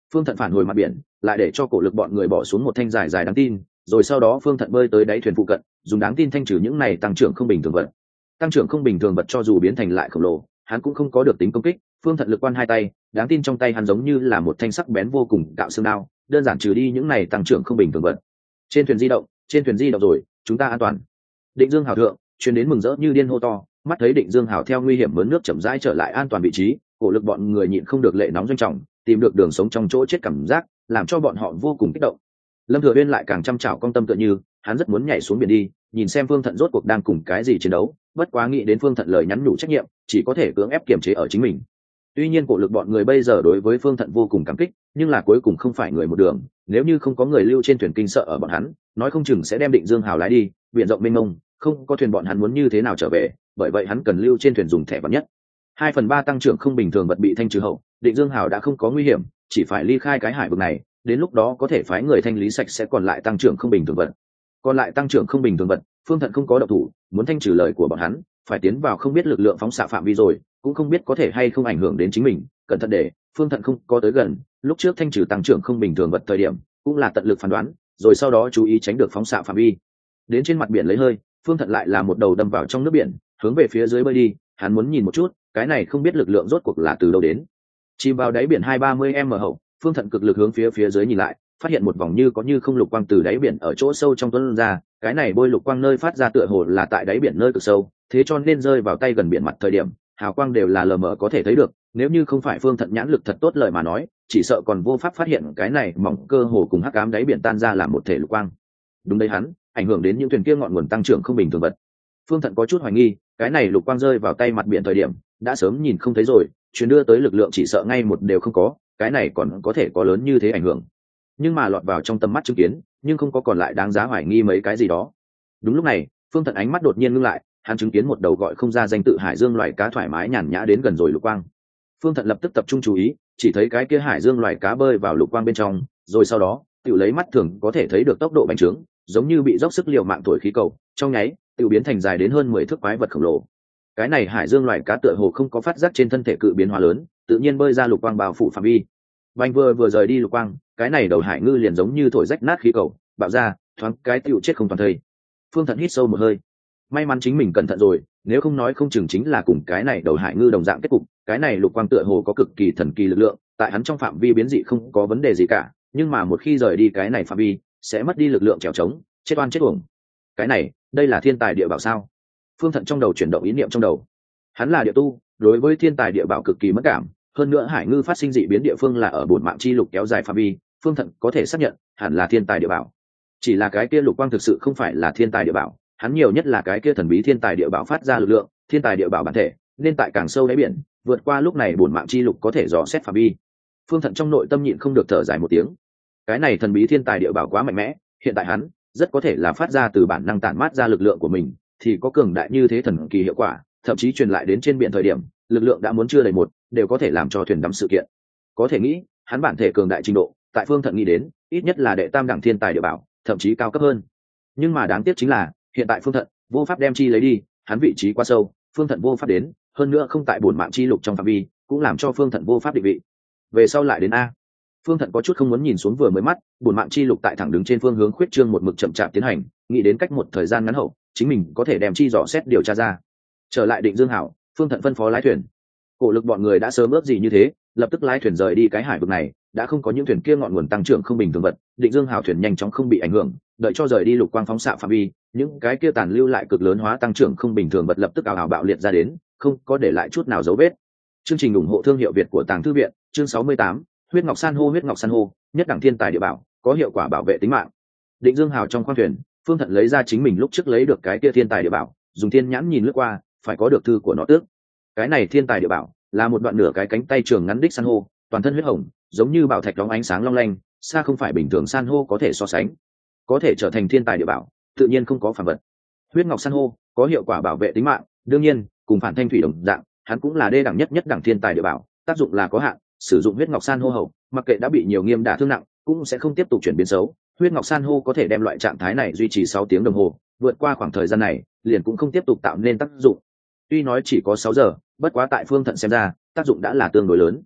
Speaker 1: Phương Thận phản hồi mặt biển, lại để cho cổ lực bọn người bỏ xuống một thanh dài dài đáng tin, rồi sau đó Phương Thận bơi tới đáy thuyền phụ cận, dùng đáng tin thanh trừ những này tăng trưởng không bình thường vật. Tăng trưởng không bình thường vật cho dù biến thành lại khổng lồ, hắn cũng không có được tính công kích. Phương Thận lực quan hai tay, đáng tin trong tay hắn giống như là một thanh sắc bén vô cùng cạo xương đao, đơn giản trừ đi những này tăng trưởng không bình thường vật. Trên thuyền di động, trên thuyền di động rồi, chúng ta an toàn. Định Dương Hào thượng, truyền đến mừng rỡ như điên hô to, mắt thấy Định Dương Hào theo nguy hiểm mớn nước chậm rãi trở lại an toàn vị trí, cổ lực bọn người nhịn không được lệ nóng doanh trọng, tìm được đường sống trong chỗ chết cảm giác, làm cho bọn họ vô cùng kích động. Lâm Thừa Uyên lại càng chăm chảo công tâm tựa như, hắn rất muốn nhảy xuống biển đi, nhìn xem Phương Thận rốt cuộc đang cùng cái gì chiến đấu, bất quá nghĩ đến Phương Thận lời nhắn nhủ trách nhiệm, chỉ có thể cưỡng ép kiềm chế ở chính mình. Tuy nhiên cổ lực bọn người bây giờ đối với Phương Thận vô cùng cảm kích, nhưng là cuối cùng không phải người một đường, nếu như không có người lưu trên thuyền kinh sợ ở bọn hắn, nói không chừng sẽ đem Định Dương Hào lái đi, biển rộng mênh mông, không có thuyền bọn hắn muốn như thế nào trở về, bởi vậy hắn cần lưu trên thuyền dùng thẻ vắn nhất. Hai phần ba tăng trưởng không bình thường vật bị thanh trừ hậu, Định Dương Hào đã không có nguy hiểm, chỉ phải ly khai cái hải vực này, đến lúc đó có thể phái người thanh lý sạch sẽ còn lại tăng trưởng không bình thường vật. Còn lại tăng trưởng không bình thường vật, Phương Thận không có động thủ, muốn thanh trừ lời của bọn hắn, phải tiến vào không biết lực lượng phóng xạ phạm vi rồi, cũng không biết có thể hay không ảnh hưởng đến chính mình, cẩn thận để Phương Thận không có tới gần. Lúc trước thanh trừ tăng trưởng không bình thường vật thời điểm, cũng là tận lực phán đoán, rồi sau đó chú ý tránh được phóng xạ phạm vi. Đến trên mặt biển lấy hơi, Phương Thận lại là một đầu đâm vào trong nước biển, hướng về phía dưới bơi đi, hắn muốn nhìn một chút, cái này không biết lực lượng rốt cuộc là từ đâu đến. Chìm vào đáy biển hai ba mươi m hậu, Phương Thận cực lực hướng phía phía dưới nhìn lại, phát hiện một vòng như có như không lục quang từ đáy biển ở chỗ sâu trong tuôn ra, cái này bôi lục quang nơi phát ra tựa hồ là tại đáy biển nơi cực sâu, thế cho nên rơi vào tay gần biển mặt thời điểm, hào quang đều là lờ mờ có thể thấy được, nếu như không phải Phương Thận nhãn lực thật tốt lời mà nói, chỉ sợ còn vô pháp phát hiện cái này mỏng cơ hồ cùng hắc ám đáy biển tan ra làm một thể lục quang. Đúng đấy, hắn ảnh hưởng đến những thuyền kia ngọn nguồn tăng trưởng không bình thường vật. Phương Thận có chút hoài nghi, cái này lục quang rơi vào tay mặt biển thời điểm, đã sớm nhìn không thấy rồi, truyền đưa tới lực lượng chỉ sợ ngay một đều không có, cái này còn có thể có lớn như thế ảnh hưởng. Nhưng mà lọt vào trong tầm mắt chứng kiến, nhưng không có còn lại đáng giá hoài nghi mấy cái gì đó. Đúng lúc này, Phương Thận ánh mắt đột nhiên ngưng lại, hắn chứng kiến một đầu gọi không ra danh tự hải dương loài cá thoải mái nhàn nhã đến gần rồi lục quang. Phương Thận lập tức tập trung chú ý, chỉ thấy cái kia hải dương loài cá bơi vào lục quang bên trong, rồi sau đó, tiểu lấy mắt thường có thể thấy được tốc độ bành trướng, giống như bị dốc sức liều mạng thổi khí cầu, trong nháy, tiểu biến thành dài đến hơn mười thước quái vật khổng lồ. Cái này hải dương loài cá tựa hồ không có phát giác trên thân thể cự biến hóa lớn, tự nhiên bơi ra lục quang bao phủ phạm vi. Bành vừa vừa rời đi lục quang, cái này đầu hải ngư liền giống như thổi rách nát khí cầu, bạo ra, thoáng cái tiểu chết không toàn thây. Phương Thận hít sâu một hơi, may mắn chính mình cẩn thận rồi, nếu không nói không chừng chính là cùng cái này đầu hải ngư đồng dạng kết cục. Cái này lục quang tựa hồ có cực kỳ thần kỳ lực lượng, tại hắn trong phạm vi biến dị không có vấn đề gì cả, nhưng mà một khi rời đi cái này phạm vi, sẽ mất đi lực lượng trèo trống, chết oan chết uổng. Cái này, đây là thiên tài địa bảo sao? Phương Thận trong đầu chuyển động ý niệm trong đầu. Hắn là địa tu, đối với thiên tài địa bảo cực kỳ mất cảm, hơn nữa hải ngư phát sinh dị biến địa phương là ở bổn mạng chi lục kéo dài phạm vi, Phương Thận có thể xác nhận hẳn là thiên tài địa bảo. Chỉ là cái kia lục quang thực sự không phải là thiên tài địa bảo, hắn nhiều nhất là cái kia thần bí thiên tài địa bảo phát ra lực lượng, thiên tài địa bảo bản thể nên tại càng sâu đáy biển, vượt qua lúc này bổn mạng chi lục có thể dò xét phạm vi. Phương Thận trong nội tâm nhịn không được thở dài một tiếng. Cái này thần bí thiên tài địa bảo quá mạnh mẽ, hiện tại hắn rất có thể là phát ra từ bản năng tản mát ra lực lượng của mình, thì có cường đại như thế thần kỳ hiệu quả, thậm chí truyền lại đến trên biển thời điểm, lực lượng đã muốn chưa đầy một, đều có thể làm cho thuyền đắm sự kiện. Có thể nghĩ, hắn bản thể cường đại trình độ, tại Phương Thận nghĩ đến, ít nhất là đệ tam đẳng thiên tài địa bảo, thậm chí cao cấp hơn. Nhưng mà đáng tiếc chính là, hiện tại Phương Thận vô pháp đem chi lấy đi, hắn vị trí quá sâu, Phương Thận vô pháp đến, hơn nữa không tại bổn mạng chi lục trong phạm vi, cũng làm cho Phương Thận vô pháp định vị. Về sau lại đến a. Phương Thận có chút không muốn nhìn xuống vừa mới mắt, bổn mạng chi lục tại thẳng đứng trên phương hướng khuyết trương một mực chậm chạp tiến hành, nghĩ đến cách một thời gian ngắn hậu, chính mình có thể đem chi dò xét điều tra ra. Trở lại Định Dương Hảo, Phương Thận phân phó lái thuyền. Cổ lực bọn người đã sớm ước gì như thế, lập tức lái thuyền rời đi cái hải vực này, đã không có những thuyền kia ngọn nguồn tăng trưởng không bình thường vật, Định Dương Hảo thuyền nhanh chóng không bị ảnh hưởng, đợi cho rời đi lục quang phóng xạ phạm vi, những cái kia tàn lưu lại cực lớn hóa tăng trưởng không bình thường vật lập tức ào ào bạo liệt ra đến, không có để lại chút nào dấu vết. Chương trình ủng hộ thương hiệu Việt của Tàng Thư viện, chương sáu mươi tám, huyết ngọc san hô huyết ngọc san hô, nhất đẳng thiên tài địa bảo, có hiệu quả bảo vệ tính mạng. Định Dương Hảo trong khoang thuyền, Phương Thận lấy ra chính mình lúc trước lấy được cái kia thiên tài địa bảo, dùng thiên nhãn nhìn lướt qua, phải có được thư của nó tước. Cái này thiên tài địa bảo là một đoạn nửa cái cánh tay trường ngắn đích san hô, toàn thân huyết hồng, giống như bảo thạch đóng ánh sáng long lanh, xa không phải bình thường san hô có thể so sánh. Có thể trở thành thiên tài địa bảo, tự nhiên không có phản vật. Huyết ngọc san hô có hiệu quả bảo vệ tính mạng, đương nhiên, cùng phản thanh thủy đồng dạng, hắn cũng là đê đẳng nhất nhất đẳng thiên tài địa bảo, tác dụng là có hạn, sử dụng huyết ngọc san hô hậu, mặc kệ đã bị nhiều nghiêm đả thương nặng, cũng sẽ không tiếp tục chuyển biến xấu. Huyết ngọc san hô có thể đem loại trạng thái này duy trì sáu tiếng đồng hồ, vượt qua khoảng thời gian này, liền cũng không tiếp tục tạo nên tác dụng. Tuy nói chỉ có sáu giờ, bất quá tại Phương Thận xem ra, tác dụng đã là tương đối lớn.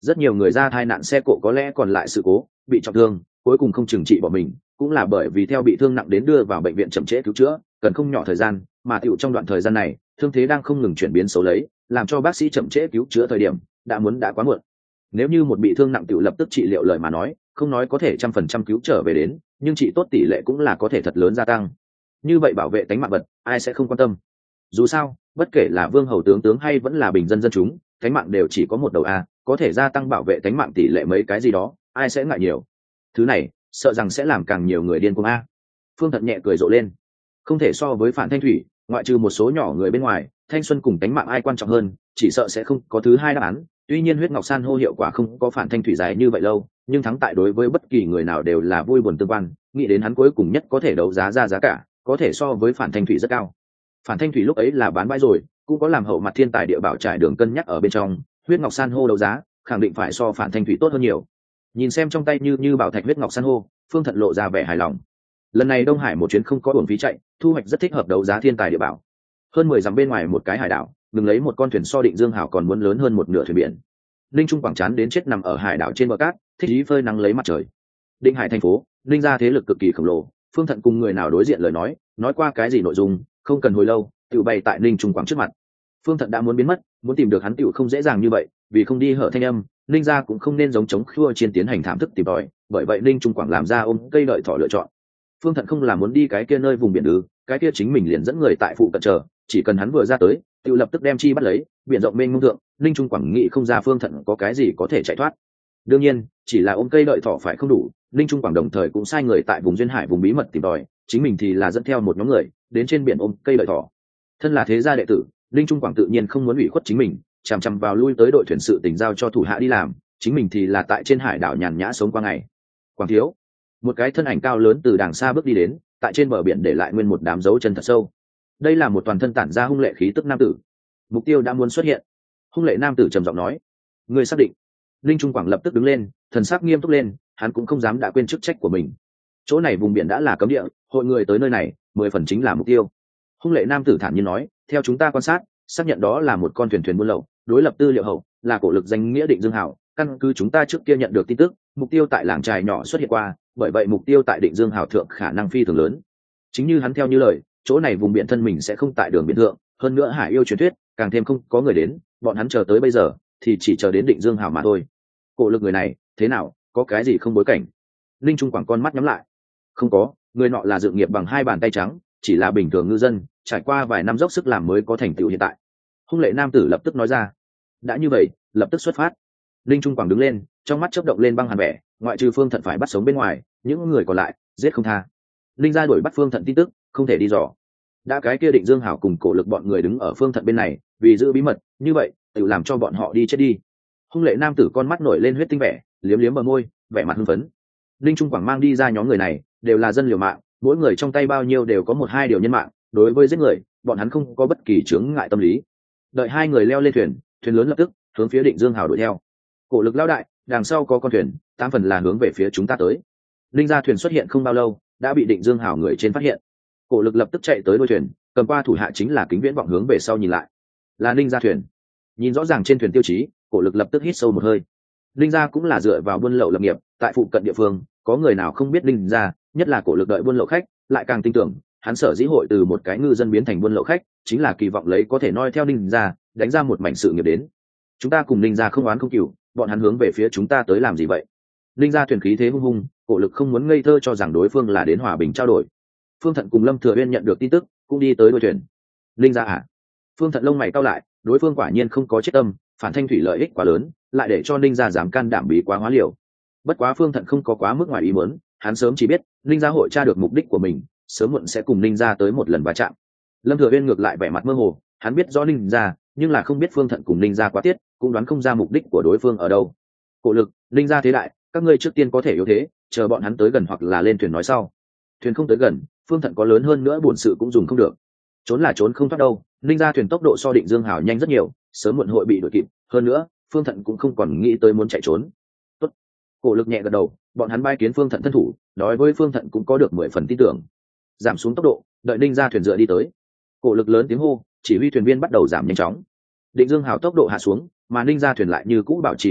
Speaker 1: rất nhiều người ra tai nạn xe cộ có lẽ còn lại sự cố bị trọng thương, cuối cùng không trừng trị bỏ mình, cũng là bởi vì theo bị thương nặng đến đưa vào bệnh viện chậm trễ cứu chữa, cần không nhỏ thời gian, mà tiểu trong đoạn thời gian này thương thế đang không ngừng chuyển biến xấu lấy, làm cho bác sĩ chậm trễ cứu chữa thời điểm đã muốn đã quá muộn. Nếu như một bị thương nặng tiểu lập tức trị liệu lời mà nói, không nói có thể trăm phần trăm cứu trở về đến, nhưng trị tốt tỷ lệ cũng là có thể thật lớn gia tăng. Như vậy bảo vệ tính mạng vật, ai sẽ không quan tâm? Dù sao, bất kể là vương hầu tướng tướng hay vẫn là bình dân dân chúng, tính mạng đều chỉ có một đầu a, có thể gia tăng bảo vệ tính mạng tỷ lệ mấy cái gì đó, ai sẽ ngại nhiều. Thứ này, sợ rằng sẽ làm càng nhiều người điên cuồng a. Phương Thận nhẹ cười rộ lên. Không thể so với Phản Thanh Thủy, ngoại trừ một số nhỏ người bên ngoài, thanh xuân cùng tính mạng ai quan trọng hơn, chỉ sợ sẽ không có thứ hai đáp án. Tuy nhiên huyết ngọc san hô hiệu quả không có Phản Thanh Thủy dài như vậy lâu, nhưng thắng tại đối với bất kỳ người nào đều là vui buồn tương quan, nghĩ đến hắn cuối cùng nhất có thể đấu giá ra giá cả, có thể so với Phản Thanh Thủy rất cao. Phản Thanh Thủy lúc ấy là bán bãi rồi, cũng có làm hậu mặt thiên tài địa bảo trải đường cân nhắc ở bên trong, huyết ngọc san hô đấu giá, khẳng định phải so Phản Thanh Thủy tốt hơn nhiều. Nhìn xem trong tay như như bảo thạch huyết ngọc san hô, Phương Thận lộ ra vẻ hài lòng. Lần này Đông Hải một chuyến không có uổng phí chạy, thu hoạch rất thích hợp đấu giá thiên tài địa bảo. Hơn mười dặm bên ngoài một cái hải đảo, đừng lấy một con thuyền so Định Dương Hảo còn muốn lớn hơn một nửa thuyền biển. Linh Trung Quảng chán đến chết nằm ở hải đảo trên bờ cát, thích ý phơi nắng lấy mặt trời. Định Hải thành phố, Linh gia thế lực cực kỳ khổng lồ, Phương Thận cùng người nào đối diện lời nói, nói qua cái gì nội dung, không cần hồi lâu, tiểu bày tại Linh Trung Quảng trước mặt. Phương Thận đã muốn biến mất, muốn tìm được hắn tiểu không dễ dàng như vậy, vì không đi hở thanh âm, Linh gia cũng không nên giống chống khua trên tiến hành thảm thức tìm tòi, bởi vậy Linh Trung Quảng làm ra ôm cây đợi thỏ lựa chọn. Phương Thận không là muốn đi cái kia nơi vùng biển ư, cái kia chính mình liền dẫn người tại phụ cận chờ, chỉ cần hắn vừa ra tới, tự lập tức đem chi bắt lấy, biển rộng mênh mông thượng, Linh Trung Quảng nghĩ không ra Phương Thận có cái gì có thể chạy thoát. Đương nhiên, chỉ là ôm cây đợi thỏ phải không đủ, Linh Trung Quảng đồng thời cũng sai người tại vùng duyên hải vùng bí mật tìm tòi, chính mình thì là dẫn theo một nhóm người đến trên biển ôm cây đợi thỏ. Thân là thế gia đệ tử, Linh Trung Quảng tự nhiên không muốn ủy khuất chính mình, chằm chằm vào lui tới đội thuyền sự tình giao cho thủ hạ đi làm, chính mình thì là tại trên hải đảo nhàn nhã sống qua ngày. Quảng thiếu, một cái thân ảnh cao lớn từ đàng xa bước đi đến, tại trên bờ biển để lại nguyên một đám dấu chân thật sâu. Đây là một toàn thân tản ra hung lệ khí tức nam tử. Mục tiêu đã muốn xuất hiện. Hung lệ nam tử trầm giọng nói: "Ngươi xác định?" Linh Trung Quảng lập tức đứng lên, thần sắc nghiêm túc lên, hắn cũng không dám đã quên chức trách của mình. Chỗ này vùng biển đã là cấm địa, hội người tới nơi này, mười phần chính là mục tiêu. Hung lệ nam tử thản nhiên nói: "Theo chúng ta quan sát, xác nhận đó là một con thuyền thuyền buôn lậu, đối lập tư liệu hậu, là cổ lực danh nghĩa Định Dương Hảo, căn cứ chúng ta trước kia nhận được tin tức, mục tiêu tại làng trài nhỏ xuất hiện qua, bởi vậy mục tiêu tại Định Dương Hảo thượng khả năng phi thường lớn." Chính như hắn theo như lời, chỗ này vùng biển thân mình sẽ không tại đường biển thượng, hơn nữa hải yêu truyền thuyết, càng thêm không có người đến, bọn hắn chờ tới bây giờ thì chỉ chờ đến Định Dương Hảo mà thôi. Cổ lực người này, thế nào, có cái gì không bối cảnh? Linh Trung Quảng con mắt nhắm lại. Không có, người nọ là dự nghiệp bằng hai bàn tay trắng, chỉ là bình thường ngư dân, trải qua vài năm dốc sức làm mới có thành tựu hiện tại. Hung lệ nam tử lập tức nói ra: "Đã như vậy, lập tức xuất phát." Linh Trung Quảng đứng lên, trong mắt chớp động lên băng hàn vẻ, ngoại trừ Phương Thận phải bắt sống bên ngoài, những người còn lại giết không tha. Linh gia đuổi bắt Phương Thận tin tức, không thể đi dò. Đã cái kia Định Dương Hảo cùng cổ lực bọn người đứng ở Phương Thận bên này, vì giữ bí mật, như vậy, tự làm cho bọn họ đi chết đi. Hung lệ nam tử con mắt nổi lên huyết tinh vẻ, liếm liếm bờ môi, vẻ mặt hưng phấn. Linh Trung Quảng mang đi ra nhóm người này, đều là dân liều mạng, mỗi người trong tay bao nhiêu đều có một hai điều nhân mạng, đối với giết người, bọn hắn không có bất kỳ chướng ngại tâm lý. Đợi hai người leo lên thuyền, thuyền lớn lập tức hướng phía Định Dương Hảo đuổi theo. Cổ lực lao đại, đằng sau có con thuyền, tám phần là hướng về phía chúng ta tới. Linh gia thuyền xuất hiện không bao lâu, đã bị Định Dương Hảo người trên phát hiện. Cổ lực lập tức chạy tới đuôi thuyền, cầm qua thủ hạ chính là kính viễn vọng hướng về sau nhìn lại, là Linh gia thuyền. Nhìn rõ ràng trên thuyền tiêu chí, cổ lực lập tức hít sâu một hơi. Linh gia cũng là dựa vào buôn lậu lập nghiệp, tại phụ cận địa phương, có người nào không biết Linh gia, nhất là cổ lực đợi buôn lậu khách, lại càng tin tưởng, hắn sở dĩ hội từ một cái ngư dân biến thành buôn lậu khách, chính là kỳ vọng lấy có thể noi theo Linh gia, đánh ra một mảnh sự nghiệp đến. Chúng ta cùng Linh gia không oán không cừu, bọn hắn hướng về phía chúng ta tới làm gì vậy? Linh gia thuyền khí thế hung hung, cổ lực không muốn ngây thơ cho rằng đối phương là đến hòa bình trao đổi. Phương Thận cùng Lâm Thừa Uyên nhận được tin tức, cũng đi tới đuôi thuyền. Linh gia à? Phương Thận lông mày cau lại, đối phương quả nhiên không có chết tâm, Phản Thanh Thủy lợi ích quá lớn, lại để cho Linh gia dám can đảm bí quá hóa liều. Bất quá Phương Thận không có quá mức ngoài ý muốn, hắn sớm chỉ biết Linh gia hội tra được mục đích của mình, sớm muộn sẽ cùng Linh gia tới một lần va chạm. Lâm Thừa Uyên ngược lại vẻ mặt mơ hồ, hắn biết rõ Linh gia, nhưng là không biết Phương Thận cùng Linh gia quá tiết, cũng đoán không ra mục đích của đối phương ở đâu. Cổ lực, Linh gia thế đại, các ngươi trước tiên có thể yếu thế, chờ bọn hắn tới gần hoặc là lên thuyền nói sau. Thuyền không tới gần, Phương Thận có lớn hơn nữa buồn sự cũng dùng không được. Trốn là trốn không thoát đâu, Linh gia thuyền tốc độ so Định Dương Hảo nhanh rất nhiều, sớm muộn hội bị đuổi kịp, hơn nữa, Phương Thận cũng không còn nghĩ tới muốn chạy trốn. Tốt. Cổ lực nhẹ gật đầu, bọn hắn bay kiến Phương Thận thân thủ, nói với Phương Thận cũng có được mười phần tin tưởng. Giảm xuống tốc độ, đợi Linh gia thuyền dựa đi tới. Cổ lực lớn tiếng hô, chỉ huy thuyền viên bắt đầu giảm nhanh chóng. Định Dương Hảo tốc độ hạ xuống, mà Linh gia thuyền lại như cũ bảo trì cao tốc,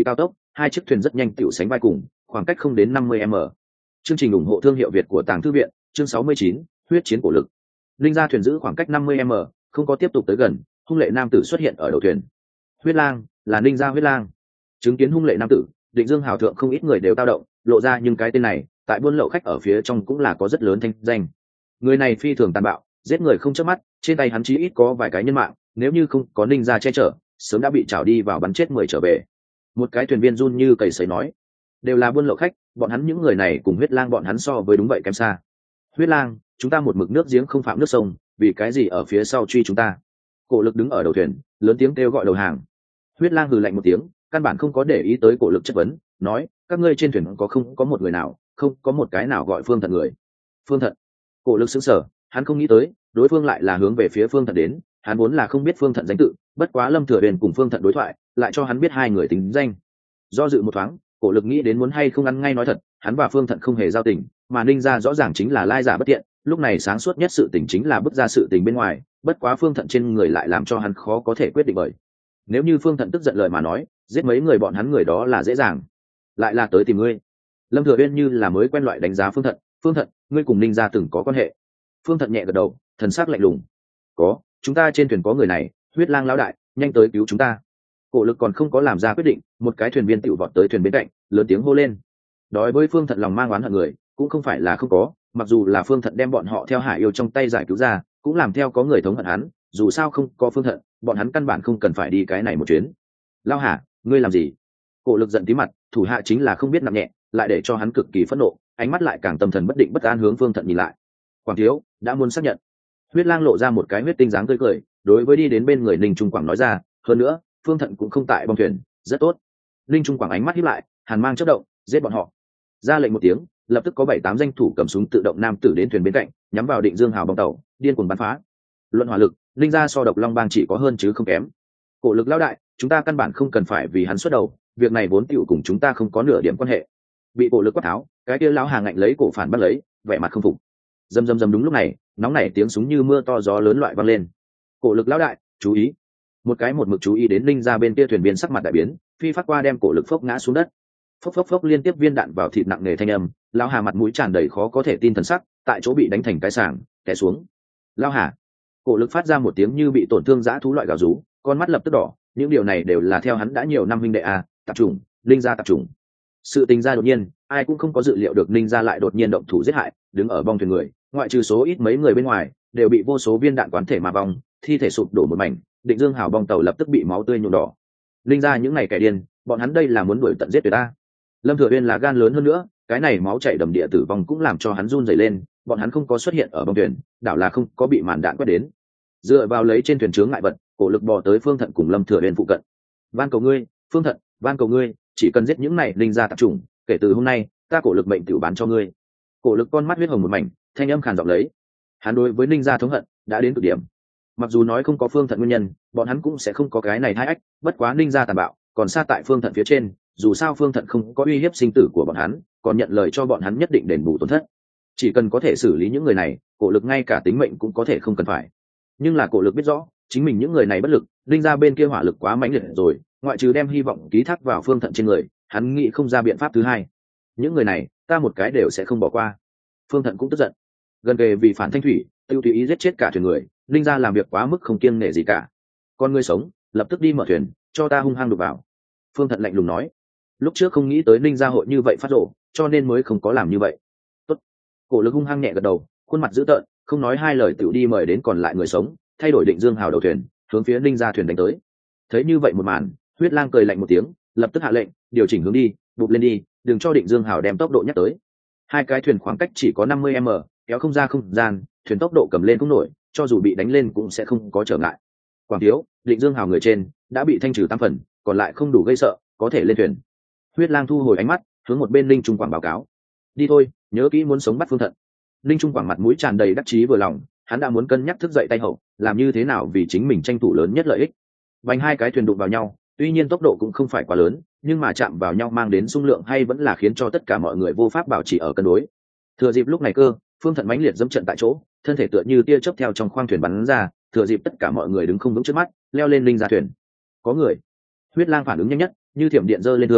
Speaker 1: hai chiếc thuyền rất nhanh tựu sánh vai cùng, khoảng cách không đến năm mươi m. Chương trình ủng hộ thương hiệu Việt của Tàng Thư viện, chương sáu mươi chín, huyết chiến cổ lực. Linh gia thuyền giữ khoảng cách năm mươi m, không có tiếp tục tới gần, hung lệ nam tử xuất hiện ở đầu thuyền. Huyết lang, là Ninh gia huyết lang. Chứng kiến hung lệ nam tử, Định Dương hào thượng không ít người đều tao động, lộ ra nhưng cái tên này, tại buôn lậu khách ở phía trong cũng là có rất lớn thanh danh. Người này phi thường tàn bạo, giết người không chớp mắt, trên tay hắn chí ít có vài cái nhân mạng, nếu như không có Ninh gia che chở, sớm đã bị trảo đi vào bắn chết mười trở về. Một cái thuyền viên run như cầy sấy nói, đều là buôn lậu khách, bọn hắn những người này cùng huyết lang bọn hắn so với đúng vậy kém xa. Huyết lang, chúng ta một mực nước giếng không phạm nước sông, vì cái gì ở phía sau truy chúng ta? Cổ lực đứng ở đầu thuyền, lớn tiếng kêu gọi đầu hàng. Huyết lang hừ lạnh một tiếng, căn bản không có để ý tới cổ lực chất vấn, nói, các ngươi trên thuyền có không có một người nào, không có một cái nào gọi Phương Thận người. Phương Thận? Cổ lực sững sờ, hắn không nghĩ tới, đối phương lại là hướng về phía Phương Thận đến, hắn vốn là không biết Phương Thận danh tự, bất quá Lâm Thừa Huyền cùng Phương Thận đối thoại, lại cho hắn biết hai người tính danh. Do dự một thoáng, cổ lực nghĩ đến muốn hay không ăn ngay nói thật, hắn và Phương Thận không hề giao tình, mà Ninh gia rõ ràng chính là lai giả bất tiện, lúc này sáng suốt nhất sự tình chính là bứt ra sự tình bên ngoài, bất quá Phương Thận trên người lại làm cho hắn khó có thể quyết định bởi. Nếu như Phương Thận tức giận lời mà nói, giết mấy người bọn hắn người đó là dễ dàng, lại là tới tìm ngươi. Lâm Thừa Uyên như là mới quen loại đánh giá Phương Thận, Phương Thận, ngươi cùng Ninh gia từng có quan hệ? Phương Thận nhẹ gật đầu, thần sắc lạnh lùng. Có, chúng ta trên thuyền có người này, huyết lang lão đại, nhanh tới cứu chúng ta. Cổ lực còn không có làm ra quyết định, một cái thuyền viên tiểu vọt tới thuyền bên cạnh, lớn tiếng hô lên. Đối với Phương Thận lòng mang oán hận người, cũng không phải là không có, mặc dù là Phương Thận đem bọn họ theo Hải Yêu trong tay giải cứu ra, cũng làm theo có người thống hận hắn, dù sao không có Phương Thận, bọn hắn căn bản không cần phải đi cái này một chuyến. Lao Hà, ngươi làm gì? Cổ lực giận tí mặt, thủ hạ chính là không biết nặng nhẹ, lại để cho hắn cực kỳ phẫn nộ, ánh mắt lại càng tâm thần bất định bất an hướng Phương Thận nhìn lại. Quảng thiếu đã muốn xác nhận. Huyết lang lộ ra một cái huyết tinh dáng tươi cười, đối với đi đến bên người Ninh Trung Quảng nói ra, hơn nữa, Phương Thận cũng không tại bong thuyền, rất tốt. Ninh Trung Quảng ánh mắt híp lại, hàn mang chớp động, giết bọn họ. Ra lệnh một tiếng, lập tức có bảy tám danh thủ cầm súng tự động nam tử đến thuyền bên cạnh, nhắm vào Định Dương hào bong tàu, điên cuồng bắn phá. Luận hỏa lực, Ninh gia so Độc Long bang chỉ có hơn chứ không kém. Cổ lực lão đại, chúng ta căn bản không cần phải vì hắn xuất đầu, việc này vốn tựu cùng chúng ta không có nửa điểm quan hệ. Bị cổ lực quát tháo, cái kia lão Hà ngạnh lấy cổ phản bắt lấy, vẻ mặt không phục. Dầm dầm dầm, đúng lúc này, nóng nảy tiếng súng như mưa to gió lớn loại vang lên. Cổ lực lão đại, chú ý. Một cái một mực chú ý đến Ninh gia bên kia thuyền viên sắc mặt đại biến, phi phát qua đem cổ lực phốc ngã xuống đất. Phốc phốc phốc liên tiếp viên đạn vào thịt nặng nề thanh âm, lão Hà mặt mũi tràn đầy khó có thể tin thần sắc, tại chỗ bị đánh thành cái sàng, té xuống. Lão Hà. Cổ lực phát ra một tiếng như bị tổn thương dã thú loại gào rú, con mắt lập tức đỏ, những điều này đều là theo hắn đã nhiều năm huynh đệ a, tập trung, Ninh gia tập trung. Sự tình ra đột nhiên, ai cũng không có dự liệu được Ninh gia lại đột nhiên động thủ giết hại, đứng ở bong thuyền người, ngoại trừ số ít mấy người bên ngoài, đều bị vô số viên đạn quán thể mà vong, thi thể sụp đổ một mảnh, Định Dương hào bong tàu lập tức bị máu tươi nhuộm đỏ. Ninh gia những này kẻ điên, bọn hắn đây là muốn đuổi tận giết tuyệt ta. Lâm Thừa Uyên là gan lớn hơn nữa, cái này máu chảy đầm địa tử vong cũng làm cho hắn run rẩy lên, bọn hắn không có xuất hiện ở bong thuyền, đảo là không có bị màn đạn quét đến. Dựa vào lấy trên thuyền chướng ngại vật, cổ lực bò tới Phương Thận cùng Lâm Thừa Uyên phụ cận. Van cầu ngươi, Phương Thận, van cầu ngươi, chỉ cần giết những này Ninh gia tạp chủng, kể từ hôm nay, ta cổ lực mệnh tiểu bán cho ngươi. Cổ lực con mắt huyết hồng một mảnh, thanh âm khàn giọng lấy. Hắn đối với Ninh gia thống hận đã đến cực điểm. Mặc dù nói không có Phương Thận nguyên nhân, bọn hắn cũng sẽ không có cái này hai ách, bất quá Ninh gia tàn bạo, còn xa tại Phương Thận phía trên, dù sao Phương Thận không có uy hiếp sinh tử của bọn hắn, còn nhận lời cho bọn hắn nhất định đền bù tổn thất. Chỉ cần có thể xử lý những người này, cổ lực ngay cả tính mệnh cũng có thể không cần phải. Nhưng là cổ lực biết rõ, chính mình những người này bất lực, Ninh gia bên kia hỏa lực quá mãnh liệt rồi, ngoại trừ đem hy vọng ký thác vào Phương Thận trên người, hắn nghĩ không ra biện pháp thứ hai. Những người này, ta một cái đều sẽ không bỏ qua. Phương Thận cũng tức giận, gần kề vì phản thanh thủy, tiêu tùy ý giết chết cả thuyền người, Ninh gia làm việc quá mức không kiêng nể gì cả. Con ngươi sống, lập tức đi mở thuyền, cho ta hung hăng đục vào. Phương Thận lạnh lùng nói. Lúc trước không nghĩ tới Ninh gia hội như vậy phát rộ, cho nên mới không có làm như vậy. Tốt. Cổ lực hung hăng nhẹ gật đầu, khuôn mặt dữ tợn, không nói hai lời tiểu đi mời đến còn lại người sống, thay đổi Định Dương hào đầu thuyền, hướng phía Ninh gia thuyền đánh tới. Thấy như vậy một màn, Huyết lang cười lạnh một tiếng, lập tức hạ lệnh, điều chỉnh hướng đi, bụp lên đi, đừng cho Định Dương hào đem tốc độ nhắc tới. Hai cái thuyền khoảng cách chỉ có năm mươi m, kéo không ra không gian, thuyền tốc độ cầm lên cũng nổi, cho dù bị đánh lên cũng sẽ không có trở ngại. Quảng thiếu, Định Dương hào người trên đã bị thanh trừ tám phần, còn lại không đủ gây sợ, có thể lên thuyền. Huyết lang thu hồi ánh mắt, hướng một bên Ninh Trung Quảng báo cáo. Đi thôi, nhớ kỹ muốn sống bắt Phương Thận. Ninh Trung Quảng mặt mũi tràn đầy đắc chí vừa lòng, hắn đã muốn cân nhắc thức dậy tay hậu, làm như thế nào vì chính mình tranh thủ lớn nhất lợi ích. Vành hai cái thuyền đụng vào nhau, tuy nhiên tốc độ cũng không phải quá lớn, nhưng mà chạm vào nhau mang đến xung lượng hay vẫn là khiến cho tất cả mọi người vô pháp bảo trì ở cân đối. Thừa dịp lúc này cơ, Phương Thận mãnh liệt dẫm trận tại chỗ, thân thể tựa như tia chớp theo trong khoang thuyền bắn ra, thừa dịp tất cả mọi người đứng không vững trước mắt, leo lên Ninh gia thuyền. Có người. Huyết lang phản ứng nhanh nhất, như thiểm điện giơ lên thương,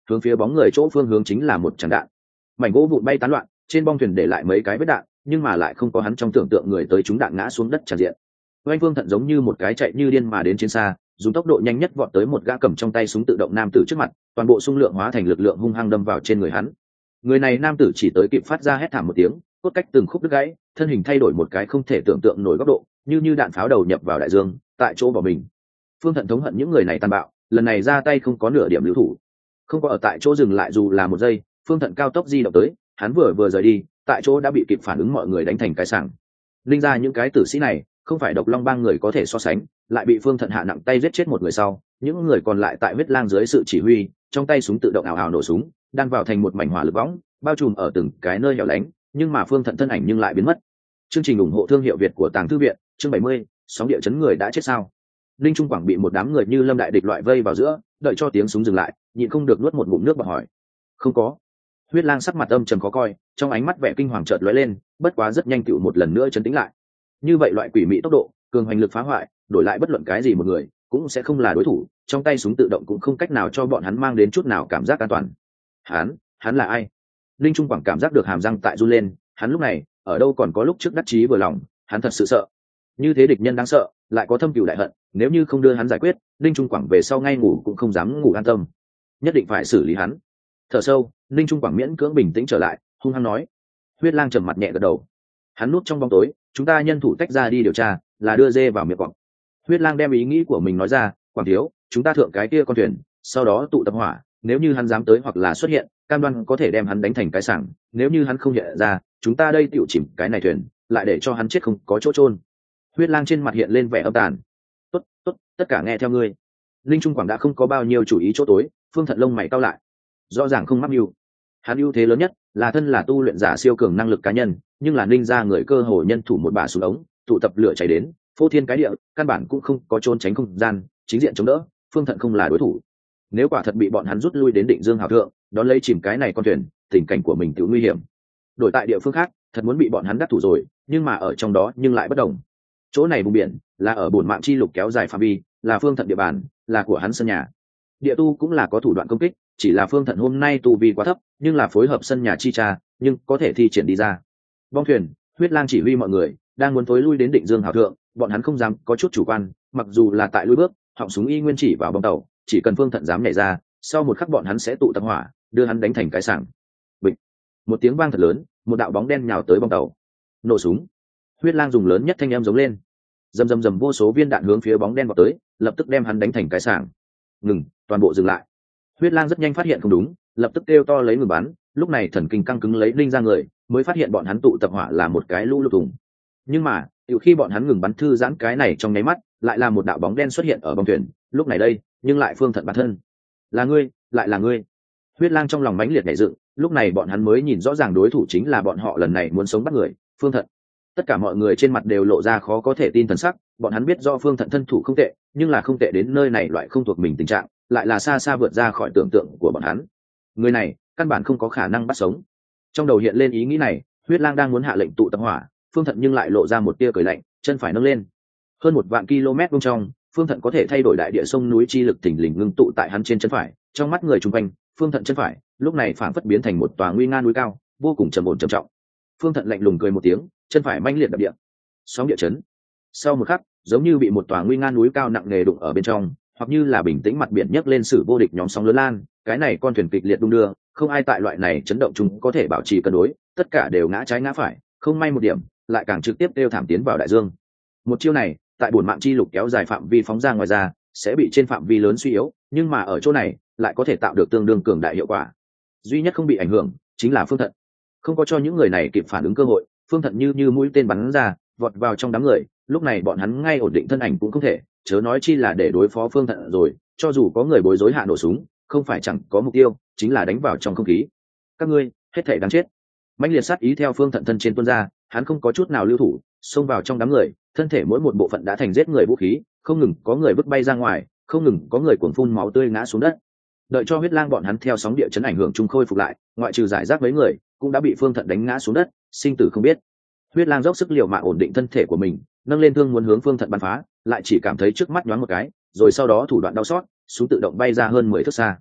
Speaker 1: hướng phía bóng người chỗ phương hướng chính là một tràng đạn. Mảnh gỗ vụn bay tán loạn, trên bong thuyền để lại mấy cái vết đạn, nhưng mà lại không có hắn trong tưởng tượng người tới chúng đạn ngã xuống đất tràn diện. Oanh Vương Thận giống như một cái chạy như điên mà đến trên xa, dùng tốc độ nhanh nhất vọt tới một gã cầm trong tay súng tự động nam tử trước mặt, toàn bộ xung lượng hóa thành lực lượng hung hăng đâm vào trên người hắn. Người này nam tử chỉ tới kịp phát ra hét thảm một tiếng, cốt cách từng khúc đứt gãy, thân hình thay đổi một cái không thể tưởng tượng nổi góc độ, như như đạn pháo đầu nhập vào đại dương, tại chỗ bỏ mình. Phương Thận thống hận những người này tàn bạo, lần này ra tay không có nửa điểm lưu thủ, không có ở tại chỗ dừng lại dù là một giây. Phương Thận cao tốc di động tới, hắn vừa vừa rời đi, tại chỗ đã bị kịp phản ứng mọi người đánh thành cái sảng. Linh ra những cái tử sĩ này không phải độc long bang người có thể so sánh, lại bị Phương Thận hạ nặng tay giết chết một người sau, những người còn lại tại huyết lang dưới sự chỉ huy, trong tay súng tự động ảo ảo nổ súng, đan vào thành một mảnh hỏa lực võng, bao trùm ở từng cái nơi hẻo lánh, nhưng mà Phương Thận thân ảnh nhưng lại biến mất. Chương trình ủng hộ thương hiệu Việt của Tàng Thư viện, chương bảy mươi, sóng địa chấn người đã chết sao? Linh Trung Quảng bị một đám người như lâm đại địch loại vây vào giữa, đợi cho tiếng súng dừng lại, nhịn không được nuốt một ngụm nước và hỏi: "Không có." Huyết lang sắc mặt âm trầm khó coi, trong ánh mắt vẻ kinh hoàng chợt lóe lên, bất quá rất nhanh tựu một lần nữa trấn tĩnh lại. Như vậy loại quỷ mị tốc độ, cường hoành lực phá hoại, đổi lại bất luận cái gì một người cũng sẽ không là đối thủ, trong tay súng tự động cũng không cách nào cho bọn hắn mang đến chút nào cảm giác an toàn. Hắn, hắn là ai? Linh Trung Quảng cảm giác được hàm răng tại run lên, hắn lúc này, ở đâu còn có lúc trước đắc chí vừa lòng, hắn thật sự sợ. Như thế địch nhân đáng sợ, lại có thâm cừu đại hận, nếu như không đưa hắn giải quyết, Linh Trung Quảng về sau ngay ngủ cũng không dám ngủ an tâm. Nhất định phải xử lý hắn. Thở sâu, Linh Trung Quảng miễn cưỡng bình tĩnh trở lại, hung hăng nói. Huyết lang trầm mặt nhẹ gật đầu. Hắn núp trong bóng tối, chúng ta nhân thủ tách ra đi điều tra, là đưa dê vào miệng quặng. Huyết lang đem ý nghĩ của mình nói ra, Quảng thiếu, chúng ta thượng cái kia con thuyền, sau đó tụ tập hỏa, nếu như hắn dám tới hoặc là xuất hiện, cam đoan có thể đem hắn đánh thành cái sảng, nếu như hắn không hiện ra, chúng ta đây tiểu chìm cái này thuyền, lại để cho hắn chết không có chỗ chôn. Huyết lang trên mặt hiện lên vẻ âm tàn. Tốt, tốt, tất cả nghe theo ngươi. Linh Trung Quảng đã không có bao nhiêu chủ ý chỗ tối, Phương Thận lông mày cau lại. Rõ ràng không mắc mưu. Hắn ưu thế lớn nhất là thân là tu luyện giả siêu cường năng lực cá nhân, nhưng là ninh ra người cơ hồ nhân thủ một bả súng ống, tụ tập lửa cháy đến, phô thiên cái địa, căn bản cũng không có trốn tránh không gian, chính diện chống đỡ, Phương Thận không là đối thủ. Nếu quả thật bị bọn hắn rút lui đến Định Dương Hào Thượng, đón lấy chìm cái này con thuyền, tình cảnh của mình tự nguy hiểm. Đổi tại địa phương khác, thật muốn bị bọn hắn đắc thủ rồi, nhưng mà ở trong đó nhưng lại bất đồng. Chỗ này vùng biển là ở bổn mạng chi lục kéo dài phạm vi, là Phương Thận địa bàn, là của hắn sân nhà. Địa tu cũng là có thủ đoạn công kích, chỉ là Phương Thận hôm nay tu vi quá thấp, nhưng là phối hợp sân nhà chi tra, nhưng có thể thi triển đi ra. Bong thuyền, Huyết lang chỉ huy mọi người đang muốn thối lui đến Định Dương Hào Thượng, bọn hắn không dám có chút chủ quan, mặc dù là tại lui bước, họng súng y nguyên chỉ vào bong tàu, chỉ cần Phương Thận dám nhảy ra, sau một khắc bọn hắn sẽ tụ tập hỏa, đưa hắn đánh thành cái sảng. Bịch, một tiếng vang thật lớn, một đạo bóng đen nhào tới bong tàu, nổ súng. Huyết lang dùng lớn nhất thanh âm giống lên, rầm rầm rầm vô số viên đạn hướng phía bóng đen vọt tới, lập tức đem hắn đánh thành cái sảng. Ngừng, toàn bộ dừng lại. Huyết lang rất nhanh phát hiện không đúng, lập tức kêu to lấy ngừng bắn. Lúc này thần kinh căng cứng lấy linh ra người, mới phát hiện bọn hắn tụ tập hỏa là một cái lũ lụt thùng. Nhưng mà từ khi bọn hắn ngừng bắn thư giãn cái này trong nháy mắt, lại là một đạo bóng đen xuất hiện ở bong thuyền. Lúc này đây, nhưng lại Phương Thận bản thân. Là ngươi, lại là ngươi. Huyết lang trong lòng mãnh liệt nhảy dựng. Lúc này bọn hắn mới nhìn rõ ràng đối thủ chính là bọn họ lần này muốn sống bắt người, Phương Thận. Tất cả mọi người trên mặt đều lộ ra khó có thể tin thần sắc. Bọn hắn biết do Phương Thận thân thủ không tệ, nhưng là không tệ đến nơi này loại không thuộc mình tình trạng, lại là xa xa vượt ra khỏi tưởng tượng của bọn hắn. Người này căn bản không có khả năng bắt sống. Trong đầu hiện lên ý nghĩ này, Huyết lang đang muốn hạ lệnh tụ tập hỏa, Phương Thận nhưng lại lộ ra một tia cười lạnh, chân phải nâng lên. Hơn một vạn km vuông trong, Phương Thận có thể thay đổi đại địa sông núi chi lực thình lình ngưng tụ tại hắn trên chân phải. Trong mắt người chung quanh, Phương Thận chân phải lúc này phảng phất biến thành một tòa nguy nga núi cao, vô cùng trầm ổn trầm trọng. Phương Thận lạnh lùng cười một tiếng, chân phải manh liệt đập địa. Sóng địa chấn. Sau một khắc, giống như bị một tòa nguy nga núi cao nặng nề đụng ở bên trong, hoặc như là bình tĩnh mặt biển nhấc lên sự vô địch nhóm sóng lớn lan, cái này con thuyền kịch liệt đung đưa, không ai tại loại này chấn động chúng có thể bảo trì cân đối, tất cả đều ngã trái ngã phải, không may một điểm, lại càng trực tiếp đeo thảm tiến vào đại dương. Một chiêu này, tại bổn mạng chi lục kéo dài phạm vi phóng ra ngoài ra, sẽ bị trên phạm vi lớn suy yếu, nhưng mà ở chỗ này, lại có thể tạo được tương đương cường đại hiệu quả. Duy nhất không bị ảnh hưởng chính là Phương Thận, không có cho những người này kịp phản ứng cơ hội, Phương Thận như như mũi tên bắn ra, vọt vào trong đám người, lúc này bọn hắn ngay ổn định thân ảnh cũng không thể, chớ nói chi là để đối phó Phương Thận rồi, cho dù có người bối rối hạ nổ súng, không phải chẳng có mục tiêu, chính là đánh vào trong không khí. Các ngươi, hết thảy đáng chết. Mãnh liệt sát ý theo Phương Thận thân trên tuôn ra, hắn không có chút nào lưu thủ, xông vào trong đám người, thân thể mỗi một bộ phận đã thành giết người vũ khí, không ngừng có người vứt bay ra ngoài, không ngừng có người cuồng phun máu tươi ngã xuống đất. Đợi cho Huyết lang bọn hắn theo sóng địa chấn ảnh hưởng chung khôi phục lại, ngoại trừ giải rác mấy người, cũng đã bị Phương Thận đánh ngã xuống đất, sinh tử không biết. Huyết lang dốc sức liều mạng ổn định thân thể của mình, nâng lên thương muốn hướng Phương Thận bắn phá, lại chỉ cảm thấy trước mắt nhoáng một cái, rồi sau đó thủ đoạn đau xót, súng tự động bay ra hơn mười thước xa.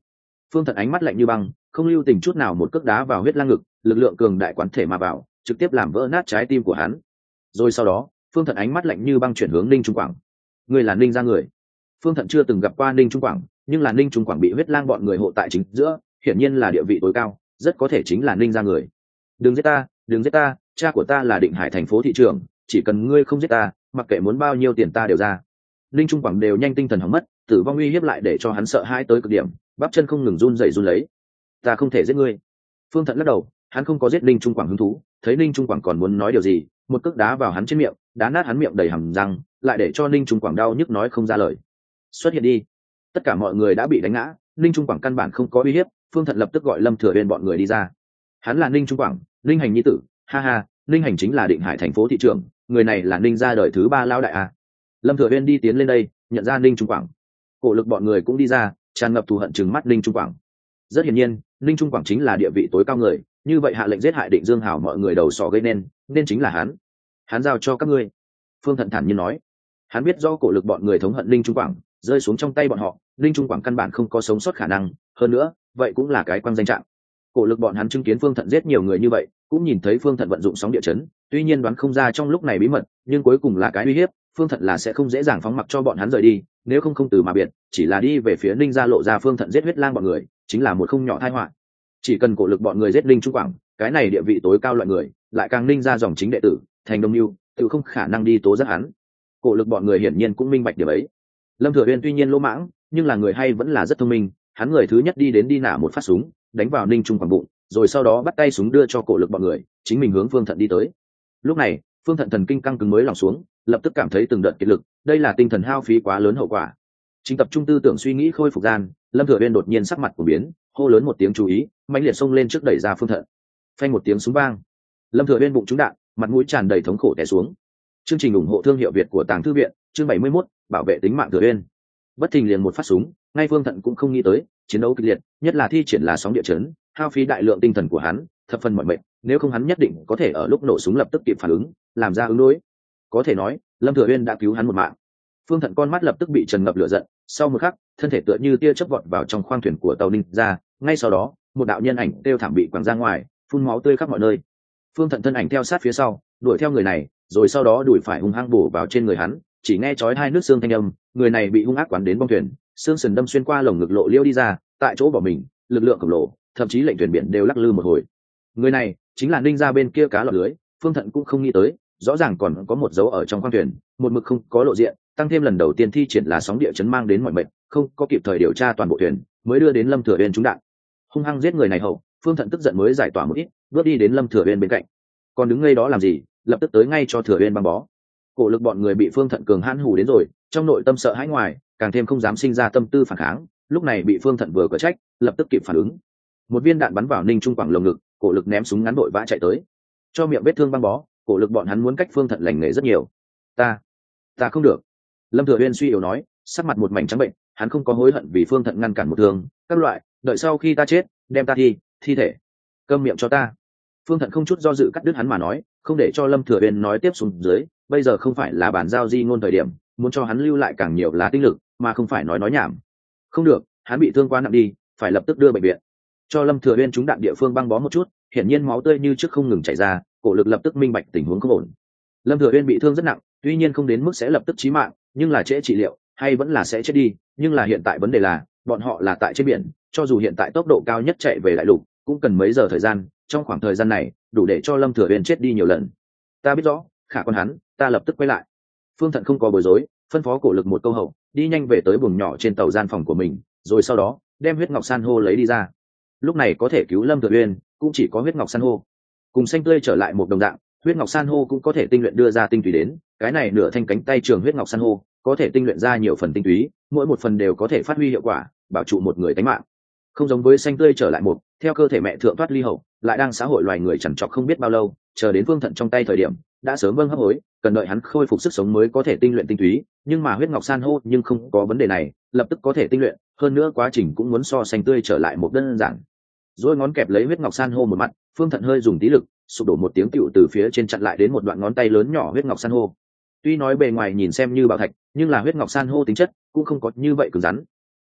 Speaker 1: Phương Thận ánh mắt lạnh như băng, không lưu tình chút nào một cước đá vào huyết lang ngực, lực lượng cường đại quán thể mà vào, trực tiếp làm vỡ nát trái tim của hắn. Rồi sau đó, Phương Thận ánh mắt lạnh như băng chuyển hướng Ninh Trung Quảng. Người là Ninh gia người. Phương Thận chưa từng gặp qua Ninh Trung Quảng, nhưng là Ninh Trung Quảng bị huyết lang bọn người hộ tại chính giữa, hiển nhiên là địa vị tối cao, rất có thể chính là Ninh gia người. Đừng giết ta, đừng giết ta, cha của ta là Định Hải thành phố thị trưởng, chỉ cần ngươi không giết ta, mặc kệ muốn bao nhiêu tiền ta đều ra. Ninh Trung Quảng đều nhanh tinh thần hỏng mất, tử vong uy hiếp lại để cho hắn sợ hãi tới cực điểm, bắp chân không ngừng run rẩy run lấy. Ta không thể giết ngươi. Phương Thận lắc đầu, hắn không có giết Ninh Trung Quảng hứng thú, thấy Ninh Trung Quảng còn muốn nói điều gì, một cước đá vào hắn trên miệng, đá nát hắn miệng đầy hàm răng, lại để cho Ninh Trung Quảng đau nhức nói không ra lời. Xuất hiện đi. Tất cả mọi người đã bị đánh ngã, Ninh Trung Quảng căn bản không có uy hiếp, Phương Thận lập tức gọi Lâm Thừa Uyên bọn người đi ra. Hắn là Ninh Trung Quảng, Ninh Hành nhi tử, ha ha, Ninh Hành chính là Định Hải thành phố thị trưởng, người này là Ninh gia đời thứ ba lão đại a. Lâm Thừa Uyên đi tiến lên đây, nhận ra Ninh Trung Quảng. Cổ Lực bọn người cũng đi ra, tràn ngập thù hận trừng mắt Ninh Trung Quảng. Rất hiển nhiên, Ninh Trung Quảng chính là địa vị tối cao người, như vậy hạ lệnh giết hại Định Dương Hảo mọi người đầu sỏ gây nên, nên chính là hắn. Hắn giao cho các ngươi. Phương Thận thản nhiên nói. Hắn biết do Cổ Lực bọn người thống hận Ninh Trung Quảng, rơi xuống trong tay bọn họ, Ninh Trung Quảng căn bản không có sống sót khả năng, hơn nữa, vậy cũng là cái quang danh trạng. Cổ Lực bọn hắn chứng kiến Phương Thận giết nhiều người như vậy, cũng nhìn thấy Phương Thận vận dụng sóng địa chấn, tuy nhiên đoán không ra trong lúc này bí mật, nhưng cuối cùng là cái uy hiếp, Phương Thận là sẽ không dễ dàng phóng mặc cho bọn hắn rời đi, nếu không không từ mà biệt, chỉ là đi về phía Ninh gia lộ ra Phương Thận giết huyết lang bọn người, chính là một không nhỏ tai họa. Chỉ cần Cổ Lực bọn người giết Ninh Trung Quảng, cái này địa vị tối cao loại người, lại càng Ninh gia dòng chính đệ tử, thành đồng lưu, tự không khả năng đi tố giác hắn. Cổ Lực bọn người hiển nhiên cũng minh bạch điểm ấy. Lâm Thừa Uyên tuy nhiên lỗ mãng, nhưng là người hay vẫn là rất thông minh, hắn người thứ nhất đi đến đi nã một phát súng, đánh vào Ninh Trung Quảng bụng, rồi sau đó bắt tay súng đưa cho Cổ Lực bọn người, chính mình hướng Phương Thận đi tới. Lúc này, Phương Thận thần kinh căng cứng mới lòng xuống, lập tức cảm thấy từng đợt kiệt lực, đây là tinh thần hao phí quá lớn hậu quả. Chính tập trung tư tưởng suy nghĩ khôi phục gian, Lâm Thừa Uyên đột nhiên sắc mặt của biến, hô lớn một tiếng chú ý, mãnh liệt xông lên trước đẩy ra Phương Thận. Phanh một tiếng súng vang, Lâm Thừa Uyên bụng trúng đạn, mặt mũi tràn đầy thống khổ té xuống. Chương trình ủng hộ thương hiệu Việt của Tàng Thư viện, chương bảy mươi mốt, bảo vệ tính mạng Thừa Uyên. Bất thình liền một phát súng, ngay Phương Thận cũng không nghĩ tới, chiến đấu kịch liệt, nhất là thi triển là sóng địa chấn, hao phí đại lượng tinh thần của hắn, thập phần mỏi mệt, nếu không hắn nhất định có thể ở lúc nổ súng lập tức kịp phản ứng, làm ra ứng đối. Có thể nói, Lâm Thừa Uyên đã cứu hắn một mạng. Phương Thận con mắt lập tức bị trần ngập lửa giận, sau một khắc, thân thể tựa như tia chớp vọt vào trong khoang thuyền của tàu Ninh ra, ngay sau đó, một đạo nhân ảnh kêu thảm bị quẳng ra ngoài, phun máu tươi khắp mọi nơi. Phương Thận thân ảnh theo sát phía sau, đuổi theo người này, rồi sau đó đuổi phải hung hăng bổ vào trên người hắn, chỉ nghe chói hai nước xương thanh âm, người này bị hung ác quán đến bong thuyền, xương sườn đâm xuyên qua lồng ngực lộ liêu đi ra, tại chỗ bỏ mình, lực lượng khổng lồ, thậm chí lệnh thuyền biển đều lắc lư một hồi. Người này chính là Ninh gia bên kia cá lọt lưới, Phương Thận cũng không nghĩ tới, rõ ràng còn có một dấu ở trong khoang thuyền, một mực không có lộ diện, tăng thêm lần đầu tiên thi triển là sóng địa chấn mang đến mọi mệnh, không có kịp thời điều tra toàn bộ thuyền, mới đưa đến Lâm Thừa Uyên trúng đạn. Hung hăng giết người này hậu, Phương Thận tức giận mới giải tỏa một ít, bước đi đến Lâm Thừa Uyên bên cạnh. Còn đứng ngay đó làm gì, lập tức tới ngay cho Thừa Uyên băng bó. Cổ Lực bọn người bị Phương Thận cường hãn hù đến rồi, trong nội tâm sợ hãi ngoài, càng thêm không dám sinh ra tâm tư phản kháng, lúc này bị Phương Thận vừa cở trách, lập tức kịp phản ứng. Một viên đạn bắn vào Ninh Trung Quảng lồng ngực, Cổ Lực ném súng ngắn đội vã chạy tới, cho miệng vết thương băng bó. Cổ Lực bọn hắn muốn cách Phương Thận lành nghề rất nhiều. Ta, ta không được. Lâm Thừa Uyên suy yếu nói, sắc mặt một mảnh trắng bệnh, hắn không có hối hận vì Phương Thận ngăn cản một thương, các loại, đợi sau khi ta chết, đem ta thi, thi thể. Câm miệng cho ta. Phương Thận không chút do dự cắt đứt hắn mà nói, không để cho Lâm Thừa Uyên nói tiếp xuống dưới, bây giờ không phải là bàn giao di ngôn thời điểm, muốn cho hắn lưu lại càng nhiều lá tinh lực, mà không phải nói nói nhảm. Không được, hắn bị thương quá nặng đi, phải lập tức đưa bệnh viện. Cho Lâm Thừa Uyên trúng đạn địa phương băng bó một chút, hiển nhiên máu tươi như trước không ngừng chảy ra, Cổ Lực lập tức minh bạch tình huống không ổn. Lâm Thừa Uyên bị thương rất nặng, tuy nhiên không đến mức sẽ lập tức chí mạng, nhưng là trễ trị liệu, hay vẫn là sẽ chết đi, nhưng là hiện tại vấn đề là, bọn họ là tại trên biển, cho dù hiện tại tốc độ cao nhất chạy về đại lục, cũng cần mấy giờ thời gian, trong khoảng thời gian này, đủ để cho Lâm Thừa Uyên chết đi nhiều lần. Ta biết rõ, khả con hắn, ta lập tức quay lại. Phương Thận không có bối rối, phân phó Cổ Lực một câu hậu, đi nhanh về tới buồng nhỏ trên tàu gian phòng của mình, rồi sau đó, đem huyết ngọc san hô lấy đi ra. Lúc này có thể cứu Lâm Thừa Uyên, cũng chỉ có huyết ngọc san hô. Cùng xanh tươi trở lại một đồng dạng, huyết ngọc san hô cũng có thể tinh luyện đưa ra tinh túy đến, cái này nửa thanh cánh tay trường huyết ngọc san hô, có thể tinh luyện ra nhiều phần tinh túy, mỗi một phần đều có thể phát huy hiệu quả, bảo trụ một người tính mạng. Không giống với xanh tươi trở lại một, theo cơ thể mẹ thượng thoát ly hậu, lại đang xã hội loài người chằn trọc không biết bao lâu, chờ đến Phương Thận trong tay thời điểm, đã sớm vâng hấp hối, cần đợi hắn khôi phục sức sống mới có thể tinh luyện tinh túy, nhưng mà huyết ngọc san hô nhưng không có vấn đề này, lập tức có thể tinh luyện, hơn nữa quá trình cũng muốn so xanh tươi trở lại một đơn giản. Rồi ngón kẹp lấy huyết ngọc san hô một mặt, Phương Thận hơi dùng tí lực, sụp đổ một tiếng tựu từ phía trên chặn lại đến một đoạn ngón tay lớn nhỏ huyết ngọc san hô. Tuy nói bề ngoài nhìn xem như bảo thạch, nhưng là huyết ngọc san hô tính chất cũng không có như vậy cứng rắn.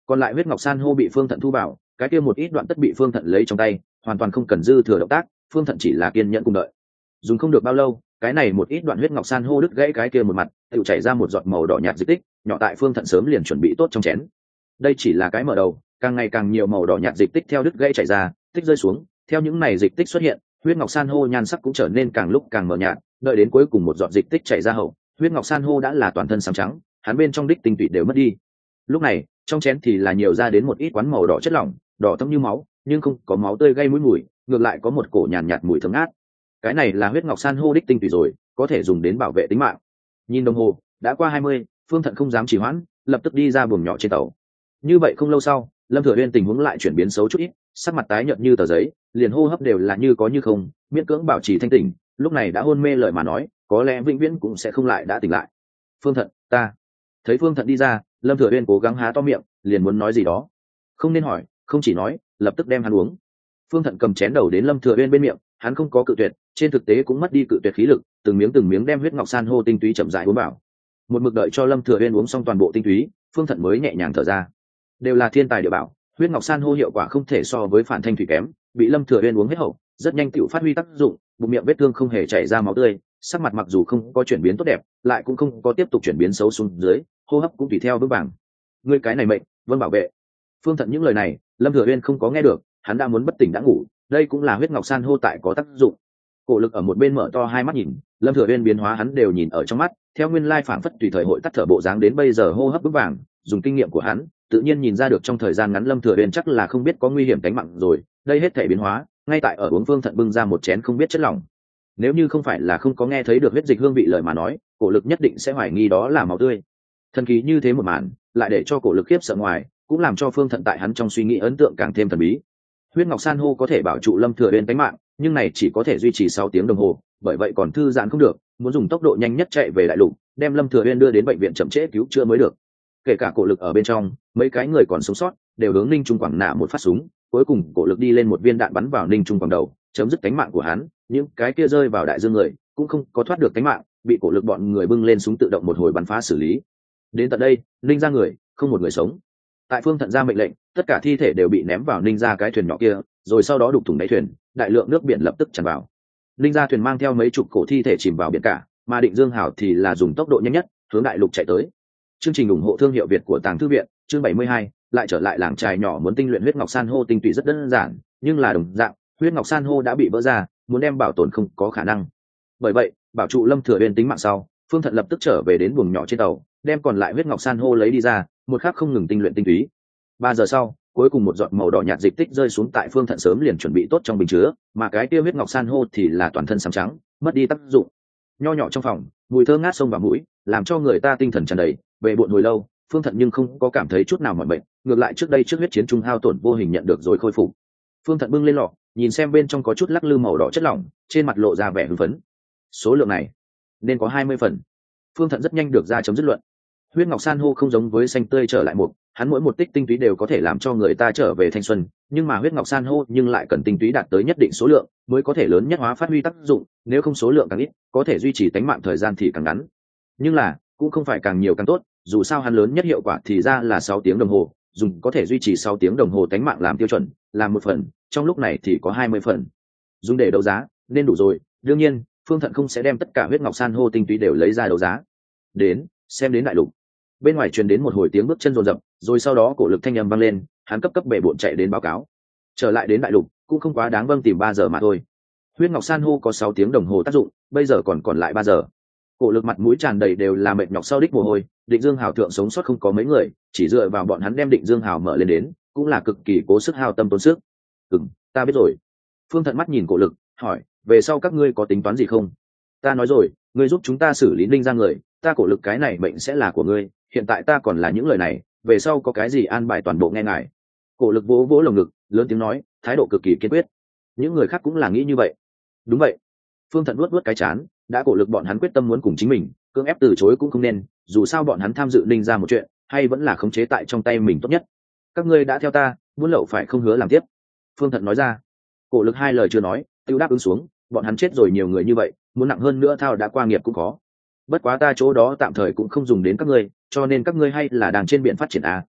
Speaker 1: Còn lại huyết ngọc san hô bị Phương Thận thu vào, cái kia một ít đoạn tất bị Phương Thận lấy trong tay, hoàn toàn không cần dư thừa động tác, Phương Thận chỉ là kiên nhẫn cùng đợi. Dùng không được bao lâu, cái này một ít đoạn huyết ngọc san hô đứt gãy cái kia một mặt, tự chảy ra một giọt màu đỏ nhạt dịch tích, nhỏ tại Phương Thận sớm liền chuẩn bị tốt trong chén. Đây chỉ là cái mở đầu, càng ngày càng nhiều màu đỏ nhạt dịch tích theo đứt gãy chảy ra, tích rơi xuống, theo những này dịch tích xuất hiện, huyết ngọc san hô nhan sắc cũng trở nên càng lúc càng mờ nhạt, đợi đến cuối cùng một giọt dịch tích chảy ra hậu, huyết ngọc san hô đã là toàn thân xám trắng, hắn bên trong đích tinh tụy đều mất đi. Lúc này, trong chén thì là nhiều ra đến một ít quán màu đỏ chất lỏng, đỏ thẫm như máu, nhưng không có máu tươi gây mũi mùi, ngược lại có một cổ nhàn nhạt, nhạt mùi thơm ngát. Cái này là huyết ngọc san hô đích tinh tụy rồi, có thể dùng đến bảo vệ tính mạng. Nhìn đồng hồ, đã qua hai mươi, Phương Thận không dám trì hoãn, lập tức đi ra buồng nhỏ trên tàu. Như vậy không lâu sau, Lâm Thừa Uyên tình huống lại chuyển biến xấu chút ít, sắc mặt tái nhợt như tờ giấy, liền hô hấp đều là như có như không, miễn cưỡng bảo trì thanh tỉnh, lúc này đã hôn mê lời mà nói, có lẽ vĩnh viễn cũng sẽ không lại đã tỉnh lại. Phương Thận, ta. Thấy Phương Thận đi ra, Lâm Thừa Uyên cố gắng há to miệng, liền muốn nói gì đó. Không nên hỏi, không chỉ nói, lập tức đem hắn uống. Phương Thận cầm chén đầu đến Lâm Thừa Uyên bên miệng, hắn không có cự tuyệt, trên thực tế cũng mất đi cự tuyệt khí lực, từng miếng từng miếng đem huyết ngọc san hô tinh túy chậm rãi uống vào. Một mực đợi cho Lâm Thừa Uyên uống xong toàn bộ tinh túy, Phương Thận mới nhẹ nhàng thở ra. Đều là thiên tài địa bảo, huyết ngọc san hô hiệu quả không thể so với phản thanh thủy kém, bị Lâm Thừa Uyên uống hết hậu, rất nhanh tựu phát huy tác dụng, bụng miệng vết thương không hề chảy ra máu tươi, sắc mặt mặc dù không có chuyển biến tốt đẹp, lại cũng không có tiếp tục chuyển biến xấu xuống dưới, hô hấp cũng tùy theo vững vàng. Ngươi cái này mệnh, vân bảo vệ. Phương Thận những lời này, Lâm Thừa Uyên không có nghe được, hắn đã muốn bất tỉnh đã ngủ, đây cũng là huyết ngọc san hô tại có tác dụng. Cổ Lực ở một bên mở to hai mắt nhìn, Lâm Thừa Uyên biến hóa hắn đều nhìn ở trong mắt, theo nguyên lai phảng phất tùy thời hội tắt thở bộ dáng đến bây giờ hô hấp vững vàng, dùng kinh nghiệm của hắn, tự nhiên nhìn ra được trong thời gian ngắn Lâm Thừa Uyên chắc là không biết có nguy hiểm tính mạng rồi, đây hết thể biến hóa, ngay tại ở uống Phương Thận bưng ra một chén không biết chất lỏng. Nếu như không phải là không có nghe thấy được huyết dịch hương vị lời mà nói, Cổ Lực nhất định sẽ hoài nghi đó là máu tươi. Thần kỳ như thế một màn, lại để cho Cổ Lực khiếp sợ ngoài, cũng làm cho Phương Thận tại hắn trong suy nghĩ ấn tượng càng thêm thần bí. Huyết ngọc san hô có thể bảo trụ Lâm Thừa Uyên tính mạng, nhưng này chỉ có thể duy trì sáu tiếng đồng hồ, bởi vậy còn thư giãn không được, muốn dùng tốc độ nhanh nhất chạy về đại lục, đem Lâm Thừa Uyên đưa đến bệnh viện chậm trễ cứu chữa mới được. Kể cả Cổ Lực ở bên trong, mấy cái người còn sống sót đều hướng Ninh Trung Quảng nã một phát súng, cuối cùng Cổ Lực đi lên một viên đạn bắn vào Ninh Trung Quảng đầu, chấm dứt cánh mạng của hắn, những cái kia rơi vào đại dương người cũng không có thoát được cánh mạng, bị Cổ Lực bọn người bưng lên súng tự động một hồi bắn phá xử lý. Đến tận đây, Ninh ra người không một người sống. Tại Phương Thận ra mệnh lệnh, tất cả thi thể đều bị ném vào Ninh ra cái thuyền nhỏ kia, rồi sau đó đục thủng đáy thuyền, đại lượng nước biển lập tức tràn vào. Ninh ra thuyền mang theo mấy chục cổ thi thể chìm vào biển cả, mà Định Dương Hảo thì là dùng tốc độ nhanh nhất hướng đại lục chạy tới. Chương trình ủng hộ thương hiệu Việt của Tàng Thư viện, chương bảy mươi hai, lại trở lại làng trài nhỏ muốn tinh luyện huyết ngọc san hô tinh tụy rất đơn giản, nhưng là đồng dạng, huyết ngọc san hô đã bị vỡ ra, muốn đem bảo tồn không có khả năng. Bởi vậy, bảo trụ Lâm Thừa Uyên tính mạng sau, Phương Thận lập tức trở về đến buồng nhỏ trên tàu, đem còn lại huyết ngọc san hô lấy đi ra, một khắc không ngừng tinh luyện tinh túy. Ba giờ sau, cuối cùng một giọt màu đỏ nhạt dịch tích rơi xuống tại Phương Thận sớm liền chuẩn bị tốt trong bình chứa, mà cái kia huyết ngọc san hô thì là toàn thân xám trắng, mất đi tác dụng. Nho nhỏ trong phòng, mùi thơm ngát xông vào mũi, làm cho người ta tinh thần tràn đầy. Về buồn hồi lâu, Phương Thận nhưng không có cảm thấy chút nào mỏi mệt, ngược lại trước đây trước huyết chiến trung hao tổn vô hình nhận được rồi khôi phục. Phương Thận bưng lên lọ, nhìn xem bên trong có chút lắc lư màu đỏ chất lỏng, trên mặt lộ ra vẻ hưng phấn. Số lượng này nên có hai mươi phần. Phương Thận rất nhanh được ra chấm dứt luận. Huyết ngọc san hô không giống với xanh tươi trở lại một, hắn mỗi một tích tinh túy đều có thể làm cho người ta trở về thanh xuân, nhưng mà huyết ngọc san hô nhưng lại cần tinh túy đạt tới nhất định số lượng mới có thể lớn nhất hóa phát huy tác dụng, nếu không số lượng càng ít, có thể duy trì tính mạng thời gian thì càng ngắn. Nhưng là, cũng không phải càng nhiều càng tốt, dù sao hắn lớn nhất hiệu quả thì ra là sáu tiếng đồng hồ, dùng có thể duy trì sáu tiếng đồng hồ tính mạng làm tiêu chuẩn, làm một phần, trong lúc này thì có hai mươi phần. Dùng để đấu giá, nên đủ rồi, đương nhiên, Phương Thận không sẽ đem tất cả huyết ngọc san hô tinh túy đều lấy ra đấu giá. Đến, xem đến đại lục. Bên ngoài truyền đến một hồi tiếng bước chân rồn rập, rồi sau đó Cổ Lực thanh âm vang lên, hắn cấp cấp bệ bội chạy đến báo cáo. Trở lại đến đại lục, cũng không quá đáng, vâng tìm ba giờ mà thôi. Huyết ngọc san hô có sáu tiếng đồng hồ tác dụng, bây giờ còn còn lại ba giờ. Cổ Lực mặt mũi tràn đầy đều là mệt nhọc sau đích mồ hôi, Định Dương Hào thượng sống sót không có mấy người, chỉ dựa vào bọn hắn đem Định Dương Hào mở lên đến, cũng là cực kỳ cố sức hao tâm tốn sức. "Ừm, ta biết rồi." Phương Thận mắt nhìn Cổ Lực, hỏi, "Về sau các ngươi có tính toán gì không?" "Ta nói rồi, ngươi giúp chúng ta xử lý Ninh ra người, ta Cổ Lực cái này mệnh sẽ là của ngươi, hiện tại ta còn là những lời này, về sau có cái gì an bài toàn bộ nghe ngài." Cổ Lực vỗ vỗ lồng ngực, lớn tiếng nói, thái độ cực kỳ kiên quyết. Những người khác cũng là nghĩ như vậy. Đúng vậy. Phương Thận nuốt nuốt cái chán, đã Cổ Lực bọn hắn quyết tâm muốn cùng chính mình, cưỡng ép từ chối cũng không nên, dù sao bọn hắn tham dự Ninh ra một chuyện, hay vẫn là khống chế tại trong tay mình tốt nhất. "Các ngươi đã theo ta, buôn lậu phải không hứa làm tiếp." Phương Thận nói ra. Cổ Lực hai lời chưa nói, tiêu đáp ứng xuống, bọn hắn chết rồi nhiều người như vậy, muốn nặng hơn nữa thao đã qua nghiệp cũng có. Bất quá ta chỗ đó tạm thời cũng không dùng đến các ngươi, cho nên các ngươi hay là đang trên biển phát triển à,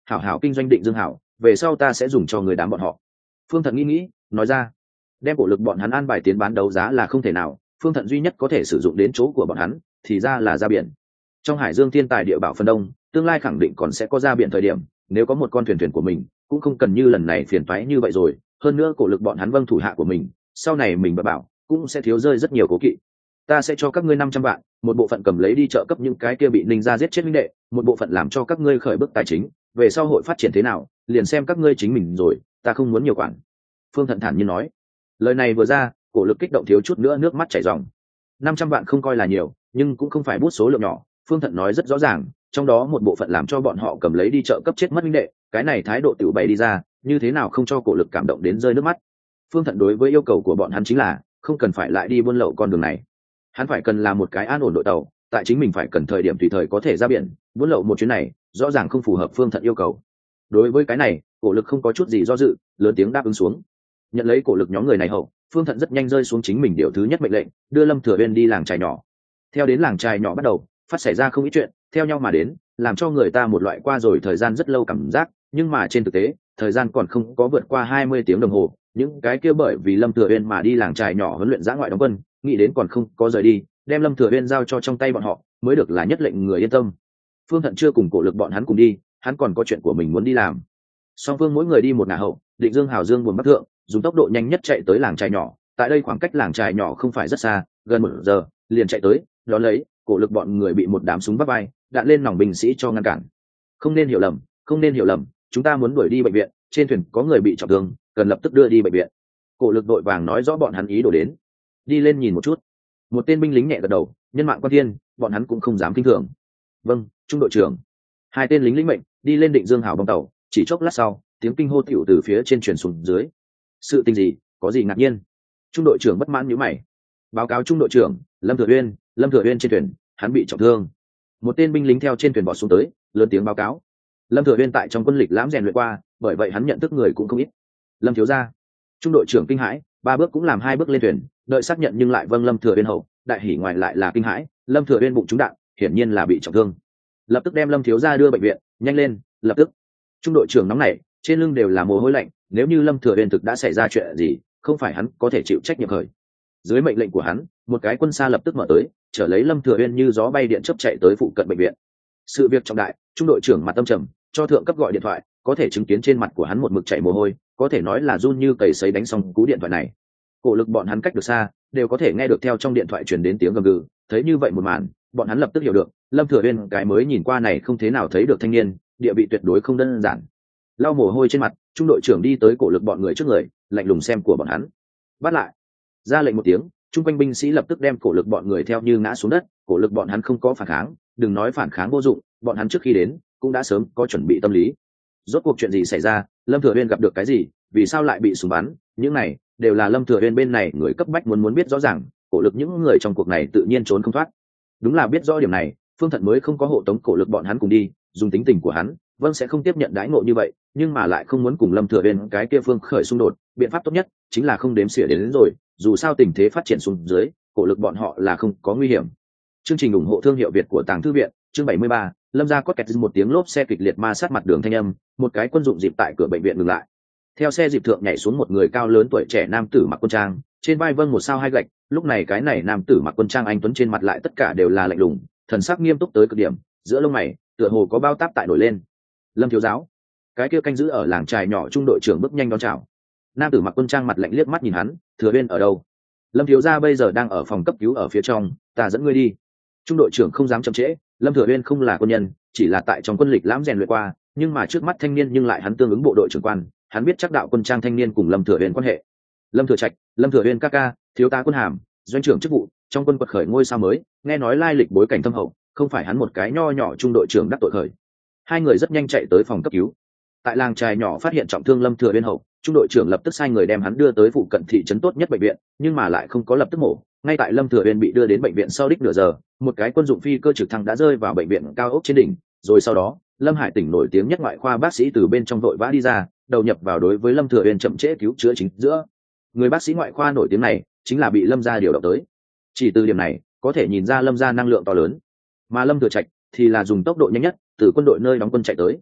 Speaker 1: hảo hảo kinh doanh Định Dương Hảo, về sau ta sẽ dùng cho người đám bọn họ. Phương Thận nghĩ nghĩ nói ra, đem cổ lực bọn hắn an bài tiến bán đấu giá là không thể nào, Phương Thận duy nhất có thể sử dụng đến chỗ của bọn hắn thì ra là ra biển. Trong hải dương thiên tài địa bảo phần đông, tương lai khẳng định còn sẽ có ra biển thời điểm, nếu có một con thuyền thuyền của mình cũng không cần như lần này phiền toái như vậy rồi. Hơn nữa cổ lực bọn hắn vâng thủ hạ của mình, sau này mình bảo bảo cũng sẽ thiếu rơi rất nhiều cố kỵ. Ta sẽ cho các ngươi năm trăm vạn, một bộ phận cầm lấy đi trợ cấp những cái kia bị Ninh gia giết chết minh đệ, một bộ phận làm cho các ngươi khởi bước tài chính, về sau hội phát triển thế nào liền xem các ngươi chính mình rồi, ta không muốn nhiều quản. Phương Thận thản nhiên nói. Lời này vừa ra, cổ lực kích động thiếu chút nữa nước mắt chảy ròng. Năm trăm vạn không coi là nhiều, nhưng cũng không phải bút số lượng nhỏ. Phương Thận nói rất rõ ràng, trong đó một bộ phận làm cho bọn họ cầm lấy đi trợ cấp chết mất minh đệ, cái này thái độ tiểu bày đi ra, như thế nào không cho cổ lực cảm động đến rơi nước mắt. Phương Thận đối với yêu cầu của bọn hắn chính là không cần phải lại đi buôn lậu con đường này, hắn phải cần là một cái an ổn đội tàu, tại chính mình phải cần thời điểm tùy thời có thể ra biển. Buôn lậu một chuyến này rõ ràng không phù hợp Phương Thận yêu cầu. Đối với cái này, cổ lực không có chút gì do dự, lớn tiếng đáp ứng xuống. Nhận lấy cổ lực nhóm người này hậu, Phương Thận rất nhanh rơi xuống chính mình điều thứ nhất mệnh lệnh, đưa Lâm Thừa Uyên đi làng trài nhỏ. Theo đến làng trài nhỏ bắt đầu phát xảy ra không ít chuyện theo nhau mà đến, làm cho người ta một loại qua rồi thời gian rất lâu cảm giác, nhưng mà trên thực tế thời gian còn không có vượt qua hai mươi tiếng đồng hồ. Những cái kia bởi vì Lâm Thừa Uyên mà đi làng trài nhỏ huấn luyện dã ngoại đóng quân, nghĩ đến còn không có rời đi, đem Lâm Thừa Uyên giao cho trong tay bọn họ mới được là nhất lệnh người yên tâm. Phương Thận chưa cùng cổ lực bọn hắn cùng đi, hắn còn có chuyện của mình muốn đi làm. Song phương mỗi người đi một ngả hậu, Định Dương Hào Dương buồn bắc thượng, dùng tốc độ nhanh nhất chạy tới làng trài nhỏ. Tại đây khoảng cách làng trài nhỏ không phải rất xa, gần một giờ liền chạy tới. Đó lấy cổ lực bọn người bị một đám súng vắt vai, đạn lên nòng binh sĩ cho ngăn cản. Không nên hiểu lầm, không nên hiểu lầm, chúng ta muốn đuổi đi bệnh viện, trên thuyền có người bị trọng thương, cần lập tức đưa đi bệnh viện. Cổ lực đội vàng nói rõ bọn hắn ý đồ đến. Đi lên nhìn một chút. Một tên binh lính nhẹ gật đầu, nhân mạng quan thiên, bọn hắn cũng không dám kinh thường. Vâng, trung đội trưởng. Hai tên lính lĩnh mệnh đi lên Định Dương Hào bong tàu, chỉ chốc lát sau tiếng kinh hô tiểu từ phía trên truyền xuống dưới. Sự tình gì, có gì ngạc nhiên? Trung đội trưởng bất mãn nhíu mày. Báo cáo trung đội trưởng, Lâm Thừa Uyên, Lâm Thừa Uyên trên thuyền, hắn bị trọng thương. Một tên binh lính theo trên thuyền bỏ xuống tới, lớn tiếng báo cáo. Lâm Thừa Uyên tại trong quân lịch lãm rèn luyện qua, bởi vậy hắn nhận thức người cũng không ít. Lâm thiếu gia. Trung đội trưởng kinh hãi, ba bước cũng làm hai bước lên thuyền, đợi xác nhận nhưng lại vâng Lâm Thừa Uyên hậu, đại hỉ ngoài lại là kinh hãi, Lâm Thừa Uyên bụng trúng đạn, hiển nhiên là bị trọng thương. Lập tức đem Lâm thiếu gia đưa bệnh viện, nhanh lên, lập tức. Trung đội trưởng nóng nảy, trên lưng đều là mồ hôi lạnh, nếu như Lâm Thừa Uyên thực đã xảy ra chuyện gì, không phải hắn có thể chịu trách nhiệm khởi. Dưới mệnh lệnh của hắn, một cái quân xa lập tức mở tới, trở lấy Lâm Thừa Uyên như gió bay điện chớp chạy tới phụ cận bệnh viện. Sự việc trọng đại, trung đội trưởng mặt tâm trầm, cho thượng cấp gọi điện thoại, có thể chứng kiến trên mặt của hắn một mực chảy mồ hôi, có thể nói là run như cầy sấy đánh xong cú điện thoại này. Cổ lực bọn hắn cách được xa, đều có thể nghe được theo trong điện thoại truyền đến tiếng gầm gừ, thấy như vậy một màn, bọn hắn lập tức hiểu được, Lâm Thừa Uyên cái mới nhìn qua này không thế nào thấy được thanh niên, địa vị tuyệt đối không đơn giản. Lau mồ hôi trên mặt, trung đội trưởng đi tới cổ lực bọn người trước người, lạnh lùng xem của bọn hắn. Bắt lại. Ra lệnh một tiếng, trung quanh binh sĩ lập tức đem cổ lực bọn người theo như ngã xuống đất, cổ lực bọn hắn không có phản kháng, đừng nói phản kháng vô dụng, bọn hắn trước khi đến cũng đã sớm có chuẩn bị tâm lý. Rốt cuộc chuyện gì xảy ra, Lâm Thừa Uyên gặp được cái gì, vì sao lại bị súng bắn, những này đều là Lâm Thừa Uyên bên này người cấp bách muốn muốn biết rõ ràng, cổ lực những người trong cuộc này tự nhiên trốn không thoát. Đúng là biết rõ điểm này, Phương Thận mới không có hộ tống cổ lực bọn hắn cùng đi, dùng tính tình của hắn, vâng sẽ không tiếp nhận đãi ngộ như vậy, nhưng mà lại không muốn cùng Lâm Thừa Uyên cái kia phương khởi xung đột, biện pháp tốt nhất chính là không đếm xỉa đến, đến rồi, dù sao tình thế phát triển xuống dưới, cổ lực bọn họ là không có nguy hiểm. Chương trình ủng hộ thương hiệu Việt của Tàng Thư viện, chương bảy mươi ba, Lâm gia có kẹt một tiếng lốp xe kịch liệt ma sát mặt đường thanh âm, một cái quân dụng dịp tại cửa bệnh viện ngừng lại. Theo xe dịp thượng nhảy xuống một người cao lớn tuổi trẻ nam tử mặc quân trang, trên vai vâng một sao hai gạch, lúc này cái này nam tử mặc quân trang anh tuấn trên mặt lại tất cả đều là lạnh lùng, thần sắc nghiêm túc tới cực điểm, giữa lông mày tựa hồ có bao táp tại nổi lên. Lâm thiếu giáo. Cái kia canh giữ ở làng trài nhỏ trung đội trưởng bước nhanh đón chào. Nam tử mặc quân trang mặt lạnh liếc mắt nhìn hắn, Thừa Uyên ở đâu? Lâm thiếu gia bây giờ đang ở phòng cấp cứu ở phía trong, ta dẫn ngươi đi. Trung đội trưởng không dám chậm trễ, Lâm Thừa Uyên không là quân nhân, chỉ là tại trong quân lịch lãm rèn luyện qua, nhưng mà trước mắt thanh niên nhưng lại hắn tương ứng bộ đội trưởng quan, hắn biết chắc đạo quân trang thanh niên cùng Lâm Thừa Uyên quan hệ. Lâm Thừa Trạch, Lâm Thừa Uyên ca ca, thiếu tá quân hàm, doanh trưởng chức vụ, trong quân quật khởi ngôi sao mới, nghe nói lai lịch bối cảnh thâm hậu, không phải hắn một cái nho nhỏ trung đội trưởng đắc tội khởi. Hai người rất nhanh chạy tới phòng cấp cứu. Tại làng trài nhỏ phát hiện trọng thương Lâm Thừa Uyên hậu, trung đội trưởng lập tức sai người đem hắn đưa tới phụ cận thị trấn tốt nhất bệnh viện, nhưng mà lại không có lập tức mổ. Ngay tại Lâm Thừa Uyên bị đưa đến bệnh viện sau đích nửa giờ, một cái quân dụng phi cơ trực thăng đã rơi vào bệnh viện cao ốc trên đỉnh, rồi sau đó, Lâm Hải tỉnh nổi tiếng nhất ngoại khoa bác sĩ từ bên trong vội vã đi ra, đầu nhập vào đối với Lâm Thừa Uyên chậm trễ cứu chữa chính giữa. Người bác sĩ ngoại khoa nổi tiếng này chính là bị Lâm gia điều động tới. Chỉ từ điểm này, có thể nhìn ra Lâm gia năng lượng to lớn. Mà Lâm Thừa Trạch thì là dùng tốc độ nhanh nhất từ quân đội nơi đóng quân chạy tới.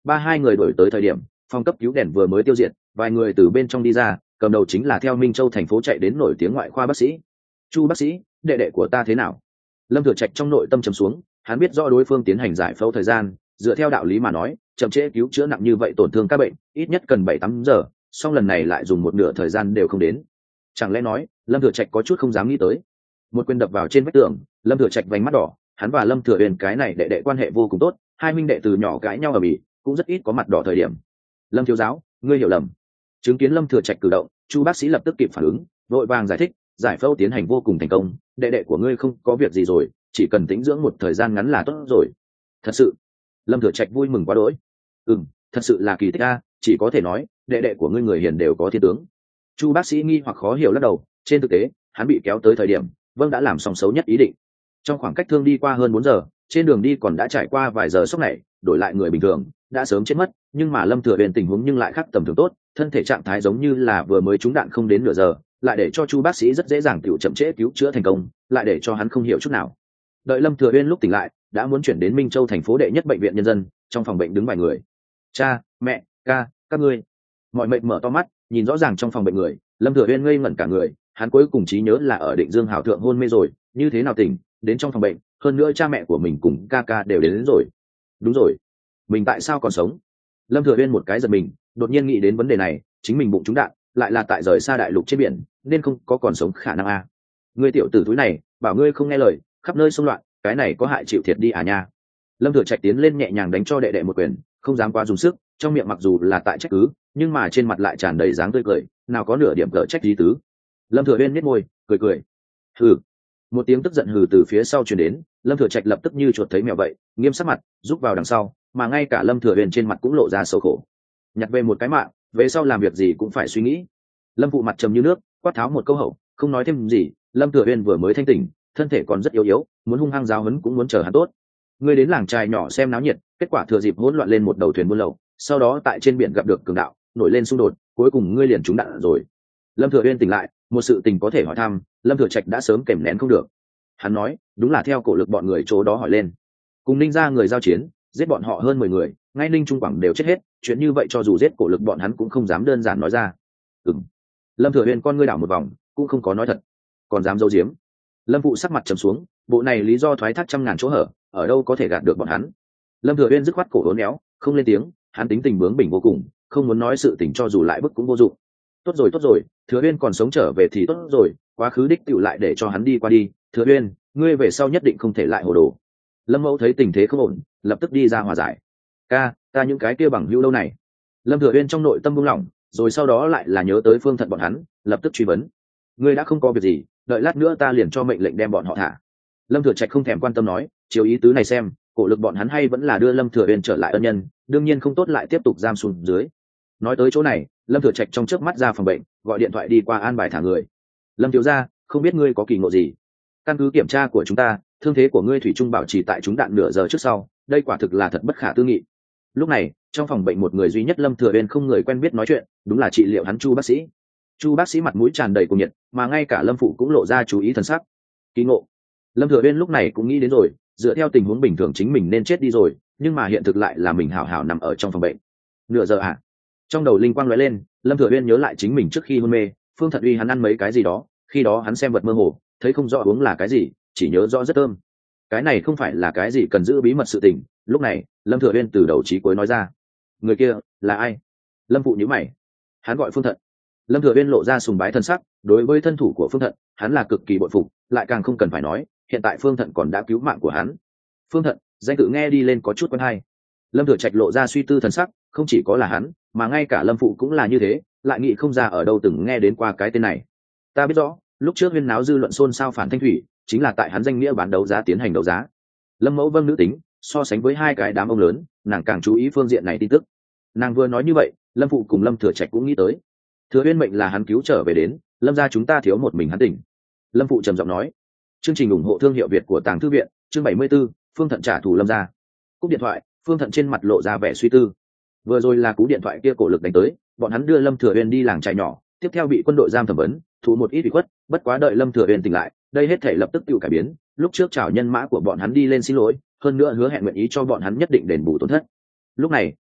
Speaker 1: ba hai người đổi tới thời điểm phòng cấp cứu đèn vừa mới tiêu diệt, vài người từ bên trong đi ra, cầm đầu chính là theo Minh Châu thành phố chạy đến nổi tiếng ngoại khoa bác sĩ. Chu bác sĩ, đệ đệ của ta thế nào? Lâm Thừa Trạch trong nội tâm trầm xuống, hắn biết rõ đối phương tiến hành giải phẫu thời gian, dựa theo đạo lý mà nói, chậm trễ cứu chữa nặng như vậy tổn thương các bệnh, ít nhất cần bảy tám giờ, song lần này lại dùng một nửa thời gian đều không đến. Chẳng lẽ nói, Lâm Thừa Trạch có chút không dám nghĩ tới. Một quyền đập vào trên vách tường, Lâm Thừa Trạch vành mắt đỏ, hắn và Lâm Thừa Uyên cái này đệ đệ quan hệ vô cùng tốt, hai minh đệ từ nhỏ cãi nhau ở bỉ, cũng rất ít có mặt đỏ thời điểm. Lâm thiếu giáo, ngươi hiểu lầm. Chứng kiến Lâm Thừa Trạch cử động, Chu bác sĩ lập tức kịp phản ứng, vội vàng giải thích, giải phẫu tiến hành vô cùng thành công, đệ đệ của ngươi không có việc gì rồi, chỉ cần tĩnh dưỡng một thời gian ngắn là tốt rồi. Thật sự? Lâm Thừa Trạch vui mừng quá đỗi. Ừm, thật sự là kỳ tích a, chỉ có thể nói, đệ đệ của ngươi người hiền đều có thiên tướng. Chu bác sĩ nghi hoặc khó hiểu lắc đầu, trên thực tế, hắn bị kéo tới thời điểm, vâng đã làm xong xấu nhất ý định. Trong khoảng cách thương đi qua hơn bốn giờ, trên đường đi còn đã trải qua vài giờ sốc này, đổi lại người bình thường đã sớm chết mất, nhưng mà Lâm Thừa Uyên tình huống nhưng lại khác tầm thường tốt, thân thể trạng thái giống như là vừa mới trúng đạn không đến nửa giờ, lại để cho Chu bác sĩ rất dễ dàng tiểu chậm trễ cứu chữa thành công, lại để cho hắn không hiểu chút nào. Đợi Lâm Thừa Uyên lúc tỉnh lại, đã muốn chuyển đến Minh Châu thành phố đệ nhất bệnh viện nhân dân, trong phòng bệnh đứng vài người. Cha, mẹ, ca, các ngươi. Mọi mệnh mở to mắt, nhìn rõ ràng trong phòng bệnh người, Lâm Thừa Uyên ngây ngẩn cả người, hắn cuối cùng trí nhớ là ở Định Dương Hảo thượng hôn mê rồi, như thế nào tỉnh, đến trong phòng bệnh, hơn nữa cha mẹ của mình cùng ca ca đều đến, đến rồi. Đúng rồi, mình tại sao còn sống? Lâm Thừa Uyên một cái giật mình, đột nhiên nghĩ đến vấn đề này, chính mình bụng trúng đạn, lại là tại rời xa đại lục trên biển, nên không có còn sống khả năng a. Ngươi tiểu tử túi này, bảo ngươi không nghe lời, khắp nơi xung loạn, cái này có hại chịu thiệt đi à nha. Lâm Thừa Trạch tiến lên nhẹ nhàng đánh cho đệ đệ một quyền, không dám quá dùng sức, trong miệng mặc dù là tại trách cứ, nhưng mà trên mặt lại tràn đầy dáng tươi cười, nào có nửa điểm cỡ trách lý tứ. Lâm Thừa Uyên nhếch môi, cười cười. Hừ. Một tiếng tức giận hừ từ phía sau truyền đến, Lâm Thừa Trạch lập tức như chuột thấy mèo vậy, nghiêm sắc mặt, rút vào đằng sau, mà ngay cả Lâm Thừa Uyên trên mặt cũng lộ ra sầu khổ. Nhặt về một cái mạng, về sau làm việc gì cũng phải suy nghĩ. Lâm phụ mặt trầm như nước, quát tháo một câu hậu, không nói thêm gì. Lâm Thừa Uyên vừa mới thanh tỉnh, thân thể còn rất yếu yếu, muốn hung hăng giáo huấn cũng muốn chờ hắn tốt. Ngươi đến làng trài nhỏ xem náo nhiệt, kết quả thừa dịp hỗn loạn lên một đầu thuyền buôn lậu, sau đó tại trên biển gặp được cường đạo, nổi lên xung đột, cuối cùng ngươi liền trúng đạn rồi. Lâm Thừa Uyên tỉnh lại, một sự tình có thể hỏi thăm, Lâm Thừa Trạch đã sớm kèm nén không được. Hắn nói, đúng là theo cổ lực bọn người chỗ đó hỏi lên, cùng Ninh gia người giao chiến, giết bọn họ hơn mười người, ngay Ninh Trung Quảng đều chết hết, chuyện như vậy cho dù giết cổ lực bọn hắn cũng không dám đơn giản nói ra. Ừm. Lâm Thừa Uyên con ngươi đảo một vòng, cũng không có nói thật, còn dám giấu giếm. Lâm phụ sắc mặt trầm xuống, bộ này lý do thoái thác trăm ngàn chỗ hở, ở đâu có thể gạt được bọn hắn. Lâm Thừa Uyên dứt khoát cổ uốn éo, không lên tiếng, hắn tính tình bướng bỉnh vô cùng, không muốn nói sự tình cho dù lại bức cũng vô dụng. Tốt rồi tốt rồi, Thừa Uyên còn sống trở về thì tốt rồi, quá khứ đích tựu lại để cho hắn đi qua đi. Thừa Uyên, ngươi về sau nhất định không thể lại hồ đồ. Lâm mẫu thấy tình thế không ổn, lập tức đi ra hòa giải. Ca, ta những cái kia bằng hữu lâu này. Lâm Thừa Uyên trong nội tâm buông lỏng, rồi sau đó lại là nhớ tới Phương Thận bọn hắn, lập tức truy vấn. Ngươi đã không có việc gì, đợi lát nữa ta liền cho mệnh lệnh đem bọn họ thả. Lâm Thừa Trạch không thèm quan tâm nói, chiếu ý tứ này xem, cổ lực bọn hắn hay vẫn là đưa Lâm Thừa Uyên trở lại ân nhân, đương nhiên không tốt lại tiếp tục giam xuống dưới. Nói tới chỗ này, Lâm Thừa Trạch trong chớp mắt ra phòng bệnh, gọi điện thoại đi qua an bài thả người. Lâm thiếu gia, không biết ngươi có kỳ ngộ gì? Căn cứ kiểm tra của chúng ta, thương thế của ngươi thủy chung bảo trì tại trúng đạn nửa giờ trước sau, đây quả thực là thật bất khả tư nghị. Lúc này, trong phòng bệnh một người duy nhất Lâm Thừa Uyên không người quen biết nói chuyện, đúng là trị liệu hắn Chu bác sĩ. Chu bác sĩ mặt mũi tràn đầy cuồng nhiệt, mà ngay cả Lâm phụ cũng lộ ra chú ý thần sắc. Kỳ ngộ. Lâm Thừa Uyên lúc này cũng nghĩ đến rồi, dựa theo tình huống bình thường chính mình nên chết đi rồi, nhưng mà hiện thực lại là mình hảo hảo nằm ở trong phòng bệnh. Nửa giờ à? Trong đầu linh quang lóe lên, Lâm Thừa Uyên nhớ lại chính mình trước khi hôn mê, Phương Thận uy hắn ăn mấy cái gì đó, khi đó hắn xem vật mơ hồ, thấy không rõ uống là cái gì, chỉ nhớ rõ rất thơm. Cái này không phải là cái gì cần giữ bí mật sự tình. Lúc này, Lâm Thừa Uyên từ đầu chí cuối nói ra. Người kia là ai? Lâm phụ nhíu mày. Hắn gọi Phương Thận. Lâm Thừa Uyên lộ ra sùng bái thân sắc, đối với thân thủ của Phương Thận, hắn là cực kỳ bội phục, lại càng không cần phải nói, hiện tại Phương Thận còn đã cứu mạng của hắn. Phương Thận, danh tự nghe đi lên có chút quen hay. Lâm Thừa Trạch lộ ra suy tư thần sắc, không chỉ có là hắn, mà ngay cả Lâm phụ cũng là như thế, lại nghĩ không ra ở đâu từng nghe đến qua cái tên này. Ta biết rõ, lúc trước huyên náo dư luận xôn xao phản Thanh Thủy, chính là tại hắn danh nghĩa bán đấu giá tiến hành đấu giá. Lâm mẫu vâng nữ tính, so sánh với hai cái đám ông lớn, nàng càng chú ý phương diện này tin tức. Nàng vừa nói như vậy, Lâm phụ cùng Lâm Thừa Trạch cũng nghĩ tới. Thừa Uyên mệnh là hắn cứu trở về đến, Lâm gia chúng ta thiếu một mình hắn tỉnh. Lâm phụ trầm giọng nói. Chương trình ủng hộ thương hiệu Việt của Tàng Thư viện, chương bảy mươi 74, Phương Thận trả thù Lâm gia. Cúp điện thoại, Phương Thận trên mặt lộ ra vẻ suy tư. Vừa rồi là cú điện thoại kia cổ lực đánh tới, bọn hắn đưa Lâm Thừa Uyên đi làng trại nhỏ, tiếp theo bị quân đội giam thẩm vấn, thụ một ít ủy khuất, bất quá đợi Lâm Thừa Uyên tỉnh lại, đây hết thể lập tức tự cải biến, lúc trước chào nhân mã của bọn hắn đi lên xin lỗi, hơn nữa hứa hẹn nguyện ý cho bọn hắn nhất định đền bù tổn thất. Lúc này,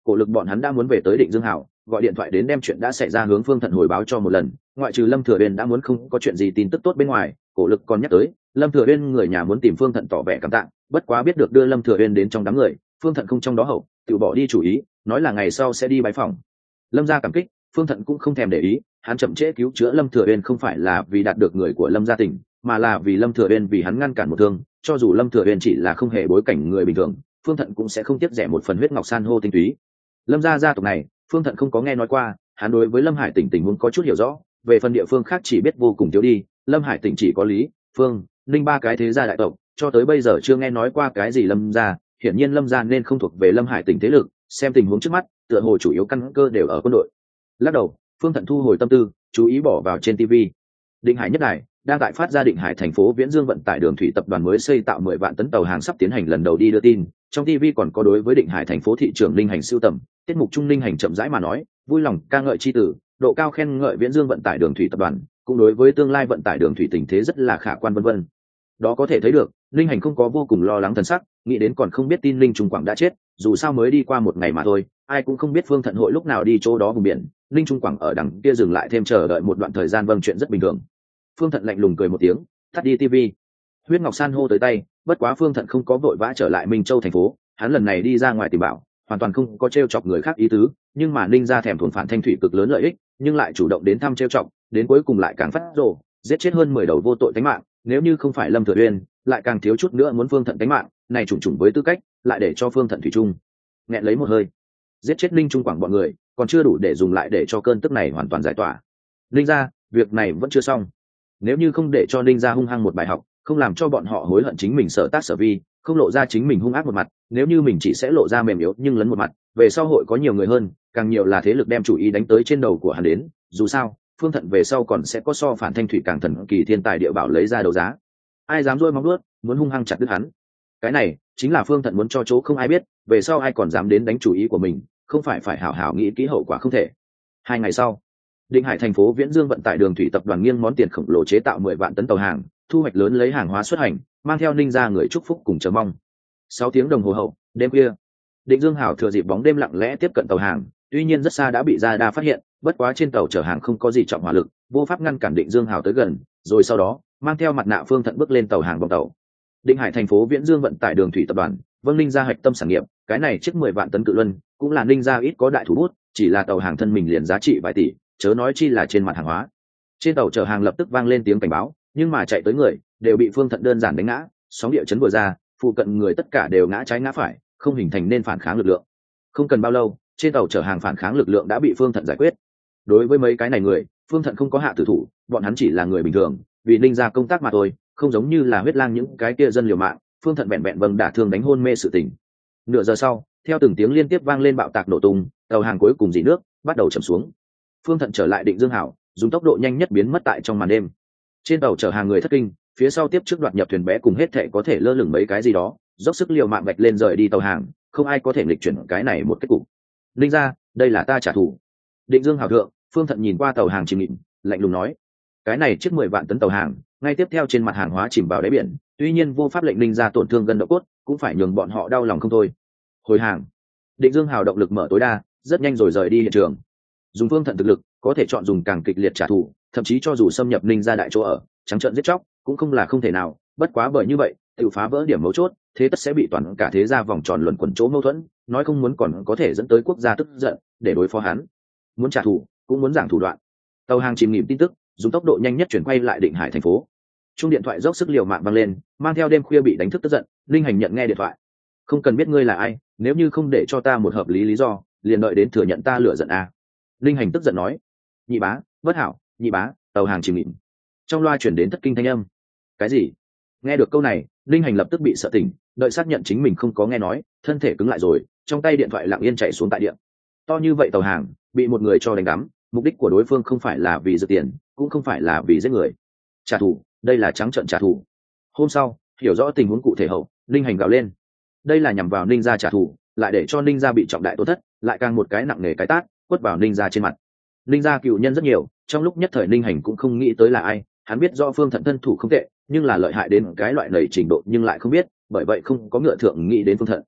Speaker 1: cổ lực bọn hắn đã muốn về tới Định Dương Hảo, gọi điện thoại đến đem chuyện đã xảy ra hướng Phương Thận hồi báo cho một lần. Ngoại trừ Lâm Thừa Uyên đã muốn không có chuyện gì tin tức tốt bên ngoài, cổ lực còn nhắc tới Lâm Thừa Uyên người nhà muốn tìm Phương Thận tỏ vẻ cảm tạ, bất quá biết được đưa Lâm Thừa Uyên đến trong đám người, Phương Thận không trong đó hậu, tự bỏ đi chủ ý, nói là ngày sau sẽ đi bái phỏng. Lâm gia cảm kích, Phương Thận cũng không thèm để ý, hắn chậm trễ cứu chữa Lâm Thừa Uyên không phải là vì đạt được người của Lâm gia tỉnh, mà là vì Lâm Thừa Uyên vì hắn ngăn cản một thương, cho dù Lâm Thừa Uyên chỉ là không hề bối cảnh người bình thường, Phương Thận cũng sẽ không tiếc rẻ một phần huyết ngọc san hô tinh túy. Lâm gia gia tộc này, Phương Thận không có nghe nói qua, hắn đối với Lâm Hải tỉnh tình huống có chút hiểu rõ, về phần địa phương khác chỉ biết vô cùng thiếu đi. Lâm Hải tỉnh chỉ có Lý, Phương, Ninh ba cái thế gia đại tộc, cho tới bây giờ chưa nghe nói qua cái gì Lâm gia, hiển nhiên Lâm gia nên không thuộc về Lâm Hải tỉnh thế lực, xem tình huống trước mắt, tựa hồ chủ yếu căn cơ đều ở quân đội. Lắc đầu, Phương Thận thu hồi tâm tư, chú ý bỏ vào trên ti vi. Định Hải nhất đài đang tại phát ra Định Hải thành phố Viễn Dương vận tải đường thủy tập đoàn mới xây tạo mười vạn tấn tàu hàng sắp tiến hành lần đầu đi đưa tin, trong ti vi còn có đối với Định Hải thành phố thị trưởng Ninh Hành sưu tầm, tiết mục trung Ninh Hành chậm rãi mà nói, vui lòng ca ngợi chi tử, độ cao khen ngợi Viễn Dương vận tải đường thủy tập đoàn, cũng đối với tương lai vận tải đường thủy tình thế rất là khả quan vân vân. Đó có thể thấy được, Ninh Hành không có vô cùng lo lắng thần sắc, nghĩ đến còn không biết tin Ninh Trung Quảng đã chết, dù sao mới đi qua một ngày mà thôi, ai cũng không biết Phương Thận hội lúc nào đi chỗ đó vùng biển, Ninh Trung Quảng ở đằng kia dừng lại thêm chờ đợi một đoạn thời gian, vâng chuyện rất bình thường. Phương Thận lạnh lùng cười một tiếng, tắt đi tivi. Huyết ngọc san hô tới tay, bất quá Phương Thận không có vội vã trở lại Minh Châu thành phố, hắn lần này đi ra ngoài tìm bảo, hoàn toàn không có trêu chọc người khác ý tứ, nhưng mà Ninh gia thèm thuần phản thanh thủy cực lớn lợi ích, nhưng lại chủ động đến thăm trêu chọc, đến cuối cùng lại càng phát rồ, giết chết hơn mười đầu vô tội tánh mạng, nếu như không phải Lâm Thừa Uyên, lại càng thiếu chút nữa muốn Phương Thận tánh mạng, này trùng trùng với tư cách, lại để cho Phương Thận thủy chung nghẹn lấy một hơi. Giết chết Ninh Trung Quảng bọn người, còn chưa đủ để dùng lại để cho cơn tức này hoàn toàn giải tỏa. Ninh gia, việc này vẫn chưa xong. Nếu như không để cho Ninh gia hung hăng một bài học, không làm cho bọn họ hối hận chính mình sở tác sở vi, không lộ ra chính mình hung ác một mặt, nếu như mình chỉ sẽ lộ ra mềm yếu nhưng lấn một mặt, về sau hội có nhiều người hơn, càng nhiều là thế lực đem chủ ý đánh tới trên đầu của hắn đến, dù sao, Phương Thận về sau còn sẽ có so phản thanh thủy càng thần kỳ thiên tài địa bảo lấy ra đấu giá. Ai dám rôi móng vuốt, muốn hung hăng chặt đứt hắn. Cái này chính là Phương Thận muốn cho chỗ không ai biết, về sau ai còn dám đến đánh chủ ý của mình, không phải phải hảo hảo nghĩ kỹ hậu quả không thể. Hai ngày sau, Định Hải thành phố Viễn Dương vận tải đường thủy tập đoàn nghiêng món tiền khổng lồ chế tạo mười vạn tấn tàu hàng, thu hoạch lớn lấy hàng hóa xuất hành, mang theo Ninh gia người chúc phúc cùng chờ mong. Sáu tiếng đồng hồ hậu, đêm khuya, Định Dương Hảo thừa dịp bóng đêm lặng lẽ tiếp cận tàu hàng, tuy nhiên rất xa đã bị Gia Đa phát hiện, bất quá trên tàu chở hàng không có gì trọng hỏa lực, vô pháp ngăn cản Định Dương Hảo tới gần, rồi sau đó, mang theo mặt nạ Phương Thận bước lên tàu hàng bong tàu. Định Hải thành phố Viễn Dương vận tải đường thủy tập đoàn, vâng Ninh gia hạch tâm sản nghiệp, cái này chiếc mười vạn tấn cự luân, cũng là Ninh gia ít có đại thủ bút, chỉ là tàu hàng thân mình liền giá trị vài tỷ, chớ nói chi là trên mặt hàng hóa. Trên tàu chở hàng lập tức vang lên tiếng cảnh báo, nhưng mà chạy tới người đều bị Phương Thận đơn giản đánh ngã, sóng địa chấn vừa ra, phụ cận người tất cả đều ngã trái ngã phải, không hình thành nên phản kháng lực lượng. Không cần bao lâu, trên tàu chở hàng phản kháng lực lượng đã bị Phương Thận giải quyết. Đối với mấy cái này người, Phương Thận không có hạ tử thủ, bọn hắn chỉ là người bình thường, vì Ninh gia công tác mà thôi, không giống như là huyết lang những cái kia dân liều mạng. Phương Thận vẹn vẹn vâng đả thương đánh hôn mê sự tình. Nửa giờ sau, theo từng tiếng liên tiếp vang lên bạo tạc nổ tung, tàu hàng cuối cùng dỉ nước, bắt đầu chầm xuống. Phương Thận trở lại Định Dương Hảo, dùng tốc độ nhanh nhất biến mất tại trong màn đêm. Trên tàu chở hàng người thất kinh, phía sau tiếp trước đoạt nhập thuyền bé cùng hết thệ có thể lơ lửng mấy cái gì đó, dốc sức liều mạng vạch lên rời đi tàu hàng, không ai có thể nghịch chuyển cái này một kết cục. Ninh gia, đây là ta trả thù. Định Dương Hảo thượng, Phương Thận nhìn qua tàu hàng chìm nghỉm, lạnh lùng nói: cái này chiếc mười vạn tấn tàu hàng, ngay tiếp theo trên mặt hàng hóa chìm vào đáy biển, tuy nhiên vô pháp lệnh Ninh gia tổn thương gân độ cốt, cũng phải nhường bọn họ đau lòng không thôi. Hồi hàng. Định Dương Hảo động lực mở tối đa, rất nhanh rồi rời đi hiện trường. Dùng Phương Thận thực lực, có thể chọn dùng càng kịch liệt trả thù, thậm chí cho dù xâm nhập Ninh gia đại chỗ ở, trắng trợn giết chóc, cũng không là không thể nào, bất quá bởi như vậy, tự phá vỡ điểm mấu chốt, thế tất sẽ bị toàn cả thế gia vòng tròn luẩn quẩn chỗ mâu thuẫn, nói không muốn còn có thể dẫn tới quốc gia tức giận, để đối phó hắn. Muốn trả thù, cũng muốn giảng thủ đoạn. Tàu hàng chìm nghỉm tin tức, dùng tốc độ nhanh nhất chuyển quay lại Định Hải thành phố. Chuông điện thoại dốc sức liều mạng vang lên, mang theo đêm khuya bị đánh thức tức giận, Linh Hành nhận nghe điện thoại. Không cần biết ngươi là ai, nếu như không để cho ta một hợp lý lý do, liền đợi đến thừa nhận ta lửa giận a. Linh Hành tức giận nói. Nhị bá, bất hảo, nhị bá, tàu hàng chìm nghỉm. Trong loa chuyển đến thất kinh thanh âm. Cái gì? Nghe được câu này, Linh Hành lập tức bị sợ tỉnh, đợi xác nhận chính mình không có nghe nói, thân thể cứng lại rồi, trong tay điện thoại lặng yên chạy xuống tại điện. To như vậy tàu hàng, bị một người cho đánh đắm, mục đích của đối phương không phải là vì giật tiền, cũng không phải là vì giết người. Trả thù, đây là trắng trợn trả thù. Hôm sau, hiểu rõ tình huống cụ thể hậu, Linh Hành gào lên. Đây là nhằm vào Ninh gia trả thù, lại để cho Ninh gia bị trọng đại tổn thất, lại càng một cái nặng nề cái tát, quất vào Ninh gia trên mặt. Ninh gia cựu nhân rất nhiều, trong lúc nhất thời Ninh Hành cũng không nghĩ tới là ai, hắn biết do Phương Thận thân thủ không tệ, nhưng là lợi hại đến cái loại lầy trình độ nhưng lại không biết, bởi vậy không có ngựa thượng nghĩ đến Phương Thận.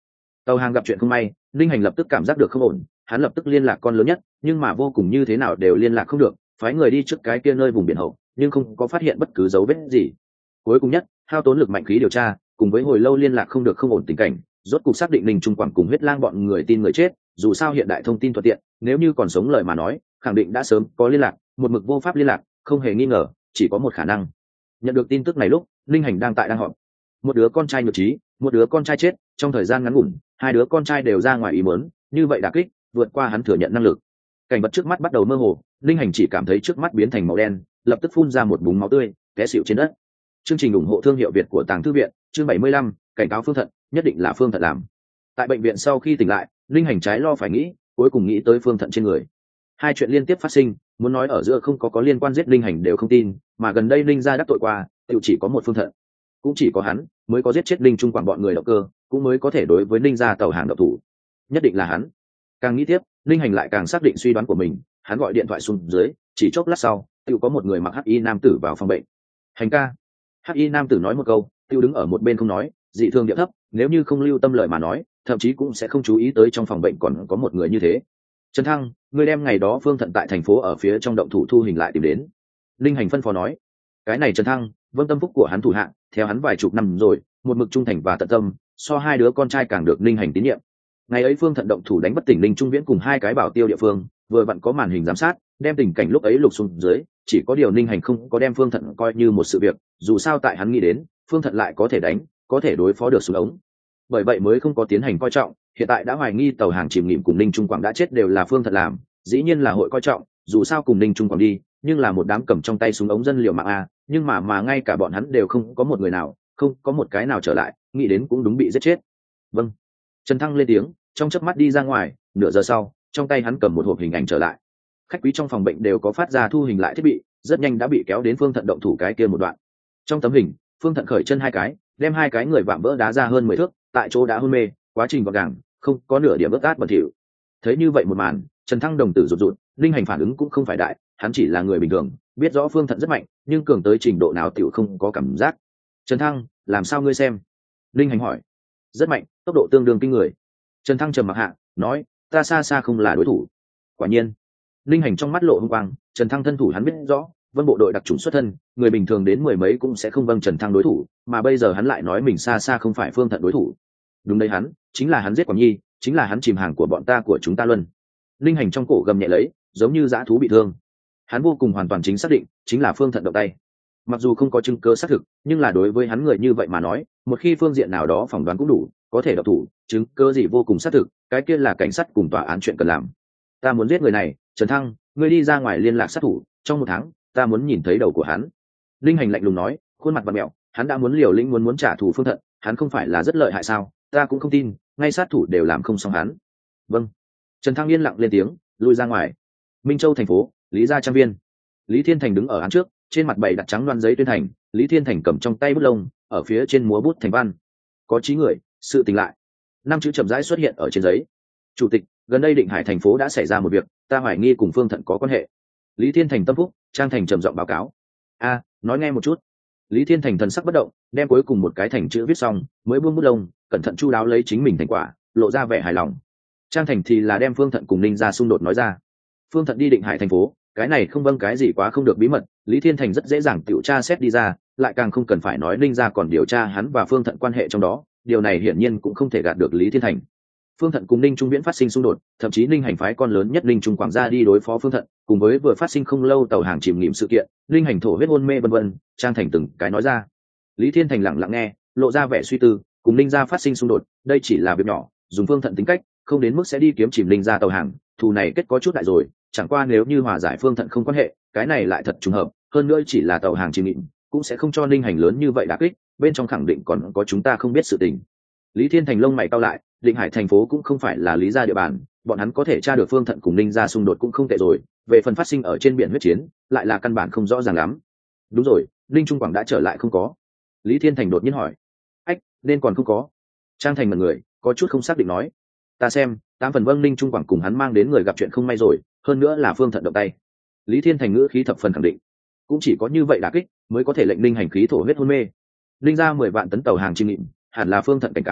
Speaker 1: Tàu hàng gặp chuyện không may, linh hành lập tức cảm giác được không ổn, hắn lập tức liên lạc con lớn nhất, nhưng mà vô cùng như thế nào đều liên lạc không được, phái người đi trước cái kia nơi vùng biển hậu, nhưng không có phát hiện bất cứ dấu vết gì. Cuối cùng nhất, hao tốn lực mạnh khí điều tra, cùng với hồi lâu liên lạc không được không ổn tình cảnh, rốt cục xác định Ninh Trung Quảng cùng huyết lang bọn người tin người chết. Dù sao hiện đại thông tin thuận tiện, nếu như còn sống lời mà nói, khẳng định đã sớm có liên lạc, một mực vô pháp liên lạc, không hề nghi ngờ, chỉ có một khả năng. Nhận được tin tức này lúc, Ninh Hành đang tại đang họp. Một đứa con trai nhược trí, một đứa con trai chết, trong thời gian ngắn ngủn, hai đứa con trai đều ra ngoài ý muốn, như vậy đả kích, vượt qua hắn thừa nhận năng lực. Cảnh vật trước mắt bắt đầu mơ hồ, Ninh Hành chỉ cảm thấy trước mắt biến thành màu đen, lập tức phun ra một búng máu tươi, té xỉu trên đất. Chương trình ủng hộ thương hiệu Việt của Tàng Thư viện, chương bảy mươi lăm, cảnh cáo Phương Thận, nhất định là Phương Thận làm. Tại bệnh viện sau khi tỉnh lại, Ninh Hành trái lo phải nghĩ, cuối cùng nghĩ tới Phương Thận trên người. Hai chuyện liên tiếp phát sinh, muốn nói ở giữa không có có liên quan giết Ninh Hành đều không tin, mà gần đây Ninh gia đắc tội qua, tự chỉ có một Phương Thận, cũng chỉ có hắn mới có giết chết Ninh Trung Quảng bọn người động cơ, cũng mới có thể đối với Ninh gia tàu hàng độc thủ. Nhất định là hắn. Càng nghĩ tiếp, Ninh Hành lại càng xác định suy đoán của mình, hắn gọi điện thoại xuống dưới, chỉ chốc lát sau, tự có một người mặc hắc y nam tử vào phòng bệnh. Hành ca. Hắc y nam tử nói một câu, tiêu đứng ở một bên không nói, dị thường địa thấp, nếu như không lưu tâm lời mà nói, thậm chí cũng sẽ không chú ý tới trong phòng bệnh còn có một người như thế. Trần Thăng, ngươi đem ngày đó Phương Thận tại thành phố ở phía trong động thủ thu hình lại tìm đến. Linh Hành phân phó nói. Cái này Trần Thăng, vâng tâm phúc của hắn thủ hạ, theo hắn vài chục năm rồi, một mực trung thành và tận tâm, so hai đứa con trai càng được Linh Hành tín nhiệm. Ngày ấy Phương Thận động thủ đánh bất tỉnh Linh Trung Viễn cùng hai cái bảo tiêu địa phương, vừa vặn có màn hình giám sát, đem tình cảnh lúc ấy lục xuống dưới, chỉ có điều Linh Hành không có đem Phương Thận coi như một sự việc, dù sao tại hắn nghĩ đến, Phương Thận lại có thể đánh, có thể đối phó được xuống ống. Bởi vậy mới không có tiến hành coi trọng, hiện tại đã hoài nghi tàu hàng chìm nghỉm cùng Ninh Trung Quảng đã chết đều là Phương Thận làm, dĩ nhiên là hội coi trọng, dù sao cùng Ninh Trung Quảng đi, nhưng là một đám cầm trong tay súng ống dân liều mạng a, nhưng mà mà ngay cả bọn hắn đều không có một người nào, không có một cái nào trở lại, nghĩ đến cũng đúng bị giết chết. Vâng. Trần Thăng lên tiếng, trong chớp mắt đi ra ngoài, nửa giờ sau, trong tay hắn cầm một hộp hình ảnh trở lại. Khách quý trong phòng bệnh đều có phát ra thu hình lại thiết bị, rất nhanh đã bị kéo đến Phương Thận động thủ cái kia một đoạn. Trong tấm hình, Phương Thận khởi chân hai cái, đem hai cái người vạm vỡ đá ra hơn mười thước, tại chỗ đã hôn mê, quá trình gọn gàng, không có nửa điểm ướt át bẩn thỉu. Thấy như vậy một màn, Trần Thăng đồng tử rụt rụt, Linh Hành phản ứng cũng không phải đại, hắn chỉ là người bình thường, biết rõ Phương Thận rất mạnh, nhưng cường tới trình độ nào tiểu không có cảm giác. Trần Thăng, làm sao ngươi xem? Linh Hành hỏi. Rất mạnh, tốc độ tương đương kinh người. Trần Thăng trầm mặc hạ, nói, ta xa xa không là đối thủ. Quả nhiên. Linh Hành trong mắt lộ hung quang, Trần Thăng thân thủ hắn biết rõ, Vân bộ đội đặc trùng xuất thân, người bình thường đến mười mấy cũng sẽ không vâng Trần Thăng đối thủ, mà bây giờ hắn lại nói mình xa xa không phải Phương Thận đối thủ. Đúng đấy, hắn chính là hắn giết Quảng Nhi, chính là hắn chìm hàng của bọn ta của chúng ta luân. Linh Hành trong cổ gầm nhẹ lấy, giống như dã thú bị thương. Hắn vô cùng hoàn toàn chính xác định, chính là Phương Thận động tay. Mặc dù không có chứng cứ xác thực, nhưng là đối với hắn người như vậy mà nói, một khi phương diện nào đó phỏng đoán cũng đủ, có thể độc thủ, chứng cứ gì vô cùng xác thực, cái kia là cảnh sát cùng tòa án chuyện cần làm. Ta muốn giết người này, Trần Thăng, ngươi đi ra ngoài liên lạc sát thủ, trong một tháng, ta muốn nhìn thấy đầu của hắn. Linh Hành lạnh lùng nói, khuôn mặt vặn mẹo, hắn đã muốn liều lĩnh muốn muốn trả thù Phương Thận, hắn không phải là rất lợi hại sao? Ta cũng không tin, ngay sát thủ đều làm không xong hắn. Vâng. Trần Thăng yên lặng lên tiếng, lui ra ngoài. Minh Châu thành phố, Lý gia trang viên. Lý Thiên Thành đứng ở án trước, trên mặt bày đặt trắng loan giấy tuyên thành, Lý Thiên Thành cầm trong tay bút lông, ở phía trên múa bút thành văn. Có chí người, sự tình lại. Năm chữ chậm rãi xuất hiện ở trên giấy. Chủ tịch, gần đây Định Hải thành phố đã xảy ra một việc, ta hoài nghi cùng Phương Thận có quan hệ. Lý Thiên Thành tâm phúc, Trang Thành trầm giọng báo cáo. A, nói nghe một chút. Lý Thiên Thành thần sắc bất động, đem cuối cùng một cái thành chữ viết xong, mới buông bút lông, cẩn thận chu đáo lấy chính mình thành quả, lộ ra vẻ hài lòng. Trang Thành thì là đem Phương Thận cùng Ninh gia xung đột nói ra. Phương Thận đi Định Hải thành phố, cái này không vâng cái gì quá không được bí mật, Lý Thiên Thành rất dễ dàng tiểu tra xét đi ra, lại càng không cần phải nói Ninh gia còn điều tra hắn và Phương Thận quan hệ trong đó, điều này hiển nhiên cũng không thể gạt được Lý Thiên Thành. Phương Thận cùng Ninh Trung Viễn phát sinh xung đột, thậm chí Ninh Hành phái con lớn nhất Ninh Trung Quảng gia đi đối phó Phương Thận, cùng với vừa phát sinh không lâu tàu hàng chìm nghỉm sự kiện, Ninh Hành thổ huyết hôn mê vân vân, Trang Thành từng cái nói ra. Lý Thiên Thành lặng lặng nghe, lộ ra vẻ suy tư, cùng Ninh gia phát sinh xung đột, đây chỉ là việc nhỏ, dùng Phương Thận tính cách, không đến mức sẽ đi kiếm chìm Ninh gia tàu hàng, thù này kết có chút đại rồi, chẳng qua nếu như hòa giải Phương Thận không quan hệ, cái này lại thật trùng hợp, hơn nữa chỉ là tàu hàng chìm nghỉm, cũng sẽ không cho Ninh Hành lớn như vậy đả kích, bên trong khẳng định còn có chúng ta không biết sự tình. Lý Thiên Thành lông mày cau lại, Định Hải thành phố cũng không phải là Lý gia địa bàn, bọn hắn có thể tra được Phương Thận cùng Ninh gia xung đột cũng không tệ rồi, về phần phát sinh ở trên biển huyết chiến, lại là căn bản không rõ ràng lắm. Đúng rồi, Ninh Trung Quảng đã trở lại không có? Lý Thiên Thành đột nhiên hỏi. Ách, nên còn không có. Trang Thành mật người, có chút không xác định nói. Ta xem, tám phần vâng Ninh Trung Quảng cùng hắn mang đến người gặp chuyện không may rồi, hơn nữa là Phương Thận động tay. Lý Thiên Thành ngữ khí thập phần khẳng định. Cũng chỉ có như vậy đả kích, mới có thể lệnh Ninh hành khí thổ huyết hôn mê. Ninh gia mười vạn tấn tàu hàng chim nghịm, hẳn là Phương Thận cảnh cáo,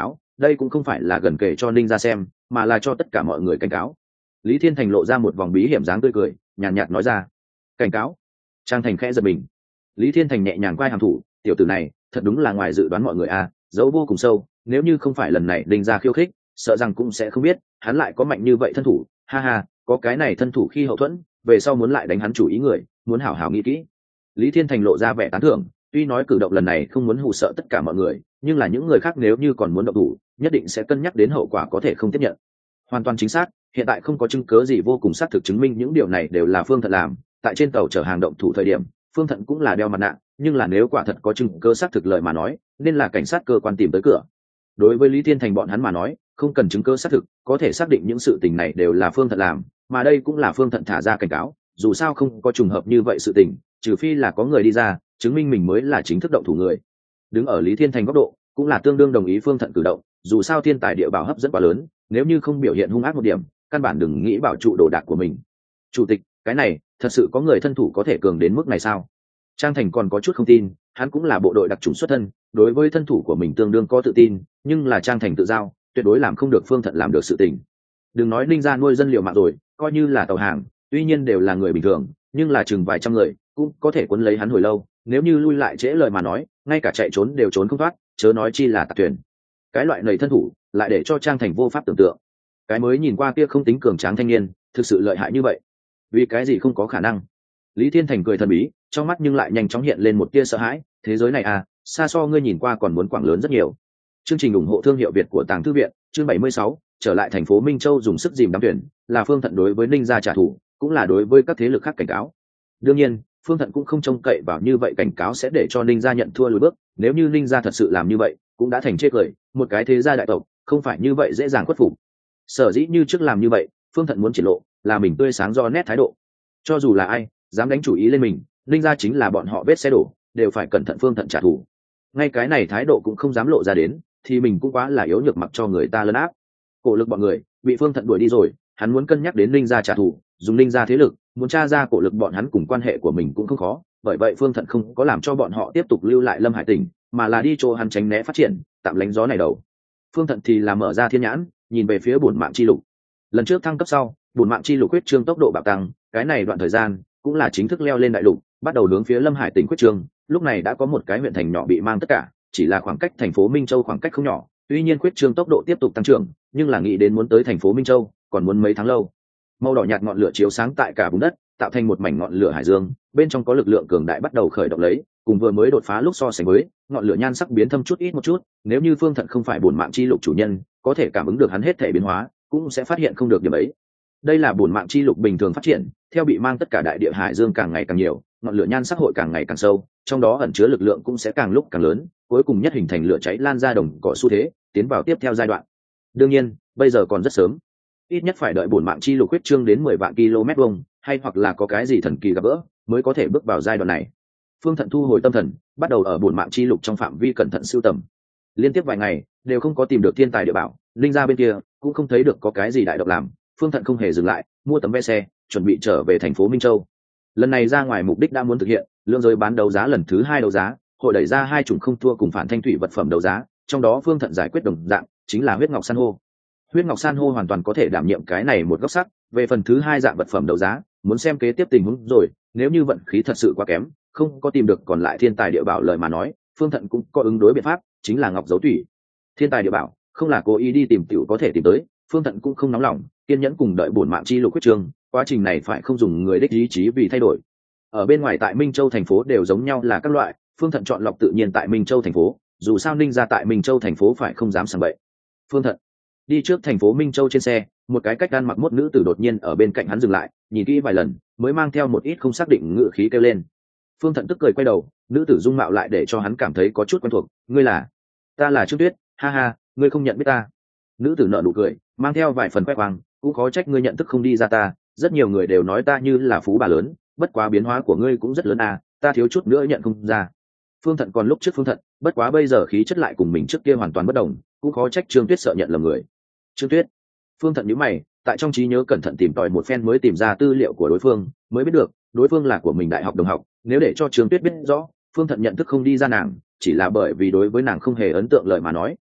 Speaker 1: đây cũng không phải là gần kể cho ninh gia xem mà là cho tất cả mọi người cảnh cáo. Lý Thiên Thành lộ ra một vòng bí hiểm dáng tươi cười, nhàn nhạt nói ra. Cảnh cáo? Trang Thành khẽ giật mình. Lý Thiên Thành nhẹ nhàng quay hàm thủ, tiểu tử này thật đúng là ngoài dự đoán mọi người à, dấu vô cùng sâu, nếu như không phải lần này Ninh gia khiêu khích, sợ rằng cũng sẽ không biết hắn lại có mạnh như vậy thân thủ. Ha ha, có cái này thân thủ khi hậu thuẫn, về sau muốn lại đánh hắn chủ ý người, muốn hảo hảo nghĩ kỹ. Lý Thiên Thành lộ ra vẻ tán thưởng, tuy nói cử động lần này không muốn hù sợ tất cả mọi người, nhưng là những người khác nếu như còn muốn động thủ, nhất định sẽ cân nhắc đến hậu quả có thể không tiếp nhận. Hoàn toàn chính xác, hiện tại không có chứng cứ gì vô cùng xác thực chứng minh những điều này đều là Phương Thận làm. Tại trên tàu chở hàng động thủ thời điểm, Phương Thận cũng là đeo mặt nạ, nhưng là nếu quả thật có chứng cứ xác thực lời mà nói, nên là cảnh sát cơ quan tìm tới cửa. Đối với Lý Thiên Thành bọn hắn mà nói, không cần chứng cứ xác thực, có thể xác định những sự tình này đều là Phương Thận làm, mà đây cũng là Phương Thận thả ra cảnh cáo, dù sao không có trùng hợp như vậy sự tình, trừ phi là có người đi ra chứng minh mình mới là chính thức động thủ người. Đứng ở Lý Thiên Thành góc độ, cũng là tương đương đồng ý Phương Thận cử động, dù sao thiên tài địa bảo hấp dẫn quá lớn, nếu như không biểu hiện hung ác một điểm, căn bản đừng nghĩ bảo trụ đồ đạc của mình. Chủ tịch, cái này thật sự có người thân thủ có thể cường đến mức này sao? Trang Thành còn có chút không tin, hắn cũng là bộ đội đặc chủng xuất thân, đối với thân thủ của mình tương đương có tự tin, nhưng là Trang Thành tự giao, tuyệt đối làm không được Phương Thận làm được sự tình. Đừng nói Ninh gia nuôi dân liệu mạng rồi, coi như là tàu hàng, tuy nhiên đều là người bình thường, nhưng là chừng vài trăm người cũng có thể quấn lấy hắn hồi lâu, nếu như lui lại trễ lời mà nói, ngay cả chạy trốn đều trốn không thoát, chớ nói chi là tạc thuyền. Cái loại này thân thủ lại để cho Trang Thành vô pháp tưởng tượng. Cái mới nhìn qua kia không tính cường tráng thanh niên, thực sự lợi hại như vậy, vì cái gì không có khả năng? Lý Thiên Thành cười thần bí, trong mắt nhưng lại nhanh chóng hiện lên một tia sợ hãi, thế giới này à, xa so ngươi nhìn qua còn muốn quảng lớn rất nhiều. Chương trình ủng hộ thương hiệu Việt của Tàng Thư viện, chương bảy mươi sáu, trở lại thành phố Minh Châu dùng sức dìm đám tuyển, là Phương Thận đối với Ninh gia trả thù, cũng là đối với các thế lực khác cảnh cáo. Đương nhiên, Phương Thận cũng không trông cậy vào như vậy cảnh cáo sẽ để cho Ninh gia nhận thua lùi bước, nếu như Ninh gia thật sự làm như vậy, cũng đã thành chê cười, một cái thế gia đại tộc, không phải như vậy dễ dàng khuất phục. Sở dĩ như trước làm như vậy, Phương Thận muốn triển lộ là mình tươi sáng do nét thái độ. Cho dù là ai dám đánh chủ ý lên mình, Ninh gia chính là bọn họ vết xe đổ, đều phải cẩn thận Phương Thận trả thù. Ngay cái này thái độ cũng không dám lộ ra đến, thì mình cũng quá là yếu nhược mặc cho người ta lấn áp. Cổ Lực bọn người bị Phương Thận đuổi đi rồi, hắn muốn cân nhắc đến Ninh gia trả thù, dùng Ninh gia thế lực, muốn tra ra Cổ Lực bọn hắn cùng quan hệ của mình cũng không khó, bởi vậy Phương Thận không có làm cho bọn họ tiếp tục lưu lại Lâm Hải tỉnh, mà là đi chỗ hắn tránh né phát triển, tạm lánh gió này đầu. Phương Thận thì là mở ra thiên nhãn, nhìn về phía bổn mạng chi lục. Lần trước thăng cấp sau, bổn mạng chi lục huyết trương tốc độ bạo tăng, cái này đoạn thời gian cũng là chính thức leo lên đại lục, bắt đầu hướng phía Lâm Hải tỉnh huyết trương. Lúc này đã có một cái huyện thành nhỏ bị mang tất cả, chỉ là khoảng cách thành phố Minh Châu khoảng cách không nhỏ, tuy nhiên huyết trương tốc độ tiếp tục tăng trưởng, nhưng là nghĩ đến muốn tới thành phố Minh Châu, còn muốn mấy tháng lâu. Màu đỏ nhạt ngọn lửa chiếu sáng tại cả vùng đất, tạo thành một mảnh ngọn lửa hải dương, bên trong có lực lượng cường đại bắt đầu khởi động lấy, cùng vừa mới đột phá lúc so sánh với, ngọn lửa nhan sắc biến thâm chút ít một chút, nếu như Phương Thận không phải bổn mạng chi lục chủ nhân, có thể cảm ứng được hắn hết thể biến hóa, cũng sẽ phát hiện không được điểm ấy. Đây là bổn mạng chi lục bình thường phát triển, theo bị mang tất cả đại địa hải dương càng ngày càng nhiều, ngọn lửa nhan sắc hội càng ngày càng sâu, trong đó ẩn chứa lực lượng cũng sẽ càng lúc càng lớn, cuối cùng nhất hình thành lửa cháy lan ra đồng cỏ xu thế, tiến vào tiếp theo giai đoạn. Đương nhiên, bây giờ còn rất sớm, ít nhất phải đợi bổn mạng chi lục huyết trương đến mười vạn km vuông, hay hoặc là có cái gì thần kỳ gặp gỡ, mới có thể bước vào giai đoạn này. Phương Thận thu hồi tâm thần, bắt đầu ở bổn mạng chi lục trong phạm vi cẩn thận sưu tầm. Liên tiếp vài ngày đều không có tìm được thiên tài địa bảo, Linh gia bên kia cũng không thấy được có cái gì đại động làm, Phương Thận không hề dừng lại, mua tấm vé xe, chuẩn bị trở về thành phố Minh Châu. Lần này ra ngoài mục đích đã muốn thực hiện, lượng giới bán đấu giá lần thứ hai đấu giá, hội đẩy ra hai chủng không thua cùng phản thanh thủy vật phẩm đấu giá, trong đó Phương Thận giải quyết đồng dạng chính là huyết ngọc san hô. Huyết ngọc san hô hoàn toàn có thể đảm nhiệm cái này một góc sắc. Về phần thứ hai dạng vật phẩm đấu giá, muốn xem kế tiếp tình huống rồi, nếu như vận khí thật sự quá kém, không có tìm được còn lại thiên tài địa bảo lời mà nói, Phương Thận cũng có ứng đối biện pháp, chính là ngọc dấu thủy. Thiên tài địa bảo không là cố ý đi tìm tiểu có thể tìm tới, Phương Thận cũng không nóng lòng, kiên nhẫn cùng đợi bổn mạng chi lục huyết trương, quá trình này phải không dùng người đích ý chí vì thay đổi. Ở bên ngoài tại Minh Châu thành phố đều giống nhau là các loại, Phương Thận chọn lọc tự nhiên tại Minh Châu thành phố, dù sao Ninh gia tại Minh Châu thành phố phải không dám sảng bậy. Phương Thận đi trước thành phố Minh Châu trên xe, một cái cách gan mặc mốt nữ tử đột nhiên ở bên cạnh hắn dừng lại, nhìn kỹ vài lần mới mang theo một ít không xác định ngữ khí kêu lên. Phương Thận tức cười quay đầu, nữ tử dung mạo lại để cho hắn cảm thấy có chút quen thuộc. Ngươi là? Ta là Trương Tuyết. Ha ha, ngươi không nhận biết ta? Nữ tử nở nụ cười, mang theo vài phần khoe khoang, cũng khó trách ngươi nhận thức không đi ra ta, rất nhiều người đều nói ta như là phú bà lớn, bất quá biến hóa của ngươi cũng rất lớn à, ta thiếu chút nữa nhận không ra. Phương Thận còn lúc trước Phương Thận, bất quá bây giờ khí chất lại cùng mình trước kia hoàn toàn bất đồng, cũng khó trách Trương Tuyết sợ nhận lầm người. Trương Tuyết? Phương Thận nhíu mày, tại trong trí nhớ cẩn thận tìm tòi một phen mới tìm ra tư liệu của đối phương, mới biết được đối phương là của mình đại học đồng học. Nếu để cho Trương Tuyết biết rõ Phương Thận nhận thức không đi ra nàng, chỉ là bởi vì đối với nàng không hề ấn tượng lời mà nói,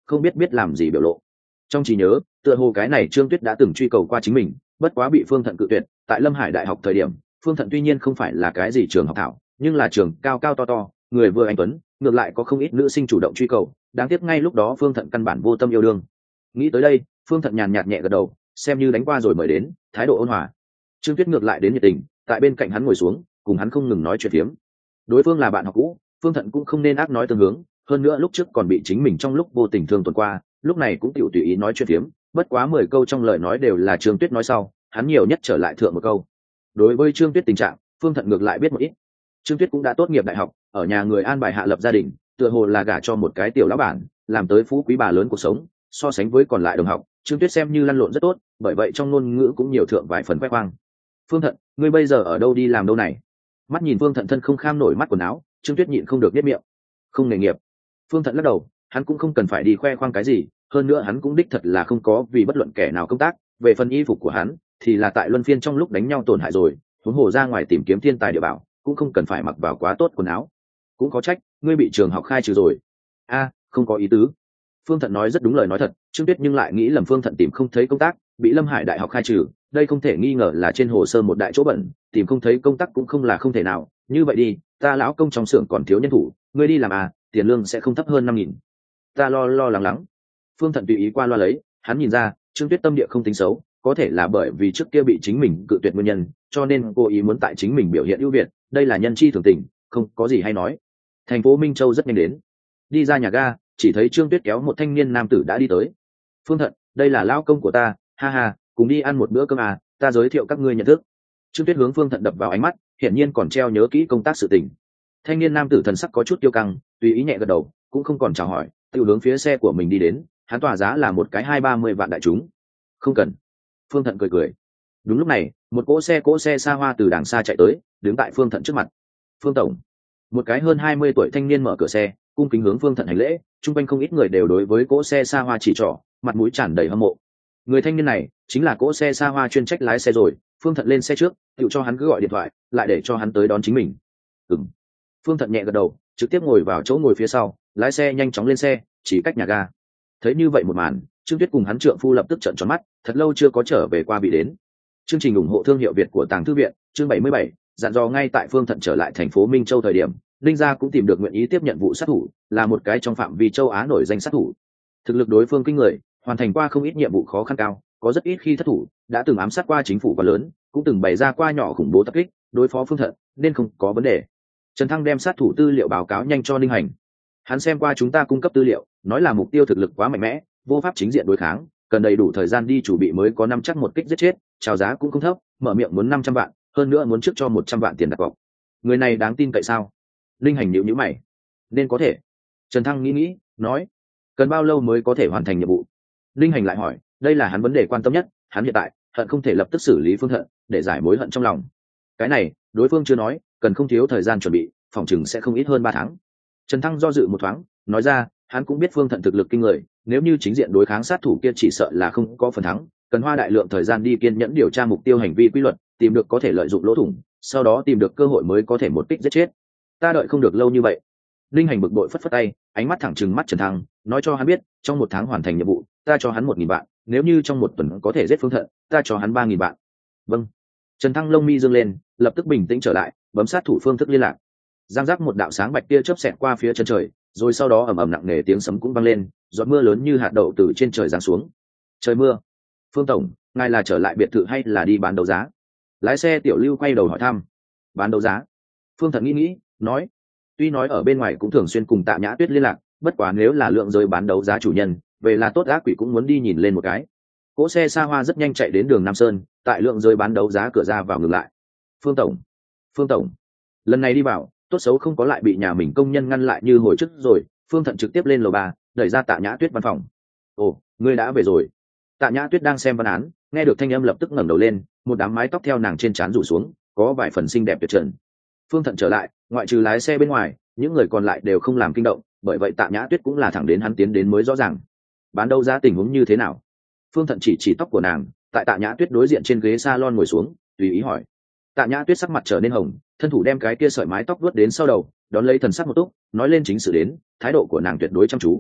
Speaker 1: không biết biết làm gì biểu lộ. Trong trí nhớ tựa hồ cái này Trương Tuyết đã từng truy cầu qua chính mình, bất quá bị Phương Thận cự tuyệt. Tại Lâm Hải đại học thời điểm, Phương Thận tuy nhiên không phải là cái gì trường học thảo, nhưng là trường cao cao to to, người vừa anh tuấn, ngược lại có không ít nữ sinh chủ động truy cầu. Đáng tiếc ngay lúc đó Phương Thận căn bản vô tâm yêu đương. Nghĩ tới đây, Phương Thận nhàn nhạt nhẹ gật đầu, xem như đánh qua rồi mời đến, thái độ ôn hòa. Trương Tuyết ngược lại đến nhiệt tình, tại bên cạnh hắn ngồi xuống, cùng hắn không ngừng nói chuyện phiếm. Đối phương là bạn học cũ, Phương Thận cũng không nên ác nói tương hướng, hơn nữa lúc trước còn bị chính mình trong lúc vô tình thương tuần qua, lúc này cũng tiểu tùy ý nói chuyện phiếm, bất quá mười câu trong lời nói đều là Trương Tuyết nói sau, hắn nhiều nhất trở lại thượng một câu. Đối với Trương Tuyết tình trạng, Phương Thận ngược lại biết một ít. Trương Tuyết cũng đã tốt nghiệp đại học, ở nhà người an bài hạ lập gia đình, tựa hồ là gả cho một cái tiểu lão bản, làm tới phú quý bà lớn cuộc sống. So sánh với còn lại đồng học, Trương Tuyết xem như lăn lộn rất tốt, bởi vậy trong ngôn ngữ cũng nhiều thượng vài phần khoe khoang. Phương Thận, ngươi bây giờ ở đâu đi làm đâu này? Mắt nhìn Phương Thận thân không kham nổi mắt quần áo, Trương Tuyết nhịn không được biết miệng. Không nghề nghiệp. Phương Thận lắc đầu, hắn cũng không cần phải đi khoe khoang cái gì, hơn nữa hắn cũng đích thật là không có vì bất luận kẻ nào công tác. Về phần y phục của hắn, thì là tại luân phiên trong lúc đánh nhau tổn hại rồi, huống hồ ra ngoài tìm kiếm thiên tài địa bảo, cũng không cần phải mặc vào quá tốt quần áo. Cũng có trách, ngươi bị trường học khai trừ rồi. A, không có ý tứ. Phương Thận nói rất đúng lời nói thật, Trương Tuyết nhưng lại nghĩ lầm Phương Thận tìm không thấy công tác, bị Lâm Hải đại học khai trừ, đây không thể nghi ngờ là trên hồ sơ một đại chỗ bẩn, tìm không thấy công tác cũng không là không thể nào. Như vậy đi, ta lão công trong xưởng còn thiếu nhân thủ, ngươi đi làm à, tiền lương sẽ không thấp hơn năm nghìn. Ta lo lo lắng lắng. Phương Thận tùy ý qua loa lấy, hắn nhìn ra, Trương Tuyết tâm địa không tính xấu, có thể là bởi vì trước kia bị chính mình cự tuyệt nguyên nhân, cho nên cô ý muốn tại chính mình biểu hiện ưu việt, đây là nhân chi thường tình, không có gì hay nói. Thành phố Minh Châu rất nhanh đến. Đi ra nhà ga, chỉ thấy Trương Tuyết kéo một thanh niên nam tử đã đi tới. Phương Thận, đây là lao công của ta, ha ha, cùng đi ăn một bữa cơm à, ta giới thiệu các ngươi nhận thức. Trương Tuyết hướng Phương Thận đập vào ánh mắt, hiển nhiên còn treo nhớ kỹ công tác sự tình. Thanh niên nam tử thần sắc có chút kiêu căng, tùy ý nhẹ gật đầu, cũng không còn chào hỏi, tự hướng phía xe của mình đi đến. Hắn tỏa giá là một cái hai ba mươi vạn đại chúng. Không cần. Phương Thận cười cười. Đúng lúc này, một cỗ xe cỗ xe xa hoa từ đằng xa chạy tới, đứng tại Phương Thận trước mặt. Phương tổng. Một cái hơn hai mươi tuổi thanh niên mở cửa xe, cung kính hướng Phương Thận hành lễ. Trung quanh không ít người đều đối với cỗ xe xa hoa chỉ trỏ, mặt mũi tràn đầy hâm mộ. Người thanh niên này chính là cỗ xe xa hoa chuyên trách lái xe rồi. Phương Thận lên xe trước, tự cho hắn cứ gọi điện thoại, lại để cho hắn tới đón chính mình. Ừm. Phương Thận nhẹ gật đầu, trực tiếp ngồi vào chỗ ngồi phía sau, lái xe nhanh chóng lên xe, chỉ cách nhà ga. Thấy như vậy một màn, Trương Tuyết cùng hắn trượng phu lập tức trợn tròn mắt, thật lâu chưa có trở về qua bị đến. Chương trình ủng hộ thương hiệu Việt của Tàng Thư viện, chương bảy mươi bảy, dặn dò ngay tại Phương Thận trở lại thành phố Minh Châu thời điểm, Linh gia cũng tìm được nguyện ý tiếp nhận vụ sát thủ, là một cái trong phạm vi châu Á nổi danh sát thủ. Thực lực đối phương kinh người, hoàn thành qua không ít nhiệm vụ khó khăn cao, có rất ít khi thất thủ, đã từng ám sát qua chính phủ quá lớn, cũng từng bày ra qua nhỏ khủng bố tập kích, đối phó Phương Thận, nên không có vấn đề. Trần Thăng đem sát thủ tư liệu báo cáo nhanh cho Ninh Hành. Hắn xem qua chúng ta cung cấp tư liệu, nói là mục tiêu thực lực quá mạnh mẽ, vô pháp chính diện đối kháng, cần đầy đủ thời gian đi chuẩn bị mới có năm chắc một kích giết chết, chào giá cũng không thấp, mở miệng muốn năm trăm vạn, hơn nữa muốn trước cho một trăm vạn tiền đặt cọc. Người này đáng tin cậy sao? Linh Hành nhíu nhíu mày. Nên có thể. Trần Thăng nghĩ nghĩ, nói, cần bao lâu mới có thể hoàn thành nhiệm vụ? Linh Hành lại hỏi, đây là hắn vấn đề quan tâm nhất, hắn hiện tại hận không thể lập tức xử lý Phương Thận, để giải mối hận trong lòng. Cái này, đối phương chưa nói, cần không thiếu thời gian chuẩn bị, phòng chừng sẽ không ít hơn ba tháng. Trần Thăng do dự một thoáng, nói ra, hắn cũng biết Phương Thận thực lực kinh người, nếu như chính diện đối kháng sát thủ kia chỉ sợ là không có phần thắng, cần hoa đại lượng thời gian đi kiên nhẫn điều tra mục tiêu hành vi quy luật, tìm được có thể lợi dụng lỗ thủng, sau đó tìm được cơ hội mới có thể một kích giết chết. Ta đợi không được lâu như vậy. Linh Hành bực bội phất phất tay, ánh mắt thẳng trừng mắt Trần Thăng, nói cho hắn biết, trong một tháng hoàn thành nhiệm vụ, ta cho hắn một nghìn vạn, nếu như trong một tuần có thể giết Phương Thận, ta cho hắn ba nghìn vạn. Vâng. Trần Thăng lông mi dương lên, lập tức bình tĩnh trở lại, bấm sát thủ phương thức liên lạc. Giang giác một đạo sáng bạch tia chớp xẹt qua phía chân trời, rồi sau đó ầm ầm nặng nề tiếng sấm cũng vang lên, giọt mưa lớn như hạt đậu từ trên trời giáng xuống. Trời mưa. Phương tổng, ngài là trở lại biệt thự hay là đi bán đấu giá? Lái xe Tiểu Lưu quay đầu hỏi thăm. Bán đấu giá. Phương Thận nghĩ nghĩ, nói, tuy nói ở bên ngoài cũng thường xuyên cùng Tạ Nhã Tuyết liên lạc, bất quá nếu là lượng giới bán đấu giá chủ nhân, về là tốt ác quỷ cũng muốn đi nhìn lên một cái. Cỗ xe xa hoa rất nhanh chạy đến đường Nam Sơn, tại lượng giới bán đấu giá cửa ra vào ngừng lại. Phương tổng, Phương tổng, lần này đi vào, tốt xấu không có lại bị nhà mình công nhân ngăn lại như hồi trước rồi. Phương Thận trực tiếp lên lầu ba, đẩy ra Tạ Nhã Tuyết văn phòng. Ồ, ngươi đã về rồi. Tạ Nhã Tuyết đang xem văn án, nghe được thanh âm lập tức ngẩng đầu lên, một đám mái tóc theo nàng trên trán rủ xuống, có vài phần xinh đẹp tuyệt trần. Phương Thận trở lại, ngoại trừ lái xe bên ngoài, những người còn lại đều không làm kinh động, bởi vậy Tạ Nhã Tuyết cũng là thẳng đến hắn tiến đến mới rõ ràng. Bán đấu giá tình huống như thế nào? Phương Thận chỉ chỉ tóc của nàng, tại Tạ Nhã Tuyết đối diện trên ghế salon ngồi xuống, tùy ý hỏi. Tạ Nhã Tuyết sắc mặt trở nên hồng, thân thủ đem cái kia sợi mái tóc vuốt đến sau đầu, đón lấy thần sắc một túc, nói lên chính sự đến, thái độ của nàng tuyệt đối chăm chú.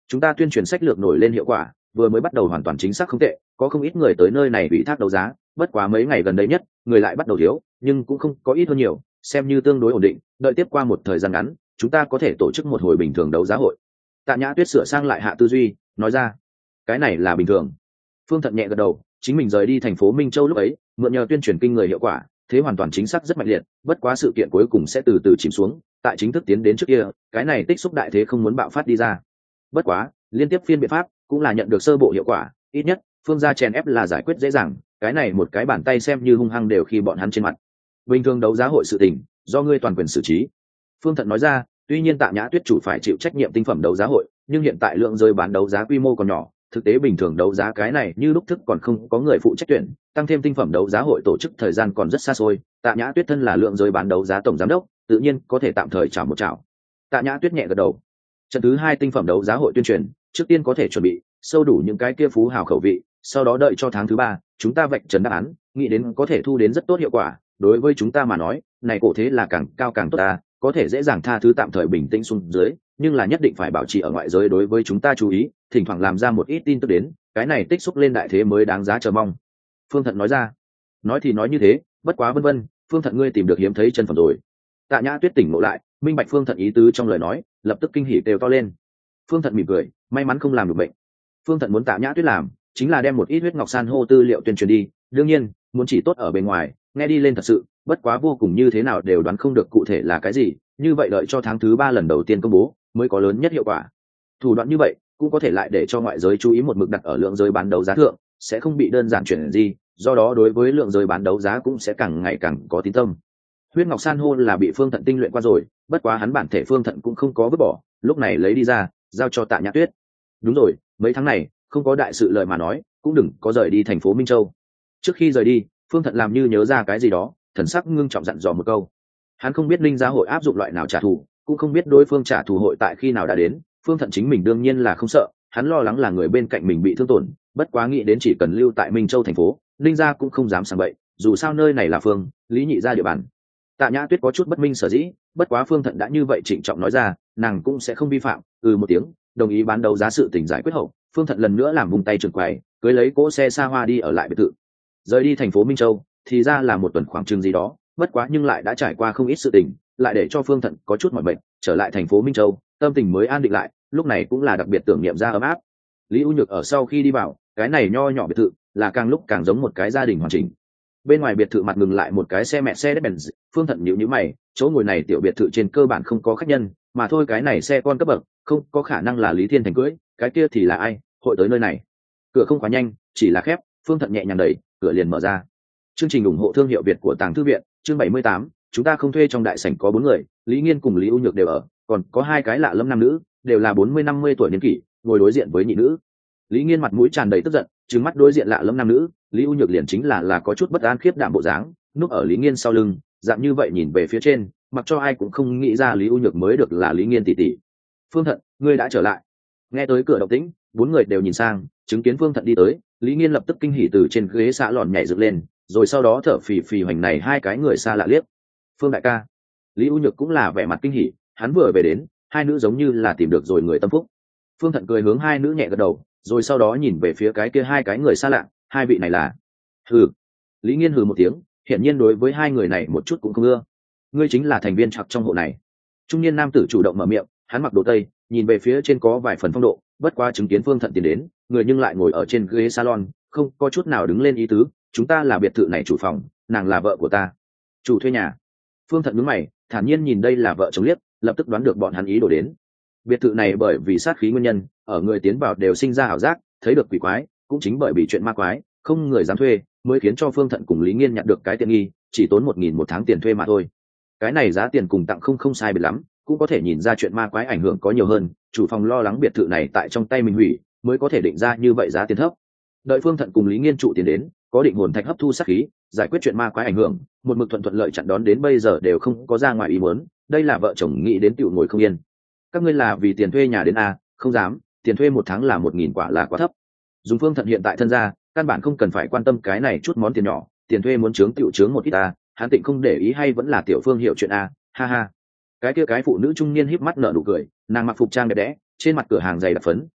Speaker 1: chúng ta tuyên truyền sách lược nổi lên hiệu quả, vừa mới bắt đầu hoàn toàn chính xác không tệ, có không ít người tới nơi này ủy thác đấu giá, bất quá mấy ngày gần đây nhất người lại bắt đầu thiếu, nhưng cũng không có ít hơn nhiều, xem như tương đối ổn định. Đợi tiếp qua một thời gian ngắn chúng ta có thể tổ chức một hồi bình thường đấu giá hội. Tạ Nhã Tuyết sửa sang lại hạ tư duy nói ra. Cái này là bình thường. Phương Thận nhẹ gật đầu, chính mình rời đi thành phố Minh Châu lúc ấy mượn nhờ tuyên truyền kinh người hiệu quả, thế hoàn toàn chính xác rất mạnh liệt, bất quá sự kiện cuối cùng sẽ từ từ chìm xuống, tại chính thức tiến đến trước kia cái này tích xúc đại thế không muốn bạo phát đi ra. Bất quá liên tiếp phiên biện pháp cũng là nhận được sơ bộ hiệu quả, ít nhất Phương gia chèn ép là giải quyết dễ dàng, cái này một cái bàn tay xem như hung hăng đều khi bọn hắn trên mặt. Bình thường đấu giá hội sự tình do ngươi toàn quyền xử trí. Phương Thận nói ra, tuy nhiên Tạ Nhã Tuyết chủ phải chịu trách nhiệm tinh phẩm đấu giá hội, nhưng hiện tại lượng rơi bán đấu giá quy mô còn nhỏ, thực tế bình thường đấu giá cái này như lúc thức còn không có người phụ trách tuyển, tăng thêm tinh phẩm đấu giá hội tổ chức thời gian còn rất xa xôi. Tạ Nhã Tuyết thân là lượng rơi bán đấu giá tổng giám đốc, tự nhiên có thể tạm thời chào một chào. Tạ Nhã Tuyết nhẹ gật đầu. Trận thứ hai tinh phẩm đấu giá hội tuyên truyền trước tiên có thể chuẩn bị sâu đủ những cái kia phú hào khẩu vị, sau đó đợi cho tháng thứ ba chúng ta vạch trần đáp án, nghĩ đến có thể thu đến rất tốt hiệu quả. Đối với chúng ta mà nói này cổ thế là càng cao càng tốt ta, có thể dễ dàng tha thứ tạm thời bình tĩnh xuống dưới, nhưng là nhất định phải bảo trì ở ngoại giới đối với chúng ta chú ý, thỉnh thoảng làm ra một ít tin tức đến, cái này tích xúc lên đại thế mới đáng giá chờ mong. Phương Thận nói ra. Nói thì nói như thế, bất quá vân vân, Phương Thận ngươi tìm được hiếm thấy chân phẩm rồi. Tạ Nhã Tuyết tỉnh ngộ lại, minh bạch Phương Thận ý tứ trong lời nói, lập tức kinh hỉ đều to lên. Phương Thận mỉm cười, may mắn không làm được bệnh. Phương Thận muốn Tạ Nhã Tuyết làm chính là đem một ít huyết ngọc san hô tư liệu tuyên truyền đi, đương nhiên muốn chỉ tốt ở bên ngoài, nghe đi lên thật sự, bất quá vô cùng như thế nào đều đoán không được cụ thể là cái gì, như vậy đợi cho tháng thứ ba lần đầu tiên công bố mới có lớn nhất hiệu quả. Thủ đoạn như vậy cũng có thể lại để cho ngoại giới chú ý một mực đặt ở lượng giới bán đấu giá thượng, sẽ không bị đơn giản chuyển gì, do đó đối với lượng giới bán đấu giá cũng sẽ càng ngày càng có tín tâm. Huyết ngọc san hô là bị Phương Thận tinh luyện qua rồi, bất quá hắn bản thể Phương Thận cũng không có vứt bỏ, lúc này lấy đi ra giao cho Tạ Nhã Tuyết. Đúng rồi, mấy tháng này không có đại sự lời mà nói, cũng đừng có rời đi thành phố Minh Châu. Trước khi rời đi Phương Thận làm như nhớ ra cái gì đó, thần sắc ngưng trọng dặn dò một câu. Hắn không biết linh gia hội áp dụng loại nào trả thù, cũng không biết đối phương trả thù hội tại khi nào đã đến. Phương Thận chính mình đương nhiên là không sợ, hắn lo lắng là người bên cạnh mình bị thương tổn, bất quá nghĩ đến chỉ cần lưu tại Minh Châu thành phố, linh gia cũng không dám sang bậy, dù sao nơi này là Phương Lý Nhị gia địa bàn. Tạ Nhã Tuyết có chút bất minh sở dĩ, bất quá Phương Thận đã như vậy trịnh trọng nói ra, nàng cũng sẽ không vi phạm. Ừ một tiếng, đồng ý bán đấu giá sự tình giải quyết hậu, Phương Thận lần nữa làm vùng tay trường quầy, cưới lấy cỗ xe xa hoa đi ở lại biệt thự. Rời đi thành phố Minh Châu thì ra là một tuần khoảng chừng gì đó, bất quá nhưng lại đã trải qua không ít sự tình, lại để cho Phương Thận có chút mỏi mệt. Trở lại thành phố Minh Châu tâm tình mới an định lại, lúc này cũng là đặc biệt tưởng niệm ra ấm áp. Lý U Nhược ở sau khi đi vào cái này nho nhỏ biệt thự là càng lúc càng giống một cái gia đình hoàn chỉnh. Bên ngoài biệt thự mặt ngừng lại một cái xe mẹ xe Mercedes-Benz, Phương Thận nhíu nhíu mày, chỗ ngồi này tiểu biệt thự trên cơ bản không có khách nhân, mà thôi cái này xe con cấp bậc, không có khả năng là Lý Thiên Thành cưỡi, cái kia thì là ai, hội tới nơi này. Cửa không khóa nhanh, chỉ là khép, Phương Thận nhẹ nhàng đẩy, cửa liền mở ra. Chương trình ủng hộ thương hiệu Việt của Tàng Thư viện, chương bảy mươi tám, chúng ta không thuê. Trong đại sảnh có bốn người, Lý Nghiên cùng Lý U Nhược đều ở, còn có hai cái lạ lẫm nam nữ, đều là bốn mươi năm mươi tuổi niên kỷ, ngồi đối diện với nhị nữ. Lý Nghiên mặt mũi tràn đầy tức giận, trừng mắt đối diện lạ lẫm nam nữ, Lý U Nhược liền chính là là có chút bất an khiếp đảm bộ dáng, núp ở Lý Nghiên sau lưng, dạng như vậy nhìn về phía trên, mặc cho ai cũng không nghĩ ra Lý U Nhược mới được là Lý Nghiên tỷ tỷ. Phương Thận, ngươi đã trở lại. Nghe tới cửa động tĩnh, bốn người đều nhìn sang, chứng kiến Phương Thận đi tới, Lý Nghiên lập tức kinh hỉ từ trên ghế xạ lòn nhảy dựng lên, rồi sau đó thở phì phì hoành này hai cái người xa lạ liếc. Phương đại ca. Lý U Nhược cũng là vẻ mặt kinh hỉ, hắn vừa về đến, hai nữ giống như là tìm được rồi người tâm phúc. Phương Thận cười hướng hai nữ nhẹ gật đầu, rồi sau đó nhìn về phía cái kia hai cái người xa lạ, hai vị này là. Hừ. Lý Nghiên hừ một tiếng, hiển nhiên đối với hai người này một chút cũng không ưa. Ngươi chính là thành viên chặt trong hộ này. Trung niên nam tử chủ động mở miệng, hắn mặc đồ tây, nhìn về phía trên có vài phần phong độ, bất quá chứng kiến Phương Thận tiến đến, người nhưng lại ngồi ở trên ghế salon, không có chút nào đứng lên ý tứ. Chúng ta là biệt thự này chủ phòng, nàng là vợ của ta. Chủ thuê nhà. Phương Thận nhướng mày, thản nhiên nhìn đây là vợ chồng liếc, lập tức đoán được bọn hắn ý đồ đến. Biệt thự này bởi vì sát khí nguyên nhân, ở người tiến vào đều sinh ra ảo giác, thấy được quỷ quái, cũng chính bởi vì chuyện ma quái, không người dám thuê, mới khiến cho Phương Thận cùng Lý Nghiên nhận được cái tiện nghi, chỉ tốn một nghìn một tháng tiền thuê mà thôi. Cái này giá tiền cùng tặng không không sai biệt lắm, cũng có thể nhìn ra chuyện ma quái ảnh hưởng có nhiều hơn, chủ phòng lo lắng biệt thự này tại trong tay mình hủy, mới có thể định ra như vậy giá tiền thấp. Đợi Phương Thận cùng Lý Nghiên trụ tiền đến, có định hồn thạch hấp thu sát khí, giải quyết chuyện ma quái ảnh hưởng, một mực thuận thuận lợi chặn đón đến bây giờ đều không có ra ngoài ý muốn, đây là vợ chồng nghĩ đến tiểu ngồi không yên. Các ngươi là vì tiền thuê nhà đến a? Không dám, tiền thuê một tháng là một nghìn quả là quá thấp. Dùng Phương Thận hiện tại thân gia, căn bản không cần phải quan tâm cái này chút món tiền nhỏ, tiền thuê muốn chướng tiểu chướng một ít a, hắn tịnh không để ý hay vẫn là tiểu Phương hiểu chuyện a, ha ha. Cái kia cái phụ nữ trung niên híp mắt nở nụ cười, nàng mặc phục trang đẹp đẽ, trên mặt cửa hàng dày đặc phấn,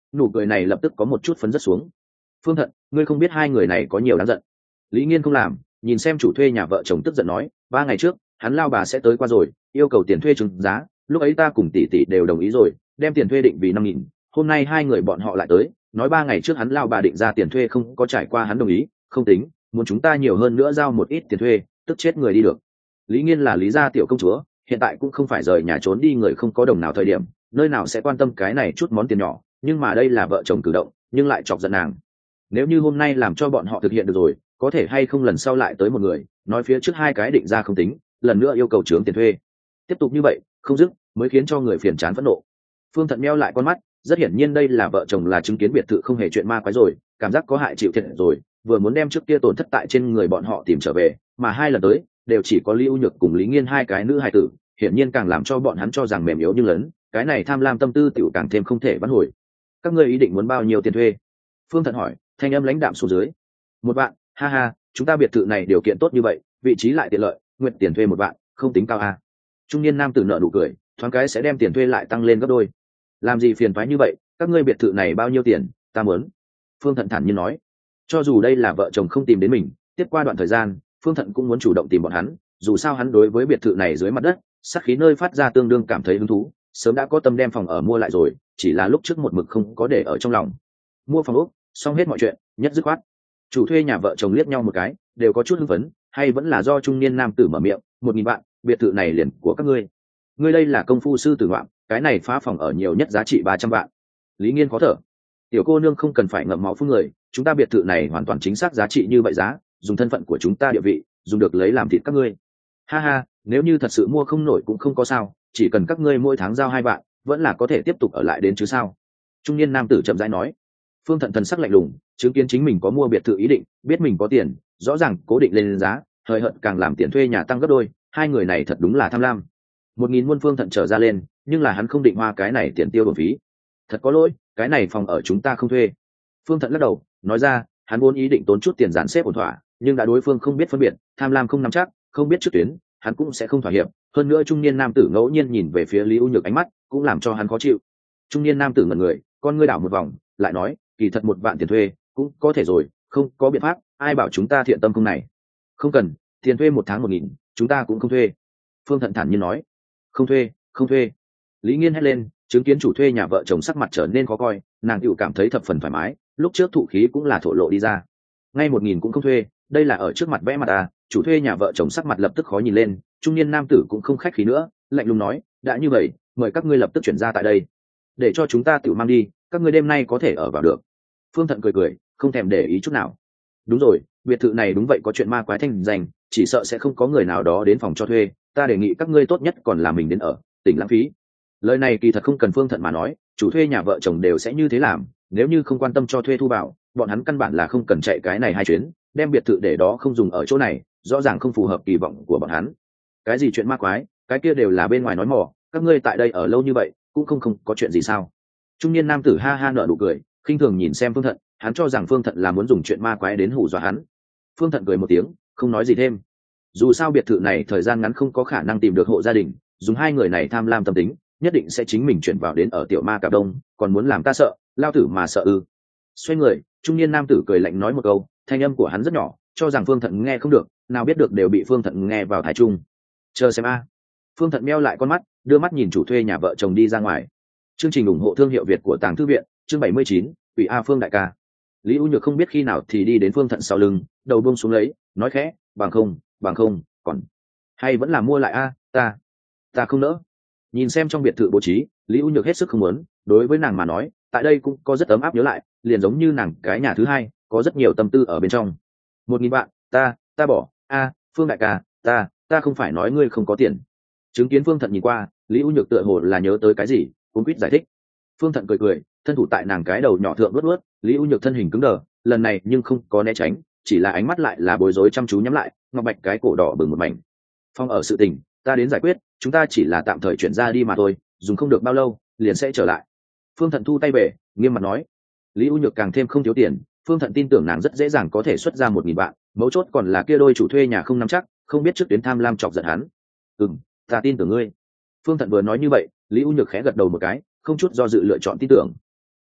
Speaker 1: nụ cười này lập tức có một chút phấn rất xuống. Phương Thận, ngươi không biết hai người này có nhiều đáng giận. Lý Nghiên không làm, nhìn xem chủ thuê nhà vợ chồng tức giận nói, ba ngày trước hắn lao bà sẽ tới qua rồi, yêu cầu tiền thuê trừng giá, lúc ấy ta cùng tỷ tỷ đều đồng ý rồi, đem tiền thuê định vì năm nghìn. Hôm nay hai người bọn họ lại tới, nói ba ngày trước hắn lao bà định ra tiền thuê không có trải qua hắn đồng ý, không tính, muốn chúng ta nhiều hơn nữa giao một ít tiền thuê, tức chết người đi được. Lý Nghiên là Lý gia tiểu công chúa, hiện tại cũng không phải rời nhà trốn đi người không có đồng nào thời điểm, nơi nào sẽ quan tâm cái này chút món tiền nhỏ, nhưng mà đây là vợ chồng cử động, nhưng lại chọc giận nàng. Nếu như hôm nay làm cho bọn họ thực hiện được rồi, có thể hay không lần sau lại tới một người, nói phía trước hai cái định ra không tính, lần nữa yêu cầu trướng tiền thuê. Tiếp tục như vậy, không dứt, mới khiến cho người phiền chán phẫn nộ. Phương Thận meo lại con mắt, rất hiển nhiên đây là vợ chồng là chứng kiến biệt thự không hề chuyện ma quái rồi, cảm giác có hại chịu thiệt rồi, vừa muốn đem trước kia tổn thất tại trên người bọn họ tìm trở về, mà hai lần tới đều chỉ có Lý U Nhược cùng Lý Nghiên hai cái nữ hài tử, hiển nhiên càng làm cho bọn hắn cho rằng mềm yếu như lớn, cái này tham lam tâm tư tiểu càng thêm không thể vãn hồi. Các ngươi ý định muốn bao nhiêu tiền thuê? Phương Thận hỏi, thanh âm lãnh đạm xuống dưới. Một vạn, ha ha, chúng ta biệt thự này điều kiện tốt như vậy, vị trí lại tiện lợi, nguyện tiền thuê một vạn, không tính cao à? Trung niên nam tử nợ nụ cười, thoáng cái sẽ đem tiền thuê lại tăng lên gấp đôi. Làm gì phiền toái như vậy, các ngươi biệt thự này bao nhiêu tiền, ta muốn. Phương Thận thản nhiên nói, cho dù đây là vợ chồng không tìm đến mình, tiếp qua đoạn thời gian, Phương Thận cũng muốn chủ động tìm bọn hắn, dù sao hắn đối với biệt thự này dưới mặt đất, sát khí nơi phát ra tương đương cảm thấy hứng thú, sớm đã có tâm đem phòng ở mua lại rồi, chỉ là lúc trước một mực không có để ở trong lòng. Mua phòng ốc, xong hết mọi chuyện, nhất dứt khoát. Chủ thuê nhà vợ chồng liếc nhau một cái, đều có chút hưng phấn, hay vẫn là do trung niên nam tử mở miệng, một nghìn vạn, biệt thự này liền của các ngươi. Ngươi đây là công phu sư tử ngoạm, cái này phá phòng ở nhiều nhất giá trị ba trăm vạn. Lý Nghiên khó thở. Tiểu cô nương không cần phải ngậm máu phun người, chúng ta biệt thự này hoàn toàn chính xác giá trị như vậy giá, dùng thân phận của chúng ta địa vị, dùng được lấy làm thịt các ngươi. Ha ha, nếu như thật sự mua không nổi cũng không có sao, chỉ cần các ngươi mỗi tháng giao hai vạn, vẫn là có thể tiếp tục ở lại đến chứ sao. Trung niên nam tử chậm rãi nói. Phương Thận thần sắc lạnh lùng, chứng kiến chính mình có mua biệt thự ý định, biết mình có tiền, rõ ràng cố định lên giá, hời hợt càng làm tiền thuê nhà tăng gấp đôi, hai người này thật đúng là tham lam. Một nghìn muôn. Phương Thận trở ra lên, nhưng là hắn không định hoa cái này tiền tiêu bổng phí. Thật có lỗi, cái này phòng ở chúng ta không thuê. Phương Thận lắc đầu, nói ra, hắn vốn ý định tốn chút tiền dàn xếp ổn thỏa, nhưng đã đối phương không biết phân biệt, tham lam không nắm chắc, không biết trước tuyến, hắn cũng sẽ không thỏa hiệp. Hơn nữa trung niên nam tử ngẫu nhiên nhìn về phía Lý U Nhược ánh mắt, cũng làm cho hắn khó chịu. Trung niên nam tử ngẩn người, con ngươi đảo một vòng, lại nói, kỳ thật một vạn tiền thuê cũng có thể rồi, không có biện pháp, ai bảo chúng ta thiện tâm không này. Không cần, tiền thuê một tháng một nghìn, chúng ta cũng không thuê. Phương Thận thản nhiên nói. Không thuê, không thuê. Lý Nghiên hét lên, chứng kiến chủ thuê nhà vợ chồng sắc mặt trở nên khó coi, nàng tự cảm thấy thập phần thoải mái, lúc trước thụ khí cũng là thổ lộ đi ra. Ngay một nghìn cũng không thuê, đây là ở trước mặt vẽ mặt à? Chủ thuê nhà vợ chồng sắc mặt lập tức khó nhìn lên, trung niên nam tử cũng không khách khí nữa, lạnh lùng nói, đã như vậy, mời các ngươi lập tức chuyển ra tại đây, để cho chúng ta tự mang đi, các ngươi đêm nay có thể ở vào được. Phương Thận cười cười, không thèm để ý chút nào. Đúng rồi, biệt thự này đúng vậy có chuyện ma quái thanh danh, chỉ sợ sẽ không có người nào đó đến phòng cho thuê, ta đề nghị các ngươi tốt nhất còn là mình đến ở, tỉnh lãng phí. Lời này kỳ thật không cần Phương Thận mà nói, chủ thuê nhà vợ chồng đều sẽ như thế làm, nếu như không quan tâm cho thuê thu vào, bọn hắn căn bản là không cần chạy cái này hai chuyến, đem biệt thự để đó không dùng ở chỗ này, rõ ràng không phù hợp kỳ vọng của bọn hắn. Cái gì chuyện ma quái, cái kia đều là bên ngoài nói mỏ, các ngươi tại đây ở lâu như vậy, cũng không không có chuyện gì sao? Trung niên nam tử ha ha nở nụ cười, khinh thường nhìn xem Phương Thận, hắn cho rằng Phương Thận là muốn dùng chuyện ma quái đến hù dọa hắn. Phương Thận cười một tiếng, không nói gì thêm. Dù sao biệt thự này thời gian ngắn không có khả năng tìm được hộ gia đình, dùng hai người này tham lam tâm tính, nhất định sẽ chính mình chuyển vào đến ở tiểu ma cà đông, còn muốn làm ta sợ, lao tử mà sợ ư? Xoay người, trung niên nam tử cười lạnh nói một câu, thanh âm của hắn rất nhỏ, cho rằng Phương Thận nghe không được, nào biết được đều bị Phương Thận nghe vào thái trung. Chờ xem a. Phương Thận meo lại con mắt, đưa mắt nhìn chủ thuê nhà vợ chồng đi ra ngoài. Chương trình ủng hộ thương hiệu Việt của Tàng Thư viện, chương bảy mươi chín, Ủy A Phương đại ca. Lý U Nhược không biết khi nào thì đi đến Phương Thận sau lưng, đầu buông xuống lấy, nói khẽ, bằng không, bằng không, còn hay vẫn là mua lại a, ta, ta không nỡ. Nhìn xem trong biệt thự bố trí, Lý U Nhược hết sức không muốn, đối với nàng mà nói, tại đây cũng có rất ấm áp nhớ lại, liền giống như nàng cái nhà thứ hai, có rất nhiều tâm tư ở bên trong. Một nghìn bạn, ta, ta bỏ, a, Phương đại ca, ta, ta không phải nói ngươi không có tiền. Chứng kiến Phương Thận nhìn qua, Lý U Nhược tựa hồ là nhớ tới cái gì, cuống quýt giải thích. Phương Thận cười cười, thân thủ tại nàng cái đầu nhỏ thượng luốt luốt, Lý U Nhược thân hình cứng đờ, lần này nhưng không có né tránh, chỉ là ánh mắt lại là bối rối chăm chú nhắm lại, ngọc bạch cái cổ đỏ bừng một mảnh. Phong ở sự tình, ta đến giải quyết, chúng ta chỉ là tạm thời chuyển ra đi mà thôi, dùng không được bao lâu, liền sẽ trở lại. Phương Thận thu tay về, nghiêm mặt nói. Lý U Nhược càng thêm không thiếu tiền, Phương Thận tin tưởng nàng rất dễ dàng có thể xuất ra một nghìn vạn, mấu chốt còn là kia đôi chủ thuê nhà không nắm chắc, không biết trước tuyến tham lam chọc giận hắn. Ừm, ta tin tưởng ngươi. Phương Thận vừa nói như vậy, Lý U Nhược khẽ gật đầu một cái, không chút do dự lựa chọn tin tưởng.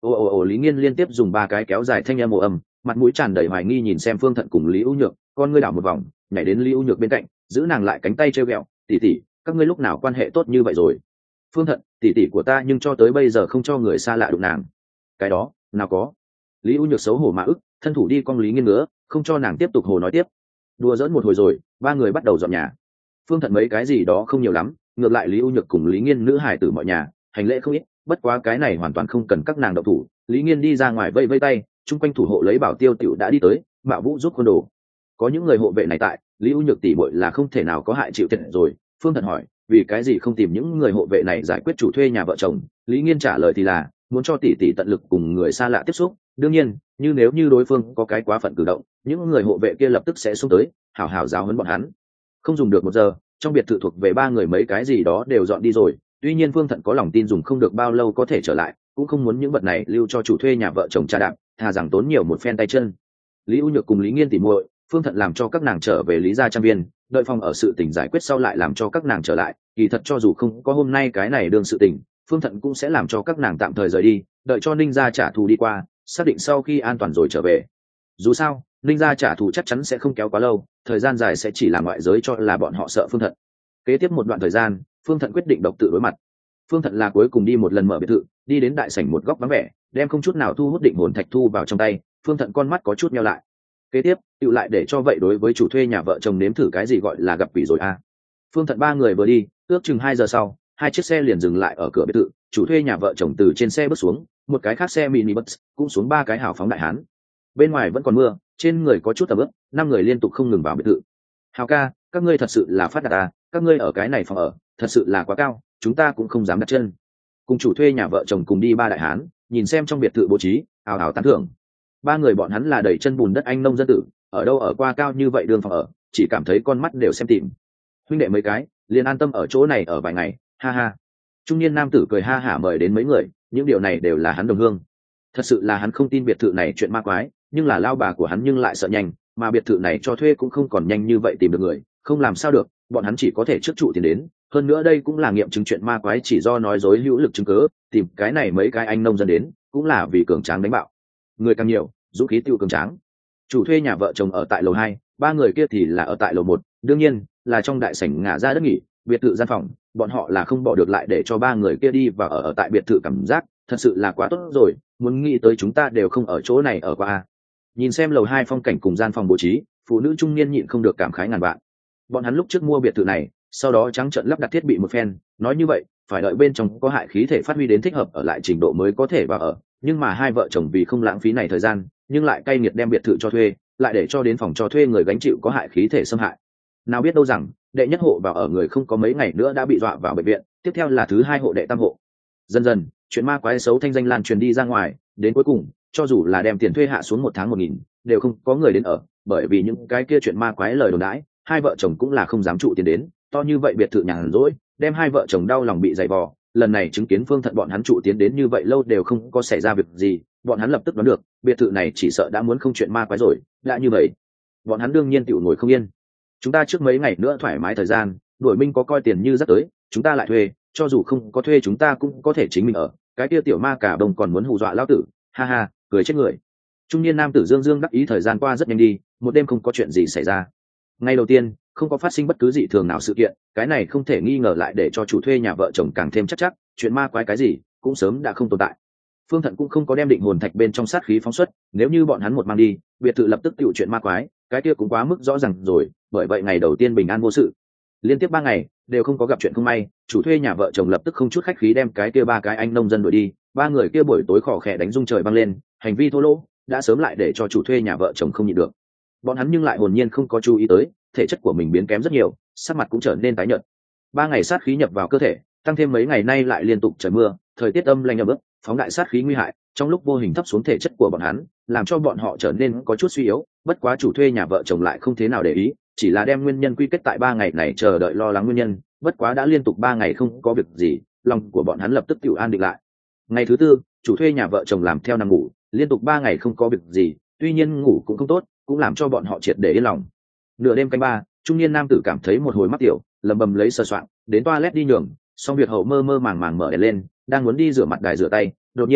Speaker 1: ồ ồ ồ Lý Nghiên liên tiếp dùng ba cái kéo dài thanh âm ồ âm, mặt mũi tràn đầy hoài nghi nhìn xem Phương Thận cùng Lý U Nhược, con ngươi đảo một vòng, nhảy đến Lý U Nhược bên cạnh, giữ nàng lại cánh tay trêu ghẹo, tỷ tỷ, các ngươi lúc nào quan hệ tốt như vậy rồi? Phương Thận, tỷ tỷ của ta nhưng cho tới bây giờ không cho người xa lạ đụng nàng. Cái đó, nào có. Lý U Nhược xấu hổ mà ức, thân thủ đi cong Lý Nghiên nữa, không cho nàng tiếp tục hồ nói tiếp. Đùa giỡn một hồi rồi, ba người bắt đầu dọn nhà. Phương Thận mấy cái gì đó không nhiều lắm, ngược lại Lý U Nhược cùng Lý Nghiên nữ hài tử mọi nhà, hành lễ không ít, bất quá cái này hoàn toàn không cần các nàng động thủ. Lý Nghiên đi ra ngoài vây vây tay, chung quanh thủ hộ lấy Bảo Tiêu tiểu đã đi tới, Mạo Vũ giúp quân đồ. Có những người hộ vệ này tại, Lý U Nhược tỷ muội là không thể nào có hại chịu thiệt rồi. Phương Thận hỏi, vì cái gì không tìm những người hộ vệ này giải quyết chủ thuê nhà vợ chồng? Lý Nghiên trả lời thì là, muốn cho tỷ tỷ tận lực cùng người xa lạ tiếp xúc. Đương nhiên, như nếu như đối phương có cái quá phận cử động, những người hộ vệ kia lập tức sẽ xông tới, hảo hảo giáo huấn bọn hắn. Không dùng được một giờ, trong biệt thự thuộc về ba người mấy cái gì đó đều dọn đi rồi. Tuy nhiên Phương Thận có lòng tin dùng không được bao lâu có thể trở lại, cũng không muốn những vật này lưu cho chủ thuê nhà vợ chồng cha đạp, thà rằng tốn nhiều một phen tay chân. Lý U Nhược cùng Lý Nghiên tỉ muội, Phương Thận làm cho các nàng trở về Lý gia trang viên, đợi phòng ở sự tình giải quyết sau lại làm cho các nàng trở lại. Kỳ thật cho dù không có hôm nay cái này đương sự tình, Phương Thận cũng sẽ làm cho các nàng tạm thời rời đi, đợi cho Ninh gia trả thù đi qua, xác định sau khi an toàn rồi trở về. Dù sao, Ninh gia trả thù chắc chắn sẽ không kéo quá lâu, thời gian dài sẽ chỉ làm ngoại giới cho là bọn họ sợ Phương Thận. Kế tiếp một đoạn thời gian, Phương Thận quyết định độc tự đối mặt. Phương Thận là cuối cùng đi một lần mở biệt thự, đi đến đại sảnh một góc vắng vẻ, đem không chút nào thu hút định hồn thạch thu vào trong tay. Phương Thận con mắt có chút nheo lại. Kế tiếp, tự lại để cho vậy đối với chủ thuê nhà vợ chồng nếm thử cái gì gọi là gặp quỷ rồi a. À. Phương Thận ba người vừa đi, ước chừng hai giờ sau, hai chiếc xe liền dừng lại ở cửa biệt thự. Chủ thuê nhà vợ chồng từ trên xe bước xuống, một cái khác xe mini bus cũng xuống, ba cái hào phóng đại hán. Bên ngoài vẫn còn mưa, trên người có chút tầm ướp, năm người liên tục không ngừng vào biệt thự. Hào ca, các ngươi thật sự là phát đạt à? Các ngươi ở cái này phòng ở, thật sự là quá cao, chúng ta cũng không dám đặt chân. Cùng chủ thuê nhà vợ chồng cùng đi ba đại hán, nhìn xem trong biệt thự bố trí, ào ào tán thưởng. Ba người bọn hắn là đầy chân bùn đất anh nông dân tử, ở đâu ở qua cao như vậy đường phòng ở, chỉ cảm thấy con mắt đều xem tìm. Huynh đệ mấy cái, liền an tâm ở chỗ này ở vài ngày, ha ha. Trung niên nam tử cười ha hả mời đến mấy người, những điều này đều là hắn đồng hương. Thật sự là hắn không tin biệt thự này chuyện ma quái, nhưng là lao bà của hắn nhưng lại sợ nhanh, mà biệt thự này cho thuê cũng không còn nhanh như vậy tìm được người, không làm sao được, bọn hắn chỉ có thể trước trụ tiền đến. Hơn nữa đây cũng là nghiệm chứng chuyện ma quái chỉ do nói dối hữu lực chứng cứ, tìm cái này mấy cái anh nông dân đến, cũng là vì cường tráng đánh bạo. Người càng nhiều, dũng khí tiêu cường tráng. Chủ thuê nhà vợ chồng ở tại lầu hai, ba người kia thì là ở tại lầu một, đương nhiên là trong đại sảnh ngả ra đất nghỉ, biệt thự gian phòng, bọn họ là không bỏ được lại để cho ba người kia đi và ở, ở tại biệt thự, cảm giác thật sự là quá tốt rồi, muốn nghĩ tới chúng ta đều không ở chỗ này ở qua. Nhìn xem lầu hai phong cảnh cùng gian phòng bố trí, phụ nữ trung niên nhịn không được cảm khái ngàn vạn. Bọn hắn lúc trước mua biệt thự này, sau đó trắng trợn lắp đặt thiết bị một phen, nói như vậy phải đợi bên trong có hại khí thể phát huy đến thích hợp ở lại trình độ mới có thể vào ở, nhưng mà hai vợ chồng vì không lãng phí này thời gian, nhưng lại cay nghiệt đem biệt thự cho thuê, lại để cho đến phòng cho thuê người gánh chịu có hại khí thể xâm hại. Nào biết đâu rằng đệ nhất hộ vào ở người không có mấy ngày nữa đã bị dọa vào bệnh viện, tiếp theo là thứ hai hộ, đệ tam hộ. Dần dần chuyện ma quái xấu thanh danh lan truyền đi ra ngoài, đến cuối cùng cho dù là đem tiền thuê hạ xuống một tháng một nghìn, đều không có người đến ở, bởi vì những cái kia chuyện ma quái lời đồn đãi, hai vợ chồng cũng là không dám trụ tiền đến. To như vậy biệt thự nhàn rỗi, đem hai vợ chồng đau lòng bị dày vò. Lần này chứng kiến Phương Thận bọn hắn trụ tiến đến như vậy lâu đều không có xảy ra việc gì, bọn hắn lập tức đoán được biệt thự này chỉ sợ đã muốn không chuyện ma quái rồi. Đã như vậy, bọn hắn đương nhiên tựu ngồi không yên. Chúng ta trước mấy ngày nữa thoải mái thời gian, Đuổi Minh có coi tiền như dắt tới, chúng ta lại thuê, cho dù không có thuê chúng ta cũng có thể chính mình ở. Cái kia tiểu ma cả đồng còn muốn hù dọa lão tử, ha ha, cười chết người. Trung niên nam tử dương dương đắc ý, thời gian qua rất nhanh đi, một đêm không có chuyện gì xảy ra. Ngày đầu tiên không có phát sinh bất cứ dị thường nào sự kiện, cái này không thể nghi ngờ lại để cho chủ thuê nhà vợ chồng càng thêm chắc chắc, chuyện ma quái cái gì cũng sớm đã không tồn tại. Phương Thận cũng không có đem định hồn thạch bên trong sát khí phóng xuất, nếu như bọn hắn một mang đi, biệt thự lập tức tựu chuyện ma quái, cái kia cũng quá mức rõ ràng rồi. Bởi vậy ngày đầu tiên bình an vô sự, liên tiếp ba ngày đều không có gặp chuyện không may, chủ thuê nhà vợ chồng lập tức không chút khách khí đem cái kia ba cái anh nông dân đuổi đi. Ba người kia buổi tối khò khẽ đánh rung trời băng lên, hành vi thô lỗ đã sớm lại để cho chủ thuê nhà vợ chồng không nhịn được. Bọn hắn nhưng lại hồn nhiên không có chú ý tới thể chất của mình biến kém rất nhiều, sắc mặt cũng trở nên tái nhợt. Ba ngày sát khí nhập vào cơ thể, tăng thêm mấy ngày nay lại liên tục trời mưa, thời tiết âm lạnh ẩm ướt, phóng đại sát khí nguy hại, trong lúc vô hình thấp xuống thể chất của bọn hắn, làm cho bọn họ trở nên có chút suy yếu. Bất quá chủ thuê nhà vợ chồng lại không thế nào để ý, chỉ là đem nguyên nhân quy kết tại ba ngày này chờ đợi lo lắng nguyên nhân. Bất quá đã liên tục ba ngày không có việc gì, lòng của bọn hắn lập tức tự an định lại. Ngày thứ tư, chủ thuê nhà vợ chồng làm theo nằm ngủ, liên tục ba ngày không có việc gì, tuy nhiên ngủ cũng không tốt, cũng làm cho bọn họ triệt để yên lòng. Nửa đêm canh ba, trung niên nam tử cảm thấy một hồi mắc tiểu, lầm bầm lấy sờ soạng, đến toilet đi nhường, xong việc hậu mơ mơ màng màng mở đèn lên, đang muốn đi rửa mặt đài rửa tay, đột nhiên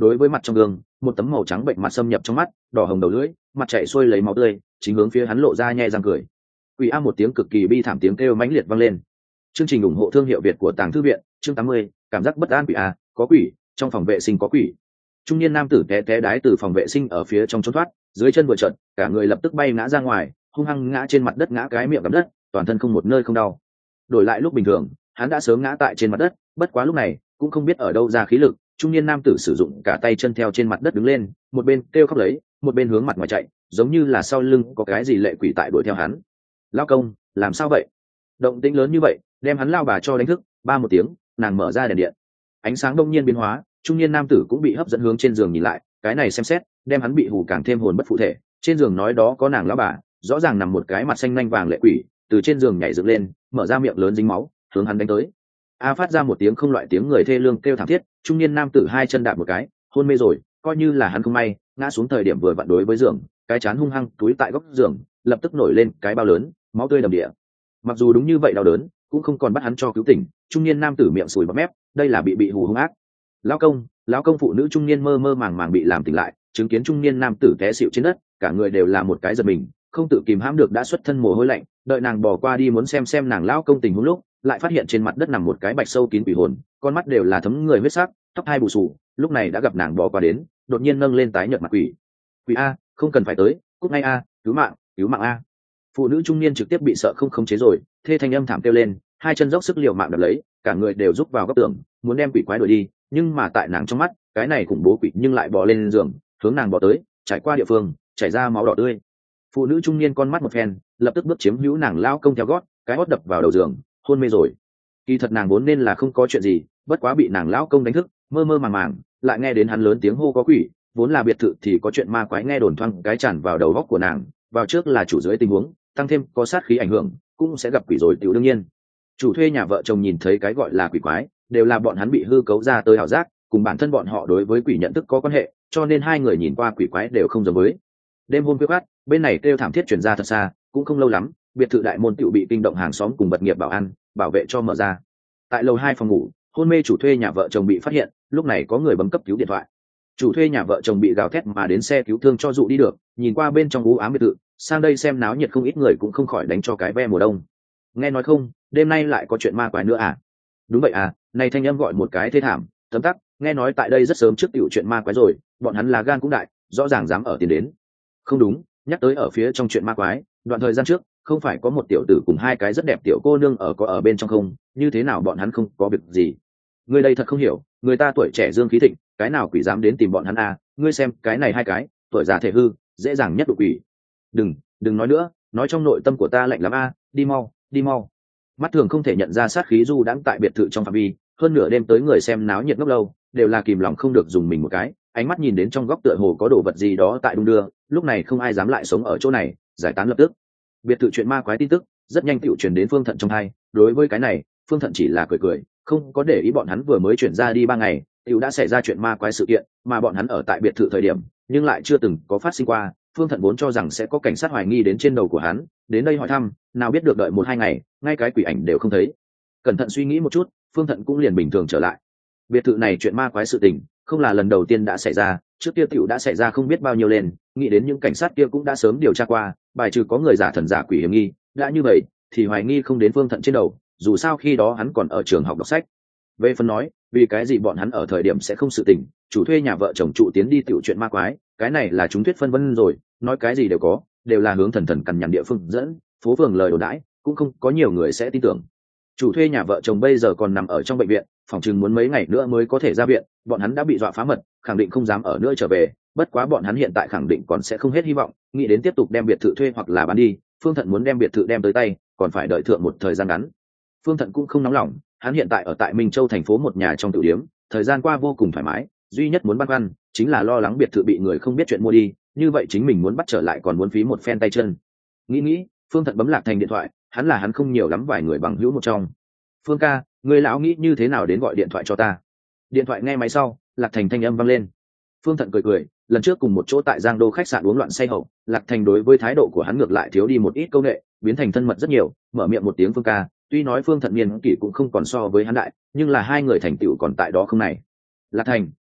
Speaker 1: đối với mặt trong gương một tấm màu trắng bệnh mặt xâm nhập trong mắt, đỏ hồng đầu lưỡi, mặt chảy xuôi lấy máu tươi, chính hướng phía hắn lộ ra nhe răng cười. Quỷ a, một tiếng cực kỳ bi thảm tiếng kêu mãnh liệt vang lên. Chương trình ủng hộ thương hiệu Việt của Tàng Thư viện, chương tám mươi, cảm giác bất an. Quỷ a, có quỷ, trong phòng vệ sinh có quỷ. Trung niên nam tử té té đái từ phòng vệ sinh ở phía trong trốn thoát, dưới chân vừa trợn, cả người lập tức bay ngã ra ngoài, hung hăng ngã trên mặt đất, ngã cái miệng gầm đất, toàn thân không một nơi không đau. Đổi lại lúc bình thường, hắn đã sớm ngã tại trên mặt đất, bất quá lúc này cũng không biết ở đâu ra khí lực, trung niên nam tử sử dụng cả tay chân theo trên mặt đất đứng lên, một bên kêu khóc lấy, một bên hướng mặt ngoài chạy, giống như là sau lưng có cái gì lệ quỷ tại đuổi theo hắn. Lao công, làm sao vậy? Động tĩnh lớn như vậy, đem hắn lao bà cho đánh thức. Ba một tiếng, nàng mở ra đèn điện, ánh sáng đông nhiên biến hóa, trung niên nam tử cũng bị hấp dẫn hướng trên giường nhìn lại, cái này xem xét, đem hắn bị hù càng thêm hồn bất phụ thể. Trên giường nói đó có nàng lão bà, rõ ràng nằm một cái mặt xanh nhanh vàng lệ quỷ, từ trên giường nhảy dựng lên, mở ra miệng lớn dính máu, hướng hắn đánh tới. A phát ra một tiếng không loại tiếng người thê lương kêu thảm thiết, trung niên nam tử hai chân đạp một cái, hôn mê rồi, coi như là hắn không may, ngã xuống thời điểm vừa vặn đối với giường, cái chán hung hăng túi tại góc giường, lập tức nổi lên cái bao lớn, máu tươi đầm địa. Mặc dù đúng như vậy đau đớn, cũng không còn bắt hắn cho cứu tỉnh, trung niên nam tử miệng sùi bọt mép, đây là bị bị hù hung ác. Lão công, lão công, phụ nữ trung niên mơ mơ màng màng bị làm tỉnh lại, chứng kiến trung niên nam tử té xịu trên đất, cả người đều là một cái giật mình, không tự kìm hãm được đã xuất thân mồ hôi lạnh, đợi nàng bò qua đi muốn xem xem nàng lão công tình huống lúc, lại phát hiện trên mặt đất nằm một cái bạch sâu kín quỷ hồn, con mắt đều là thấm người huyết sắc, tóc hai bù xù, lúc này đã gặp nàng bò qua đến, đột nhiên nâng lên tái nhợt mặt quỷ. Quỷ a, không cần phải tới, cút ngay a, cứu mạng, cứu mạng a. Phụ nữ trung niên trực tiếp bị sợ không khống chế rồi, thê thanh âm thảm kêu lên, hai chân dốc sức liều mạng đập lấy, cả người đều rúc vào góc tường, muốn đem quỷ quái đuổi đi, nhưng mà tại nàng trong mắt, cái này khủng bố quỷ nhưng lại bò lên giường, hướng nàng bò tới, trải qua địa phương, chảy ra máu đỏ tươi. Phụ nữ trung niên con mắt một phen, lập tức bước chiếm hữu nàng lao công theo gót, cái hót đập vào đầu giường, hôn mê rồi. Kỳ thật nàng vốn nên là không có chuyện gì, bất quá bị nàng lão công đánh thức, mơ mơ màng màng, lại nghe đến hắn lớn tiếng hô có quỷ, vốn là biệt thự thì có chuyện ma quái nghe đồn thoang cái tràn vào đầu góc của nàng, vào trước là chủ dưới tình huống, tăng thêm có sát khí ảnh hưởng, cũng sẽ gặp quỷ rồi tiểu đương nhiên. Chủ thuê nhà vợ chồng nhìn thấy cái gọi là quỷ quái, đều là bọn hắn bị hư cấu ra tới ảo giác, cùng bản thân bọn họ đối với quỷ nhận thức có quan hệ, cho nên hai người nhìn qua quỷ quái đều không giống với. Đêm hôm khuya khoắt, bên này kêu thảm thiết truyền ra thật xa, cũng không lâu lắm, biệt thự đại môn tiểu bị kinh động, hàng xóm cùng vật nghiệp bảo an, bảo vệ cho mở ra. Tại lầu hai phòng ngủ, hôn mê chủ thuê nhà vợ chồng bị phát hiện, lúc này có người bấm cấp cứu điện thoại. Chủ thuê nhà vợ chồng bị gào thét mà đến xe cứu thương cho dụ đi được, nhìn qua bên trong u ám biệt thự, sang đây xem náo nhiệt không ít người cũng không khỏi đánh cho cái ve mùa đông. Nghe nói không, đêm nay lại có chuyện ma quái nữa à? Đúng vậy à, này thanh âm gọi một cái thê thảm, tấm tắc, nghe nói tại đây rất sớm trước tiểu chuyện ma quái rồi, bọn hắn là gan cũng đại, rõ ràng dám ở tiền đến. Không đúng, nhắc tới ở phía trong chuyện ma quái, đoạn thời gian trước, không phải có một tiểu tử cùng hai cái rất đẹp tiểu cô nương ở có ở bên trong không, như thế nào bọn hắn không có việc gì? Ngươi đây thật không hiểu, người ta tuổi trẻ dương khí thịnh, cái nào quỷ dám đến tìm bọn hắn à, ngươi xem, cái này hai cái, tuổi già thể hư, dễ dàng nhất đụng quỷ. Đừng, đừng nói nữa, nói trong nội tâm của ta lạnh lắm a, à, đi mau, đi mau. Mắt thường không thể nhận ra sát khí du đãng tại biệt thự trong phạm vi, hơn nửa đêm tới người xem náo nhiệt ngốc lâu, đều là kìm lòng không được dùng mình một cái, ánh mắt nhìn đến trong góc tựa hồ có đồ vật gì đó tại đung đưa, lúc này không ai dám lại sống ở chỗ này, giải tán lập tức. Biệt thự chuyện ma quái tin tức rất nhanh tựu truyền đến Phương Thận trong hai, đối với cái này, Phương Thận chỉ là cười cười, không có để ý bọn hắn vừa mới chuyển ra đi ba ngày, tựu đã xảy ra chuyện ma quái sự kiện, mà bọn hắn ở tại biệt thự thời điểm, nhưng lại chưa từng có phát sinh qua. Phương Thận vốn cho rằng sẽ có cảnh sát hoài nghi đến trên đầu của hắn, đến đây hỏi thăm, nào biết được đợi một hai ngày, ngay cái quỷ ảnh đều không thấy. Cẩn thận suy nghĩ một chút, Phương Thận cũng liền bình thường trở lại. Biệt thự này chuyện ma quái sự tình, không là lần đầu tiên đã xảy ra, trước kia tiểu đã xảy ra không biết bao nhiêu lên, nghĩ đến những cảnh sát kia cũng đã sớm điều tra qua, bài trừ có người giả thần giả quỷ hiểm nghi, đã như vậy thì hoài nghi không đến Phương Thận trên đầu, dù sao khi đó hắn còn ở trường học đọc sách. Về phần nói, vì cái gì bọn hắn ở thời điểm sẽ không sự tình, chủ thuê nhà vợ chồng trụ tiến đi tiểu chuyện ma quái, cái này là chúng thuyết phân vân rồi, nói cái gì đều có, đều là hướng thần thần cằn nhằn địa phương dẫn, phố phường lời đồn đãi, cũng không có nhiều người sẽ tin tưởng. Chủ thuê nhà vợ chồng bây giờ còn nằm ở trong bệnh viện, phòng chừng muốn mấy ngày nữa mới có thể ra viện, bọn hắn đã bị dọa phá mật, khẳng định không dám ở nữa trở về, bất quá bọn hắn hiện tại khẳng định còn sẽ không hết hy vọng, nghĩ đến tiếp tục đem biệt thự thuê hoặc là bán đi. Phương Thận muốn đem biệt thự đem tới tay, còn phải đợi thượng một thời gian ngắn. Phương Thận cũng không nóng lòng, hắn hiện tại ở tại Minh Châu thành phố một nhà trong tiểu điếm, thời gian qua vô cùng thoải mái, duy nhất muốn băn khoăn chính là lo lắng biệt thự bị người không biết chuyện mua đi, như vậy chính mình muốn bắt trở lại còn muốn phí một phen tay chân. Nghĩ nghĩ, Phương Thận bấm Lạc Thành điện thoại, hắn là hắn không nhiều lắm vài người bằng hữu một trong. Phương ca, người lão nghĩ như thế nào đến gọi điện thoại cho ta? Điện thoại nghe máy sau, Lạc Thành thanh âm vang lên. Phương Thận cười cười, lần trước cùng một chỗ tại Giang Đô khách sạn uống loạn say hậu, Lạc Thành đối với thái độ của hắn ngược lại thiếu đi một ít câu nệ, biến thành thân mật rất nhiều, mở miệng một tiếng Phương ca, tuy nói Phương Thận niên kỷ cũng không còn so với hắn đại, nhưng là hai người thành tựu còn tại đó không này. Lạc Thành,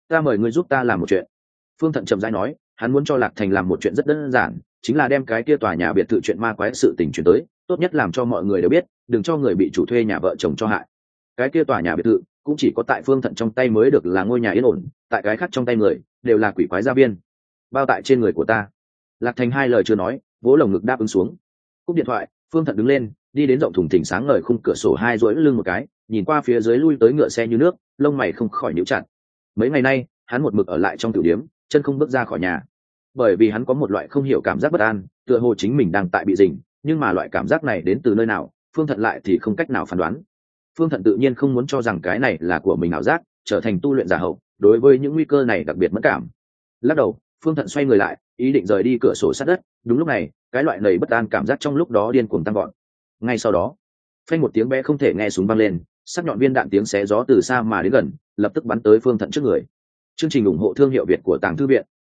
Speaker 1: ta mời ngươi giúp ta làm một chuyện. Phương Thận chậm rãi nói, hắn muốn cho Lạc Thành làm một chuyện rất đơn giản, chính là đem cái kia tòa nhà biệt thự chuyện ma quái sự tình chuyển tới, tốt nhất làm cho mọi người đều biết, đừng cho người bị chủ thuê nhà vợ chồng cho hại. Cái kia tòa nhà biệt thự cũng chỉ có tại Phương Thận trong tay mới được là ngôi nhà yên ổn, tại cái khác trong tay người đều là quỷ quái gia viên. Bao tại trên người của ta. Lạc Thành hai lời chưa nói, vỗ lồng ngực đáp ứng xuống. Cúp điện thoại, Phương Thận đứng lên, đi đến rộng thùng thình sáng ngời khung cửa sổ hai duỗi lưng một cái, nhìn qua phía dưới lui tới ngựa xe như nước, lông mày không khỏi nhíu chặt. Mấy ngày nay, hắn một mực ở lại trong tiểu điếm, chân không bước ra khỏi nhà. Bởi vì hắn có một loại không hiểu cảm giác bất an, tựa hồ chính mình đang tại bị rình, nhưng mà loại cảm giác này đến từ nơi nào, Phương Thận lại thì không cách nào phán đoán. Phương Thận tự nhiên không muốn cho rằng cái này là của mình ảo giác, trở thành tu luyện giả hậu, đối với những nguy cơ này đặc biệt mẫn cảm. Lắc đầu, Phương Thận xoay người lại, ý định rời đi cửa sổ sát đất. Đúng lúc này, cái loại nầy bất an cảm giác trong lúc đó điên cuồng tăng gọn. Ngay sau đó, phanh một tiếng bé không thể nghe súng vang lên, sắc nhọn viên đạn tiếng xé gió từ xa mà đến gần, lập tức bắn tới Phương Thận trước người. Chương trình ủng hộ thương hiệu Việt của Tàng Thư Viện.